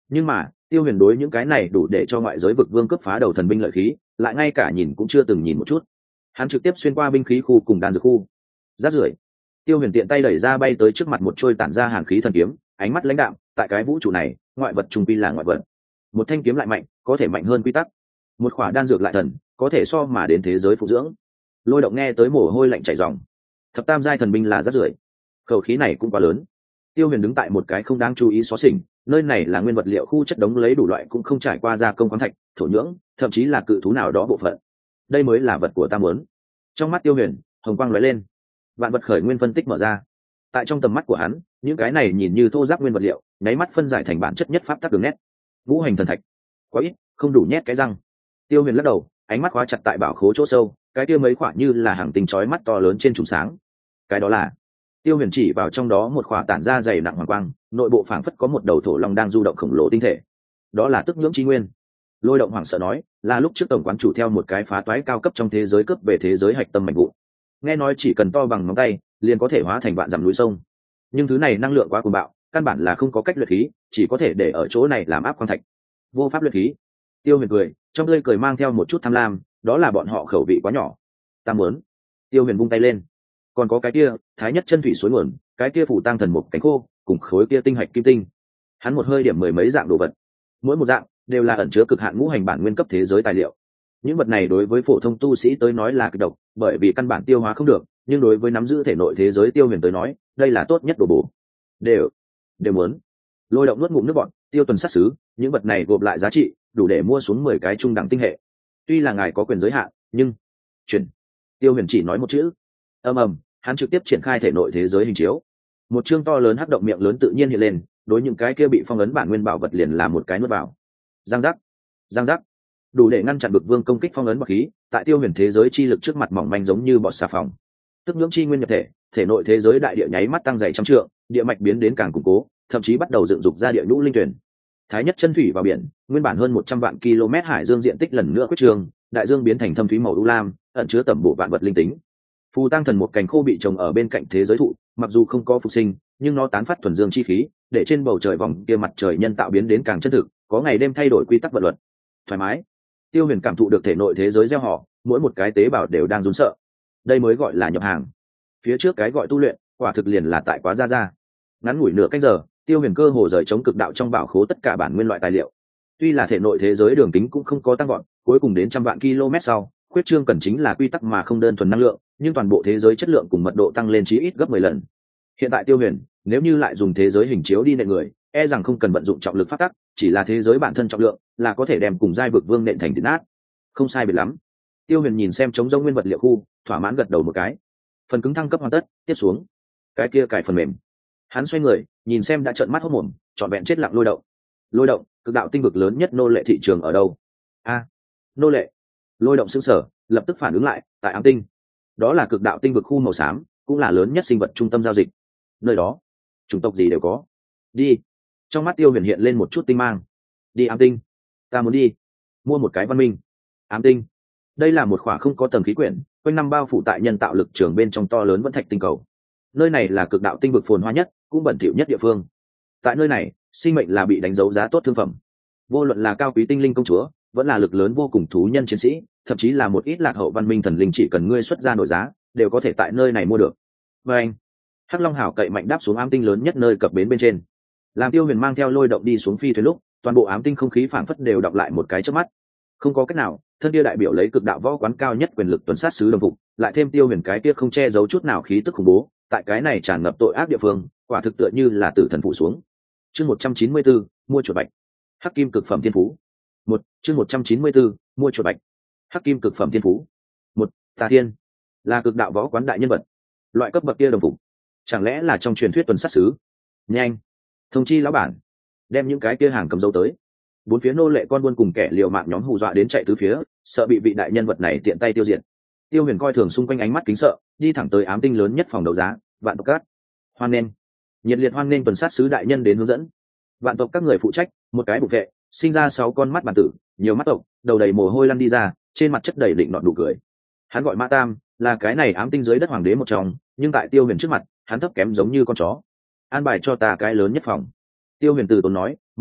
Nhưng mà Tiêu Huyền đối những cái này đủ để cho ngoại giới vực vương cướp phá đầu thần binh lợi khí lại ngay cả nhìn cũng chưa từng nhìn một chút. Hắn trực tiếp xuyên qua binh khí khu cùng đan dược khu. Rát rưởi. Tiêu Huyền tiện tay đẩy ra bay tới trước mặt một trôi tản ra hàn khí thần kiếm, ánh mắt lãnh đạm, tại cái vũ trụ này ngoại vật trung quy là ngoại vật. Một thanh kiếm lại mạnh có thể mạnh hơn quy tắc, một khỏa đan dược lại thần có thể so mà đến thế giới phụ dưỡng. Lôi Động nghe tới mồ hôi lạnh chảy ròng. Thập tam giai thần binh là rát rưởi, khẩu khí này cũng quá lớn. Tiêu Huyền đứng tại một cái không đáng chú ý xó xỉnh, nơi này là nguyên vật liệu khu, chất đống lấy đủ loại cũng không trải qua gia công khoáng thạch, thổ nhưỡng, thậm chí là cự thú nào đó bộ phận. Đây mới là vật của ta muốn. Trong mắt Tiêu Huyền hồng quang lóe lên, vạn vật khởi nguyên phân tích mở ra. Tại trong tầm mắt của hắn, những cái này nhìn như thô ráp nguyên vật liệu nháy mắt phân giải thành bản chất nhất pháp tắc đường nét. Ngũ hành thần thạch quá ít, không đủ nhét cái răng. Tiêu Huyền lắc đầu, ánh mắt khóa chặt tại bảo khố chỗ sâu, cái kia mấy khoả như là hàng tinh chói mắt to lớn trên trùng sáng. Cái đó là Tiêu Huyền chỉ vào trong đó một khỏa tản ra dày nặng hoàng quang, nội bộ phảng phất có một đầu thổ long đang du động khổng lồ tinh thể. Đó là tức nhưỡng chi nguyên. Lôi Động hoảng sợ nói, là lúc trước tổng quán chủ theo một cái phá toái cao cấp trong thế giới cướp về thế giới hạch tâm mạnh vụ. Nghe nói chỉ cần to bằng ngón tay, liền có thể hóa thành vạn dặm núi sông. Nhưng thứ này năng lượng quá cuồng bạo, căn bản là không có cách luyện khí, chỉ có thể để ở chỗ này làm áp quang thạch. Vô pháp luyện khí. Tiêu Huyền cười, trong tươi cười mang theo một chút tham lam, đó là bọn họ khẩu vị quá nhỏ. Ta muốn. Tiêu Huyền vung tay lên. Còn có cái kia thái nhất chân thủy suối nguồn, cái kia phủ tăng thần mục cánh khô cùng khối kia tinh hạch kim tinh. Hắn một hơi điểm mười mấy dạng đồ vật, mỗi một dạng đều là ẩn chứa cực hạn ngũ hành bản nguyên cấp thế giới tài liệu. Những vật này đối với phổ thông tu sĩ tới nói là kịch độc, bởi vì căn bản tiêu hóa không được, nhưng đối với nắm giữ thể nội thế giới Tiêu Huyền tới nói, đây là tốt nhất đồ bổ. Đều, đều muốn. Lôi Động nuốt ngụm nước bọt, Tiêu Tuần sát xứ, những vật này gộp lại giá trị đủ để mua xuống mười cái trung đẳng tinh hệ. Tuy là ngài có quyền giới hạn, nhưng chuyển. Tiêu Huyền chỉ nói một chữ. Ầm ầm, hắn trực tiếp triển khai thể nội thế giới hình chiếu. Một chương to lớn hắc động miệng lớn tự nhiên hiện lên, đối những cái kia bị phong ấn bản nguyên bảo vật liền là một cái nuốt vào. Giang giác, giang giác, đủ để ngăn chặn bực vương công kích phong ấn bậc khí, tại Tiêu Huyền thế giới chi lực trước mặt mỏng manh giống như bọt xà phòng. Tức nhưỡng chi nguyên nhập thể, thể nội thế giới đại địa nháy mắt tăng dày trăm trượng, địa mạch biến đến càng củng cố, thậm chí bắt đầu dựng dục ra địa nhũ linh tuyển. Thái nhất chân thủy vào biển, nguyên bản hơn một trăm vạn km hải dương diện tích lần nữa quyết trường, đại dương biến thành thâm thúy màu u lam, ẩn chứa tẩm bổ vạn vật linh tính. Phù tăng thần một cành khô bị trồng ở bên cạnh thế giới thụ, mặc dù không có phục sinh, nhưng nó tán phát thuần dương chi khí, để trên bầu trời vòng kia mặt trời nhân tạo biến đến càng chân thực, có ngày đêm thay đổi quy tắc vận luật. Thoải mái. Tiêu Huyền cảm thụ được thể nội thế giới gieo họ, mỗi một cái tế bào đều đang run sợ. Đây mới gọi là nhập hàng. Phía trước cái gọi tu luyện, quả thực liền là tại quá ra ra. Ngắn ngủi nửa canh giờ, Tiêu Huyền cơ hồ rời chống cực đạo trong bảo khố tất cả bản nguyên loại tài liệu. Tuy là thể nội thế giới đường kính cũng không có tăng vọt, cuối cùng đến trăm vạn km sau, khuyết trương cần chính là quy tắc mà không đơn thuần năng lượng, nhưng toàn bộ thế giới chất lượng cùng mật độ tăng lên chí ít gấp mười lần. Hiện tại Tiêu Huyền, nếu như lại dùng thế giới hình chiếu đi nện người, e rằng không cần vận dụng trọng lực phát tắc, chỉ là thế giới bản thân trọng lượng là có thể đem cùng giai vực vương nện thành thịt nát. Không sai biệt lắm. Tiêu Huyền nhìn xem trống rỗng nguyên vật liệu khu, thỏa mãn gật đầu một cái. Phần cứng thăng cấp hoàn tất, tiếp xuống cái kia cài phần mềm. Hắn xoay người, nhìn xem đã trợn mắt hốt mồm, trọn vẹn chết lặng Lôi Động. Lôi Động, cực đạo tinh vực lớn nhất nô lệ thị trường ở đâu? A, nô lệ. Lôi Động sững sờ, lập tức phản ứng lại, tại Ám Tinh. Đó là cực đạo tinh vực khu màu xám, cũng là lớn nhất sinh vật trung tâm giao dịch. Nơi đó, chủng tộc gì đều có. Đi. Trong mắt Tiêu Huyền hiện lên một chút tinh mang. Đi Ám Tinh. Ta muốn đi. Mua một cái văn minh. Ám Tinh. Đây là một khỏa không có tầng khí quyển, quanh năm bao phủ tại nhân tạo lực trường bên trong to lớn vẫn thạch tinh cầu. Nơi này là cực đạo tinh vực phồn hoa nhất, cũng bẩn thỉu nhất địa phương. Tại nơi này, sinh mệnh là bị đánh dấu giá tốt thương phẩm. Vô luận là cao quý tinh linh công chúa, vẫn là lực lớn vô cùng thú nhân chiến sĩ, thậm chí là một ít lạc hậu văn minh thần linh, chỉ cần ngươi xuất ra nổi giá, đều có thể tại nơi này mua được. Và anh, Hắc Long hảo cậy mạnh đáp xuống Ám Tinh lớn nhất nơi cập bến bên trên. Làm Tiêu Huyền mang theo Lôi Động đi xuống phi thuyền lúc, toàn bộ Ám Tinh không khí phảng phất đều đọc lại một cái chớp mắt. Không có cách nào, thân kia đại biểu lấy cực đạo võ quán cao nhất quyền lực tuần sát sứ đồng phục, lại thêm Tiêu Huyền cái kia không che giấu chút nào khí tức khủng bố, tại cái này tràn ngập tội ác địa phương, quả thực tựa như là tử thần phủ xuống. Chương một trăm chín mươi tư, mua chuột bạch. Hắc kim cực phẩm thiên phú. Một, chương một trăm chín mươi tư, mua chuột bạch. Hắc kim cực phẩm thiên phú. Một, Tà Thiên, là cực đạo võ quán đại nhân vật. Loại cấp bậc kia đồng phục, chẳng lẽ là trong truyền thuyết tuần sát sứ? Nhanh, thông chi lão bản, đem những cái kia hàng cầm dấu tới. Bốn phía nô lệ con buôn cùng kẻ liều mạng nhóm hù dọa đến chạy tứ phía, sợ bị vị đại nhân vật này tiện tay tiêu diệt. Tiêu Huyền coi thường xung quanh ánh mắt kính sợ, đi thẳng tới Ám Tinh lớn nhất phòng đấu giá, Vạn Tộc Cát. Hoan nghênh, nhiệt liệt hoan nghênh tuần sát sứ đại nhân đến hướng dẫn. Vạn tộc các người phụ trách, một cái bục vệ, sinh ra sáu con mắt bản tử, nhiều mắt tộc, đầu đầy mồ hôi lăn đi ra, trên mặt chất đầy định nọt đủ cười. Hắn gọi Mã Tam, là cái này Ám Tinh dưới đất hoàng đế một trong, nhưng tại Tiêu Huyền trước mặt, hắn thấp kém giống như con chó. An bài cho ta cái lớn nhất phòng. Tiêu Huyền từ tốn nói, mặt khác,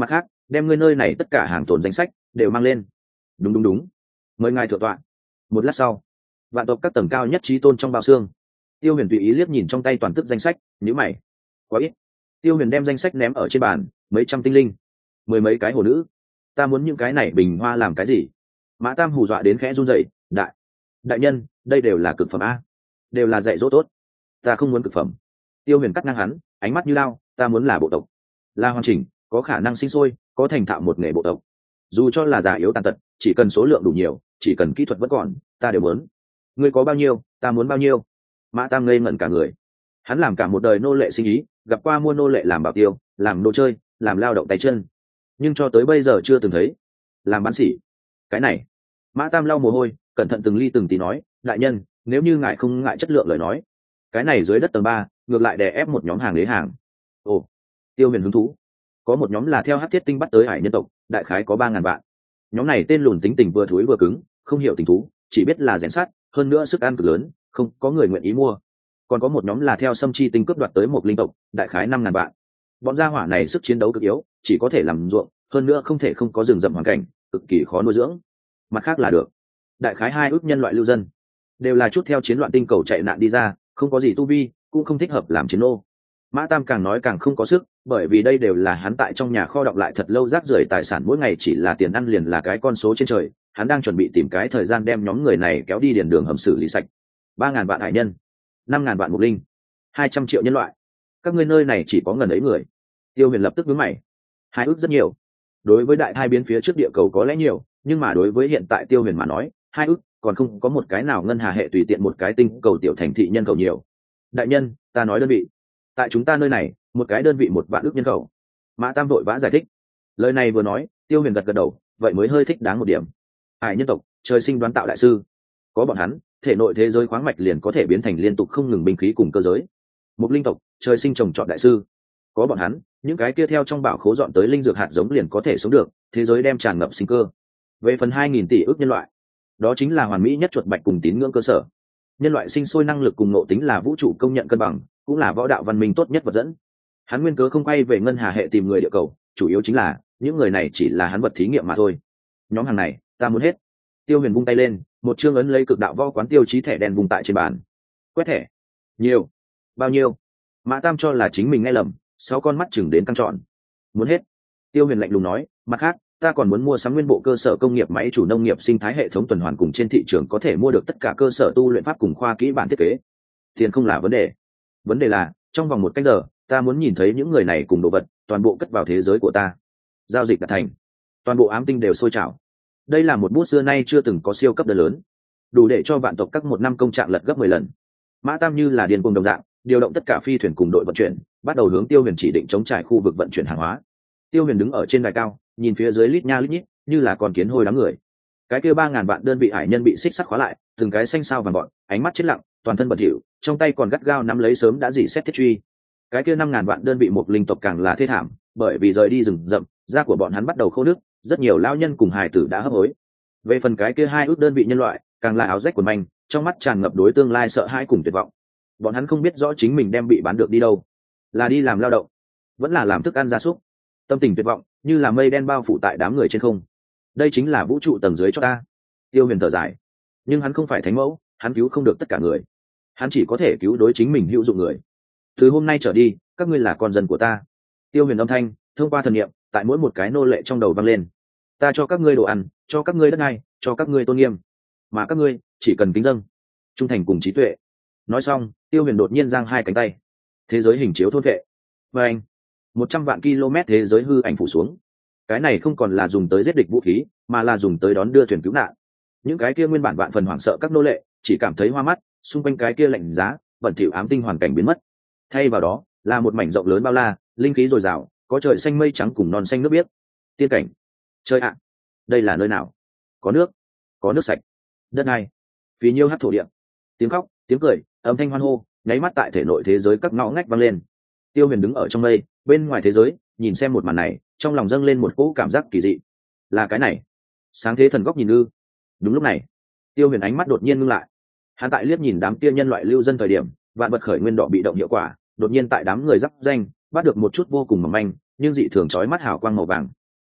đem ngươi nơi này tất cả hàng tồn danh sách đều mang lên. Đúng đúng đúng, mời ngài thượng tọa. Một lát sau, vạn tộc các tầng cao nhất trí tôn trong bao xương, Tiêu Huyền tùy ý liếc nhìn trong tay toàn tức danh sách, nhíu mày, quá ít. Tiêu Huyền đem danh sách ném ở trên bàn, mấy trăm tinh linh, mười mấy cái hồ nữ, ta muốn những cái này bình hoa làm cái gì? Mã Tam hù dọa đến khẽ run rẩy, đại đại nhân, đây đều là cực phẩm a, đều là dạy dỗ tốt, ta không muốn cực phẩm. Tiêu Huyền cắt ngang hắn, ánh mắt như lao, ta muốn là bộ tộc, là hoàn chỉnh, có khả năng sinh sôi, có thành thạo một nghề bộ tộc, dù cho là già yếu tàn tật, chỉ cần số lượng đủ nhiều, chỉ cần kỹ thuật vẫn còn, ta đều muốn. Ngươi có bao nhiêu, ta muốn bao nhiêu. Mã Tam ngây ngẩn cả người, hắn làm cả một đời nô lệ sinh ý, gặp qua mua nô lệ làm bảo tiêu, làm đồ chơi, làm lao động tay chân, nhưng cho tới bây giờ chưa từng thấy làm bán sỉ. Cái này, Mã Tam lau mồ hôi, cẩn thận từng ly từng tí nói, đại nhân, nếu như ngài không ngại chất lượng lời nói, cái này dưới đất tầng ba ngược lại đè ép một nhóm hàng đế hàng. Ồ, Tiêu Huyền hứng thú, có một nhóm là theo Hắc Thiết Tinh bắt tới hải nhân tộc, đại khái có ba ngàn vạn. Nhóm này tên lùn tính tình vừa thúi vừa cứng, không hiểu tình thú, chỉ biết là rèn sát, hơn nữa sức ăn cực lớn, không có người nguyện ý mua. Còn có một nhóm là theo Sâm Chi Tinh cướp đoạt tới một linh tộc, đại khái năm ngàn vạn. Bọn gia hỏa này sức chiến đấu cực yếu, chỉ có thể làm ruộng, hơn nữa không thể không có rừng rậm hoàn cảnh, cực kỳ khó nuôi dưỡng. Mặt khác là được, đại khái hai ước nhân loại lưu dân, đều là chút theo chiến loạn tinh cầu chạy nạn đi ra, không có gì tu vi, cũng không thích hợp làm chiến nô. Mã Tam càng nói càng không có sức, bởi vì đây đều là hắn tại trong nhà kho đọng lại thật lâu rác rưởi tài sản, mỗi ngày chỉ là tiền ăn liền là cái con số trên trời. Hắn đang chuẩn bị tìm cái thời gian đem nhóm người này kéo đi điền đường hầm xử lý sạch. Ba ngàn vạn hải nhân, năm ngàn vạn mục linh, hai trăm triệu nhân loại, các ngươi nơi này chỉ có ngần ấy người. Tiêu Huyền lập tức nhướng mày, hai ước rất nhiều. Đối với đại thai biến phía trước địa cầu có lẽ nhiều, nhưng mà đối với hiện tại Tiêu Huyền mà nói, hai ước còn không có một cái nào ngân hà hệ tùy tiện một cái tinh cầu tiểu thành thị nhân khẩu nhiều. Đại nhân, ta nói đơn vị, tại chúng ta nơi này, một cái đơn vị một vạn ước nhân khẩu. Mã Tam vội vã giải thích. Lời này vừa nói, Tiêu Huyền gật gật đầu, vậy mới hơi thích đáng một điểm. Hải nhân tộc, trời sinh đoán tạo đại sư, có bọn hắn, thể nội thế giới khoáng mạch liền có thể biến thành liên tục không ngừng binh khí cùng cơ giới. Một linh tộc, trời sinh trồng trọt đại sư, có bọn hắn, những cái kia theo trong bảo khố dọn tới linh dược hạt giống liền có thể sống được, thế giới đem tràn ngập sinh cơ. Về phần hai nghìn tỷ ước nhân loại, đó chính là hoàn mỹ nhất chuột bạch cùng tín ngưỡng cơ sở. Nhân loại sinh sôi năng lực cùng nội tính là vũ trụ công nhận cân bằng, cũng là võ đạo văn minh tốt nhất vật dẫn. Hắn nguyên cớ không quay về ngân hà hệ tìm người địa cầu, chủ yếu chính là những người này chỉ là hắn vật thí nghiệm mà thôi. Nhóm hàng này, ta muốn hết. Tiêu Huyền vung tay lên, một chương ấn lấy cực đạo võ quán tiêu chí thẻ đen vùng tại trên bàn. Quét thẻ. Nhiều. Bao nhiêu? Mã Tam cho là chính mình nghe lầm, sáu con mắt chừng đến căng tròn. Muốn hết. Tiêu Huyền lạnh lùng nói, mặt khác, ta còn muốn mua sắm nguyên bộ cơ sở công nghiệp máy chủ nông nghiệp sinh thái hệ thống tuần hoàn, cùng trên thị trường có thể mua được tất cả cơ sở tu luyện pháp cùng khoa kỹ bản thiết kế. Tiền không là vấn đề, vấn đề là trong vòng một canh giờ ta muốn nhìn thấy những người này cùng đồ vật toàn bộ cất vào thế giới của ta. Giao dịch đạt thành, toàn bộ ám tinh đều sôi trào. Đây là một bút xưa nay chưa từng có siêu cấp đơn lớn, đủ để cho vạn tộc các một năm công trạng lật gấp mười lần. Mã Tam như là điên cuồng đồng dạng, điều động tất cả phi thuyền cùng đội vận chuyển, bắt đầu hướng Tiêu Huyền chỉ định chống trải khu vực vận chuyển hàng hóa. Tiêu Huyền đứng ở trên đài cao, nhìn phía dưới lít nha lít nhít, như là con kiến hôi đám người. Cái kia ba ngàn vạn đơn vị hải nhân bị xích sắt khóa lại, từng cái xanh xao vàng gọn, ánh mắt chết lặng, toàn thân bẩn thỉu, trong tay còn gắt gao nắm lấy sớm đã dỉ xét thiết truy. Cái kia năm ngàn vạn đơn vị một linh tộc càng là thê thảm, bởi vì rời đi rừng rậm, da của bọn hắn bắt đầu khô nước, rất nhiều lão nhân cùng hài tử đã hấp hối. Về phần cái kia hai ước đơn vị nhân loại, càng là áo rách quần manh, trong mắt tràn ngập đối tương lai sợ hãi cùng tuyệt vọng. Bọn hắn không biết rõ chính mình đem bị bán được đi đâu, là đi làm lao động, vẫn là làm thức ăn gia súc. Tâm tình tuyệt vọng như là mây đen bao phủ tại đám người trên không. Đây chính là vũ trụ tầng dưới cho ta. Tiêu Huyền thở dài, nhưng hắn không phải thánh mẫu, hắn cứu không được tất cả người, hắn chỉ có thể cứu đối chính mình hữu dụng người. Từ hôm nay trở đi, các ngươi là con dân của ta. Tiêu Huyền âm thanh thông qua thần niệm tại mỗi một cái nô lệ trong đầu vang lên. Ta cho các ngươi đồ ăn, cho các ngươi đất đai, cho các ngươi tôn nghiêm, mà các ngươi chỉ cần kính dâng, trung thành cùng trí tuệ. Nói xong, Tiêu Huyền đột nhiên giang hai cánh tay, thế giới hình chiếu thôn vệ. Và anh, một trăm vạn km thế giới hư ảnh phủ xuống. Cái này không còn là dùng tới giết địch vũ khí, mà là dùng tới đón đưa thuyền cứu nạn. Những cái kia nguyên bản vạn phần hoảng sợ các nô lệ chỉ cảm thấy hoa mắt, xung quanh cái kia lạnh giá bẩn thỉu ám tinh hoàn cảnh biến mất, thay vào đó là một mảnh rộng lớn bao la, linh khí dồi dào, có trời xanh mây trắng cùng non xanh nước biếc. Tiên cảnh. Chơi ạ, đây là nơi nào? Có nước, có nước sạch, đất đai, phí nhiêu hát thổ địa, tiếng khóc, tiếng cười, âm thanh hoan hô nháy mắt tại thể nội thế giới các ngõ ngách vang lên. Tiêu Huyền đứng ở trong mây, bên ngoài thế giới, nhìn xem một màn này, trong lòng dâng lên một cỗ cảm giác kỳ dị. Là cái này, sáng thế thần góc nhìn ư? Đúng lúc này, Tiêu Huyền ánh mắt đột nhiên ngưng lại. Hắn tại liếc nhìn đám kia nhân loại lưu dân thời điểm, vạn vật khởi nguyên đỏ bị động hiệu quả, đột nhiên tại đám người giáp danh bắt được một chút vô cùng mỏng manh nhưng dị thường chói mắt hào quang màu vàng.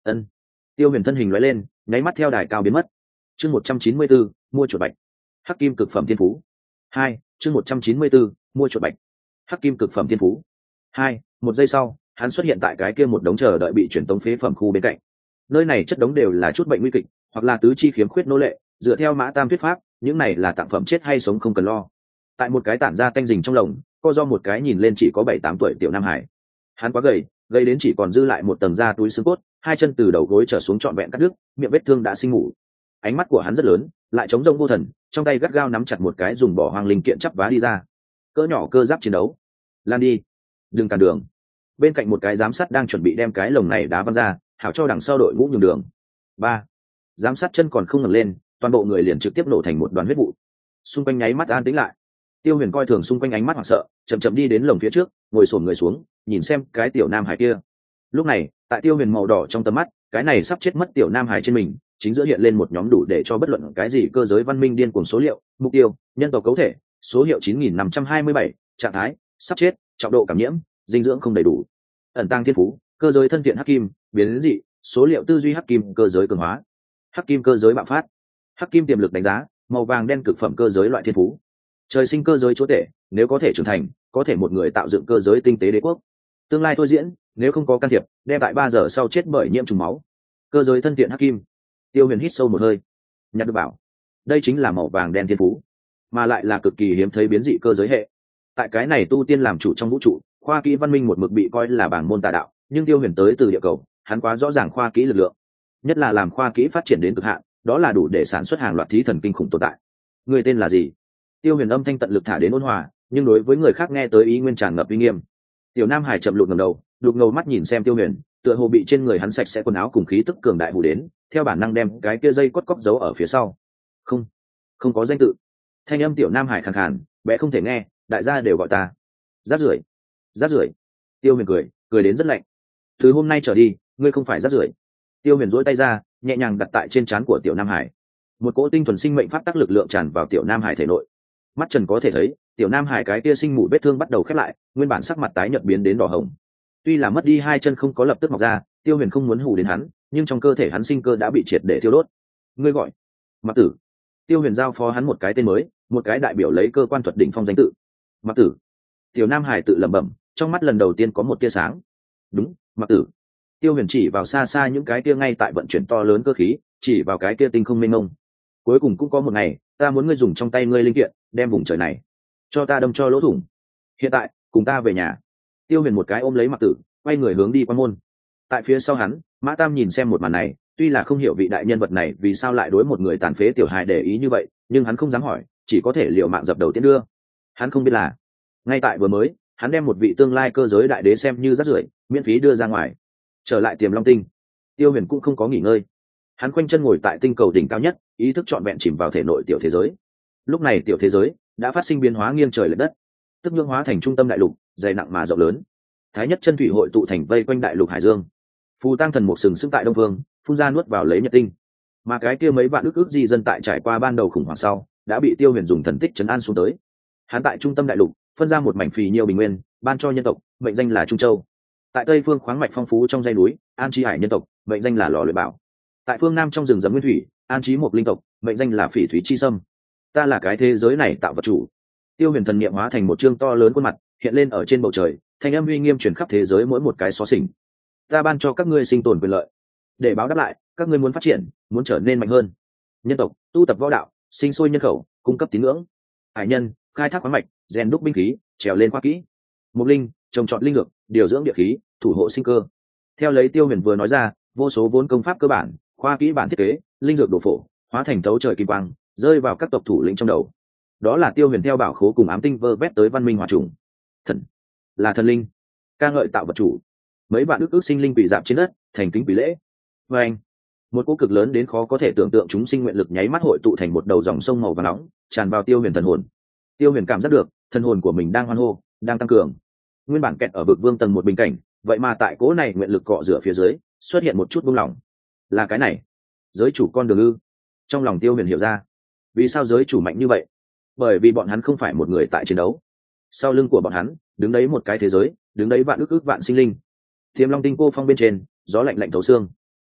Ân. Tiêu Huyền thân hình lóe lên, nháy mắt theo đài cao biến mất. Chương một trăm chín mươi bốn, mua chuột bạch. Hắc kim cực phẩm thiên phú. Hai. Chương một trăm chín mươi bốn, mua chuột bạch. Hắc kim cực phẩm thiên phú. Hai. Một giây sau, hắn xuất hiện tại cái kia một đống chờ đợi bị chuyển tống phế phẩm khu bên cạnh. Nơi này chất đống đều là chút bệnh nguy kịch, hoặc là tứ chi khiếm khuyết nô lệ, dựa theo Mã Tam thuyết pháp, những này là tặng phẩm chết hay sống không cần lo. Tại một cái tản ra tanh rình trong lồng, co do một cái nhìn lên chỉ có bảy tám tuổi tiểu nam hải. Hắn quá gầy, gầy đến chỉ còn dư lại một tầng da túi xương cốt, hai chân từ đầu gối trở xuống trọn vẹn cắt đứt, miệng vết thương đã sinh ngủ. Ánh mắt của hắn rất lớn, lại trống rỗng vô thần, trong tay gắt gao nắm chặt một cái dùng bỏ hoang linh kiện chắp vá đi ra. Cỡ nhỏ cơ giáp chiến đấu. Lan đi, đừng cản đường. Bên cạnh một cái giám sát đang chuẩn bị đem cái lồng này đá văng ra, hảo cho đằng sau đội ngũ nhường đường. Ba. Giám sát chân còn không ngẩng lên, toàn bộ người liền trực tiếp nổ thành một đoàn huyết vụ. Xung quanh nháy mắt an tĩnh lại. Tiêu Huyền coi thường xung quanh ánh mắt hoảng sợ, chậm chậm đi đến lồng phía trước, ngồi xổm người xuống, nhìn xem cái tiểu nam hải kia. Lúc này, tại Tiêu Huyền màu đỏ trong tầm mắt, cái này sắp chết mất tiểu nam hải trên mình, chính giữa hiện lên một nhóm đủ để cho bất luận cái gì cơ giới văn minh điên cuồng số liệu, mục tiêu, nhân tộc cấu thể, số hiệu chín nghìn năm trăm hai mươi bảy, trạng thái, sắp chết, trọng độ cảm nhiễm, dinh dưỡng không đầy đủ. Ẩn tàng thiên phú, cơ giới thân thiện hắc kim, biến dị, số liệu tư duy hắc kim, cơ giới cường hóa. Hắc kim cơ giới bạo phát. Hắc kim tiềm lực đánh giá, màu vàng đen cực phẩm cơ giới loại thiên phú. Trời sinh cơ giới chúa tể, nếu có thể trưởng thành, có thể một người tạo dựng cơ giới tinh tế đế quốc. Tương lai thôi diễn, nếu không có can thiệp, đem tại ba giờ sau chết bởi nhiễm trùng máu. Cơ giới thân thiện hắc kim. Tiêu Huyền hít sâu một hơi, nhặt được bảo. Đây chính là màu vàng đen thiên phú, mà lại là cực kỳ hiếm thấy biến dị cơ giới hệ. Tại cái này tu tiên làm chủ trong vũ trụ, khoa kỹ văn minh một mực bị coi là bảng môn tà đạo, nhưng Tiêu Huyền tới từ địa cầu, hắn quá rõ ràng khoa kỹ lực lượng, nhất là làm khoa kỹ phát triển đến cực hạn, đó là đủ để sản xuất hàng loạt thí thần kinh khủng tồn tại. Người tên là gì? Tiêu Huyền âm thanh tận lực thả đến ôn hòa, nhưng đối với người khác nghe tới ý nguyên tràn ngập uy nghiêm. Tiểu nam hải chậm lụt ngẩng đầu, đục ngầu mắt nhìn xem Tiêu Huyền, tựa hồ bị trên người hắn sạch sẽ quần áo cùng khí tức cường đại hù đến, theo bản năng đem cái kia dây cốt cóc giấu ở phía sau. Không, không có danh tự. Thanh âm tiểu nam hải khàn khàn, bé không thể nghe, đại gia đều gọi ta rác rưởi, rác rưởi. Tiêu Huyền cười, cười đến rất lạnh. Từ hôm nay trở đi, ngươi không phải rác rưởi. Tiêu Huyền duỗi tay ra, nhẹ nhàng đặt tại trên trán của tiểu nam hải. Một cỗ tinh thuần sinh mệnh pháp tắc lực lượng tràn vào tiểu nam hải thể nội. Mắt trần có thể thấy, tiểu nam hải cái kia sinh mủ vết thương bắt đầu khép lại, nguyên bản sắc mặt tái nhợt biến đến đỏ hồng. Tuy là mất đi hai chân không có lập tức mọc ra, Tiêu Huyền không muốn hù đến hắn, nhưng trong cơ thể hắn sinh cơ đã bị triệt để thiêu đốt. Ngươi gọi Mặc Tử. Tiêu Huyền giao phó hắn một cái tên mới, một cái đại biểu lấy cơ quan thuật đỉnh phong danh tự. Mặc Tử. Tiểu nam hải tự lẩm bẩm, trong mắt lần đầu tiên có một tia sáng. Đúng, Mặc Tử. Tiêu Huyền chỉ vào xa xa những cái kia ngay tại vận chuyển to lớn cơ khí, chỉ vào cái kia tinh không mênh mông. Cuối cùng cũng có một ngày, ta muốn ngươi dùng trong tay ngươi linh kiện, đem vùng trời này cho ta đâm cho lỗ thủng. Hiện tại, cùng ta về nhà. Tiêu Huyền một cái ôm lấy Mặc Tử, quay người hướng đi qua môn. Tại phía sau hắn, Mã Tam nhìn xem một màn này, tuy là không hiểu vị đại nhân vật này vì sao lại đối một người tàn phế tiểu hài để ý như vậy, nhưng hắn không dám hỏi, chỉ có thể liều mạng dập đầu tiến đưa. Hắn không biết là, ngay tại vừa mới, hắn đem một vị tương lai cơ giới đại đế xem như rác rưởi, miễn phí đưa ra ngoài. Trở lại Tiềm Long Tinh, Tiêu Huyền cũng không có nghỉ ngơi. Hắn khoanh chân ngồi tại tinh cầu đỉnh cao nhất, ý thức trọn vẹn chìm vào thể nội tiểu thế giới. Lúc này tiểu thế giới đã phát sinh biến hóa nghiêng trời lệch đất, tức nhượng hóa thành trung tâm đại lục, dày nặng mà rộng lớn. Thái nhất chân thủy hội tụ thành vây quanh đại lục hải dương. Phù Tăng thần một sừng sững tại đông phương, phun ra nuốt vào lấy nhật tinh. Mà cái kia mấy vạn ức ức di dân tại trải qua ban đầu khủng hoảng sau, đã bị Tiêu Huyền dùng thần tích trấn an xuống tới. Hắn tại trung tâm đại lục phân ra một mảnh phì nhiêu bình nguyên, ban cho nhân tộc, mệnh danh là Trung Châu. Tại tây phương khoáng mạch phong phú trong dãy núi, an trí hải nhân tộc, mệnh danh là Lò Luyện Bảo. Tại phương nam trong rừng rậm nguyên thủy, an trí một linh tộc, mệnh danh là Phỉ Thúy Chi Sâm. Ta là cái thế giới này tạo vật chủ. Tiêu Huyền thần niệm hóa thành một chương to lớn khuôn mặt, hiện lên ở trên bầu trời, thanh âm uy nghiêm truyền khắp thế giới mỗi một cái xó xỉnh. Ta ban cho các ngươi sinh tồn quyền lợi, để báo đáp lại, các ngươi muốn phát triển, muốn trở nên mạnh hơn. Nhân tộc tu tập võ đạo, sinh sôi nhân khẩu, cung cấp tín ngưỡng. Hải nhân khai thác khoáng mạch, rèn đúc binh khí, trèo lên khoa kỹ. Mục linh trồng trọt linh dược, điều dưỡng địa khí, thủ hộ sinh cơ. Theo lấy Tiêu Huyền vừa nói ra, vô số vốn công pháp cơ bản, khoa kỹ bản thiết kế, linh dược đồ phổ, hóa thành tấu trời kim quang, rơi vào các tộc thủ lĩnh trong đầu. Đó là Tiêu Huyền theo bảo khố cùng ám tinh vơ vét tới văn minh hỏa trùng. Thần là thần linh, ca ngợi tạo vật chủ. Mấy bạn ước ước sinh linh quỳ dạp trên đất, thành kính quỳ lễ. Và anh, một cỗ cực lớn đến khó có thể tưởng tượng chúng sinh nguyện lực nháy mắt hội tụ thành một đầu dòng sông màu vàng nóng, tràn vào Tiêu Huyền thần hồn. Tiêu Huyền cảm giác được thần hồn của mình đang hoan hô, đang tăng cường. Nguyên bản kẹt ở vực vương tầng một bình cảnh, vậy mà tại cỗ này nguyện lực cọ rửa phía dưới, xuất hiện một chút buông lỏng. Là cái này, giới chủ con đường ư? Trong lòng Tiêu Huyền hiểu ra, vì sao giới chủ mạnh như vậy? Bởi vì bọn hắn không phải một người tại chiến đấu. Sau lưng của bọn hắn đứng đấy một cái thế giới, đứng đấy vạn ước ước vạn sinh linh. Tiềm Long Tinh cô phong bên trên, gió lạnh lạnh thấu xương.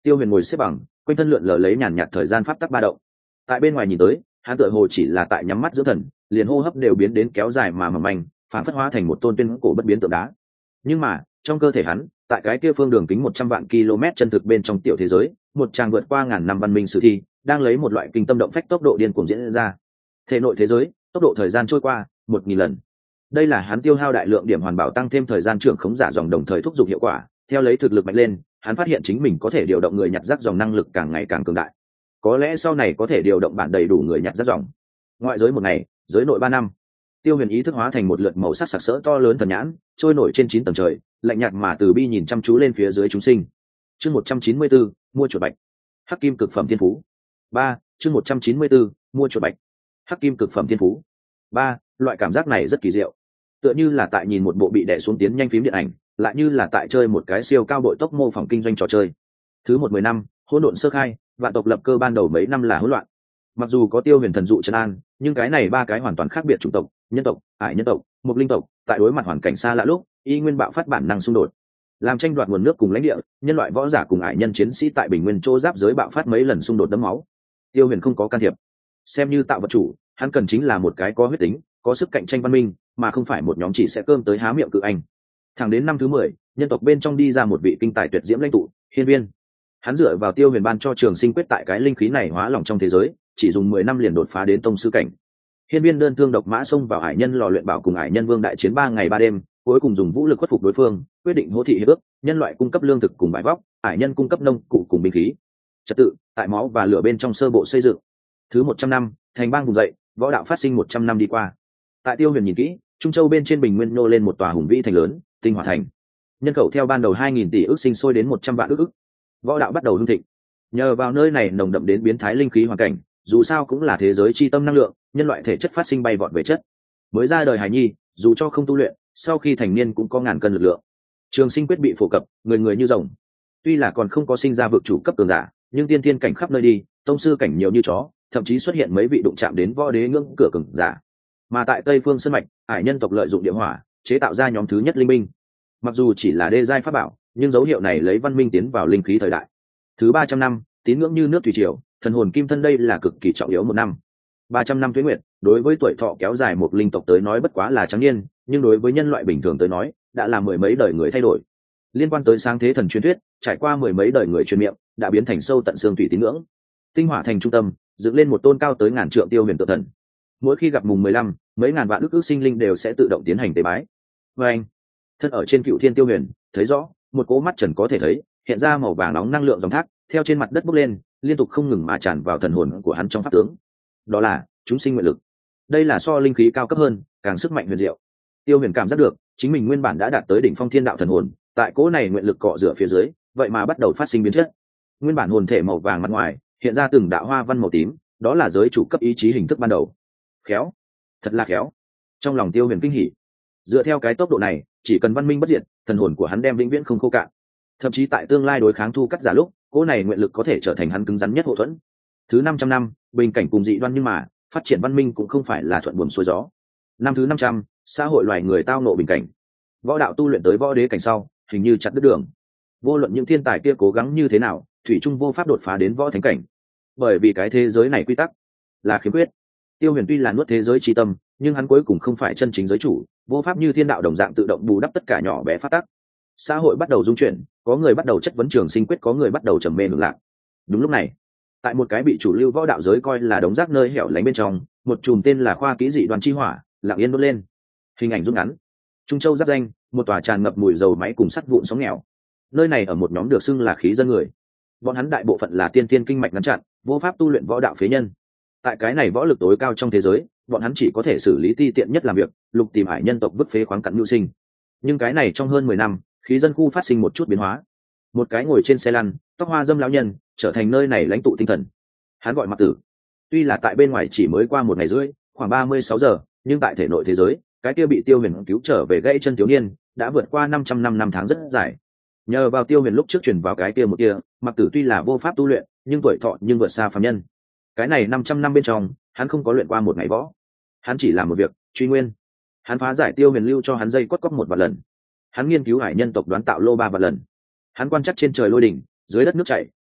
Tiêu Huyền ngồi xếp bằng, quanh thân lượn lờ lấy nhàn nhạt thời gian pháp tắc ba động. Tại bên ngoài nhìn tới, hắn tựa hồ chỉ là tại nhắm mắt dưỡng thần, liền hô hấp đều biến đến kéo dài mà mỏng manh, phản phất hóa thành một tôn tuyên cổ bất biến tượng đá. Nhưng mà trong cơ thể hắn, tại cái kia phương đường kính một trăm vạn km chân thực bên trong tiểu thế giới, một tràng vượt qua ngàn năm văn minh sử thi đang lấy một loại kinh tâm động phách tốc độ điên cuồng diễn ra. Thể nội thế giới, tốc độ thời gian trôi qua một nghìn lần. Đây là hắn tiêu hao đại lượng điểm hoàn bảo tăng thêm thời gian trưởng khống giả dòng đồng thời thúc giục hiệu quả. Theo lấy thực lực mạnh lên, hắn phát hiện chính mình có thể điều động người nhặt rác dòng năng lực càng ngày càng cường đại. Có lẽ sau này có thể điều động bản đầy đủ người nhặt rác dòng. Ngoại giới một ngày, giới nội ba năm. Tiêu Huyền ý thức hóa thành một lượt màu sắc sặc sỡ to lớn thần nhãn, trôi nổi trên chín tầng trời, lạnh nhạt mà từ bi nhìn chăm chú lên phía dưới chúng sinh. Chương một trăm chín mươi bốn, mua chuột bạch. Hắc kim cực phẩm thiên phú. ba, chương một trăm chín mươi bốn, mua chuột bạch. Hắc kim cực phẩm thiên phú. ba, loại cảm giác này rất kỳ diệu. Tựa như là tại nhìn một bộ bị đè xuống tiến nhanh phím điện ảnh, lại như là tại chơi một cái siêu cao bội tốc mô phỏng kinh doanh trò chơi. Thứ một mười năm, hỗn độn sơ khai, vạn tộc lập cơ ban đầu mấy năm là hỗn loạn. Mặc dù có Tiêu Huyền thần dụ trấn an, nhưng cái này ba cái hoàn toàn khác biệt chủng tộc, nhân tộc, ải nhân tộc, mục linh tộc, tại đối mặt hoàn cảnh xa lạ lúc, y nguyên bạo phát bản năng xung đột, làm tranh đoạt nguồn nước cùng lãnh địa, nhân loại võ giả cùng ải nhân chiến sĩ tại bình nguyên chỗ giáp giới bạo phát mấy lần xung đột đẫm máu. Tiêu Huyền không có can thiệp, xem như tạo vật chủ, hắn cần chính là một cái có huyết tính, có sức cạnh tranh văn minh, mà không phải một nhóm chỉ sẽ cơm tới há miệng cự anh. Thẳng đến năm thứ mười, nhân tộc bên trong đi ra một vị kinh tài tuyệt diễm lãnh tụ, Hiên Viên. Hắn dựa vào Tiêu Huyền ban cho trường sinh quyết tại cái linh khí này hóa lỏng trong thế giới, chỉ dùng mười năm liền đột phá đến tông sư cảnh. Hiên Viên đơn thương độc mã xông vào hải nhân lò luyện bảo cùng hải nhân vương đại chiến ba ngày ba đêm, cuối cùng dùng vũ lực khuất phục đối phương, quyết định hỗ thị hiệp ước, nhân loại cung cấp lương thực cùng bãi vóc, hải nhân cung cấp nông cụ cùng binh khí. Trật tự tại máu và lửa bên trong sơ bộ xây dựng. Thứ một trăm năm, thành bang vùng dậy, võ đạo phát sinh một trăm năm đi qua. Tại Tiêu Huyền nhìn kỹ, Trung Châu bên trên bình nguyên nô lên một tòa hùng vĩ thành lớn, Tinh Hỏa thành. Nhân khẩu theo ban đầu hai nghìn tỷ ước sinh sôi đến một trăm vạn ước ước. Võ đạo bắt đầu hưng thịnh. Nhờ vào nơi này nồng đậm đến biến thái linh khí hoàn cảnh, dù sao cũng là thế giới chi tâm năng lượng, nhân loại thể chất phát sinh bay vọt về chất. Mới ra đời hài nhi, dù cho không tu luyện, sau khi thành niên cũng có ngàn cân lực lượng. Trường sinh quyết bị phổ cập, người người như rồng. Tuy là còn không có sinh ra vực chủ cấp cường giả, nhưng tiên tiên cảnh khắp nơi đi, tông sư cảnh nhiều như chó, thậm chí xuất hiện mấy vị đụng chạm đến võ đế ngưỡng cửa cường giả. Mà tại Tây Phương Sơn mạch, hải nhân tộc lợi dụng địa hỏa, chế tạo ra nhóm thứ nhất linh minh. Mặc dù chỉ là đê giai pháp bảo, nhưng dấu hiệu này lấy văn minh tiến vào linh khí thời đại. Thứ ba trăm năm, tín ngưỡng như nước thủy triều, thần hồn kim thân đây là cực kỳ trọng yếu một năm. Ba trăm năm tuế nguyệt, đối với tuổi thọ kéo dài một linh tộc tới nói bất quá là trắng niên, nhưng đối với nhân loại bình thường tới nói, đã là mười mấy đời người thay đổi. Liên quan tới sáng thế thần truyền thuyết, trải qua mười mấy đời người truyền miệng, đã biến thành sâu tận xương thủy tín ngưỡng. Tinh Hỏa thành trung tâm, dựng lên một tôn cao tới ngàn trượng Tiêu Huyền tự thần. Mỗi khi gặp mùng mười lăm, mấy ngàn vạn ước ước sinh linh đều sẽ tự động tiến hành tế bái. Và anh, thân ở trên Cựu Thiên Tiêu Huyền, thấy rõ, một cỗ mắt trần có thể thấy, hiện ra màu vàng nóng năng lượng dòng thác, theo trên mặt đất bốc lên, liên tục không ngừng mà tràn vào thần hồn của hắn trong pháp tướng. Đó là chúng sinh nguyện lực. Đây là so linh khí cao cấp hơn, càng sức mạnh huyền diệu. Tiêu Huyền cảm giác được, chính mình nguyên bản đã đạt tới đỉnh phong thiên đạo thần hồn, tại cỗ này nguyện lực cọ rửa phía dưới, vậy mà bắt đầu phát sinh biến chất. Nguyên bản hồn thể màu vàng mặt ngoài, hiện ra từng đạo hoa văn màu tím, đó là giới chủ cấp ý chí hình thức ban đầu. Khéo, thật là khéo. Trong lòng Tiêu Huyền kinh hỉ. Dựa theo cái tốc độ này, chỉ cần văn minh bất diệt, thần hồn của hắn đem vĩnh viễn không khô cạn. Thậm chí tại tương lai đối kháng thu cắt giả lúc, cỗ này nguyện lực có thể trở thành hắn cứng rắn nhất hậu thuẫn. Thứ năm trăm năm, bình cảnh cùng dị đoan nhưng mà, phát triển văn minh cũng không phải là thuận buồm xuôi gió. Năm thứ năm trăm, xã hội loài người tao nộ bình cảnh. Võ đạo tu luyện tới võ đế cảnh sau, hình như chặt đứt đường. Vô luận những thiên tài kia cố gắng như thế nào, thủy trung vô pháp đột phá đến võ thánh cảnh. Bởi vì cái thế giới này quy tắc là khiếm khuyết. Tiêu Huyền tuy là nuốt thế giới chi tâm, nhưng hắn cuối cùng không phải chân chính giới chủ, vô pháp như thiên đạo đồng dạng tự động bù đắp tất cả nhỏ bé phát tắc. Xã hội bắt đầu dung chuyển, có người bắt đầu chất vấn trường sinh quyết, có người bắt đầu trầm mê hưởng lạc. Đúng lúc này, tại một cái bị chủ lưu võ đạo giới coi là đống rác nơi hẻo lánh bên trong, một chùm tên là khoa kỹ dị đoàn chi hỏa lặng yên đốt lên. Hình ảnh rút ngắn, Trung Châu giáp danh, một tòa tràn ngập mùi dầu máy cùng sắt vụn sóng nghèo. Nơi này ở một nhóm được xưng là khí dân người, bọn hắn đại bộ phận là tiên tiên kinh mạch ngăn chặn, vô pháp tu luyện võ đạo phế nhân. Tại cái này võ lực tối cao trong thế giới, bọn hắn chỉ có thể xử lý ti tiện nhất làm việc, lục tìm hải nhân tộc vứt phế khoáng cặn nhu sinh. Nhưng cái này trong hơn mười năm, khí dân khu phát sinh một chút biến hóa. Một cái ngồi trên xe lăn, tóc hoa dâm lão nhân, trở thành nơi này lãnh tụ tinh thần. Hắn gọi Mặc Tử. Tuy là tại bên ngoài chỉ mới qua một ngày rưỡi, khoảng ba mươi sáu giờ, nhưng tại thể nội thế giới, cái kia bị Tiêu Huyền cứu trở về gãy chân thiếu niên, đã vượt qua năm trăm năm năm tháng rất dài. Nhờ vào Tiêu Huyền lúc trước chuyển vào cái kia một kia, Mặc Tử tuy là vô pháp tu luyện, nhưng tuổi thọ nhưng vượt xa phàm nhân. Cái này năm trăm năm bên trong, hắn không có luyện qua một ngày võ. Hắn chỉ làm một việc, truy nguyên. Hắn phá giải Tiêu Huyền lưu cho hắn dây quất cóc một vài lần. Hắn nghiên cứu hải nhân tộc đoán tạo lô ba vài lần. Hắn quan trắc trên trời lôi đỉnh, dưới đất nước chảy,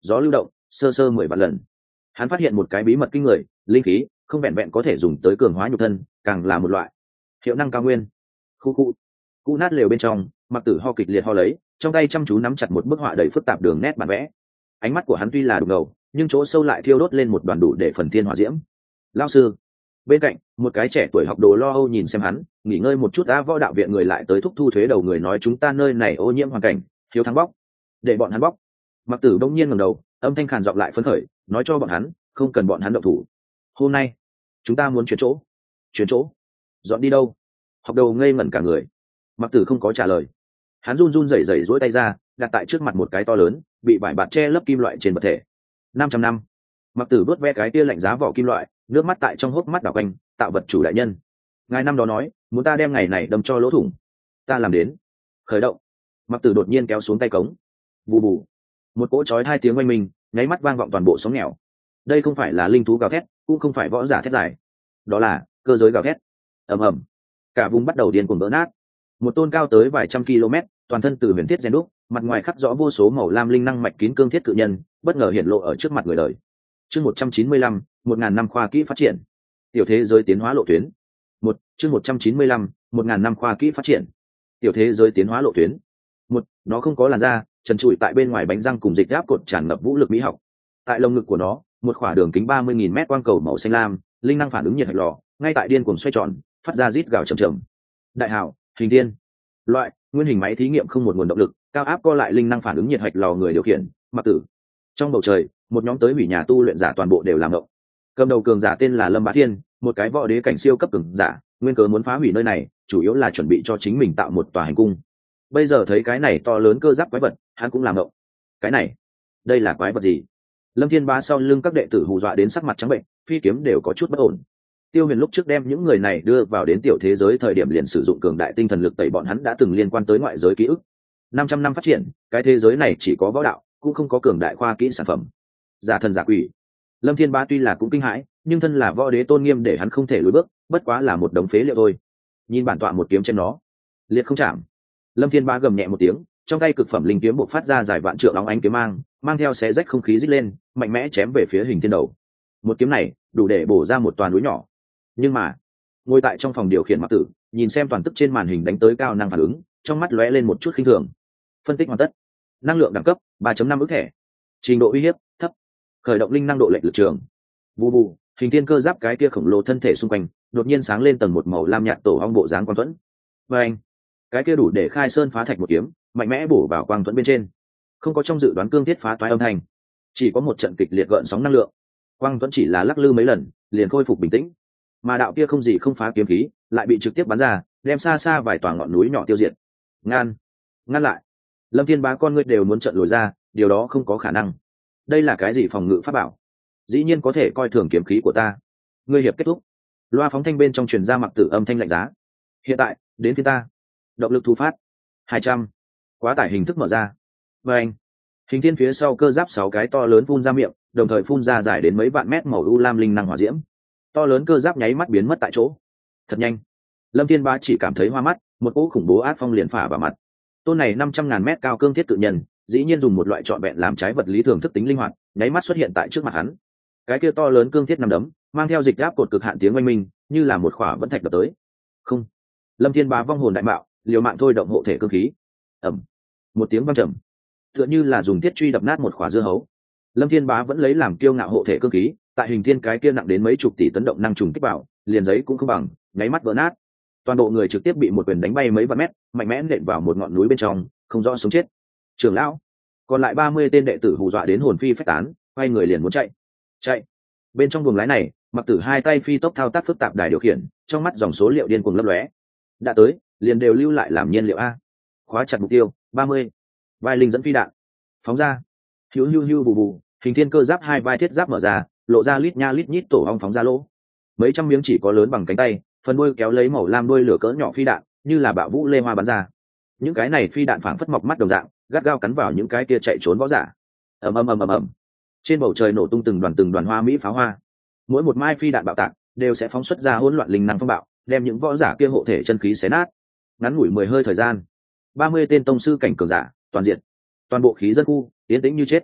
gió lưu động sơ sơ mười vạn lần. Hắn phát hiện một cái bí mật kinh người, linh khí không vẹn vẹn có thể dùng tới cường hóa nhục thân, càng là một loại hiệu năng cao nguyên. Khu khu cụ nát lều bên trong, Mặc Tử ho kịch liệt ho lấy, trong tay chăm chú nắm chặt một bức họa đầy phức tạp đường nét bản vẽ. Ánh mắt của hắn tuy là đục ngầu, nhưng chỗ sâu lại thiêu đốt lên một đoàn đủ để phần thiên hỏa diễm. Lão sư, bên cạnh một cái trẻ tuổi học đồ lo âu nhìn xem hắn, nghỉ ngơi một chút đã. Võ đạo viện người lại tới thúc thu thuế đầu người nói chúng ta nơi này ô nhiễm hoàn cảnh, thiếu thắng bóc, để bọn hắn bóc. Mặc Tử đông nhiên ngẩng đầu, âm thanh khàn giọng lại phấn khởi, nói cho bọn hắn không cần bọn hắn động thủ. Hôm nay chúng ta muốn chuyển chỗ. Chuyển chỗ? Dọn đi đâu? Học đầu ngây ngẩn cả người. Mặc Tử không có trả lời. Hắn run run rẩy rẩy duỗi tay ra, đặt tại trước mặt một cái to lớn bị vải bạt che lấp kim loại trên vật thể. Năm trăm năm. Mặc Tử vuốt ve cái kia lạnh giá vỏ kim loại, nước mắt tại trong hốc mắt đảo quanh. Tạo vật chủ đại nhân, ngài năm đó nói muốn ta đem ngày này đâm cho lỗ thủng, ta làm đến. Khởi động. Mặc Tử đột nhiên kéo xuống tay cống. Bù bù. Một cỗ chói hai tiếng oanh minh nháy mắt vang vọng toàn bộ sóng nghèo. Đây không phải là linh thú gào thét, cũng không phải võ giả thét dài, đó là cơ giới gào thét. Ầm ầm, cả vùng bắt đầu điên cuồng vỡ nát. Một tôn cao tới vài trăm km, toàn thân từ huyền thiết rèn đúc, mặt ngoài khắc rõ vô số màu lam linh năng mạch kín cương thiết cự nhân, bất ngờ hiện lộ ở trước mặt người đời. Chương một trăm chín mươi lăm, một ngàn năm khoa kỹ phát triển. Tiểu thế giới tiến hóa lộ tuyến. Một, chương một trăm chín mươi lăm, một ngàn năm khoa kỹ phát triển. Tiểu thế giới tiến hóa lộ tuyến. Một, nó không có làn da, trần trụi tại bên ngoài bánh răng cùng dịch áp cột tràn ngập vũ lực mỹ học. Tại lồng ngực của nó, một khỏa đường kính ba mươi nghìn mét quang cầu màu xanh lam, linh năng phản ứng nhiệt hạch lò, ngay tại điên cuồng xoay tròn, phát ra rít gào trầm trầm. Đại hào, hình thiên. Loại, nguyên hình máy thí nghiệm không một nguồn động lực, cao áp co lại linh năng phản ứng nhiệt hạch lò người điều khiển, Mặc Tử. Trong bầu trời, một nhóm tới hủy nhà tu luyện giả toàn bộ đều làm ngộng. Cầm đầu cường giả tên là Lâm Bá Thiên, một cái võ đế cảnh siêu cấp cường giả, nguyên cớ muốn phá hủy nơi này, chủ yếu là chuẩn bị cho chính mình tạo một tòa hành cung. Bây giờ thấy cái này to lớn cơ giáp quái vật, hắn cũng làm ngộng. Cái này, đây là quái vật gì? Lâm Thiên Bá sau lưng các đệ tử hù dọa đến sắc mặt trắng bệnh, phi kiếm đều có chút bất ổn. Tiêu Huyền lúc trước đem những người này đưa vào đến tiểu thế giới thời điểm liền sử dụng cường đại tinh thần lực tẩy bọn hắn đã từng liên quan tới ngoại giới ký ức. Năm trăm năm phát triển, cái thế giới này chỉ có võ đạo, cũng không có cường đại khoa kỹ sản phẩm. Giả thần giả quỷ. Lâm Thiên Bá tuy là cũng kinh hãi, nhưng thân là võ đế tôn nghiêm để hắn không thể lùi bước, bất quá là một đống phế liệu thôi. Nhìn bản tọa một kiếm chém nó, liệt không chạm. Lâm Thiên Bá gầm nhẹ một tiếng, trong tay cực phẩm linh kiếm bộc phát ra dài vạn trượng óng ánh kiếm mang, mang theo xé rách không khí rít lên, mạnh mẽ chém về phía Hình Thiên đầu. Một kiếm này đủ để bổ ra một toàn núi nhỏ. Nhưng mà, ngồi tại trong phòng điều khiển Mặc Tử, nhìn xem toàn tức trên màn hình đánh tới cao năng phản ứng, trong mắt lóe lên một chút khinh thường. Phân tích hoàn tất. Năng lượng đẳng cấp ba chấm năm ức thẻ. Trình độ uy hiếp thấp. Khởi động linh năng độ lệch lực trường. Bù bù, Hình Thiên cơ giáp cái kia khổng lồ thân thể xung quanh, đột nhiên sáng lên tầng một màu lam nhạt tổ ong bộ dáng quang thuẫn. Và anh, cái kia đủ để khai sơn phá thạch một kiếm, mạnh mẽ bổ vào quang thuẫn bên trên. Không có trong dự đoán cương thiết phá toái âm thanh, chỉ có một trận kịch liệt gợn sóng năng lượng. Quang thuẫn chỉ là lắc lư mấy lần, liền khôi phục bình tĩnh. Mà đạo kia không gì không phá kiếm khí, lại bị trực tiếp bắn ra, đem xa xa vài tòa ngọn núi nhỏ tiêu diệt. Ngăn, ngăn lại. Lâm Thiên Bá con ngươi đều muốn trợn lồi ra, điều đó không có khả năng. Đây là cái gì phòng ngự pháp bảo? Dĩ nhiên có thể coi thường kiếm khí của ta. Ngươi hiệp kết thúc. Loa phóng thanh bên trong truyền ra Mặc Tử âm thanh lạnh giá. Hiện tại, đến phía ta. Động lực thu phát. hai trăm. Quá tải hình thức mở ra. Và anh. Hình Thiên phía sau cơ giáp sáu cái to lớn phun ra miệng, đồng thời phun ra dài đến mấy vạn mét màu u lam linh năng hỏa diễm. To lớn cơ giáp nháy mắt biến mất tại chỗ. Thật nhanh. Lâm Thiên Bá chỉ cảm thấy hoa mắt, một cỗ khủng bố ác phong liền phả vào mặt. Tôn này năm trăm ngàn mét cao cương thiết tự nhân, dĩ nhiên dùng một loại trọn vẹn làm trái vật lý thường thức tính linh hoạt, nháy mắt xuất hiện tại trước mặt hắn. Cái kia to lớn cương thiết nằm đấm, mang theo dịch áp cột cực hạn tiếng oanh minh, như là một khỏa vẫn thạch đập tới. Không. Lâm Thiên Bá vong hồn đại mạo, liều mạng thôi động hộ thể cương khí. Ầm. Một tiếng vang trầm, tựa như là dùng thiết truy đập nát một khỏa dưa hấu. Lâm Thiên Bá vẫn lấy làm kiêu ngạo hộ thể cương khí, tại Hình Thiên cái kia nặng đến mấy chục tỷ tấn động năng trùng kích vào, liền giấy cũng không bằng, nháy mắt vỡ nát. Toàn bộ người trực tiếp bị một quyền đánh bay mấy vạn mét, mạnh mẽ nện vào một ngọn núi bên trong, không rõ sống chết. Trưởng lão, còn lại ba mươi tên đệ tử hù dọa đến hồn phi phách tán, quay người liền muốn chạy. Chạy. Bên trong buồng lái này, Mặc Tử hai tay phi tốc thao tác phức tạp đài điều khiển, trong mắt dòng số liệu điên cuồng lấp lóe. Đã tới, liền đều lưu lại làm nhiên liệu a. Khóa chặt mục tiêu, ba mươi. Vai linh dẫn phi đạn. Phóng ra. Hiu hiu hiu bù bù, Hình Thiên cơ giáp hai vai thiết giáp mở ra, lộ ra lít nha lít nhít tổ ong phóng ra lỗ. Mấy trăm miếng chỉ có lớn bằng cánh tay, phần đuôi kéo lấy màu lam đuôi lửa cỡ nhỏ phi đạn, như là bạo vũ lê hoa bắn ra. Những cái này phi đạn phảng phất mọc mắt đồng dạng, gắt gao cắn vào những cái kia chạy trốn võ giả. Ầm ầm ầm ầm ầm. Trên bầu trời nổ tung từng đoàn từng đoàn hoa mỹ pháo hoa. Mỗi một mai phi đạn bạo tạc đều sẽ phóng xuất ra hỗn loạn linh năng phong bạo, đem những võ giả kia hộ thể chân khí xé nát. Ngắn ngủi mười hơi thời gian, ba mươi tên tông sư cảnh cường giả toàn diện, toàn bộ khí dân khu tiến tĩnh như chết.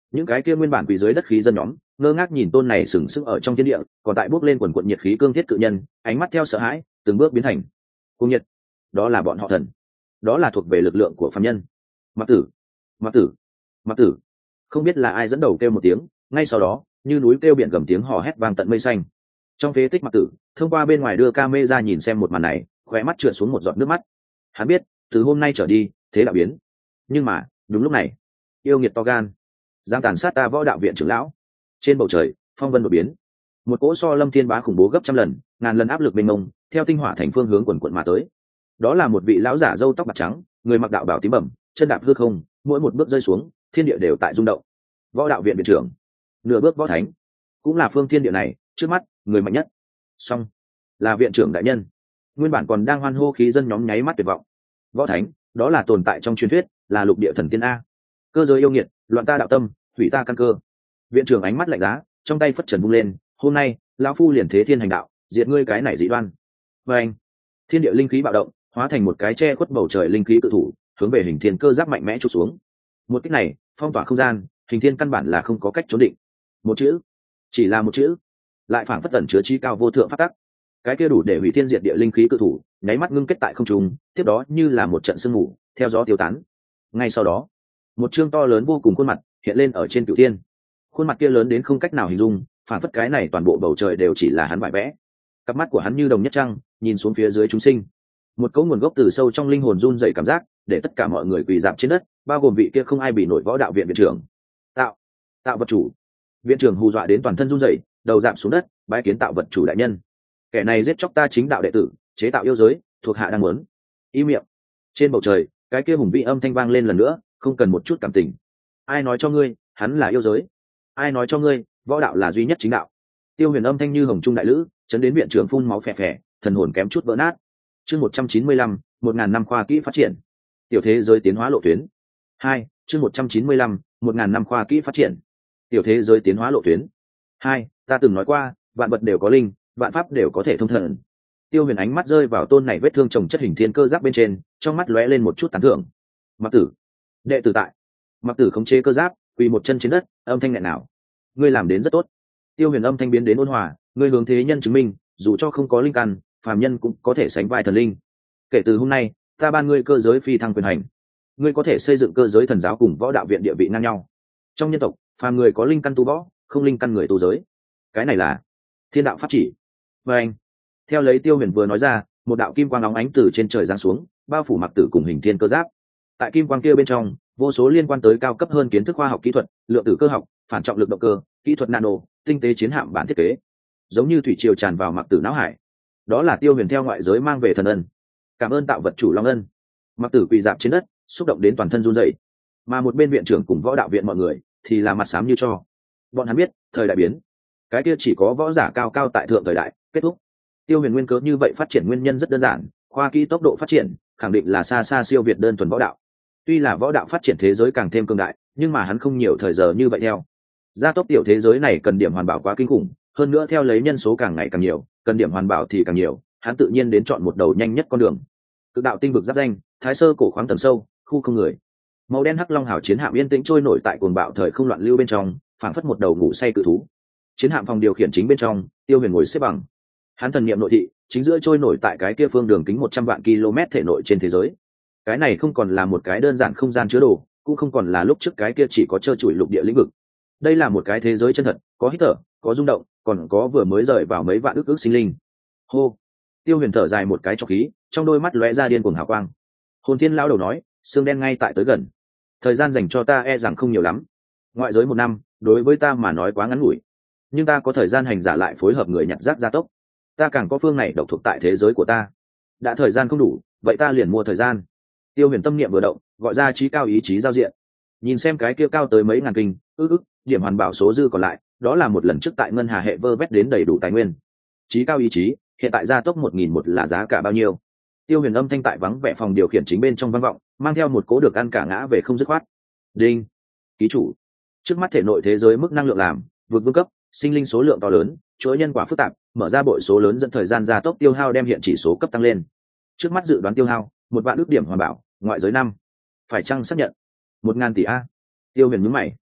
những cái kia nguyên bản quỳ dưới đất khí dân nhóm ngơ ngác nhìn tôn này sừng sững ở trong thiên địa còn tại bốc lên quần quận nhiệt khí cương thiết cự nhân, ánh mắt theo sợ hãi từng bước biến thành cung nhiệt. Đó là bọn họ thần, đó là thuộc về lực lượng của phàm nhân. Mặc tử, mặc tử, mặc tử. Không biết là ai dẫn đầu kêu một tiếng, ngay sau đó như núi kêu biển gầm tiếng hò hét vang tận mây xanh. Trong phế tích mặc tử thông qua bên ngoài đưa ca mê ra nhìn xem một màn này, khóe mắt trượt xuống một giọt nước mắt. Hắn biết từ hôm nay trở đi thế đạo biến. Nhưng mà đúng lúc này, yêu nghiệt to gan dám tàn sát ta võ đạo viện trưởng lão. Trên bầu trời phong vân đột biến, một cỗ so lâm thiên bá khủng bố gấp trăm lần ngàn lần áp lực mênh mông theo tinh hỏa thành phương hướng quần quận mà tới. Đó là một vị lão giả râu tóc bạc trắng, người mặc đạo bào tím bẩm, chân đạp hư không, mỗi một bước rơi xuống thiên địa đều tại rung động. Võ đạo viện viện trưởng, nửa bước võ thánh, cũng là phương thiên địa này trước mắt người mạnh nhất. Song là viện trưởng đại nhân. Nguyên bản còn đang hoan hô khí dân nhóm nháy mắt tuyệt vọng. Võ thánh, đó là tồn tại trong truyền thuyết, là lục địa thần tiên a. Cơ giới yêu nghiệt, loạn ta đạo tâm, hủy ta căn cơ. Viện trưởng ánh mắt lạnh giá, trong tay phất trần vung lên, hôm nay lão phu liền thế thiên hành đạo, diệt ngươi cái này dị đoan. Và anh, thiên địa linh khí bạo động, hóa thành một cái che khuất bầu trời linh khí cự thủ, hướng về hình thiên cơ giáp mạnh mẽ chụp xuống. Một kích này phong tỏa không gian, hình thiên căn bản là không có cách trốn định. Một chữ, chỉ là một chữ, lại phảng phất tẩn chứa trí cao vô thượng pháp tắc. Cái kia đủ để hủy thiên diệt địa linh khí cự thủ nháy mắt ngưng kết tại không trung, tiếp đó như là một trận sương mù theo gió tiêu tán. Ngay sau đó, một chương to lớn vô cùng khuôn mặt hiện lên ở trên cửu thiên. Khuôn mặt kia lớn đến không cách nào hình dung, phảng phất cái này toàn bộ bầu trời đều chỉ là hắn vải vẽ. Cặp mắt của hắn như đồng nhất trăng, nhìn xuống phía dưới chúng sinh. Một cấu nguồn gốc từ sâu trong linh hồn run dậy cảm giác, để tất cả mọi người quỳ rạp trên đất, bao gồm vị kia không ai bị nổi võ đạo viện viện trưởng. Tạo, tạo vật chủ. Viện trưởng hù dọa đến toàn thân run rẩy, đầu rạp xuống đất, bái kiến tạo vật chủ đại nhân. Kẻ này giết chóc ta chính đạo đệ tử, chế tạo yêu giới, thuộc hạ đang muốn. Im miệng. Trên bầu trời, cái kia hùng vĩ âm thanh vang lên lần nữa, không cần một chút cảm tình. Ai nói cho ngươi, hắn là yêu giới? Ai nói cho ngươi, võ đạo là duy nhất chính đạo? Tiêu Huyền âm thanh như hồng trung đại lữ, chấn đến viện trưởng phun máu phè phè, thần hồn kém chút vỡ nát. Chương một trăm chín mươi lăm, một ngàn năm khoa kỹ phát triển. Tiểu thế giới tiến hóa lộ tuyến. Hai, chương một trăm chín mươi lăm, một ngàn năm khoa kỹ phát triển. Tiểu thế giới tiến hóa lộ tuyến. Hai, ta từng nói qua, vạn vật đều có linh, vạn pháp đều có thể thông thần. Tiêu Huyền ánh mắt rơi vào tôn này vết thương chồng chất hình thiên cơ giáp bên trên, trong mắt lóe lên một chút tán thưởng. Mặc tử, đệ tử tại. Mặc tử khống chế cơ giáp, quỳ một chân trên đất, âm thanh nghẹn nào. Ngươi làm đến rất tốt. Tiêu Huyền âm thanh biến đến ôn hòa, ngươi hướng thế nhân chứng minh, dù cho không có linh căn, phàm nhân cũng có thể sánh vai thần linh. Kể từ hôm nay, ta ban ngươi cơ giới phi thăng quyền hành. Ngươi có thể xây dựng cơ giới thần giáo cùng võ đạo viện địa vị ngang nhau. Trong nhân tộc, phàm người có linh căn tu võ, không linh căn người tu giới. Cái này là thiên đạo pháp chỉ. Và anh, theo lấy Tiêu Huyền vừa nói ra, một đạo kim quang óng ánh từ trên trời giáng xuống, bao phủ Mặc tử cùng hình thiên cơ giáp. Tại kim quang kia bên trong, vô số liên quan tới cao cấp hơn kiến thức khoa học kỹ thuật, lượng tử cơ học, phản trọng lực động cơ, kỹ thuật nano, tinh tế chiến hạm bản thiết kế, giống như thủy triều tràn vào Mặc tử não hải. Đó là Tiêu Huyền theo ngoại giới mang về thần ân. Cảm ơn tạo vật chủ long ân. Mặc tử quỳ dạp trên đất, xúc động đến toàn thân run rẩy. Mà một bên viện trưởng cùng võ đạo viện mọi người thì là mặt xám như tro. Bọn hắn biết, thời đại biến, cái kia chỉ có võ giả cao cao tại thượng thời đại kết thúc. Tiêu Huyền nguyên cớ như vậy phát triển nguyên nhân rất đơn giản, khoa kỹ tốc độ phát triển khẳng định là xa xa siêu việt đơn thuần võ đạo. Tuy là võ đạo phát triển thế giới càng thêm cường đại, nhưng mà hắn không nhiều thời giờ như vậy theo. Gia tốc tiểu thế giới này cần điểm hoàn bảo quá kinh khủng, hơn nữa theo lấy nhân số càng ngày càng nhiều, cần điểm hoàn bảo thì càng nhiều, hắn tự nhiên đến chọn một đầu nhanh nhất con đường. Cực đạo tinh vực giáp danh, thái sơ cổ khoáng tầng sâu, khu không người. Màu đen hắc long hào chiến hạm yên tĩnh trôi nổi tại cuồng bạo thời không loạn lưu bên trong, phảng phất một đầu ngủ say cự thú. Chiến hạm phòng điều khiển chính bên trong, Tiêu Huyền ngồi xếp bằng. Hắn thần niệm nội thị, chính giữa trôi nổi tại cái kia phương đường kính một trăm vạn km thể nội trên thế giới. Cái này không còn là một cái đơn giản không gian chứa đồ, cũng không còn là lúc trước cái kia chỉ có trơ trụi lục địa lĩnh vực. Đây là một cái thế giới chân thật, có hít thở, có rung động, còn có vừa mới rời vào mấy vạn ức ức sinh linh. Hô. Tiêu Huyền thở dài một cái trọc khí, trong đôi mắt lóe ra điên cuồng hào quang. Hồn Thiên lão đầu nói, xương đen ngay tại tới gần. Thời gian dành cho ta e rằng không nhiều lắm. Ngoại giới một năm, đối với ta mà nói quá ngắn ngủi. Nhưng ta có thời gian hành giả lại phối hợp người nhặt rác gia tốc. Ta càng có phương này độc thuộc tại thế giới của ta. Đã thời gian không đủ, vậy ta liền mua thời gian. Tiêu Huyền tâm niệm vừa động, gọi ra trí cao ý chí giao diện. Nhìn xem cái kia cao tới mấy ngàn kinh, ức ức, điểm hoàn bảo số dư còn lại, đó là một lần trước tại ngân hà hệ vơ vét đến đầy đủ tài nguyên. Trí cao ý chí, hiện tại gia tốc một nghìn một là giá cả bao nhiêu? Tiêu Huyền âm thanh tại vắng vẻ phòng điều khiển chính bên trong vang vọng, mang theo một cố được ăn cả ngã về không dứt khoát. Đinh. Ký chủ. Trước mắt thể nội thế giới mức năng lượng làm, vượt vương cấp, sinh linh số lượng to lớn, chuỗi nhân quả phức tạp, mở ra bội số lớn dẫn thời gian gia tốc tiêu hao đem hiện chỉ số cấp tăng lên. Trước mắt dự đoán tiêu hao, một vạn ước điểm hoàn bảo, ngoại giới năm. Phải chăng xác nhận? Một ngàn tỷ a. Tiêu Huyền nhướng mày.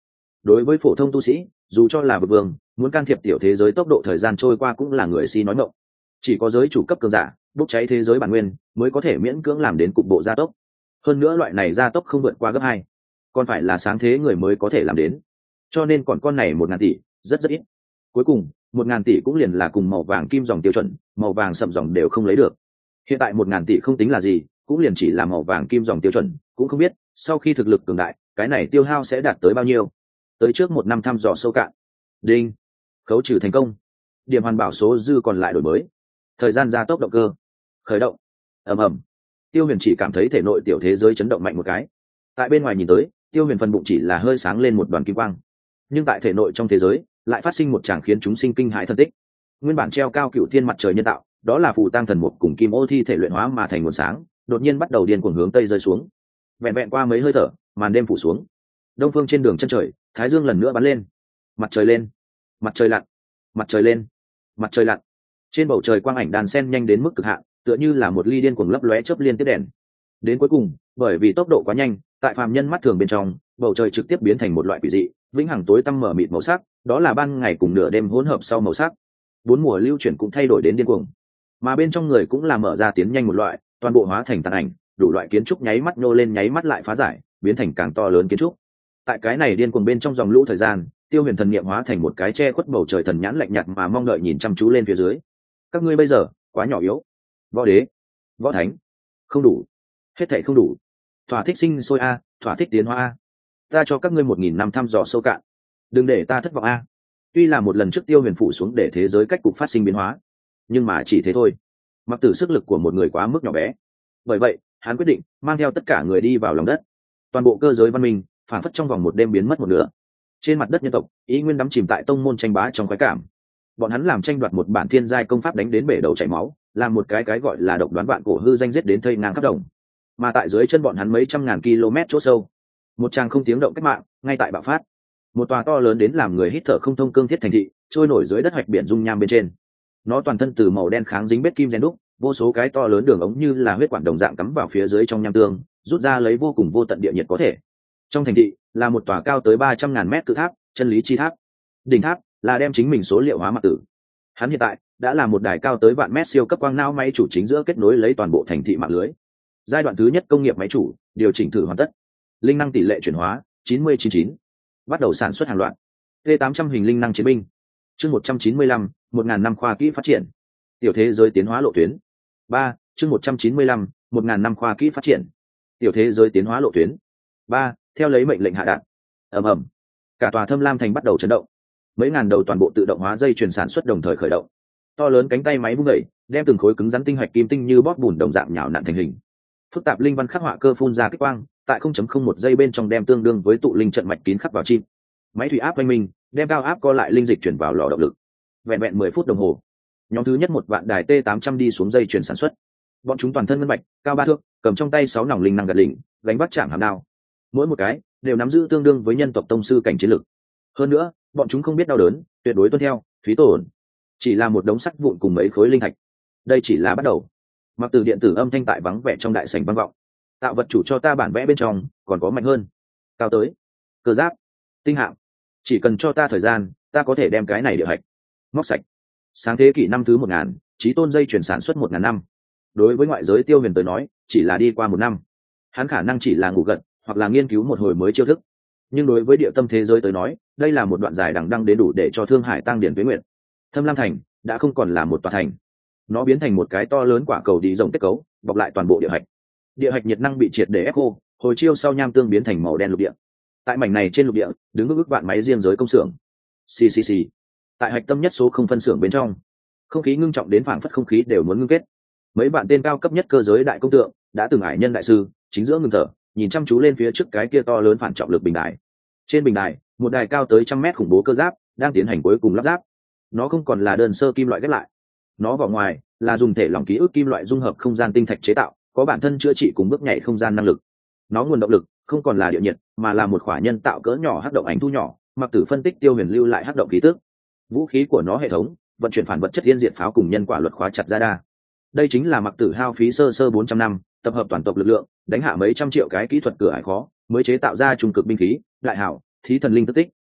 đối với phổ thông tu sĩ dù cho là vực vương muốn can thiệp tiểu thế giới tốc độ thời gian trôi qua cũng là người si nói mộng. Chỉ có giới chủ cấp cường giả bốc cháy thế giới bản nguyên mới có thể miễn cưỡng làm đến cục bộ gia tốc. Hơn nữa loại này gia tốc không vượt qua gấp hai, còn phải là sáng thế người mới có thể làm đến. Cho nên còn con này một ngàn tỷ rất rất ít. Cuối cùng một ngàn tỷ cũng liền là cùng màu vàng kim dòng tiêu chuẩn, màu vàng sậm dòng đều không lấy được. Hiện tại một ngàn tỷ không tính là gì, cũng liền chỉ là màu vàng kim dòng tiêu chuẩn, cũng không biết sau khi thực lực cường đại cái này tiêu hao sẽ đạt tới bao nhiêu. Tới trước một năm thăm dò sâu cạn. Đinh, khấu trừ thành công. Điểm hoàn bảo số dư còn lại đổi mới. Thời gian gia tốc động cơ khởi động. Ầm ầm. Tiêu Huyền chỉ cảm thấy thể nội tiểu thế giới chấn động mạnh một cái. Tại bên ngoài nhìn tới, Tiêu Huyền phần bụng chỉ là hơi sáng lên một đoàn kim quang, nhưng tại thể nội trong thế giới lại phát sinh một tràng khiến chúng sinh kinh hãi thân tích. Nguyên bản treo cao cựu thiên mặt trời nhân tạo, đó là phù tang thần mục cùng kim ô thi thể luyện hóa mà thành nguồn sáng, đột nhiên bắt đầu điên cuồng hướng tây rơi xuống. Vẹn vẹn qua mấy hơi thở, màn đêm phủ xuống. Đông phương trên đường chân trời, thái dương lần nữa bắn lên. Mặt trời lên, mặt trời lặn, mặt trời lên, mặt trời lặn. Trên bầu trời quang ảnh đàn sen nhanh đến mức cực hạn, tựa như là một ly điên cuồng lấp lóe chớp liên tiếp đèn. Đến cuối cùng, bởi vì tốc độ quá nhanh, tại phàm nhân mắt thường bên trong, bầu trời trực tiếp biến thành một loại quỷ dị, vĩnh hằng tối tăm mở mịt màu sắc, đó là ban ngày cùng nửa đêm hỗn hợp sau màu sắc. Bốn mùa lưu chuyển cũng thay đổi đến điên cuồng, mà bên trong người cũng là mở ra tiến nhanh một loại, toàn bộ hóa thành tàn ảnh, đủ loại kiến trúc nháy mắt nô lên nháy mắt lại phá giải, biến thành càng to lớn kiến trúc. Tại cái này điên cuồng bên trong dòng lũ thời gian, Tiêu Huyền thần niệm hóa thành một cái che khuất bầu trời thần nhãn lạnh nhạt mà mong đợi nhìn chăm chú lên phía dưới. Các ngươi bây giờ quá nhỏ yếu. Võ đế, võ thánh, không đủ, hết thảy không đủ. Thỏa thích sinh sôi a, thỏa thích tiến hóa a. Ta cho các ngươi một nghìn năm thăm dò sâu cạn, đừng để ta thất vọng a. Tuy là một lần trước Tiêu Huyền phủ xuống để thế giới cách cục phát sinh biến hóa, nhưng mà chỉ thế thôi. Mặc tử sức lực của một người quá mức nhỏ bé, bởi vậy hắn quyết định mang theo tất cả người đi vào lòng đất. Toàn bộ cơ giới văn minh phản phất trong vòng một đêm biến mất một nửa. Trên mặt đất nhân tộc ý nguyên đắm chìm tại tông môn tranh bá trong khoái cảm. Bọn hắn làm tranh đoạt một bản thiên giai công pháp đánh đến bể đầu chảy máu, làm một cái cái gọi là độc đoán vạn cổ hư danh giết đến thây ngang khắp đồng. Mà tại dưới chân bọn hắn mấy trăm ngàn km chỗ sâu, một tràng không tiếng động cách mạng ngay tại bạo phát. Một tòa to lớn đến làm người hít thở không thông cương thiết thành thị trôi nổi dưới đất hoạch biển dung nham bên trên. Nó toàn thân từ màu đen kháng dính bết kim rèn đúc, vô số cái to lớn đường ống như là huyết quản đồng dạng cắm vào phía dưới trong nham tương, rút ra lấy vô cùng vô tận địa nhiệt có thể. Trong thành thị là một tòa cao tới ba trăm ngàn mét cự tháp, chân lý chi tháp. Đỉnh tháp là đem chính mình số liệu hóa Mặc Tử. Hắn hiện tại đã là một đài cao tới vạn mét siêu cấp quang não máy chủ chính giữa kết nối lấy toàn bộ thành thị mạng lưới. Giai đoạn thứ nhất công nghiệp máy chủ điều chỉnh thử hoàn tất, linh năng tỷ lệ chuyển hóa chín mươi chín chín, bắt đầu sản xuất hàng loạt T tám trăm hình linh năng chiến binh. Chương một trăm chín mươi lăm, một ngàn năm khoa kỹ phát triển. Tiểu thế giới tiến hóa lộ tuyến. ba, chương một trăm chín mươi lăm, một ngàn năm khoa kỹ phát triển. Tiểu thế giới tiến hóa lộ tuyến. ba, theo lấy mệnh lệnh hạ đạn. Ầm ầm. Cả tòa Thâm Lam thành bắt đầu chấn động. Mấy ngàn đầu toàn bộ tự động hóa dây chuyền sản xuất đồng thời khởi động. To lớn cánh tay máy vung đẩy, đem từng khối cứng rắn tinh hạch kim tinh như bóp bùn đồng dạng nhào nặn thành hình. Phức tạp linh văn khắc họa cơ phun ra kích quang, tại không chấm không một giây bên trong đem tương đương với tụ linh trận mạch kín khắc vào chim. Máy thủy áp quanh mình, đem cao áp co lại linh dịch chuyển vào lò động lực. Vẹn vẹn mười phút đồng hồ, nhóm thứ nhất một vạn đài T tám trăm đi xuống dây chuyển sản xuất. Bọn chúng toàn thân ngân bạch, cao ba thước, cầm trong tay sáu nòng linh năng gật lỉnh, gánh vác chạm hàm đao. Mỗi một cái đều nắm giữ tương đương với nhân tộc tông sư cảnh chiến lực. Hơn nữa, bọn chúng không biết đau đớn, tuyệt đối tuân theo phí tổn. Chỉ là một đống sắt vụn cùng mấy khối linh thạch. Đây chỉ là bắt đầu. Mặc Tử điện tử âm thanh tại vắng vẻ trong đại sảnh vang vọng. Tạo vật chủ cho ta bản vẽ bên trong, còn có mạnh hơn, cao tới, cơ giáp, tinh hạm. Chỉ cần cho ta thời gian, ta có thể đem cái này địa hạch móc sạch. Sáng thế kỷ năm thứ một ngàn, chí tôn dây chuyển sản xuất một ngàn năm. Đối với ngoại giới Tiêu Huyền tới nói, chỉ là đi qua một năm. Hắn khả năng chỉ là ngủ gật, hoặc là nghiên cứu một hồi mới chiêu thức. Nhưng đối với địa tâm thế giới tới nói, đây là một đoạn dài đằng đăng đến đủ để cho Thương Hải tăng điển tuế nguyện. Thâm Lam thành đã không còn là một tòa thành, nó biến thành một cái to lớn quả cầu đi rộng kết cấu, bọc lại toàn bộ địa hạch. Địa hạch nhiệt năng bị triệt để ép khô, hồi chiêu sau nham tương biến thành màu đen lục địa. Tại mảnh này trên lục địa, đứng ước ước vạn máy riêng giới công xưởng. Xì xì xì. Tại hạch tâm nhất số không phân xưởng bên trong, không khí ngưng trọng đến phảng phất không khí đều muốn ngưng kết. Mấy bạn tên cao cấp nhất cơ giới đại công tượng, đã từng ải nhân đại sư, chính giữa ngừng thở, nhìn chăm chú lên phía trước cái kia to lớn phản trọng lực bình đài. Trên bình đài, một đài cao tới trăm mét khủng bố cơ giáp đang tiến hành cuối cùng lắp ráp. Nó không còn là đơn sơ kim loại ghép lại, nó vỏ ngoài là dùng thể lỏng ký ức kim loại dung hợp không gian tinh thạch chế tạo, có bản thân chữa trị cùng bước nhảy không gian năng lực. Nó nguồn động lực không còn là địa nhiệt, mà là một khỏa nhân tạo cỡ nhỏ hắc động ảnh thu nhỏ. Mặc Tử phân tích Tiêu Huyền lưu lại hắc động khí tức. Vũ khí của nó hệ thống vận chuyển phản vật chất yên diệt pháo cùng nhân quả luật khóa chặt ra đa. Đây chính là Mặc Tử hao phí sơ sơ bốn trăm năm, tập hợp toàn tộc lực lượng, đánh hạ mấy trăm triệu cái kỹ thuật cửa ải khó, mới chế tạo ra trung cực binh khí, đại hảo, thí thần linh tức tích.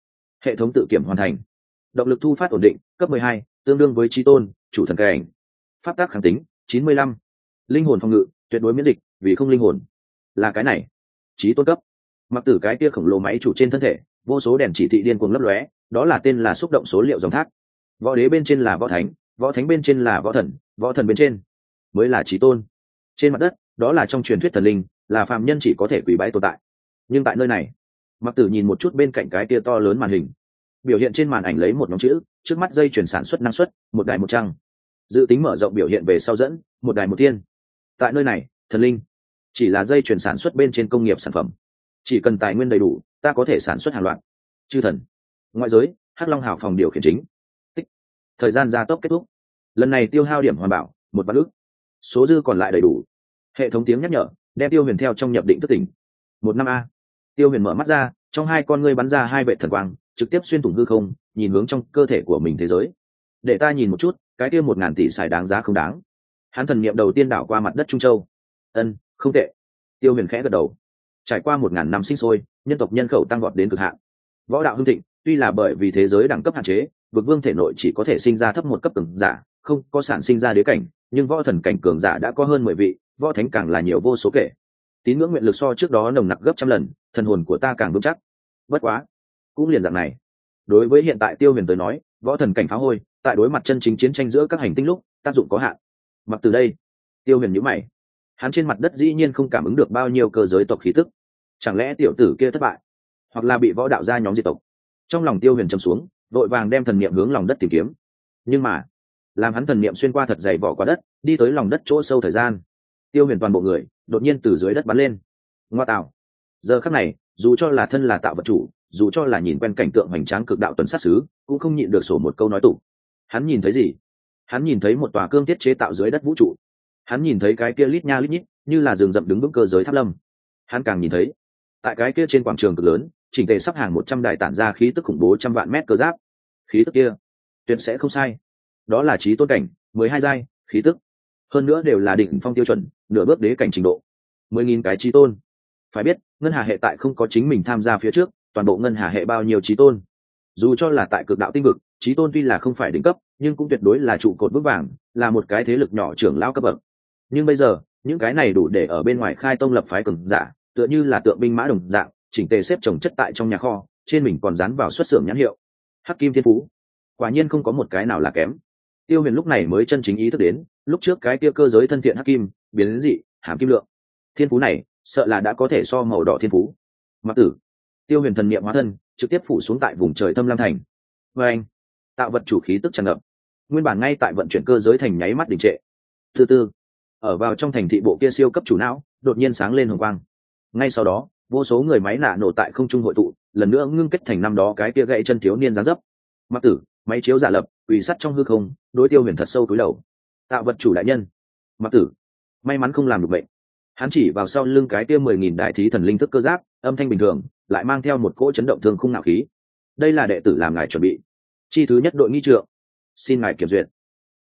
Hệ thống tự kiểm hoàn thành. Động lực thu phát ổn định, cấp mười hai, tương đương với chí tôn, chủ thần cảnh. Pháp tác kháng tính, chín mươi lăm. Linh hồn phòng ngự, tuyệt đối miễn dịch, vì không linh hồn. Là cái này. Chí tôn cấp. Mặc Tử cái kia khổng lồ máy chủ trên thân thể, vô số đèn chỉ thị điên cuồng lấp lóe, đó là tên là xúc động số liệu dòng thác. Võ đế bên trên là võ thánh, võ thánh bên trên là võ thần, võ thần bên trên mới là chí tôn. Trên mặt đất, đó là trong truyền thuyết thần linh, là phàm nhân chỉ có thể quỳ bái tồn tại. Nhưng tại nơi này, Mặc Tử nhìn một chút bên cạnh cái kia to lớn màn hình, biểu hiện trên màn ảnh lấy một nhóm chữ, trước mắt dây chuyển sản xuất năng suất, một đài một trăng. Dự tính mở rộng biểu hiện về sau dẫn, một đài một thiên. Tại nơi này, thần linh chỉ là dây chuyển sản xuất bên trên công nghiệp sản phẩm, chỉ cần tài nguyên đầy đủ, ta có thể sản xuất hàng loạt. Chư thần, ngoại giới, Hắc Long Hào phòng điều khiển chính. Tích. Thời gian gia tốc kết thúc. Lần này tiêu hao điểm hoàn bảo, một vạn ức. Số dư còn lại đầy đủ. Hệ thống tiếng nhắc nhở, đem Tiêu Huyền theo trong nhập định thức tỉnh. Một năm a. Tiêu Huyền mở mắt ra, trong hai con ngươi bắn ra hai vệ thần quang, trực tiếp xuyên thủng hư không, nhìn hướng trong cơ thể của mình thế giới. Để ta nhìn một chút, cái kia một ngàn tỷ xài đáng giá không đáng. Hắn thần niệm đầu tiên đảo qua mặt đất Trung Châu. Ân, không tệ. Tiêu Huyền khẽ gật đầu. Trải qua một ngàn năm sinh sôi, nhân tộc nhân khẩu tăng vọt đến cực hạn. Võ đạo hưng thịnh, tuy là bởi vì thế giới đẳng cấp hạn chế, vực vương thể nội chỉ có thể sinh ra thấp một cấp cường giả, không có sản sinh ra đế cảnh, nhưng võ thần cảnh cường giả đã có hơn mười vị, võ thánh càng là nhiều vô số kể. Tín ngưỡng nguyện lực so trước đó nồng nặc gấp trăm lần, thần hồn của ta càng vững chắc. Bất quá, cũng liền dạng này. Đối với hiện tại Tiêu Huyền tới nói, võ thần cảnh phá hôi, tại đối mặt chân chính chiến tranh giữa các hành tinh lúc, tác dụng có hạn. Mặc từ đây, Tiêu Huyền nhíu mày. Hắn trên mặt đất dĩ nhiên không cảm ứng được bao nhiêu cơ giới tộc khí tức. Chẳng lẽ tiểu tử kia thất bại, hoặc là bị võ đạo gia nhóm diệt tộc? Trong lòng Tiêu Huyền trầm xuống, vội vàng đem thần niệm hướng lòng đất tìm kiếm. Nhưng mà, làm hắn thần niệm xuyên qua thật dày vỏ qua đất, đi tới lòng đất chỗ sâu thời gian, Tiêu Huyền toàn bộ người đột nhiên từ dưới đất bắn lên. Ngoa tạo! Giờ khắc này, dù cho là thân là tạo vật chủ, dù cho là nhìn quen cảnh tượng hoành tráng cực đạo tuần sát xứ, cũng không nhịn được sổ một câu nói tủ. Hắn nhìn thấy gì? Hắn nhìn thấy một tòa cương thiết chế tạo dưới đất vũ trụ. Hắn nhìn thấy cái kia lít nha lít nhít, như là rừng rậm đứng vững cơ giới tháp lâm. Hắn càng nhìn thấy, tại cái kia trên quảng trường cực lớn, chỉnh tề sắp hàng một trăm đài tản ra khí tức khủng bố trăm vạn mét cơ giáp. Khí tức kia, tuyệt sẽ không sai. Đó là chí tôn cảnh, mười hai giai, khí tức. Hơn nữa đều là đỉnh phong tiêu chuẩn, nửa bước đế cảnh trình độ. mười nghìn cái chí tôn. Phải biết, ngân hà hệ tại không có chính mình tham gia phía trước, toàn bộ ngân hà hệ bao nhiêu chí tôn. Dù cho là tại cực đạo tinh vực, chí tôn tuy là không phải đỉnh cấp, nhưng cũng tuyệt đối là trụ cột vững vàng, là một cái thế lực nhỏ trưởng lão cấp bậc. Nhưng bây giờ, những cái này đủ để ở bên ngoài khai tông lập phái cường giả, tựa như là tượng binh mã đồng dạng, chỉnh tề xếp chồng chất tại trong nhà kho, trên mình còn dán vào xuất xưởng nhãn hiệu Hắc Kim Thiên Phú. Quả nhiên không có một cái nào là kém. Tiêu Huyền lúc này mới chân chính ý thức đến, lúc trước cái kia cơ giới thân thiện hắc kim, biến đến dị, hàm kim lượng. Thiên phú này, sợ là đã có thể so màu đỏ thiên phú. Mặc Tử, Tiêu Huyền thần niệm hóa thân, trực tiếp phủ xuống tại vùng trời Thâm Lam thành. Và anh, tạo vật chủ khí tức tràn ngập. Nguyên bản ngay tại vận chuyển cơ giới thành nháy mắt đình trệ. Từ từ, ở vào trong thành thị bộ kia siêu cấp chủ não, đột nhiên sáng lên hồng quang. Ngay sau đó, vô số người máy nạ nổ tại không trung hội tụ, lần nữa ngưng kết thành năm đó cái kia gãy chân thiếu niên dáng dấp. Mặc Tử, máy chiếu giả lập, ủy sắt trong hư không, đối Tiêu Huyền thật sâu cúi đầu. Tạo vật chủ đại nhân. Mặc Tử, may mắn không làm được bệnh. Hắn chỉ vào sau lưng cái kia mười nghìn đại thí thần linh thức cơ giáp, âm thanh bình thường, lại mang theo một cỗ chấn động thương khung nạo khí. Đây là đệ tử làm ngài chuẩn bị. Chi thứ nhất đội nghi trượng, xin ngài kiểm duyệt.